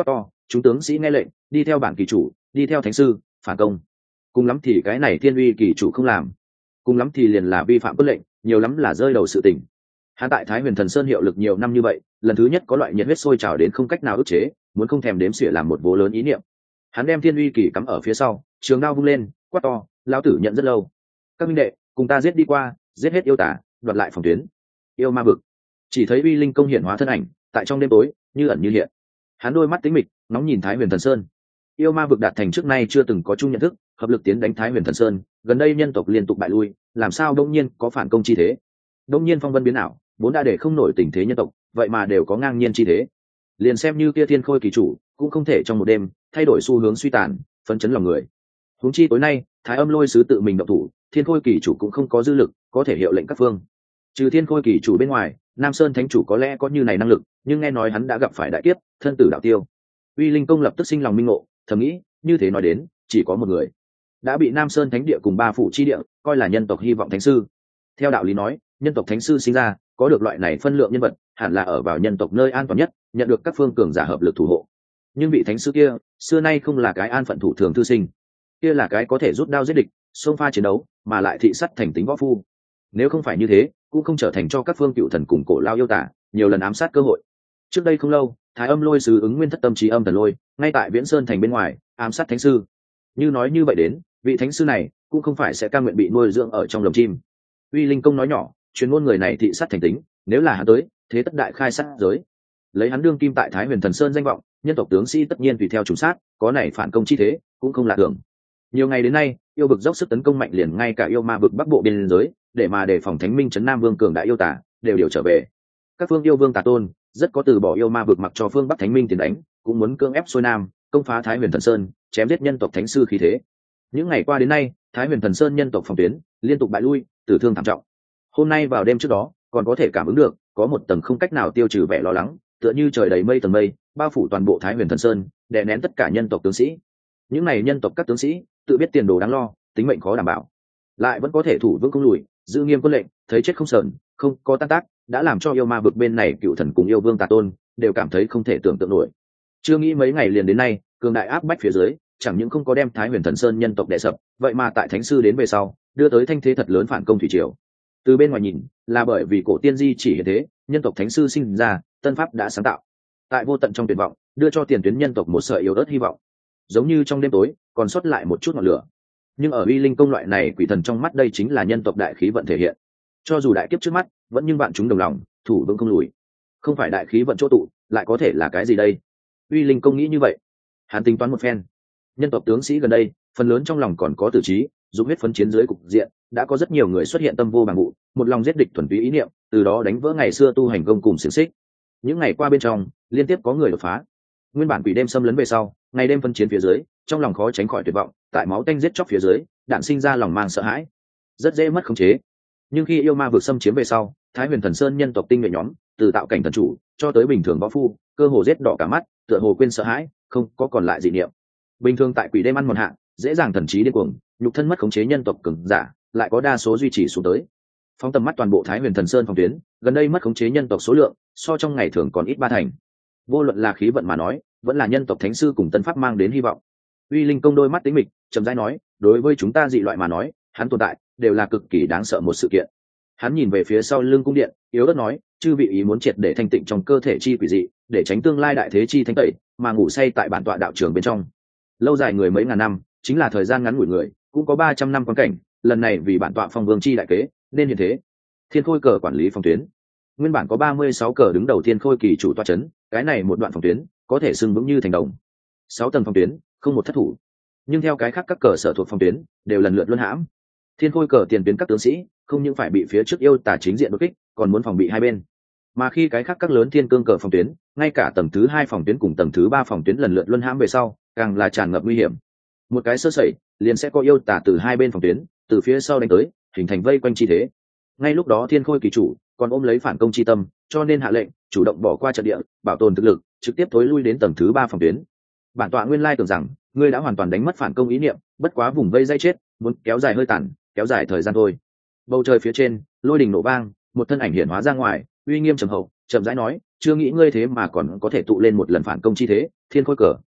chúng tướng sĩ nghe lệnh đi theo bản kỳ chủ, đi theo thánh sư phản công. Cùng lắm thì cái này thiên uy kỳ chủ không làm, cùng lắm thì liền là vi phạm quân lệnh, nhiều lắm là rơi đầu sự tình. Hắn tại Thái Huyền Thần Sơn hiệu lực nhiều năm như vậy, lần thứ nhất có loại nhiệt huyết sôi trào đến không cách nào ức chế, muốn không thèm đếm xỉa làm một vố lớn ý niệm. Hắn đem thiên uy kỳ cắm ở phía sau, trường đao vung lên, quát to, lão tử nhận rất lâu. Các minh đệ, cùng ta giết đi qua, giết hết yêu tả, đoạt lại phòng tuyến. Yêu ma vực. Chỉ thấy uy linh công hiện hóa thân ảnh, tại trong đêm tối, như ẩn như hiện. Hắn đôi mắt tính mịch, nóng nhìn Thái Huyền Thần Sơn. Yêu ma vực đạt thành trước nay chưa từng có chung nhận thức, hợp lực tiến đánh Thái Huyền Thần Sơn, gần đây nhân tộc liên tục bại lui, làm sao đông nhiên có phản công chi thế? Đông nhiên phong vân biến ảo, vốn đã để không nổi tình thế nhân tộc, vậy mà đều có ngang nhiên chi thế. Liền xem như kia thiên khôi kỳ chủ, cũng không thể trong một đêm thay đổi xu hướng suy tàn, phấn chấn lòng người. Huống chi tối nay, Thái Âm Lôi sứ tự mình động thủ, thiên khôi kỳ chủ cũng không có dư lực, có thể hiệu lệnh các phương. Trừ thiên khôi kỳ chủ bên ngoài, Nam Sơn thánh chủ có lẽ có như này năng lực, nhưng nghe nói hắn đã gặp phải đại kiếp, thân tử đạo tiêu. Uy linh công lập tức sinh lòng minh ngộ, thầm nghĩ, như thế nói đến, chỉ có một người đã bị Nam Sơn thánh địa cùng ba phủ chi địa coi là nhân tộc hy vọng thánh sư. Theo đạo lý nói, nhân tộc thánh sư sinh ra, có được loại này phân lượng nhân vật, hẳn là ở vào nhân tộc nơi an toàn nhất, nhận được các phương cường giả hợp lực thủ hộ. Nhưng vị thánh sư kia, xưa nay không là cái an phận thủ thường thư sinh, kia là cái có thể rút đao giết địch, xông pha chiến đấu, mà lại thị sắt thành tính võ phu. Nếu không phải như thế, cũng không trở thành cho các phương cựu thần cùng cổ lao yêu tả nhiều lần ám sát cơ hội. Trước đây không lâu, Thái Âm Lôi sứ ứng nguyên thất tâm trí âm thần lôi, ngay tại Viễn Sơn thành bên ngoài, ám sát thánh sư. Như nói như vậy đến, vị thánh sư này cũng không phải sẽ cam nguyện bị nuôi dưỡng ở trong lồng chim. Uy linh công nói nhỏ, chuyên môn người này thị sát thành tính, nếu là hắn tới, thế tất đại khai sát giới. Lấy hắn đương kim tại Thái Huyền Thần Sơn danh vọng, nhân tộc tướng sĩ tất nhiên tùy theo trùng sát, có này phản công chi thế, cũng không lạ thường. Nhiều ngày đến nay, yêu vực dốc sức tấn công mạnh liền ngay cả yêu ma vực bắc bộ biên giới, để mà đề phòng Thánh Minh trấn Nam Vương cường đại yêu tả, đều đều trở về. Các phương yêu vương tà tôn, rất có từ bỏ yêu ma vực mặc cho phương Bắc Thánh Minh tiến đánh, cũng muốn cưỡng ép xuôi nam, công phá Thái Huyền Thần Sơn, chém giết nhân tộc thánh sư khí thế. Những ngày qua đến nay, Thái Huyền Thần Sơn nhân tộc phòng tuyến liên tục bại lui, tử thương thảm trọng. Hôm nay vào đêm trước đó, còn có thể cảm ứng được có một tầng không cách nào tiêu trừ vẻ lo lắng, tựa như trời đầy mây tầng mây, bao phủ toàn bộ Thái Huyền Thần Sơn, đè nén tất cả nhân tộc tướng sĩ. Những này nhân tộc các tướng sĩ tự biết tiền đồ đáng lo, tính mệnh khó đảm bảo, lại vẫn có thể thủ vững không lùi, giữ nghiêm quân lệnh, thấy chết không sờn, không có tan tác, đã làm cho yêu ma vực bên này cựu thần cùng yêu vương tà tôn đều cảm thấy không thể tưởng tượng nổi. Chưa nghĩ mấy ngày liền đến nay, cường đại áp bách phía dưới, chẳng những không có đem Thái Huyền Thần Sơn nhân tộc đè sập, vậy mà tại thánh sư đến về sau, đưa tới thanh thế thật lớn phản công thủy triều. Từ bên ngoài nhìn, là bởi vì cổ tiên di chỉ hiện thế, nhân tộc thánh sư sinh ra, tân pháp đã sáng tạo, tại vô tận trong tuyệt vọng, đưa cho tiền tuyến nhân tộc một sợi yếu ớt hy vọng. Giống như trong đêm tối, còn sót lại một chút ngọn lửa. Nhưng ở uy linh công loại này quỷ thần trong mắt đây chính là nhân tộc đại khí vận thể hiện. Cho dù đại kiếp trước mắt, vẫn nhưng bạn chúng đồng lòng, thủ vững không lùi. Không phải đại khí vận chỗ tụ, lại có thể là cái gì đây? Uy linh công nghĩ như vậy, hắn tính toán một phen. Nhân tộc tướng sĩ gần đây, phần lớn trong lòng còn có tử trí, dùng huyết phấn chiến dưới cục diện, đã có rất nhiều người xuất hiện tâm vô bằng vụ, một lòng giết địch thuần túy ý niệm, từ đó đánh vỡ ngày xưa tu hành công cùng xiển xích. Những ngày qua bên trong, liên tiếp có người đột phá. Nguyên bản quỷ đêm xâm lấn về sau, ngày đêm phân chiến phía dưới, trong lòng khó tránh khỏi tuyệt vọng, tại máu tanh giết chóc phía dưới, đạn sinh ra lòng mang sợ hãi, rất dễ mất khống chế. Nhưng khi yêu ma vượt xâm chiếm về sau, Thái Huyền Thần Sơn nhân tộc tinh nhuệ nhóm, từ tạo cảnh thần chủ cho tới bình thường võ phu, cơ hồ giết đỏ cả mắt, tựa hồ quên sợ hãi, không có còn lại dị niệm. Bình thường tại quỷ đêm ăn mòn hạ, dễ dàng thần trí điên cuồng, nhục thân mất khống chế nhân tộc cường giả, lại có đa số duy trì xuống tới. Phóng tầm mắt toàn bộ Thái Huyền Thần Sơn phòng tuyến, gần đây mất khống chế nhân tộc số lượng, so trong ngày thường còn ít ba thành. Vô luận là khí vận mà nói, vẫn là nhân tộc thánh sư cùng tân pháp mang đến hy vọng. Uy linh công đôi mắt tính mịch, trầm rãi nói, đối với chúng ta dị loại mà nói, hắn tồn tại đều là cực kỳ đáng sợ một sự kiện. Hắn nhìn về phía sau lưng cung điện, yếu ớt nói, chư vị ý muốn triệt để thanh tịnh trong cơ thể chi quỷ dị, để tránh tương lai đại thế chi thanh tẩy, mà ngủ say tại bản tọa đạo trường bên trong. Lâu dài người mấy ngàn năm, chính là thời gian ngắn ngủi người, cũng có ba trăm năm quan cảnh, lần này vì bản tọa phong vương chi đại kế, nên hiện thế. Thiên Khôi cờ quản lý phòng tuyến. Nguyên bản có ba mươi sáu cờ đứng đầu Thiên Khôi kỳ chủ tọa chấn, cái này một đoạn phòng tuyến, có thể xưng vững như thành đồng. Sáu tầng phòng tuyến, không một thất thủ. Nhưng theo cái khác các cờ sở thuộc phòng tuyến, đều lần lượt luân hãm. Thiên Khôi cờ tiền tuyến các tướng sĩ, không những phải bị phía trước yêu tà chính diện đột kích, còn muốn phòng bị hai bên. Mà khi cái khác các lớn thiên cương cờ phòng tuyến, ngay cả tầng thứ hai phòng tuyến cùng tầng thứ ba phòng tuyến lần lượt luân hãm về sau, càng là tràn ngập nguy hiểm. Một cái sơ sẩy, liền sẽ có yêu tà từ hai bên phòng tuyến, từ phía sau đánh tới, hình thành vây quanh chi thế. Ngay lúc đó Thiên Khôi kỳ chủ còn ôm lấy phản công chi tâm, cho nên hạ lệnh chủ động bỏ qua trận địa, bảo tồn thực lực, trực tiếp thối lui đến tầng thứ ba phòng tuyến. Bản tọa nguyên lai tưởng rằng ngươi đã hoàn toàn đánh mất phản công ý niệm, bất quá vùng vây dây chết, muốn kéo dài hơi tàn, kéo dài thời gian thôi. Bầu trời phía trên, lôi đình nổ vang, một thân ảnh hiện hóa ra ngoài, uy nghiêm trầm hậu, chậm rãi nói, chưa nghĩ ngươi thế mà còn có thể tụ lên một lần phản công chi thế. Thiên Khôi cờ,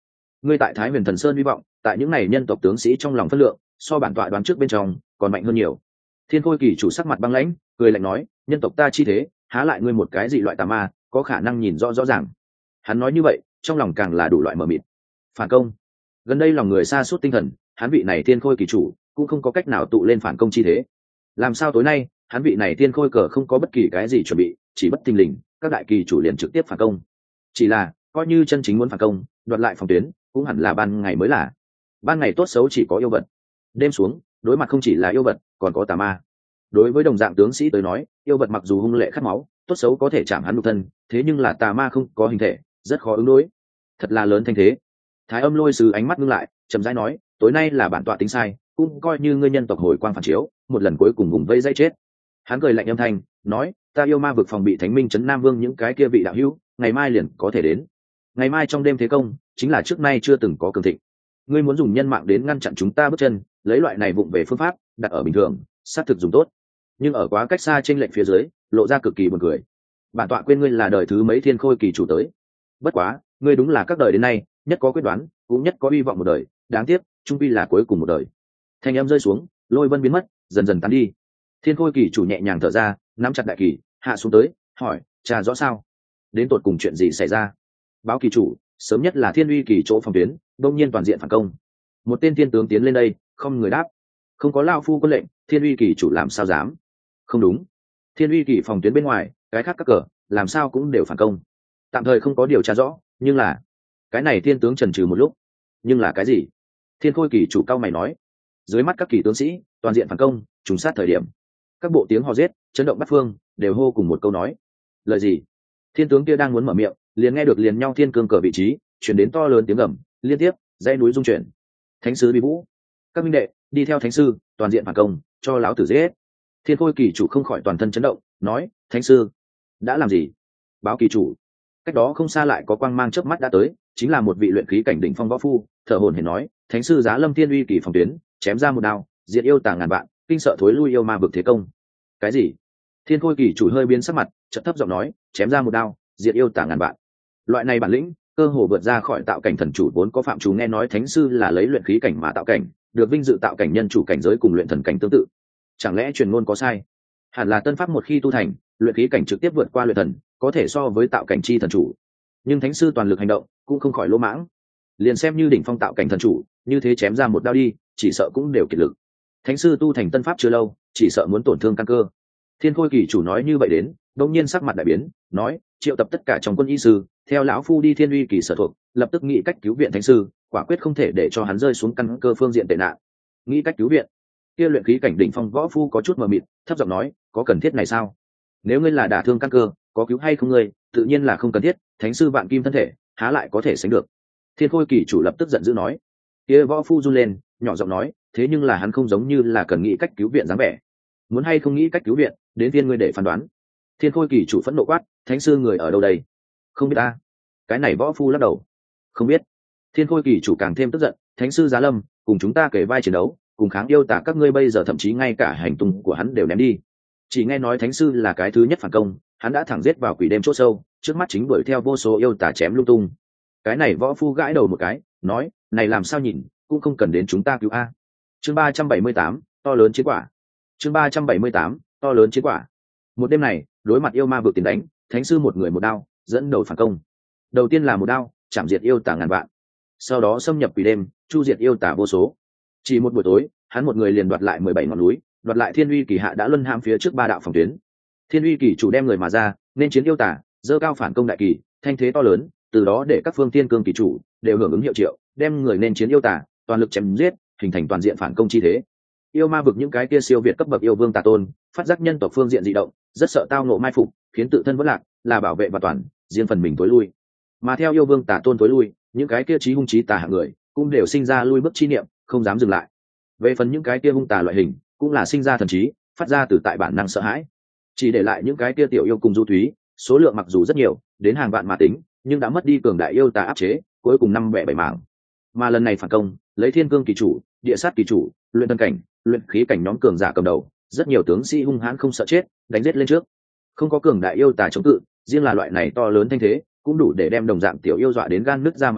ngươi tại Thái Huyền Thần Sơn hy vọng tại những này nhân tộc tướng sĩ trong lòng phân lượng so bản tọa đoán trước bên trong còn mạnh hơn nhiều. Thiên Khôi Kỳ chủ sắc mặt băng lãnh, cười lạnh nói, nhân tộc ta chi thế, há lại ngươi một cái dị loại tà ma có khả năng nhìn rõ rõ ràng. Hắn nói như vậy, trong lòng càng là đủ loại mờ mịt. Phản công. Gần đây lòng người sa sút tinh thần, hắn vị này Thiên Khôi Kỳ chủ cũng không có cách nào tụ lên phản công chi thế. Làm sao tối nay, hắn vị này Thiên Khôi cờ không có bất kỳ cái gì chuẩn bị, chỉ bất thình lình, các đại kỳ chủ liền trực tiếp phản công. Chỉ là, coi như chân chính muốn phản công, đoạt lại phòng tuyến, cũng hẳn là ban ngày mới là. Ban ngày tốt xấu chỉ có yêu vật. Đêm xuống, đối mặt không chỉ là yêu vật, còn có tà ma. Đối với đồng dạng tướng sĩ tới nói, yêu vật mặc dù hung lệ khát máu, tốt xấu có thể chạm hắn nhục thân, thế nhưng là tà ma không có hình thể, rất khó ứng đối. Thật là lớn thanh thế. Thái Âm Lôi Sứ ánh mắt ngưng lại, chậm rãi nói, tối nay là bản tọa tính sai, cũng coi như ngươi nhân tộc hồi quang phản chiếu, một lần cuối cùng vùng vây dây chết. Hắn cười lạnh âm thanh, nói, ta yêu ma vực phòng bị Thánh Minh trấn Nam Vương những cái kia vị đạo hữu, ngày mai liền có thể đến. Ngày mai trong đêm thế công, chính là trước nay chưa từng có cường thịnh. Ngươi muốn dùng nhân mạng đến ngăn chặn chúng ta bước chân, lấy loại này vụng về phương pháp, đặt ở bình thường, sát thực dùng tốt. Nhưng ở quá cách xa trên lệnh phía dưới, lộ ra cực kỳ buồn cười. Bản tọa quên ngươi là đời thứ mấy Thiên Khôi Kỳ chủ tới. Bất quá, ngươi đúng là các đời đến nay, nhất có quyết đoán, cũng nhất có hy vọng một đời, đáng tiếc, trung quy là cuối cùng một đời. Thanh em rơi xuống, lôi vân biến mất, dần dần tán đi. Thiên Khôi Kỳ chủ nhẹ nhàng thở ra, nắm chặt đại kỳ, hạ xuống tới, hỏi, trà rõ sao? Đến tột cùng chuyện gì xảy ra? Báo kỳ chủ, sớm nhất là Thiên Uy Kỳ chỗ phòng tuyến, đông nhiên toàn diện phản công. Một tên thiên tướng tiến lên đây, không người đáp. Không có lao phu có lệnh, Thiên Uy Kỳ chủ làm sao dám? Không đúng, Thiên Uy Kỳ phòng tuyến bên ngoài, cái khác các cờ, làm sao cũng đều phản công. Tạm thời không có điều tra rõ, nhưng là cái này thiên tướng chần chừ một lúc. Nhưng là cái gì? Thiên Khôi Kỳ chủ cao mày nói. Dưới mắt các kỳ tướng sĩ, toàn diện phản công, trùng sát thời điểm. Các bộ tiếng hò giết, chấn động bát phương, đều hô cùng một câu nói. Lời gì? Thiên tướng kia đang muốn mở miệng, liền nghe được liền nhau thiên cương cờ vị trí, chuyển đến to lớn tiếng gầm, liên tiếp, dãy núi rung chuyển. Thánh sứ Bi Vũ, các minh đệ, đi theo thánh sư, toàn diện phản công, cho lão tử giết. Thiên Khôi Kỳ chủ không khỏi toàn thân chấn động, nói, thánh sư, đã làm gì? Báo kỳ chủ, cách đó không xa lại có quang mang chớp mắt đã tới, chính là một vị luyện khí cảnh đỉnh phong võ phu, thở hổn hển nói, thánh sư Giá Lâm Thiên Uy Kỳ phòng tuyến, chém ra một đao, diệt yêu tà ngàn vạn, kinh sợ thối lui yêu ma vực thế công. Cái gì? Thiên Khôi Kỳ chủ hơi biến sắc mặt, chợt thấp giọng nói, chém ra một đao, diệt yêu tà ngàn vạn. Loại này bản lĩnh, cơ hồ vượt ra khỏi tạo cảnh thần chủ vốn có phạm chủ. Nghe nói thánh sư là lấy luyện khí cảnh mà tạo cảnh, được vinh dự tạo cảnh nhân chủ cảnh giới cùng luyện thần cảnh tương tự. Chẳng lẽ truyền ngôn có sai? Hẳn là tân pháp một khi tu thành, luyện khí cảnh trực tiếp vượt qua luyện thần, có thể so với tạo cảnh chi thần chủ. Nhưng thánh sư toàn lực hành động, cũng không khỏi lỗ mãng. Liền xem như đỉnh phong tạo cảnh thần chủ, như thế chém ra một đao đi, chỉ sợ cũng đều kiệt lực. Thánh sư tu thành tân pháp chưa lâu, chỉ sợ muốn tổn thương căn cơ. Thiên Khôi Kỳ chủ nói như vậy đến, đột nhiên sắc mặt đại biến, nói, triệu tập tất cả trong quân y sư, theo lão phu đi Thiên Uy Kỳ sở thuộc, lập tức nghĩ cách cứu viện thánh sư, quả quyết không thể để cho hắn rơi xuống căn cơ phương diện tệ nạn. Nghĩ cách cứu viện? Kia luyện khí cảnh đỉnh phong võ phu có chút mờ mịt, thấp giọng nói, có cần thiết này sao? Nếu ngươi là đả thương căn cơ, có cứu hay không ngươi, tự nhiên là không cần thiết, thánh sư vạn kim thân thể, há lại có thể sánh được. Thiên Khôi Kỳ chủ lập tức giận dữ nói. Kia võ phu run lên, nhỏ giọng nói, thế nhưng là hắn không giống như là cần nghĩ cách cứu viện dáng vẻ. Muốn hay không nghĩ cách cứu viện, đến thiên ngươi để phán đoán. Thiên Khôi Kỳ chủ phẫn nộ quát, thánh sư người ở đâu đây? Không biết ta. Cái này võ phu lắc đầu. Không biết. Thiên Khôi Kỳ chủ càng thêm tức giận, thánh sư Giá Lâm, cùng chúng ta kể vai chiến đấu, cùng kháng yêu tả các ngươi bây giờ thậm chí ngay cả hành tung của hắn đều ném đi. Chỉ nghe nói thánh sư là cái thứ nhất phản công, hắn đã thẳng giết vào quỷ đêm chỗ sâu, trước mắt chính đuổi theo vô số yêu tả chém lung tung. Cái này võ phu gãi đầu một cái, nói, này làm sao nhìn, cũng không cần đến chúng ta cứu a. Chương ba trăm bảy mươi tám, to lớn chiến quả. Chương ba trăm bảy mươi tám, to lớn chiến quả. Một đêm này, đối mặt yêu ma vực tiền đánh, thánh sư một người một đao, dẫn đầu phản công. Đầu tiên là một đao, chạm diệt yêu tả ngàn vạn. Sau đó xâm nhập quỷ đêm, chu diệt yêu tả vô số. Chỉ một buổi tối, hắn một người liền đoạt lại mười bảy ngọn núi, đoạt lại Thiên Uy Kỳ hạ đã luân hãm phía trước ba đạo phòng tuyến. Thiên Uy Kỳ chủ đem người mà ra, nên chiến yêu tả, dơ cao phản công đại kỳ, thanh thế to lớn, từ đó để các phương thiên cương kỳ chủ đều hưởng ứng hiệu triệu, đem người nên chiến yêu tả, toàn lực chém giết, hình thành toàn diện phản công chi thế. Yêu ma vực những cái kia siêu việt cấp bậc yêu vương tà tôn, phát giác nhân tộc phương diện dị động, rất sợ tao ngộ mai phục, khiến tự thân vỡ lạc, là bảo vệ và toàn, riêng phần mình tối lui. Mà theo yêu vương tà tôn tối lui, những cái kia chí hung chí tà hạng người, cũng đều sinh ra lui bước chi niệm, không dám dừng lại. Về phần những cái kia hung tà loại hình, cũng là sinh ra thần trí, phát ra từ tại bản năng sợ hãi. Chỉ để lại những cái kia tiểu yêu cùng du thúy, số lượng mặc dù rất nhiều, đến hàng vạn mà tính, nhưng đã mất đi cường đại yêu tà áp chế, cuối cùng năm bẻ bảy mảng. Mà lần này phản công, lấy thiên cương kỳ chủ, địa sát kỳ chủ, luyện tân cảnh, luyện khí cảnh nhóm cường giả cầm đầu, rất nhiều tướng sĩ hung hãn không sợ chết, đánh giết lên trước. Không có cường đại yêu tà chống cự, riêng là loại này to lớn thanh thế, cũng đủ để đem đồng dạng tiểu yêu dọa đến gan nứt ra mà chết,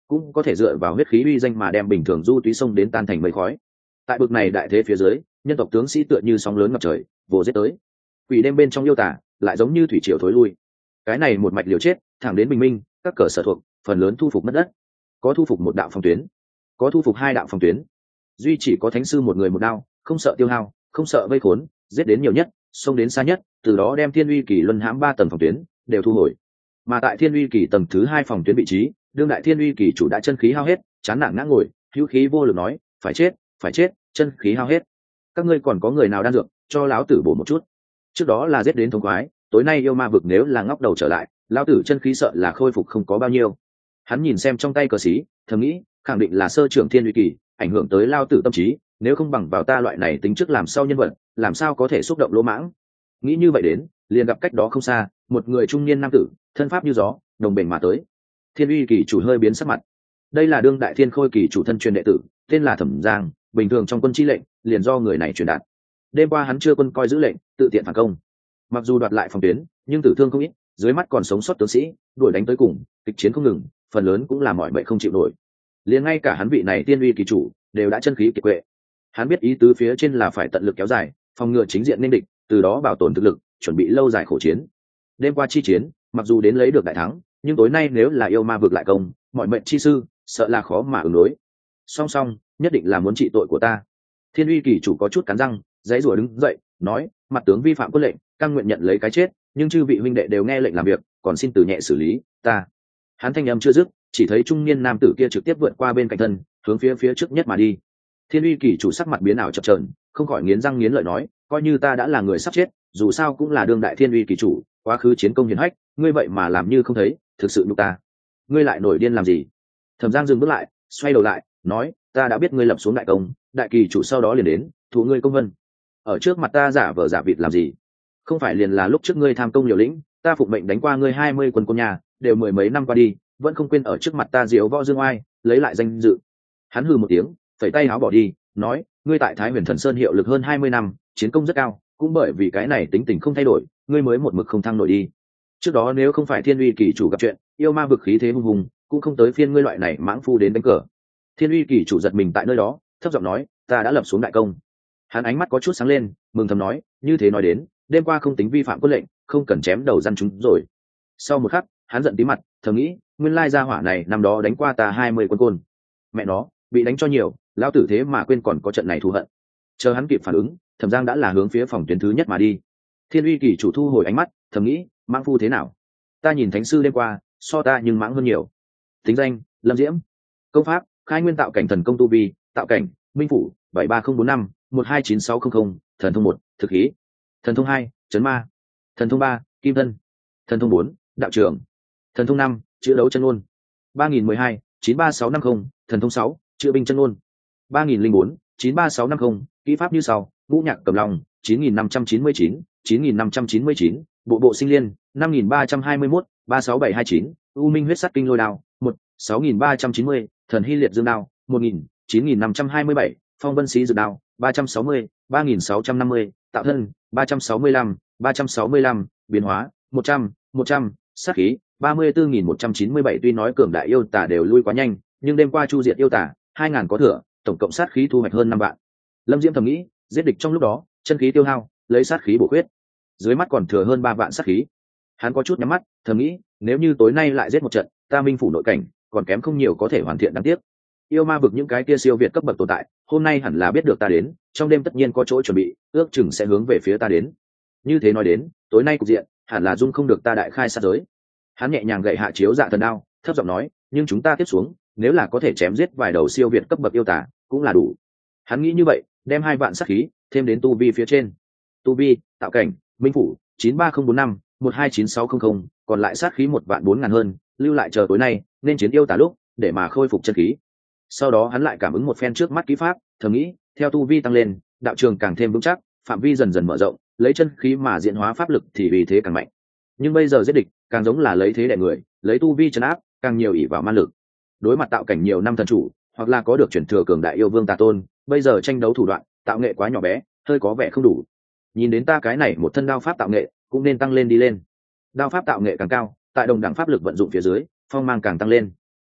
cũng có thể dựa vào huyết khí uy danh mà đem bình thường du túy sông đến tan thành mây khói. Tại bực này đại thế phía dưới, nhân tộc tướng sĩ tựa như sóng lớn ngập trời vồ giết tới. Quỷ đêm bên trong yêu tả lại giống như thủy triều thối lui. Cái này một mạch liều chết thẳng đến bình minh, các cờ sở thuộc phần lớn thu phục mất đất, có thu phục một đạo phòng tuyến, có thu phục hai đạo phòng tuyến, duy chỉ có thánh sư một người một đao, không sợ tiêu hao, không sợ vây khốn, giết đến nhiều nhất, xông đến xa nhất, từ đó đem thiên uy kỳ luân hãm ba tầng phòng tuyến đều thu hồi. Mà tại thiên uy kỳ tầng thứ hai phòng tuyến vị trí, đương đại thiên uy kỳ chủ đã chân khí hao hết, chán nản ngã ngồi, hữu khí vô lực nói, phải chết, phải chết, chân khí hao hết. Các ngươi còn có người nào đan dược, cho lão tử bổ một chút. Trước đó là giết đến thống khoái, tối nay yêu ma vực nếu là ngóc đầu trở lại, lão tử chân khí sợ là khôi phục không có bao nhiêu. Hắn nhìn xem trong tay cờ xí, thầm nghĩ, khẳng định là sơ trưởng thiên uy kỳ, ảnh hưởng tới lão tử tâm trí, nếu không bằng vào ta loại này tính trước làm sau nhân vật, làm sao có thể xúc động lỗ mãng. Nghĩ như vậy đến, liền gặp cách đó không xa, một người trung niên nam tử, thân pháp như gió, đồng bền mà tới. Thiên uy kỳ chủ hơi biến sắc mặt. Đây là đương đại thiên khôi kỳ chủ thân truyền đệ tử, tên là Thẩm Giang, bình thường trong quân chi lệnh liền do người này truyền đạt. Đêm qua hắn chưa quân coi giữ lệnh, tự tiện phản công. Mặc dù đoạt lại phòng tuyến, nhưng tử thương không ít, dưới mắt còn sống sót tướng sĩ, đuổi đánh tới cùng, kịch chiến không ngừng, phần lớn cũng là mọi mệnh không chịu nổi. Liền ngay cả hắn vị này tiên uy kỳ chủ, đều đã chân khí kiệt quệ. Hắn biết ý tứ phía trên là phải tận lực kéo dài, phòng ngừa chính diện nên địch, từ đó bảo tồn thực lực, chuẩn bị lâu dài khổ chiến. Đêm qua chi chiến, mặc dù đến lấy được đại thắng, nhưng tối nay nếu là yêu ma vực lại công, mọi mệnh chi sư, sợ là khó mà ứng đối. Song song, nhất định là muốn trị tội của ta. Thiên uy kỳ chủ có chút cắn răng, giãy giụa đứng dậy, nói, mặt tướng vi phạm quân lệnh, cam nguyện nhận lấy cái chết, nhưng chư vị huynh đệ đều nghe lệnh làm việc, còn xin từ nhẹ xử lý, ta. Hắn thanh âm chưa dứt, chỉ thấy trung niên nam tử kia trực tiếp vượt qua bên cạnh thân, hướng phía phía trước nhất mà đi. Thiên uy kỳ chủ sắc mặt biến ảo chập chờn, không khỏi nghiến răng nghiến lợi nói, coi như ta đã là người sắp chết, dù sao cũng là đương đại thiên uy kỳ chủ, quá khứ chiến công hiển hách, ngươi vậy mà làm như không thấy, thực sự nhục ta. Ngươi lại nổi điên làm gì? Thẩm Giang dừng bước lại, xoay đầu lại, nói, ta đã biết ngươi lập xuống đại công, đại kỳ chủ sau đó liền đến, thụ ngươi công vân. Ở trước mặt ta giả vờ giả vịt làm gì? Không phải liền là lúc trước ngươi tham công liều lĩnh, ta phụng mệnh đánh qua ngươi hai mươi quân côn nhà, đều mười mấy năm qua đi, vẫn không quên ở trước mặt ta diếu võ dương oai, lấy lại danh dự. Hắn hừ một tiếng, phẩy tay áo bỏ đi, nói, ngươi tại Thái Huyền Thần Sơn hiệu lực hơn hai mươi năm, chiến công rất cao, cũng bởi vì cái này tính tình không thay đổi, ngươi mới một mực không thăng nổi đi. Trước đó nếu không phải thiên uy kỳ chủ gặp chuyện, yêu ma vực khí thế hung hùng, cũng không tới phiên ngươi loại này mãng phu đến đánh cờ. Thiên uy kỳ chủ giật mình tại nơi đó, thấp giọng nói, ta đã lập xuống đại công. Hắn ánh mắt có chút sáng lên, mừng thầm nói, như thế nói đến, đêm qua không tính vi phạm quân lệnh, không cần chém đầu răn chúng rồi. Sau một khắc, hắn giận tí mặt, thầm nghĩ, nguyên lai gia hỏa này năm đó đánh qua ta hai mươi quân côn. Mẹ nó, bị đánh cho nhiều, lão tử thế mà quên còn có trận này thù hận. Chờ hắn kịp phản ứng, Thẩm Giang đã là hướng phía phòng tuyến thứ nhất mà đi. Thiên uy kỳ chủ thu hồi ánh mắt, thầm nghĩ, mãng phu thế nào? Ta nhìn thánh sư đêm qua, so ta nhưng mãng hơn nhiều. Tính danh, Lâm Diễm. Công pháp, khai nguyên tạo cảnh thần công tu vi, tạo cảnh, minh phủ, bảy ba không bốn năm một hai chín sáu không không, thần thông một, thực khí. Thần thông hai, chấn ma. Thần thông ba, kim thân. Thần thông bốn, đạo trưởng. Thần thông năm, chữ đấu chân ôn. ba nghìn mười hai, chín ba sáu năm không, thần thông sáu, chữ binh chân ôn. ba nghìn linh bốn, chín ba sáu năm không, kỹ pháp như sau, ngũ nhạc cầm lòng, chín nghìn năm trăm chín mươi chín, chín nghìn năm trăm chín mươi chín, bộ bộ sinh liên, năm nghìn ba trăm hai mươi mốt, ba sáu bảy hai chín, u minh huyết sắt kinh lôi đao, một, sáu nghìn ba trăm chín mươi, thần hy liệt dương đao, một nghìn, chín nghìn năm trăm hai mươi bảy, phong vân xí dược đao, ba trăm sáu mươi, ba nghìn sáu trăm năm mươi, tạo thân, ba trăm sáu mươi lăm, ba trăm sáu mươi lăm, biến hóa, một trăm, một trăm, sát khí, ba mươi tư nghìn một trăm chín mươi bảy. Tuy nói cường đại yêu tả đều lui quá nhanh, nhưng đêm qua chu diệt yêu tả, hai ngàn có thừa, tổng cộng sát khí thu hoạch hơn năm vạn. Lâm Diễm thầm nghĩ, giết địch trong lúc đó, chân khí tiêu hao, lấy sát khí bổ khuyết. Dưới mắt còn thừa hơn ba vạn sát khí. Hắn có chút nhắm mắt, thầm nghĩ, nếu như tối nay lại giết một trận, ta minh phủ nội cảnh, còn kém không nhiều có thể hoàn thiện đáng tiếc. Yêu ma vực những cái kia siêu việt cấp bậc tồn tại, hôm nay hẳn là biết được ta đến, trong đêm tất nhiên có chỗ chuẩn bị, ước chừng sẽ hướng về phía ta đến. Như thế nói đến, tối nay cục diện, hẳn là dung không được ta đại khai sát giới. Hắn nhẹ nhàng gậy hạ chiếu dạ thần đao, thấp giọng nói, nhưng chúng ta tiếp xuống, nếu là có thể chém giết vài đầu siêu việt cấp bậc yêu tả, cũng là đủ. Hắn nghĩ như vậy, đem hai vạn sát khí thêm đến tu vi phía trên. Tu vi, tạo cảnh, minh phủ, chín ba không bốn năm, một hai chín sáu không không, còn lại sát khí một vạn bốn ngàn hơn, lưu lại chờ tối nay, nên chiến yêu tả lúc, để mà khôi phục chân khí. Sau đó hắn lại cảm ứng một phen trước mắt kỹ pháp, thầm nghĩ, theo tu vi tăng lên, đạo trường càng thêm vững chắc, phạm vi dần dần mở rộng, lấy chân khí mà diễn hóa pháp lực thì vì thế càng mạnh. Nhưng bây giờ giết địch, càng giống là lấy thế đè người, lấy tu vi trấn áp, càng nhiều ỷ vào man lực. Đối mặt tạo cảnh nhiều năm thần chủ, hoặc là có được truyền thừa cường đại yêu vương Tà Tôn, bây giờ tranh đấu thủ đoạn, tạo nghệ quá nhỏ bé, hơi có vẻ không đủ. Nhìn đến ta cái này một thân đao pháp tạo nghệ, cũng nên tăng lên đi lên. Đao pháp tạo nghệ càng cao, tại đồng đẳng pháp lực vận dụng phía dưới, phong mang càng tăng lên.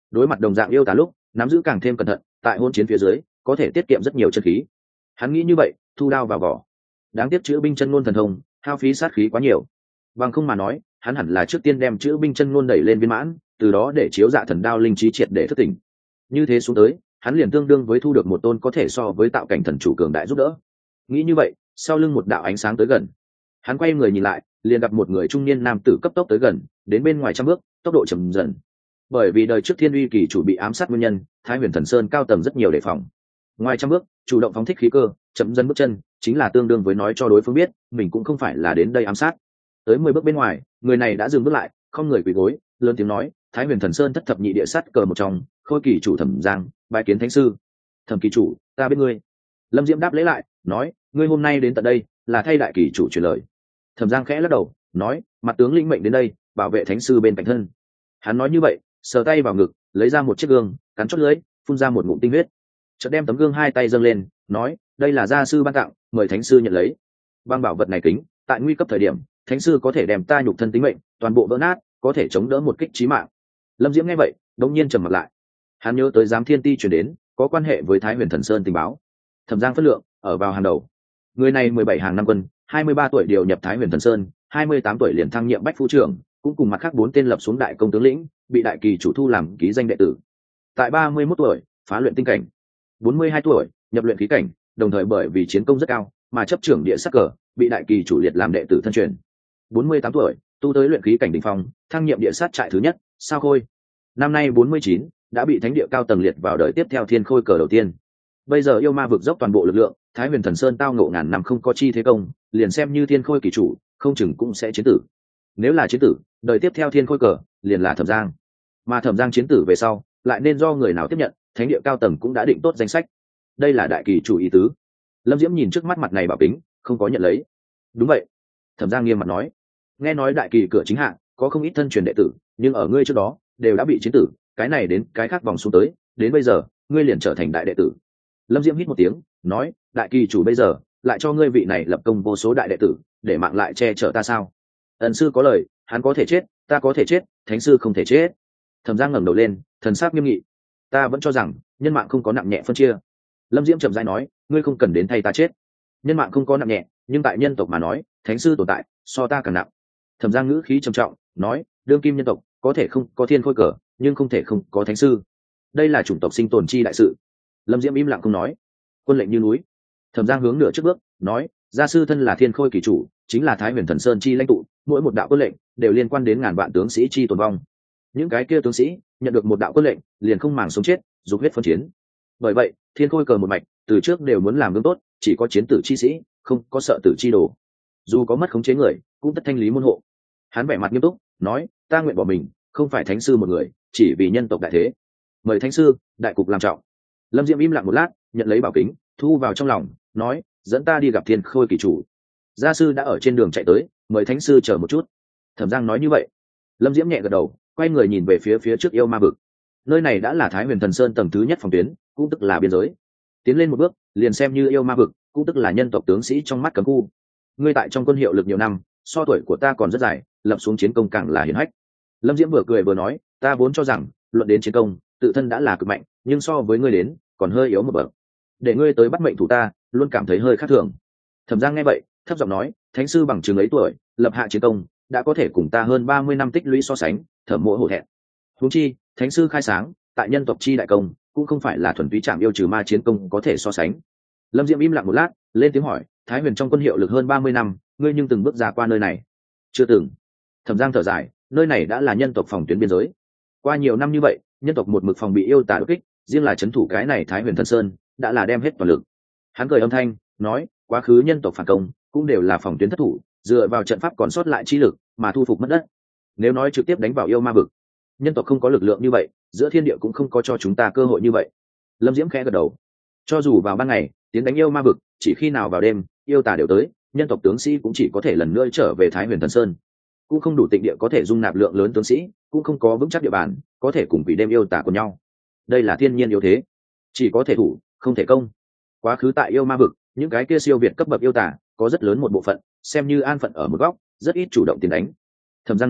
đối mặt đồng dạng yêu tả lúc nắm giữ càng thêm cẩn thận, tại hôn chiến phía dưới có thể tiết kiệm rất nhiều chân khí. Hắn nghĩ như vậy, thu đao vào vỏ. Đáng tiếc chữ binh chân ngôn thần thông hao phí sát khí quá nhiều, bằng không mà nói hắn hẳn là trước tiên đem chữ binh chân ngôn đẩy lên viên mãn, từ đó để chiếu dạ thần đao linh trí triệt để thức tỉnh. Như thế xuống tới hắn liền tương đương với thu được một tôn có thể so với tạo cảnh thần chủ cường đại giúp đỡ. Nghĩ như vậy, sau lưng một đạo ánh sáng tới gần, hắn quay người nhìn lại, liền gặp một người trung niên nam tử cấp tốc tới gần, đến bên ngoài trăm bước, tốc độ chậm dần. Bởi vì đời trước Thiên Uy kỳ chủ bị ám sát nguyên nhân, Thái Huyền Thần Sơn cao tầng rất nhiều đề phòng. Ngoài trăm bước, chủ động phóng thích khí cơ, chậm dần bước chân, chính là tương đương với nói cho đối phương biết, mình cũng không phải là đến đây ám sát. Tới mười bước bên ngoài, người này đã dừng bước lại, không người quỳ gối, lớn tiếng nói, Thái Huyền Thần Sơn thất thập nhị địa sát cờ một trong, Khôi kỳ chủ Thẩm Giang, bái kiến thánh sư. Thẩm kỳ chủ, ta biết ngươi. Lâm Diễm đáp lễ lại, nói, ngươi hôm nay đến tận đây, là thay đại kỳ chủ truyền lời. Thẩm Giang khẽ lắc đầu, nói, mặt tướng lĩnh mệnh đến đây, bảo vệ thánh sư bên cạnh thân. Hắn nói như vậy, sờ tay vào ngực, lấy ra một chiếc gương, cắn chót lưỡi, phun ra một ngụm tinh huyết. Chợt đem tấm gương hai tay dâng lên, nói, đây là gia sư ban tặng, mời thánh sư nhận lấy. Băng bảo vật này kính, tại nguy cấp thời điểm, thánh sư có thể đem ta nhục thân tính mệnh toàn bộ vỡ nát, có thể chống đỡ một kích chí mạng. Lâm Diễm nghe vậy, đột nhiên trầm mặt lại. Hắn nhớ tới giám thiên ti truyền đến, có quan hệ với Thái Huyền Thần Sơn tình báo. Thẩm Giang phất lượng, ở vào hàng đầu. Người này mười bảy hàng năm quân, hai mươi ba tuổi điều nhập Thái Huyền Thần Sơn, hai mươi tám tuổi liền thăng nhiệm bách phu trưởng, cũng cùng mặt khác bốn tên lập xuống đại công tướng lĩnh, bị đại kỳ chủ thu làm ký danh đệ tử. Tại ba mươi mốt tuổi, phá luyện tinh cảnh. bốn mươi hai tuổi, nhập luyện khí cảnh, đồng thời bởi vì chiến công rất cao, mà chấp trưởng địa sắc cờ, bị đại kỳ chủ liệt làm đệ tử thân truyền. bốn mươi tám tuổi, tu tới luyện khí cảnh đỉnh phong, thăng nhiệm địa sát trại thứ nhất, Sao Khôi. Năm nay bốn mươi chín, đã bị thánh địa cao tầng liệt vào đời tiếp theo Thiên Khôi cờ đầu tiên. Bây giờ yêu ma vực dốc toàn bộ lực lượng, Thái Huyền Thần Sơn tao ngộ ngàn năm không có chi thế công, liền xem như Thiên Khôi kỳ chủ, không chừng cũng sẽ chiến tử. Nếu là chiến tử, đời tiếp theo Thiên Khôi cờ liền là Thẩm Giang. Mà Thẩm Giang chiến tử về sau, lại nên do người nào tiếp nhận, thánh địa cao tầng cũng đã định tốt danh sách. Đây là đại kỳ chủ ý tứ. Lâm Diễm nhìn trước mắt mặt này bảo kính, không có nhận lấy. Đúng vậy. Thẩm Giang nghiêm mặt nói, nghe nói đại kỳ cửa chính hạng có không ít thân truyền đệ tử, nhưng ở ngươi trước đó đều đã bị chiến tử, cái này đến cái khác vòng xuống tới, đến bây giờ ngươi liền trở thành đại đệ tử. Lâm Diễm hít một tiếng, nói, đại kỳ chủ bây giờ lại cho ngươi vị này lập công vô số đại đệ tử, để mạng lại che chở ta sao? Ẩn sư có lời, hắn có thể chết, ta có thể chết, thánh sư không thể chết. Thẩm Giang ngẩng đầu lên, thần sắc nghiêm nghị, ta vẫn cho rằng nhân mạng không có nặng nhẹ phân chia. Lâm Diễm chậm rãi nói, ngươi không cần đến thay ta chết. Nhân mạng không có nặng nhẹ, nhưng tại nhân tộc mà nói, thánh sư tồn tại so ta càng nặng. Thẩm Giang ngữ khí trầm trọng, nói, đương kim nhân tộc có thể không có Thiên Khôi cờ, nhưng không thể không có thánh sư. Đây là chủng tộc sinh tồn chi đại sự. Lâm Diễm im lặng không nói. Quân lệnh như núi. Thẩm Giang hướng nửa trước bước, nói, gia sư thân là Thiên Khôi kỳ chủ, chính là Thái Huyền Thần Sơn chi lãnh tụ, mỗi một đạo quân lệnh đều liên quan đến ngàn vạn tướng sĩ chi tồn vong. Những cái kia tướng sĩ nhận được một đạo quân lệnh, liền không màng sống chết, dục huyết phân chiến. Bởi vậy, Thiên Khôi cờ một mạch, từ trước đều muốn làm gương tốt, chỉ có chiến tử chi sĩ, không có sợ tử chi đồ. Dù có mất khống chế người, cũng tất thanh lý môn hộ. Hắn vẻ mặt nghiêm túc, nói, ta nguyện bỏ mình, không phải thánh sư một người, chỉ vì nhân tộc đại thế. Mời thánh sư, đại cục làm trọng. Lâm Diễm im lặng một lát, nhận lấy bảo kính, thu vào trong lòng, nói, dẫn ta đi gặp Thiên Khôi kỳ chủ. Gia sư đã ở trên đường chạy tới, mời thánh sư chờ một chút. Thẩm Giang nói như vậy. Lâm Diễm nhẹ gật đầu, quay người nhìn về phía phía trước yêu ma vực. Nơi này đã là Thái Huyền Thần Sơn tầng thứ nhất phòng tuyến, cũng tức là biên giới. Tiến lên một bước, liền xem như yêu ma vực, cũng tức là nhân tộc tướng sĩ trong mắt cấm khu. Ngươi tại trong quân hiệu lực nhiều năm, so tuổi của ta còn rất dài, lập xuống chiến công càng là hiển hách. Lâm Diễm vừa cười vừa nói, ta vốn cho rằng luận đến chiến công, tự thân đã là cực mạnh, nhưng so với ngươi đến, còn hơi yếu một bậc. Để ngươi tới bắt mệnh thủ ta, luôn cảm thấy hơi khác thường. Thẩm Giang nghe vậy, thấp giọng nói, thánh sư bằng chứng ấy tuổi, lập hạ chiến công, đã có thể cùng ta hơn ba mươi năm tích lũy so sánh, thẩm mộ hổ thẹn. Huống chi, thánh sư khai sáng, tại nhân tộc chi đại công, cũng không phải là thuần túy chạm yêu trừ ma chiến công có thể so sánh. Lâm Diễm im lặng một lát, lên tiếng hỏi, Thái Huyền trong quân hiệu lực hơn ba mươi năm, ngươi nhưng từng bước ra qua nơi này? Chưa từng. Thẩm Giang thở dài, nơi này đã là nhân tộc phòng tuyến biên giới. Qua nhiều năm như vậy, nhân tộc một mực phòng bị yêu tà đột kích, riêng là trấn thủ cái này Thái Huyền Thần Sơn, đã là đem hết toàn lực. Hắn cười âm thanh, nói, quá khứ nhân tộc phản công, cũng đều là phòng tuyến thất thủ, dựa vào trận pháp còn sót lại chi lực, mà thu phục mất đất. Nếu nói trực tiếp đánh vào yêu ma vực, nhân tộc không có lực lượng như vậy, giữa thiên địa cũng không có cho chúng ta cơ hội như vậy. Lâm Diễm khẽ gật đầu. Cho dù vào ban ngày tiến đánh yêu ma vực, chỉ khi nào vào đêm yêu tà đều tới, nhân tộc tướng sĩ cũng chỉ có thể lần nữa trở về Thái Huyền Thần Sơn, cũng không đủ tịnh địa có thể dung nạp lượng lớn tướng sĩ, cũng không có vững chắc địa bàn có thể cùng quỷ đêm yêu tà của nhau. Đây là thiên nhiên yếu thế, chỉ có thể thủ không thể công. Quá khứ tại yêu ma vực, những cái kia siêu việt cấp bậc yêu tà có rất lớn một bộ phận xem như an phận ở một góc, rất ít chủ động tiến đánh. Thẩm Giang nói,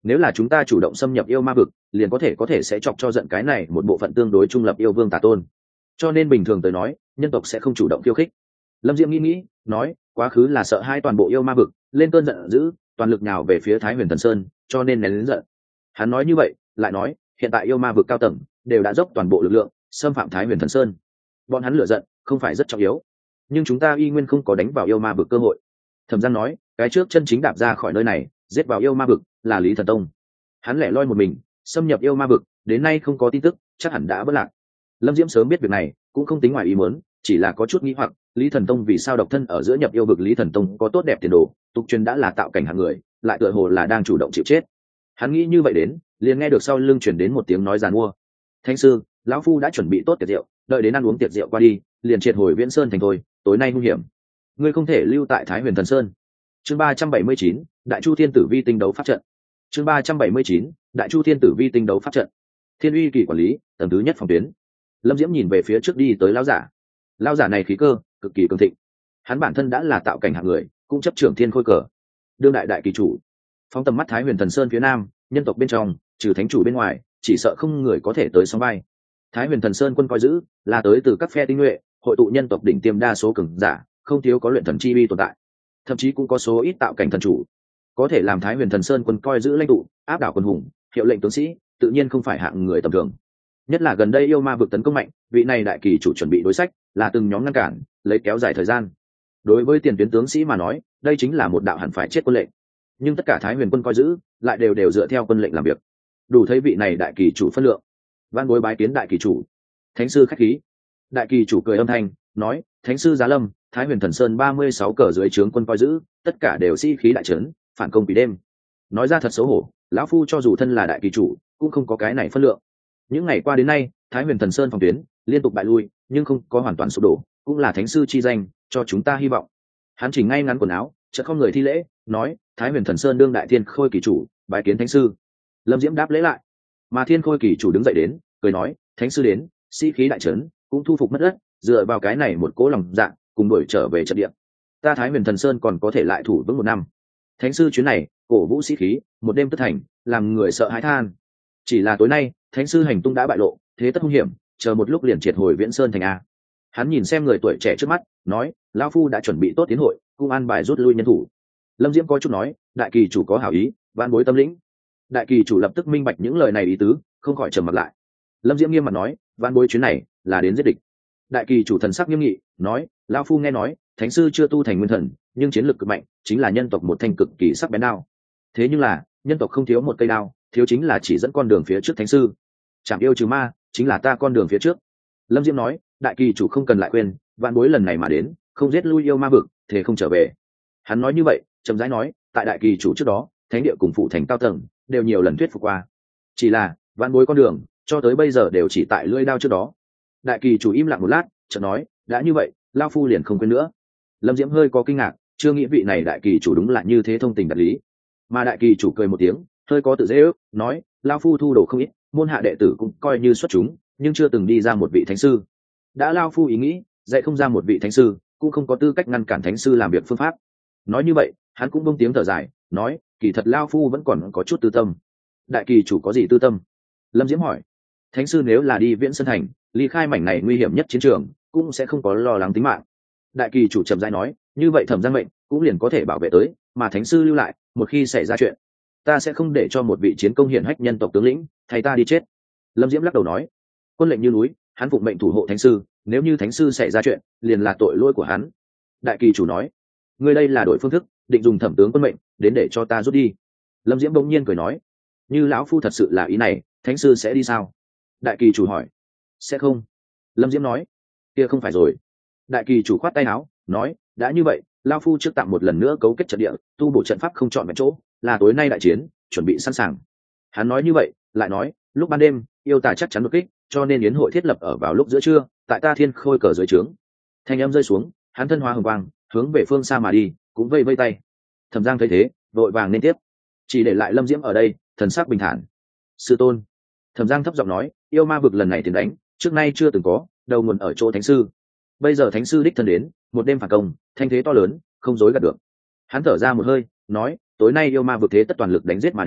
nếu là chúng ta chủ động xâm nhập yêu ma vực, liền có thể có thể sẽ chọc cho giận cái này một bộ phận tương đối trung lập yêu vương tà tôn, cho nên bình thường tới nói nhân tộc sẽ không chủ động khiêu khích. Lâm Diễm nghĩ nghĩ nói, quá khứ là sợ hai toàn bộ yêu ma vực lên cơn giận dữ, toàn lực nhào về phía Thái Huyền Thần Sơn, cho nên nén lớn giận. Hắn nói như vậy lại nói, hiện tại yêu ma vực cao tầng đều đã dốc toàn bộ lực lượng xâm phạm Thái Huyền Thần Sơn, bọn hắn lựa giận không phải rất trọng yếu, nhưng chúng ta y nguyên không có đánh vào yêu ma vực cơ hội. Thẩm Giang nói, cái trước chân chính đạp ra khỏi nơi này giết vào yêu ma vực là Lý Thần Tông. Hắn lẻ loi một mình xâm nhập yêu ma vực, đến nay không có tin tức, chắc hẳn đã bất lạc. Lâm Diễm sớm biết việc này cũng không tính ngoài ý muốn, chỉ là có chút nghĩ hoặc Lý Thần Tông vì sao độc thân ở giữa nhập yêu vực. Lý Thần Tông có tốt đẹp tiền đồ, tục truyền đã là tạo cảnh hạng người, lại tựa hồ là đang chủ động chịu chết. Hắn nghĩ như vậy đến, liền nghe được sau lưng truyền đến một tiếng nói giàn mua. Thánh sư, lão phu đã chuẩn bị tốt tiệc rượu, đợi đến ăn uống tiệc rượu qua đi, liền triệt hồi Viễn Sơn thành thôi, tối nay nguy hiểm, ngươi không thể lưu tại Thái Huyền Thần Sơn. Chương ba trăm bảy mươi chín, Đại Chu Thiên Tử Vi tinh đấu pháp trận. Chương ba trăm bảy mươi chín, Đại Chu Thiên Tử Vi tinh đấu pháp trận. Thiên Uy Kỳ quản lý, tầng thứ nhất phòng tuyến. Lâm Diễm nhìn về phía trước đi tới lão giả. Lão giả này khí cơ cực kỳ cường thịnh, hắn bản thân đã là tạo cảnh hạng người, cũng chấp trưởng thiên khôi cờ, đương đại đại kỳ chủ. Phóng tầm mắt Thái Huyền Thần Sơn phía nam, nhân tộc bên trong trừ thánh chủ bên ngoài, chỉ sợ không người có thể tới sóng vai. Thái Huyền Thần Sơn quân coi giữ là tới từ các phe tinh nhuệ, hội tụ nhân tộc đỉnh tiêm đa số cường giả, không thiếu có luyện thần chi uy tồn tại, thậm chí cũng có số ít tạo cảnh thần chủ, có thể làm Thái Huyền Thần Sơn quân coi giữ lãnh tụ, áp đảo quân hùng, hiệu lệnh tướng sĩ, tự nhiên không phải hạng người tầm thường. Nhất là gần đây yêu ma vực tấn công mạnh, vị này đại kỳ chủ chuẩn bị đối sách là từng nhóm ngăn cản, lấy kéo dài thời gian. Đối với tiền tuyến tướng sĩ mà nói, đây chính là một đạo hẳn phải chết quân lệnh, nhưng tất cả Thái Huyền quân coi giữ lại đều đều dựa theo quân lệnh làm việc, đủ thấy vị này đại kỳ chủ phân lượng. Van bối bái kiến đại kỳ chủ. Thánh sư khách khí. Đại kỳ chủ cười âm thanh nói, thánh sư giá lâm, Thái Huyền Thần Sơn ba mươi sáu cờ dưới trướng quân coi giữ, tất cả đều sĩ khí đại trấn, phản công vì đêm. Nói ra thật xấu hổ, lão phu cho dù thân là đại kỳ chủ, cũng không có cái này phân lượng. Những ngày qua đến nay, Thái Huyền Thần Sơn phòng tuyến liên tục bại lui, nhưng không có hoàn toàn sụp đổ, cũng là thánh sư chi danh, cho chúng ta hy vọng. Hắn chỉnh ngay ngắn quần áo, chợt không người thi lễ, nói, Thái Huyền Thần Sơn đương đại thiên khôi kỳ chủ, bái kiến thánh sư. Lâm Diễm đáp lễ lại, mà thiên khôi kỳ chủ đứng dậy đến, cười nói, thánh sư đến, sĩ khí đại trấn, cũng thu phục mất đất, dựa vào cái này một cố lòng dạ, cùng đuổi trở về trận địa. Ta Thái Huyền Thần Sơn còn có thể lại thủ vững một năm. Thánh sư chuyến này cổ vũ sĩ khí, một đêm tất thành, làm người sợ hãi than. Chỉ là tối nay thánh sư hành tung đã bại lộ, thế tất hung hiểm, chờ một lúc liền triệt hồi Viễn Sơn thành a. Hắn nhìn xem người tuổi trẻ trước mắt, nói, lão phu đã chuẩn bị tốt tiến hội, cung an bài rút lui nhân thủ. Lâm Diễm có chút nói, đại kỳ chủ có hảo ý, vạn bối tâm lĩnh. Đại kỳ chủ lập tức minh bạch những lời này ý tứ, không khỏi trầm mặt lại. Lâm Diễm nghiêm mặt nói, vạn bối chuyến này là đến giết địch. Đại kỳ chủ thần sắc nghiêm nghị nói, lão phu nghe nói thánh sư chưa tu thành nguyên thần, nhưng chiến lược cực mạnh, chính là nhân tộc một thanh cực kỳ sắc bén đao. Thế nhưng là nhân tộc không thiếu một cây đao, thiếu chính là chỉ dẫn con đường phía trước thánh sư. Chạm yêu trừ ma chính là ta con đường phía trước. Lâm Diễm nói, đại kỳ chủ không cần lại khuyên, vạn bối lần này mà đến, không giết lui yêu ma vực, thế không trở về. Hắn nói như vậy chậm rãi nói, tại đại kỳ chủ trước đó, thánh địa cùng phụ thành cao tầng đều nhiều lần thuyết phục qua, chỉ là vạn bối con đường cho tới bây giờ đều chỉ tại lưỡi đao trước đó. Đại kỳ chủ im lặng một lát, chợt nói, đã như vậy, lao phu liền không quên nữa. Lâm Diễm hơi có kinh ngạc, chưa nghĩ vị này đại kỳ chủ đúng là như thế thông tình đạt lý. Mà đại kỳ chủ cười một tiếng, hơi có tự dễ ước, nói, lao phu thu đồ không ít, môn hạ đệ tử cũng coi như xuất chúng, nhưng chưa từng đi ra một vị thánh sư. Đã lao phu ý nghĩ, dạy không ra một vị thánh sư, cũng không có tư cách ngăn cản thánh sư làm việc phương pháp. Nói như vậy, hắn cũng buông tiếng thở dài, nói, kỳ thật lao phu vẫn còn có chút tư tâm. Đại kỳ chủ có gì tư tâm? Lâm Diễm hỏi. Thánh sư nếu là đi Viễn Sơn thành, ly khai mảnh này nguy hiểm nhất chiến trường, cũng sẽ không có lo lắng tính mạng. Đại kỳ chủ trầm rãi nói, như vậy Thẩm Giang mệnh cũng liền có thể bảo vệ tới, mà thánh sư lưu lại, một khi xảy ra chuyện, ta sẽ không để cho một vị chiến công hiển hách nhân tộc tướng lĩnh thay ta đi chết. Lâm Diễm lắc đầu nói, quân lệnh như núi, hắn phụng mệnh thủ hộ thánh sư, nếu như thánh sư xảy ra chuyện, liền là tội lỗi của hắn. Đại kỳ chủ nói, ngươi đây là đổi phương thức, định dùng thẩm tướng quân mệnh đến để cho ta rút đi. Lâm Diễm bỗng nhiên cười nói, như lão phu thật sự là ý này, thánh sư sẽ đi sao? Đại kỳ chủ hỏi. Sẽ không. Lâm Diễm nói, kia không phải rồi. Đại kỳ chủ khoát tay áo, nói, đã như vậy, lao phu trước tạm một lần nữa cấu kết trận địa, tu bổ trận pháp không chọn vẹn chỗ, là tối nay đại chiến, chuẩn bị sẵn sàng. Hắn nói như vậy, lại nói, lúc ban đêm, yêu tà chắc chắn đột kích, cho nên yến hội thiết lập ở vào lúc giữa trưa, tại ta thiên khôi cờ dưới trướng. Thanh âm rơi xuống, hắn thân hóa hồng quang, hướng về phương xa mà đi, cũng vây vây tay. Thẩm Giang thấy thế, vội vàng nên tiếp, chỉ để lại Lâm Diễm ở đây, thần sắc bình thản. Sư tôn. Thẩm Giang thấp giọng nói, yêu ma vực lần này tiền đánh, trước nay chưa từng có, đầu nguồn ở chỗ thánh sư. Bây giờ thánh sư đích thân đến, một đêm phản công, thanh thế to lớn, không dối gạt được. Hắn thở ra một hơi, nói, tối nay yêu ma vực thế tất toàn lực đánh giết mà đến,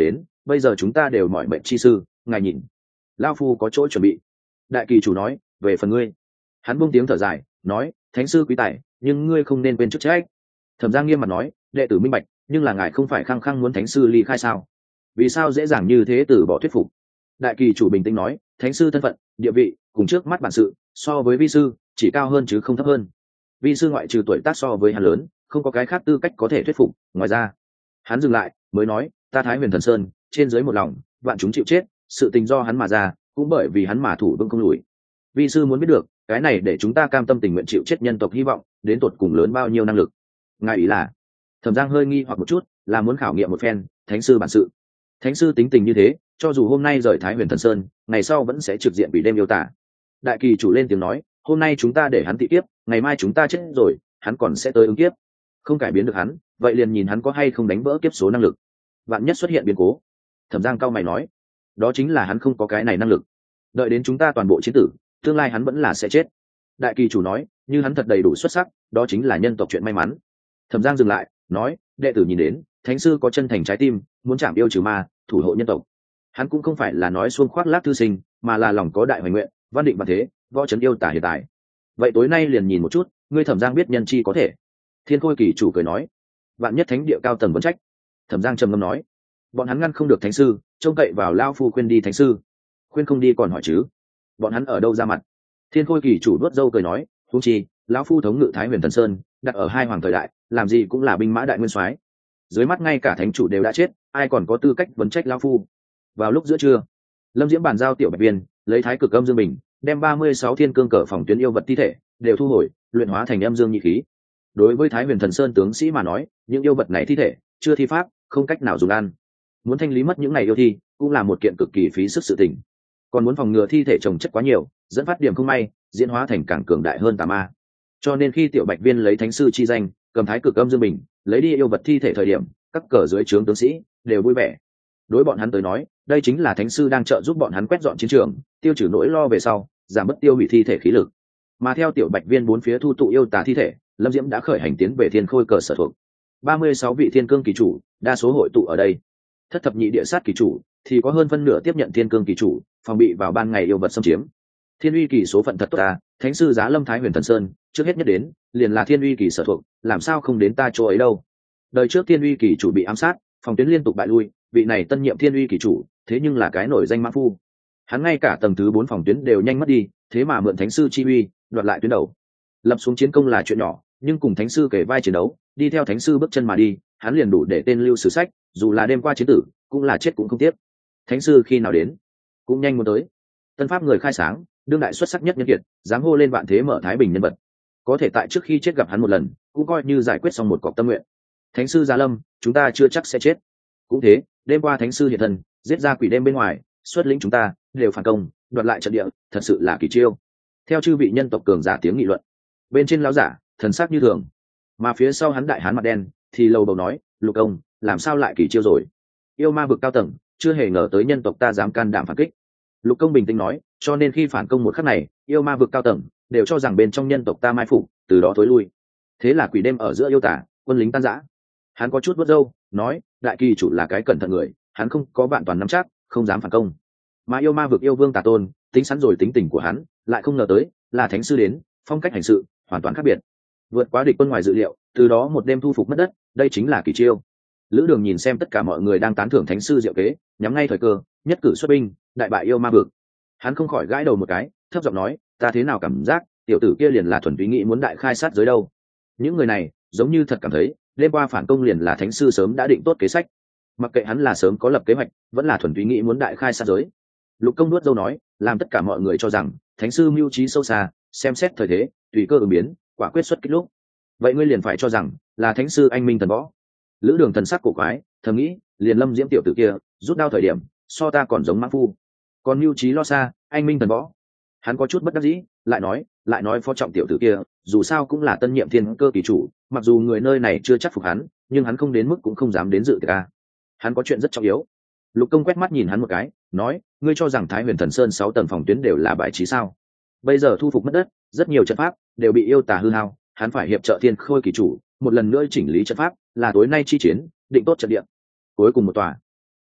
bây giờ chúng ta đều mỏi mệt chi sư, ngài nhìn lao phu có chỗ chuẩn bị. Đại kỳ chủ nói, về phần ngươi. Hắn buông tiếng thở dài nói, thánh sư quý tài, nhưng ngươi không nên quên chức trách. Thẩm Giang nghiêm mặt nói, đệ tử minh bạch, nhưng là ngài không phải khăng khăng muốn thánh sư ly khai sao? Vì sao dễ dàng như thế từ bỏ thuyết phục? Đại kỳ chủ bình tĩnh nói, thánh sư thân phận, địa vị cùng trước mắt bản sự so với vi sư chỉ cao hơn chứ không thấp hơn. Vi sư ngoại trừ tuổi tác so với hắn lớn, không có cái khác tư cách có thể thuyết phục. Ngoài ra, hắn dừng lại mới nói, ta Thái Huyền Thần Sơn trên dưới một lòng, vạn chúng chịu chết, sự tình do hắn mà ra, cũng bởi vì hắn mà thủ vững không lùi. Vi sư muốn biết được, cái này để chúng ta cam tâm tình nguyện chịu chết nhân tộc hy vọng đến tột cùng lớn bao nhiêu năng lực. Ngài ý là? Thẩm Giang hơi nghi hoặc một chút, là muốn khảo nghiệm một phen thánh sư bản sự. Thánh sư tính tình như thế, cho dù hôm nay rời Thái Huyền Thần Sơn, ngày sau vẫn sẽ trực diện bị đêm yêu tả. Đại kỳ chủ lên tiếng nói, hôm nay chúng ta để hắn tị kiếp, ngày mai chúng ta chết rồi, hắn còn sẽ tới ứng kiếp. Không cải biến được hắn, vậy liền nhìn hắn có hay không đánh vỡ kiếp số năng lực. Vạn nhất xuất hiện biến cố. Thẩm Giang cao mày nói, đó chính là hắn không có cái này năng lực. Đợi đến chúng ta toàn bộ chiến tử, tương lai hắn vẫn là sẽ chết. Đại kỳ chủ nói, như hắn thật đầy đủ xuất sắc, đó chính là nhân tộc chuyện may mắn. Thẩm Giang dừng lại nói, đệ tử nhìn đến thánh sư có chân thành trái tim, muốn chạm yêu trừ ma, thủ hộ nhân tộc. Hắn cũng không phải là nói xuông khoác lác thư sinh, mà là lòng có đại hoài nguyện, văn định văn thế, võ trấn yêu tả hiện tại. Vậy tối nay liền nhìn một chút, ngươi Thẩm Giang biết nhân chi có thể. Thiên Khôi kỳ chủ cười nói, vạn nhất thánh địa cao tầng vấn trách. Thẩm Giang trầm ngâm nói, bọn hắn ngăn không được thánh sư, trông cậy vào lao phu khuyên đi thánh sư, khuyên không đi còn hỏi chứ, bọn hắn ở đâu ra mặt? Thiên Khôi kỳ chủ đuốt râu cười nói, huống chi lão phu thống ngự Thái Huyền Thần Sơn, đặt ở hai hoàng thời đại, làm gì cũng là binh mã đại nguyên soái, dưới mắt ngay cả thánh chủ đều đã chết, ai còn có tư cách vấn trách lão phu? Vào lúc giữa trưa, Lâm Diễm bàn giao tiểu bạch viên, lấy thái cực âm dương bình, đem ba mươi sáu thiên cương cờ phòng tuyến yêu vật thi thể đều thu hồi, luyện hóa thành âm dương nhị khí. Đối với Thái Huyền Thần Sơn tướng sĩ mà nói, những yêu vật này thi thể chưa thi pháp, không cách nào dùng ăn. Muốn thanh lý mất những này yêu thi, cũng là một kiện cực kỳ phí sức sự tình. Còn muốn phòng ngừa thi thể chồng chất quá nhiều, dẫn phát điểm không may, diễn hóa thành càng cường đại hơn tà ma. Cho nên khi tiểu bạch viên lấy thánh sư chi danh, cầm thái cực âm dương bình, lấy đi yêu vật thi thể thời điểm, các cờ dưới trướng tướng sĩ đều vui vẻ. Đối bọn hắn tới nói, đây chính là thánh sư đang trợ giúp bọn hắn quét dọn chiến trường, tiêu trừ nỗi lo về sau, giảm bớt tiêu hủy thi thể khí lực. Mà theo tiểu bạch viên bốn phía thu tụ yêu tà thi thể, Lâm Diễm đã khởi hành tiến về Thiên Khôi cờ sở thuộc. ba mươi sáu vị thiên cương kỳ chủ, đa số hội tụ ở đây. Thất thập nhị địa sát kỳ chủ thì có hơn phân nửa tiếp nhận thiên cương kỳ chủ, phòng bị vào ban ngày yêu vật xâm chiếm. Thiên uy kỳ số phận thật tốt ta, thánh sư giá Lâm Thái Huyền Thần Sơn, trước hết nhất đến, liền là thiên uy kỳ sở thuộc, làm sao không đến ta chỗ ấy đâu. Đời trước thiên uy kỳ chủ bị ám sát, phòng tuyến liên tục bại lui, vị này tân nhiệm thiên uy kỳ chủ, thế nhưng là cái nổi danh mã phu. Hắn ngay cả tầng thứ bốn phòng tuyến đều nhanh mất đi, thế mà mượn thánh sư chi uy, đoạt lại tuyến đầu. Lập xuống chiến công là chuyện nhỏ, nhưng cùng thánh sư kể vai chiến đấu, đi theo thánh sư bước chân mà đi, hắn liền đủ để tên lưu sử sách, dù là đêm qua chiến tử, cũng là chết cũng không tiếc. Thánh sư khi nào đến? Cũng nhanh muốn tới. Tân pháp người khai sáng, đương đại xuất sắc nhất nhân kiệt, dám hô lên vạn thế mở thái bình nhân vật. Có thể tại trước khi chết gặp hắn một lần, cũng coi như giải quyết xong một cọc tâm nguyện. Thánh sư Giá Lâm, chúng ta chưa chắc sẽ chết. Cũng thế, đêm qua thánh sư hiện thân, giết ra quỷ đêm bên ngoài, xuất lĩnh chúng ta đều phản công, đoạt lại trận địa, thật sự là kỳ chiêu. Theo chư vị nhân tộc cường giả tiếng nghị luận. Bên trên lão giả, thần sắc như thường, mà phía sau hắn đại hán mặt đen thì lầu bầu nói, Lục ông, làm sao lại kỳ chiêu rồi? Yêu ma vực cao tầng chưa hề ngờ tới nhân tộc ta dám can đảm phản kích. Lục công bình tĩnh nói, cho nên khi phản công một khắc này, yêu ma vực cao tầng đều cho rằng bên trong nhân tộc ta mai phục, từ đó thối lui. Thế là quỷ đêm ở giữa yêu tả, quân lính tan rã. Hắn có chút vớt râu, nói, đại kỳ chủ là cái cẩn thận người, hắn không có vạn toàn nắm chắc, không dám phản công. Mà yêu ma vực yêu vương Tà Tôn, tính sẵn rồi tính tình của hắn, lại không ngờ tới là thánh sư đến, phong cách hành sự hoàn toàn khác biệt, vượt quá địch quân ngoài dự liệu, từ đó một đêm thu phục mất đất, đây chính là kỳ chiêu. Lữ Đường nhìn xem tất cả mọi người đang tán thưởng thánh sư diệu kế, nhắm ngay thời cơ, nhất cử xuất binh, đại bại yêu ma vực. Hắn không khỏi gãi đầu một cái, thấp giọng nói, ta thế nào cảm giác tiểu tử kia liền là thuần túy nghĩ muốn đại khai sát giới đâu. Những người này giống như thật cảm thấy đêm qua phản công liền là thánh sư sớm đã định tốt kế sách, mặc kệ hắn là sớm có lập kế hoạch, vẫn là thuần túy nghĩ muốn đại khai sát giới. Lục công nuốt dâu nói, làm tất cả mọi người cho rằng thánh sư mưu trí sâu xa, xem xét thời thế, tùy cơ ứng biến, quả quyết xuất kích lúc. Vậy ngươi liền phải cho rằng là thánh sư anh minh thần võ. Lữ Đường thần sắc cổ quái, thầm nghĩ, liền Lâm Diễm tiểu tử kia rút đao thời điểm so ta còn giống mã phu, còn mưu trí lo xa, anh minh thần võ. Hắn có chút bất đắc dĩ, lại nói lại nói phó trọng tiểu tử kia dù sao cũng là tân nhiệm thiên cơ kỳ chủ, mặc dù người nơi này chưa chắc phục hắn, nhưng hắn không đến mức cũng không dám đến dự tiệc a. Hắn có chuyện rất trọng yếu. Lục công quét mắt nhìn hắn một cái, nói, ngươi cho rằng Thái Huyền Thần Sơn sáu tầng phòng tuyến đều là bài trí sao? Bây giờ thu phục mất đất, rất nhiều trận pháp đều bị yêu tà hư hao, hắn phải hiệp trợ thiên khôi kỳ chủ một lần nữa chỉnh lý trận pháp, là tối nay chi chiến định tốt trận địa. Cuối cùng một tòa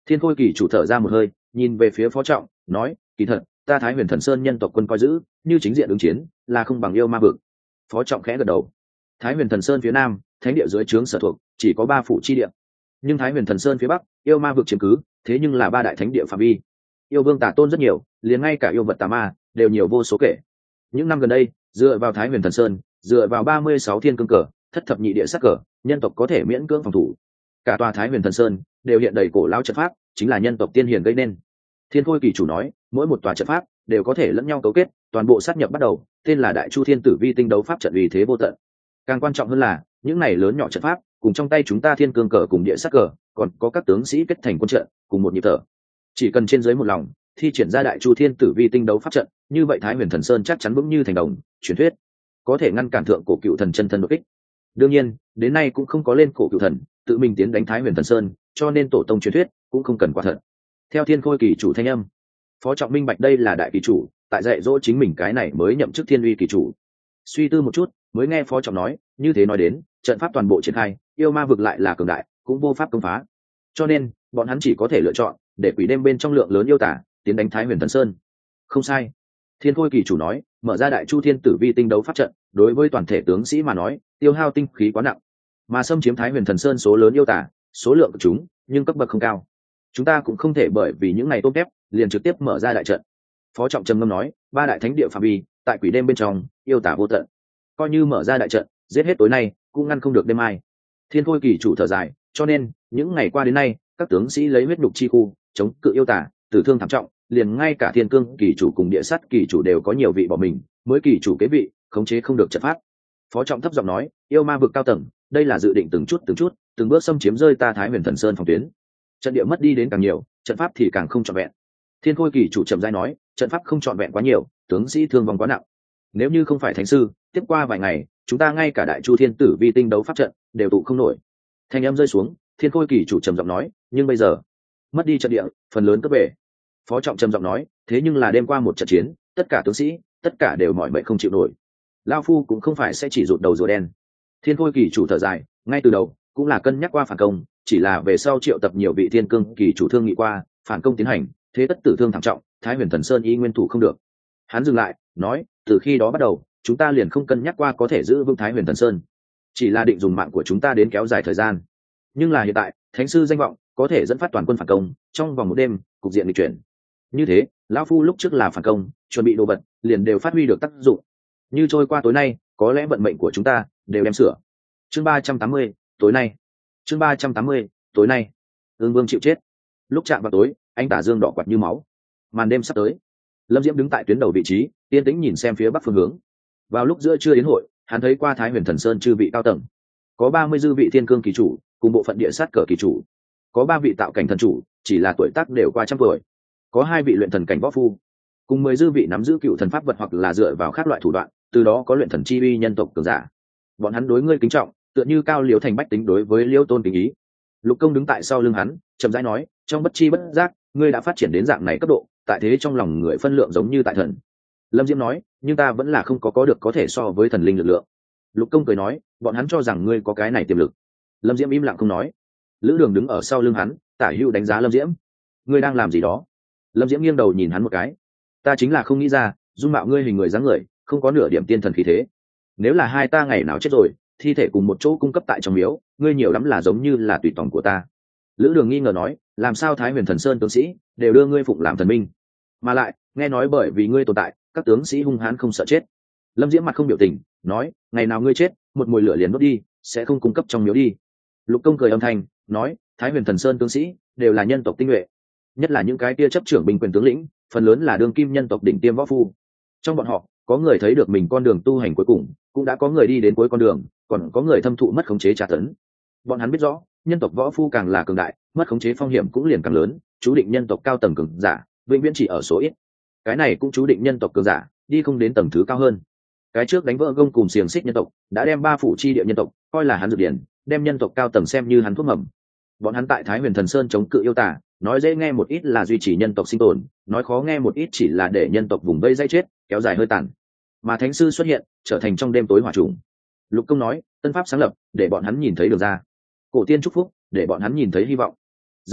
Thiên Khôi Kỳ chủ thở ra một hơi, nhìn về phía Phó Trọng, nói, kỳ thật, ta Thái Huyền Thần Sơn nhân tộc quân coi giữ, như chính diện ứng chiến, là không bằng yêu ma vực. Phó Trọng khẽ gật đầu. Thái Huyền Thần Sơn phía nam, thánh địa dưới trướng sở thuộc, chỉ có ba phủ chi địa. Nhưng Thái Huyền Thần Sơn phía bắc, yêu ma vực chiếm cứ, thế nhưng là ba đại thánh địa phạm vi. Yêu vương tà tôn rất nhiều, liền ngay cả yêu vật tà ma đều nhiều vô số kể. Những năm gần đây, dựa vào Thái Huyền Thần Sơn, dựa vào ba mươi sáu thiên cương cờ, thất thập nhị địa sắc cờ, nhân tộc có thể miễn cưỡng phòng thủ. Cả tòa Thái Huyền Thần Sơn đều hiện đầy cổ lão trận pháp, chính là nhân tộc tiên hiền gây nên. Thiên Khôi Kỳ chủ nói, mỗi một tòa trận pháp đều có thể lẫn nhau cấu kết, toàn bộ sát nhập bắt đầu, tên là Đại Chu Thiên Tử Vi Tinh đấu pháp trận uy thế vô tận. Càng quan trọng hơn là, những này lớn nhỏ trận pháp, cùng trong tay chúng ta thiên cương cờ cùng địa sắc cờ, còn có các tướng sĩ kết thành quân trận, cùng một nhịp thở. Chỉ cần trên dưới một lòng, thi triển ra Đại Chu Thiên Tử Vi Tinh đấu pháp trận, như vậy Thái Huyền Thần Sơn chắc chắn vững như thành đồng. Truyền thuyết có thể ngăn cản thượng cổ cựu thần chân thân đột kích. Đương nhiên, đến nay cũng không có lên cổ cựu thần tự mình tiến đánh Thái Huyền Thần Sơn, cho nên tổ tông truyền thuyết cũng không cần quả thật. Theo Thiên Khôi Kỳ chủ thanh âm, Phó Trọng minh bạch đây là đại kỳ chủ tại dạy dỗ chính mình, cái này mới nhậm chức Thiên Uy kỳ chủ. Suy tư một chút, mới nghe Phó Trọng nói, như thế nói đến, trận pháp toàn bộ triển khai, yêu ma vực lại là cường đại, cũng vô pháp công phá. Cho nên, bọn hắn chỉ có thể lựa chọn để quỷ đêm bên trong lượng lớn yêu tả tiến đánh Thái Huyền Thần Sơn. Không sai. Thiên Khôi Kỳ chủ nói, mở ra Đại Chu Thiên Tử Vi Tinh đấu pháp trận, đối với toàn thể tướng sĩ mà nói, tiêu hao tinh khí quá nặng, mà xâm chiếm Thái Huyền Thần Sơn số lớn yêu tả, số lượng của chúng, nhưng cấp bậc không cao. Chúng ta cũng không thể bởi vì những ngày tôm tép liền trực tiếp mở ra đại trận. Phó Trọng trầm ngâm nói, ba đại thánh địa phạm vi, tại quỷ đêm bên trong, yêu tả vô tận, coi như mở ra đại trận, giết hết tối nay, cũng ngăn không được đêm mai. Thiên Khôi Kỳ chủ thở dài, cho nên những ngày qua đến nay, các tướng sĩ lấy huyết nhục chi khu chống cự yêu tả, tử thương thảm trọng, liền ngay cả Thiên Cương Kỳ chủ cùng Địa Sắt Kỳ chủ đều có nhiều vị bỏ mình, mới kỳ chủ kế vị, khống chế không được trận pháp. Phó Trọng thấp giọng nói, yêu ma vực cao tầng, đây là dự định từng chút từng chút, từng bước xâm chiếm rơi ta Thái Huyền Thần Sơn phòng tuyến. Trận địa mất đi đến càng nhiều, trận pháp thì càng không trọn vẹn. Thiên Khôi Kỳ chủ trầm rãi nói, trận pháp không trọn vẹn quá nhiều, tướng sĩ thương vong quá nặng. Nếu như không phải thánh sư, tiếp qua vài ngày, chúng ta ngay cả Đại Chu Thiên Tử Vi Tinh đấu pháp trận đều tụ không nổi. Thanh âm rơi xuống, Thiên Khôi Kỳ chủ trầm giọng nói, nhưng bây giờ mất đi trận địa, phần lớn cấp về. Phó Trọng trầm giọng nói, thế nhưng là đêm qua một trận chiến, tất cả tướng sĩ, tất cả đều mỏi mệt không chịu nổi. Lao phu cũng không phải sẽ chỉ rụt đầu rùa đen. Thiên Khôi Kỳ chủ thở dài, ngay từ đầu cũng là cân nhắc qua phản công, chỉ là về sau triệu tập nhiều vị Thiên Cương Kỳ chủ thương nghị qua, phản công tiến hành, thế tất tử thương thảm trọng, Thái Huyền Thần Sơn y nguyên thủ không được. Hắn dừng lại, nói, từ khi đó bắt đầu, chúng ta liền không cân nhắc qua có thể giữ vững Thái Huyền Thần Sơn, chỉ là định dùng mạng của chúng ta đến kéo dài thời gian. Nhưng là hiện tại, thánh sư danh vọng có thể dẫn phát toàn quân phản công, trong vòng một đêm, cục diện lịch chuyển. Như thế, lão phu lúc trước là phản công, chuẩn bị đồ vật, liền đều phát huy được tác dụng. Như trôi qua tối nay, có lẽ vận mệnh của chúng ta đều đem sửa. Chương ba trăm tám mươi, tối nay. Chương ba trăm tám mươi, tối nay. Ưng Vương chịu chết. Lúc chạm vào tối, anh tả dương đỏ quạt như máu. Màn đêm sắp tới. Lâm Diễm đứng tại tuyến đầu vị trí, yên tĩnh nhìn xem phía bắc phương hướng. Vào lúc giữa trưa yến hội, hắn thấy qua Thái Huyền Thần Sơn chư vị cao tầng, có ba mươi dư vị Thiên Cương kỳ chủ, cùng bộ phận địa sát cờ kỳ chủ, có ba vị tạo cảnh thần chủ, chỉ là tuổi tác đều qua trăm tuổi, có hai vị luyện thần cảnh võ phu, cùng mười dư vị nắm giữ cựu thần pháp vật hoặc là dựa vào các loại thủ đoạn, từ đó có luyện thần chi uy nhân tộc cường giả. Bọn hắn đối ngươi kính trọng, tựa như cao liếu thành bách tính đối với liêu tôn kính ý. Lục Công đứng tại sau lưng hắn, chậm rãi nói, trong bất chi bất giác, ngươi đã phát triển đến dạng này cấp độ, tại thế trong lòng người phân lượng giống như tại thần. Lâm Diễm nói, nhưng ta vẫn là không có có được có thể so với thần linh lực lượng. Lục Công cười nói, bọn hắn cho rằng ngươi có cái này tiềm lực. Lâm Diễm im lặng không nói. Lữ Đường đứng ở sau lưng hắn, tả hữu đánh giá Lâm Diễm. Ngươi đang làm gì đó? Lâm Diễm nghiêng đầu nhìn hắn một cái. Ta chính là không nghĩ ra, dung mạo ngươi hình người dáng người, không có nửa điểm tiên thần khí thế. Nếu là hai ta ngày nào chết rồi, thi thể cùng một chỗ cung cấp tại trong miếu, ngươi nhiều lắm là giống như là tùy tòng của ta. Lữ Đường nghi ngờ nói, làm sao Thái Huyền Thần Sơn tướng sĩ đều đưa ngươi phụng làm thần minh, mà lại nghe nói bởi vì ngươi tồn tại, các tướng sĩ hung hãn không sợ chết. Lâm Diễm mặt không biểu tình, nói, ngày nào ngươi chết, một mùi lửa liền đốt đi, sẽ không cung cấp trong miếu đi. Lục Công cười âm thanh, nói, Thái Huyền Thần Sơn tướng sĩ đều là nhân tộc tinh nhuệ, nhất là những cái tia chấp trưởng binh quyền tướng lĩnh, phần lớn là đương kim nhân tộc đỉnh tiêm võ phu. Trong bọn họ, có người thấy được mình con đường tu hành cuối cùng, cũng đã có người đi đến cuối con đường, còn có người thâm thụ mất khống chế tra tấn. Bọn hắn biết rõ, nhân tộc võ phu càng là cường đại, mất khống chế phong hiểm cũng liền càng lớn, chú định nhân tộc cao tầng cường giả vĩnh viễn chỉ ở số ít. Cái này cũng chú định nhân tộc cường giả đi không đến tầng thứ cao hơn. Cái trước đánh vỡ gông cùng xiềng xích nhân tộc, đã đem ba phủ chi địa nhân tộc coi là hắn dược điển, đem nhân tộc cao tầng xem như hắn thuốc mầm. Bọn hắn tại Thái Huyền Thần Sơn chống cự yêu tả, nói dễ nghe một ít là duy trì nhân tộc sinh tồn, nói khó nghe một ít chỉ là để nhân tộc vùng vây dây chết, kéo dài hơi tàn. Mà thánh sư xuất hiện, trở thành trong đêm tối hỏa trùng. Lục Công nói, tân pháp sáng lập, để bọn hắn nhìn thấy đường ra. Cổ tiên chúc phúc, để bọn hắn nhìn thấy hy vọng. Dừng lại,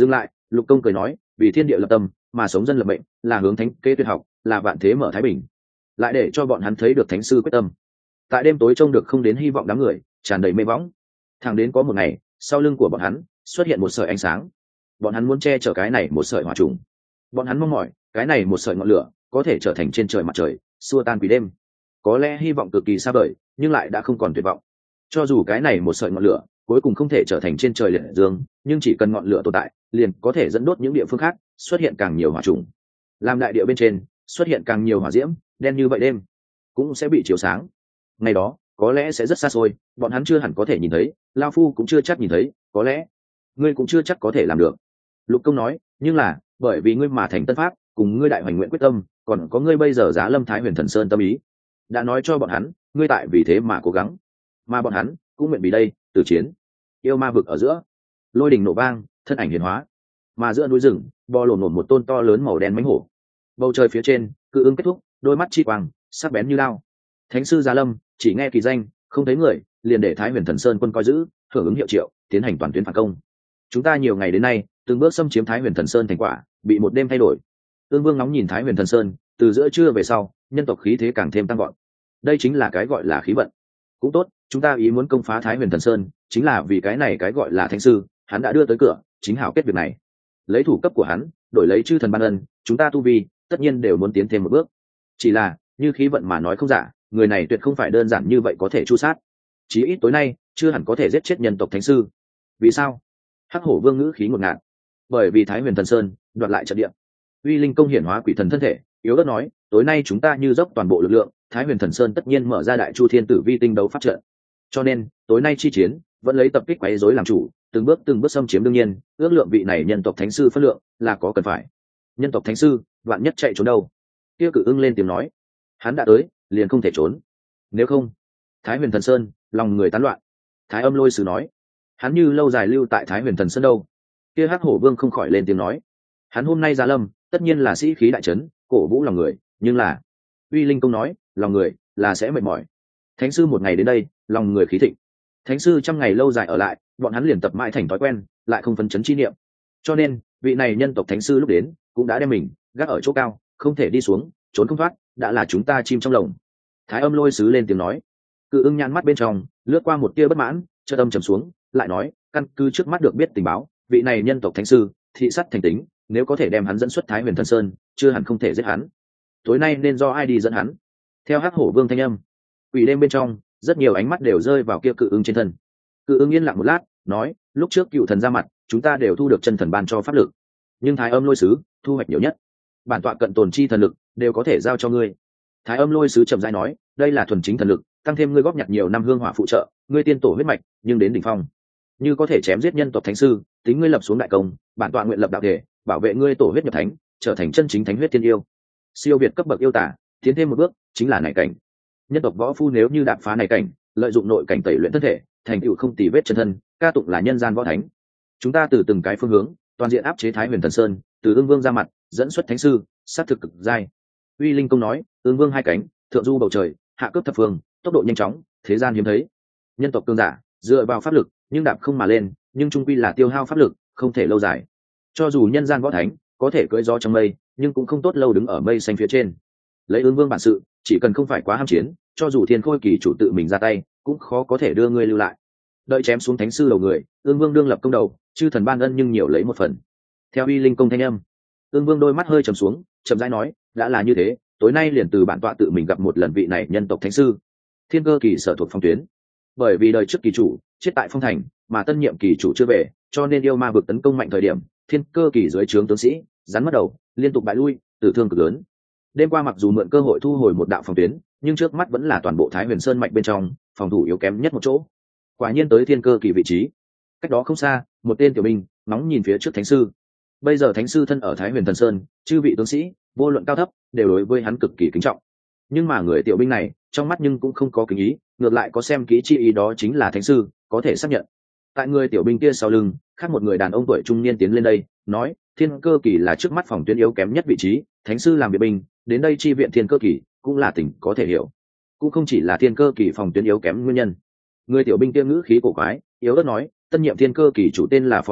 Lục Công cười nói, vì thiên địa lập tâm mà sống dân lập mệnh, là hướng thánh kế tuyệt học, là vạn thế mở thái bình. Lại để cho bọn hắn thấy được thánh sư quyết tâm. Tại đêm tối trông được không đến hy vọng đám người, tràn đầy mê võng. Thẳng đến có một ngày, sau lưng của bọn hắn xuất hiện một sợi ánh sáng. Bọn hắn muốn che chở cái này một sợi hỏa trùng. Bọn hắn mong mỏi cái này một sợi ngọn lửa có thể trở thành trên trời mặt trời, xua tan quỷ đêm. Có lẽ hy vọng cực kỳ xa vời, nhưng lại đã không còn tuyệt vọng. Cho dù cái này một sợi ngọn lửa cuối cùng không thể trở thành trên trời liệt dương, nhưng chỉ cần ngọn lửa tồn tại, liền có thể dẫn đốt những địa phương khác xuất hiện càng nhiều hỏa trùng. Làm đại địa bên trên xuất hiện càng nhiều hỏa diễm, đen như vậy đêm cũng sẽ bị chiếu sáng. Ngày đó có lẽ sẽ rất xa xôi, bọn hắn chưa hẳn có thể nhìn thấy, lao phu cũng chưa chắc nhìn thấy, có lẽ ngươi cũng chưa chắc có thể làm được. Lục Công nói, nhưng là bởi vì ngươi mà thành tân pháp, cùng ngươi đại hoành nguyện quyết tâm, còn có ngươi bây giờ giá lâm Thái Huyền Thần Sơn tâm ý, đã nói cho bọn hắn ngươi tại vì thế mà cố gắng, mà bọn hắn cũng nguyện vì đây từ chiến. Yêu ma vực ở giữa, lôi đình nổ vang, thân ảnh hiển hóa, mà giữa núi rừng bò lổn lổn một tôn to lớn màu đen mãnh hổ. Bầu trời phía trên cự ưng kết thúc, đôi mắt chi quang sắc bén như lao. Thánh sư giá lâm, chỉ nghe kỳ danh không thấy người, liền để Thái Huyền Thần Sơn quân coi giữ hưởng ứng hiệu triệu, tiến hành toàn tuyến phản công. Chúng ta nhiều ngày đến nay từng bước xâm chiếm Thái Huyền Thần Sơn thành quả bị một đêm thay đổi. Ương Vương nóng nhìn Thái Huyền Thần Sơn, từ giữa trưa về sau nhân tộc khí thế càng thêm tăng vọt. Đây chính là cái gọi là khí vận. Cũng tốt, chúng ta ý muốn công phá Thái Huyền Thần Sơn chính là vì cái này cái gọi là thánh sư, hắn đã đưa tới cửa, chính hảo kết việc này. Lấy thủ cấp của hắn đổi lấy chư thần ban ân, chúng ta tu vi tất nhiên đều muốn tiến thêm một bước. Chỉ là như khí vận mà nói không giả, người này tuyệt không phải đơn giản như vậy có thể chu sát. Chí ít tối nay chưa hẳn có thể giết chết nhân tộc thánh sư. Vì sao? Hắc Hổ Vương ngữ khí ngột ngạt. Bởi vì Thái Huyền Thần Sơn đoạt lại trận địa. Uy Linh công hiển hóa quỷ thần thân thể, yếu ớt nói, tối nay chúng ta như dốc toàn bộ lực lượng, Thái Huyền Thần Sơn tất nhiên mở ra đại chu thiên tử vi tinh đấu pháp trận. Cho nên tối nay chi chiến vẫn lấy tập kích quấy rối làm chủ, từng bước từng bước xâm chiếm. Đương nhiên ước lượng vị này nhân tộc thánh sư phân lượng là có cần phải. Nhân tộc thánh sư vạn nhất chạy trốn đâu? Kia Cự Ưng lên tiếng nói, hắn đã tới liền không thể trốn, nếu không Thái Huyền Thần Sơn lòng người tán loạn. Thái Âm Lôi Sứ nói, hắn như lâu dài lưu tại Thái Huyền Thần Sơn đâu? Kia Hắc Hổ Vương không khỏi lên tiếng nói, hắn hôm nay ra lâm tất nhiên là sĩ khí đại trấn, cổ vũ lòng người, nhưng là Uy Linh công nói, lòng người là sẽ mệt mỏi. Thánh sư một ngày đến đây, lòng người khí thịnh. Thánh sư trăm ngày lâu dài ở lại, bọn hắn liền tập mãi thành thói quen, lại không phấn chấn chi niệm. Cho nên vị này nhân tộc thánh sư lúc đến cũng đã đem mình gác ở chỗ cao, không thể đi xuống, trốn không thoát, đã là chúng ta chim trong lồng. Thái Âm Lôi Sứ lên tiếng nói. Cự Ưng nhăn mắt bên trong lướt qua một tia bất mãn, chợt âm trầm xuống, lại nói, căn cứ trước mắt được biết tình báo, vị này nhân tộc thánh sư thị sắt thành tính, nếu có thể đem hắn dẫn xuất Thái Huyền Thần Sơn, chưa hẳn không thể giết hắn. Tối nay nên do ai đi dẫn hắn? Theo Hắc Hổ Vương thanh âm, quỷ đêm bên trong rất nhiều ánh mắt đều rơi vào kia Cự Ưng trên thân. Cự Ưng yên lặng một lát, nói, lúc trước cựu thần ra mặt, chúng ta đều thu được chân thần ban cho pháp lực, nhưng Thái Âm Lôi Sứ thu hoạch nhiều nhất, bản tọa cận tồn chi thần lực đều có thể giao cho ngươi. Thái Âm Lôi Sứ chậm rãi nói, đây là thuần chính thần lực, tăng thêm ngươi góp nhặt nhiều năm hương hỏa phụ trợ, ngươi tiên tổ huyết mạch, nhưng đến đỉnh phong, như có thể chém giết nhân tộc thánh sư, tính ngươi lập xuống đại công, bản tọa nguyện lập đạo thể, bảo vệ ngươi tổ huyết nhập thánh, trở thành chân chính thánh huyết thiên yêu, siêu việt cấp bậc yêu tả, tiến thêm một bước chính là này cảnh. Nhân tộc võ phu nếu như đạp phá này cảnh, lợi dụng nội cảnh tẩy luyện thân thể, thành tựu không tì vết chân thân, ca tụng là nhân gian võ thánh. Chúng ta từ từng cái phương hướng toàn diện áp chế Thái Huyền Thần Sơn, từ Ưng Vương ra mặt dẫn xuất thánh sư, sát thực cực giai. Uy Linh công nói, Ưng Vương hai cánh, thượng du bầu trời, hạ cướp thập phương, tốc độ nhanh chóng, thế gian hiếm thấy. Nhân tộc cường giả dựa vào pháp lực, nhưng đạp không mà lên, nhưng trung quy là tiêu hao pháp lực, không thể lâu dài. Cho dù nhân gian võ thánh có thể cưỡi gió trong mây, nhưng cũng không tốt lâu đứng ở mây xanh phía trên. Lấy Ưng Vương bản sự, chỉ cần không phải quá ham chiến, cho dù Thiên Khôi kỳ chủ tự mình ra tay, cũng khó có thể đưa ngươi lưu lại. Đợi chém xuống thánh sư đầu người, Ưng Vương đương lập công đầu, chư thần ban ân nhưng nhiều lấy một phần. Theo Uy Linh công thanh âm, Ưng Vương đôi mắt hơi trầm xuống, chậm rãi nói, đã là như thế, tối nay liền từ bản tọa tự mình gặp một lần vị này nhân tộc thánh sư. Thiên Cơ kỳ sở thuộc phong tuyến, bởi vì đời trước kỳ chủ chết tại phong thành, mà tân nhiệm kỳ chủ chưa về, cho nên yêu ma vực tấn công mạnh thời điểm, Thiên Cơ kỳ dưới trướng tướng sĩ rắn mất đầu, liên tục bại lui, tử thương cực lớn. Đêm qua mặc dù mượn cơ hội thu hồi một đạo phòng tuyến, nhưng trước mắt vẫn là toàn bộ Thái Huyền Sơn mạnh bên trong phòng thủ yếu kém nhất một chỗ. Quả nhiên tới Thiên Cơ kỳ vị trí, cách đó không xa, một tên tiểu binh nóng nhìn phía trước thánh sư. Bây giờ thánh sư thân ở Thái Huyền Thần Sơn, chư vị tướng sĩ vô luận cao thấp đều đối với hắn cực kỳ kính trọng. Nhưng mà người tiểu binh này trong mắt nhưng cũng không có kính ý, ngược lại có xem kỹ chi ý, đó chính là thánh sư, có thể xác nhận. Tại người tiểu binh kia sau lưng, khác một người đàn ông tuổi trung niên tiến lên đây, nói, Thiên Cơ kỳ là trước mắt phòng tuyến yếu kém nhất vị trí, thánh sư làm biệt binh đến đây chi viện Thiên Cơ kỳ cũng là tình có thể hiểu, cũng không chỉ là Thiên Cơ kỳ phòng tuyến yếu kém nguyên nhân. Người tiểu binh kia ngữ khí cổ quái, yếu ớt nói, tân nhiệm Thiên Cơ kỳ chủ tên là Phó Trọng,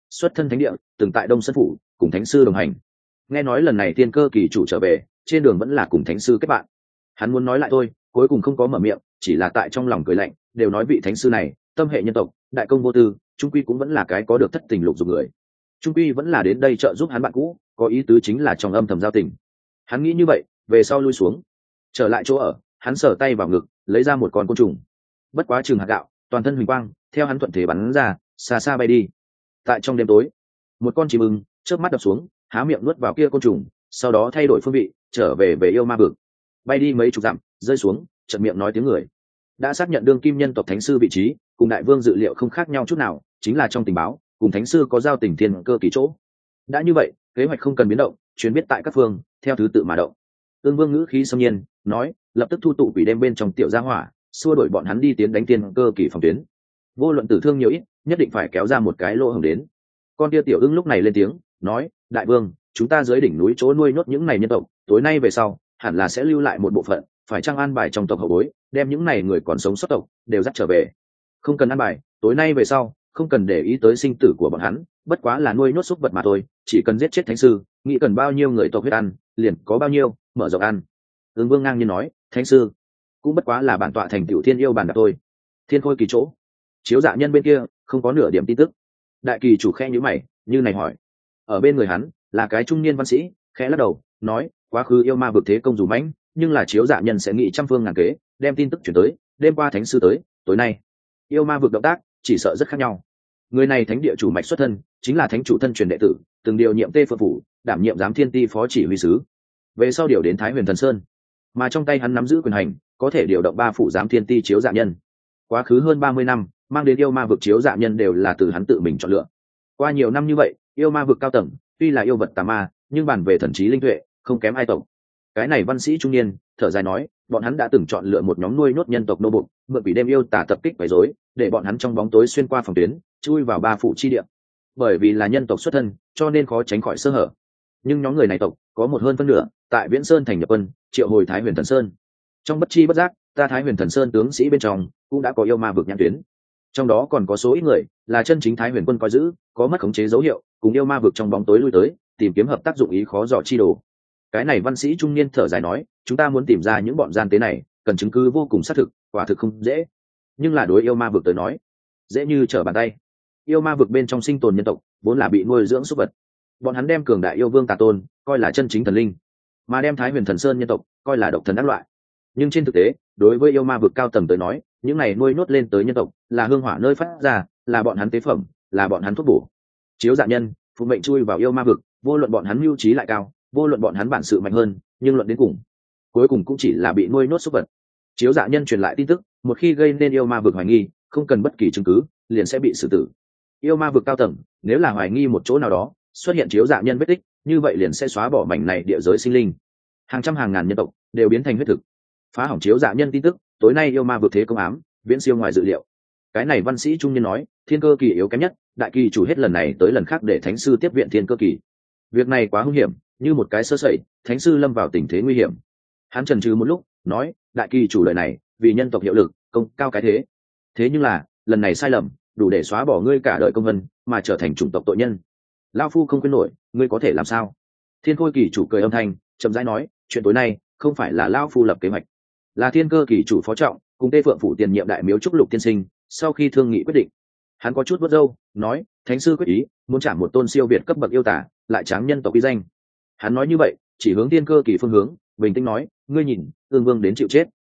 xuất thân thánh địa, từng tại Đông Sơn phủ cùng thánh sư đồng hành. Nghe nói lần này thiên cơ kỳ chủ trở về, trên đường vẫn là cùng thánh sư kết bạn. Hắn muốn nói lại thôi, cuối cùng không có mở miệng, chỉ là tại trong lòng cười lạnh, đều nói vị thánh sư này tâm hệ nhân tộc, đại công vô tư, trung quy cũng vẫn là cái có được thất tình lục dục người. Trung quy vẫn là đến đây trợ giúp hắn bạn cũ, có ý tứ chính là trong âm thầm giao tình. Hắn nghĩ như vậy, về sau lui xuống, trở lại chỗ ở, hắn sờ tay vào ngực, lấy ra một con côn trùng. Bất quá trường hạt gạo, toàn thân huỳnh quang, theo hắn thuận thế bắn ra, xa xa bay đi. Tại trong đêm tối, một con chim ưng chớp mắt đập xuống, há miệng nuốt vào kia côn trùng, sau đó thay đổi phương vị, trở về về yêu ma vực. Bay đi mấy chục dặm, rơi xuống, chợt miệng nói tiếng người. Đã xác nhận đương kim nhân tộc thánh sư vị trí, cùng đại vương dự liệu không khác nhau chút nào, chính là trong tình báo, cùng thánh sư có giao tình thiên cơ kỳ chỗ. Đã như vậy, kế hoạch không cần biến động, truyền biết tại các phương, theo thứ tự mà động. Ương Vương ngữ khí xâm nhiên, nói, lập tức thu tụ quỷ đêm bên trong tiểu gia hỏa, xua đuổi bọn hắn đi tiến đánh tiên cơ kỳ phòng tuyến. Vô luận tử thương nhiều ít, nhất định phải kéo ra một cái lỗ hổng đến. Con kia tiểu ưng lúc này lên tiếng, nói, đại vương, chúng ta dưới đỉnh núi chỗ nuôi nhốt những này nhân tộc, tối nay về sau, hẳn là sẽ lưu lại một bộ phận, phải trang an bài trong tộc hậu bối, đem những này người còn sống sót tộc đều dắt trở về. Không cần an bài, tối nay về sau, không cần để ý tới sinh tử của bọn hắn, bất quá là nuôi nhốt súc vật mà thôi, chỉ cần giết chết thánh sư, nghĩ cần bao nhiêu người tộc huyết ăn, liền có bao nhiêu, mở rộng ăn. Ưng Vương ngang nhiên nói, thánh sư cũng bất quá là bản tọa thành tiểu thiên yêu bàn đạp thôi. Thiên khôi kỳ chỗ, chiếu dạ nhân bên kia không có nửa điểm tin tức. Đại kỳ chủ khe nhíu mày, như này hỏi. Ở bên người hắn là cái trung niên văn sĩ, khẽ lắc đầu, nói, quá khứ yêu ma vực thế công dù mãnh, nhưng là chiếu dạ nhân sẽ nghĩ trăm phương ngàn kế, đem tin tức chuyển tới, đêm qua thánh sư tới, tối nay yêu ma vực động tác chỉ sợ rất khác nhau. Người này thánh địa chủ mạch xuất thân, chính là thánh chủ thân truyền đệ tử, từng điều nhiệm tê phượng phủ, đảm nhiệm giám thiên ti phó chỉ huy sứ, về sau điều đến Thái Huyền Thần Sơn, mà trong tay hắn nắm giữ quyền hành, có thể điều động ba phủ giám thiên ti chiếu dạ nhân. Quá khứ hơn ba mươi năm, mang đến yêu ma vực chiếu dạ nhân đều là từ hắn tự mình chọn lựa. Qua nhiều năm như vậy, yêu ma vực cao tầng tuy là yêu vật tà ma, nhưng bản về thần trí linh tuệ không kém ai tộc. Cái này văn sĩ trung niên thở dài nói, bọn hắn đã từng chọn lựa một nhóm nuôi nhốt nhân tộc nô bộc, mượn quỷ đêm yêu tà tập kích quấy rối, để bọn hắn trong bóng tối xuyên qua phòng tuyến, chui vào ba phủ chi địa. Bởi vì là nhân tộc xuất thân, cho nên khó tránh khỏi sơ hở. Nhưng nhóm người này tộc có một hơn phân nửa tại Viễn Sơn thành nhập quân, triệu hồi Thái Huyền Thần Sơn. Trong bất chi bất giác, ta Thái Huyền Thần Sơn tướng sĩ bên trong cũng đã có yêu ma vực nhãn tuyến. Trong đó còn có số ít người là chân chính Thái Huyền quân coi giữ, có mất khống chế dấu hiệu, cùng yêu ma vực trong bóng tối lui tới, tìm kiếm hợp tác dụng ý khó dò chi đồ. Cái này văn sĩ trung niên thở dài nói, chúng ta muốn tìm ra những bọn gian tế này, cần chứng cứ vô cùng xác thực, quả thực không dễ. Nhưng là đối yêu ma vực tới nói, dễ như trở bàn tay. Yêu ma vực bên trong sinh tồn nhân tộc vốn là bị nuôi dưỡng súc vật, bọn hắn đem cường đại yêu vương Tà Tôn coi là chân chính thần linh, mà đem Thái Huyền Thần Sơn nhân tộc coi là độc thần ác loại. Nhưng trên thực tế, đối với yêu ma vực cao tầng tới nói, những này nuôi nhốt lên tới nhân tộc là hương hỏa nơi phát ra, là bọn hắn tế phẩm, là bọn hắn thuốc bổ. Chiếu dạ nhân phụ mệnh chui vào yêu ma vực, vô luận bọn hắn mưu trí lại cao, vô luận bọn hắn bản sự mạnh hơn, nhưng luận đến cùng, cuối cùng cũng chỉ là bị nuôi nhốt súc vật. Chiếu dạ nhân truyền lại tin tức, một khi gây nên yêu ma vực hoài nghi, không cần bất kỳ chứng cứ, liền sẽ bị xử tử. Yêu ma vực cao tầng nếu là hoài nghi một chỗ nào đó xuất hiện chiếu dạ nhân vết tích, như vậy liền sẽ xóa bỏ mảnh này địa giới sinh linh, hàng trăm hàng ngàn nhân tộc đều biến thành huyết thực. Phá hỏng chiếu dạ nhân tin tức, tối nay yêu ma vực thế công ám viễn siêu ngoài dự liệu. Cái này văn sĩ trung niên nói, thiên cơ kỳ yếu kém nhất, đại kỳ chủ hết lần này tới lần khác để thánh sư tiếp viện thiên cơ kỳ. Việc này quá hung hiểm, như một cái sơ sẩy, thánh sư lâm vào tình thế nguy hiểm. Hắn chần chừ một lúc, nói, đại kỳ chủ lời này vì nhân tộc hiệu lực, công cao cái thế. Thế nhưng là lần này sai lầm, đủ để xóa bỏ ngươi cả đời công vân, mà trở thành chủng tộc tội nhân. Lao phu không quên nổi, ngươi có thể làm sao? Thiên khôi kỳ chủ cười âm thanh, chậm rãi nói, chuyện tối nay không phải là Lao phu lập kế hoạch, là thiên cơ kỳ chủ phó trọng cùng tê phượng phủ tiền nhiệm đại miếu trúc lục tiên sinh sau khi thương nghị quyết định. Hắn có chút vớt râu, nói, thánh sư quyết ý muốn trả một tôn siêu việt cấp bậc yêu tả, lại tráng nhân tộc uy danh. Hắn nói như vậy, chỉ hướng thiên cơ kỳ phương hướng, bình tĩnh nói, ngươi nhìn, Ương Vương đến chịu chết,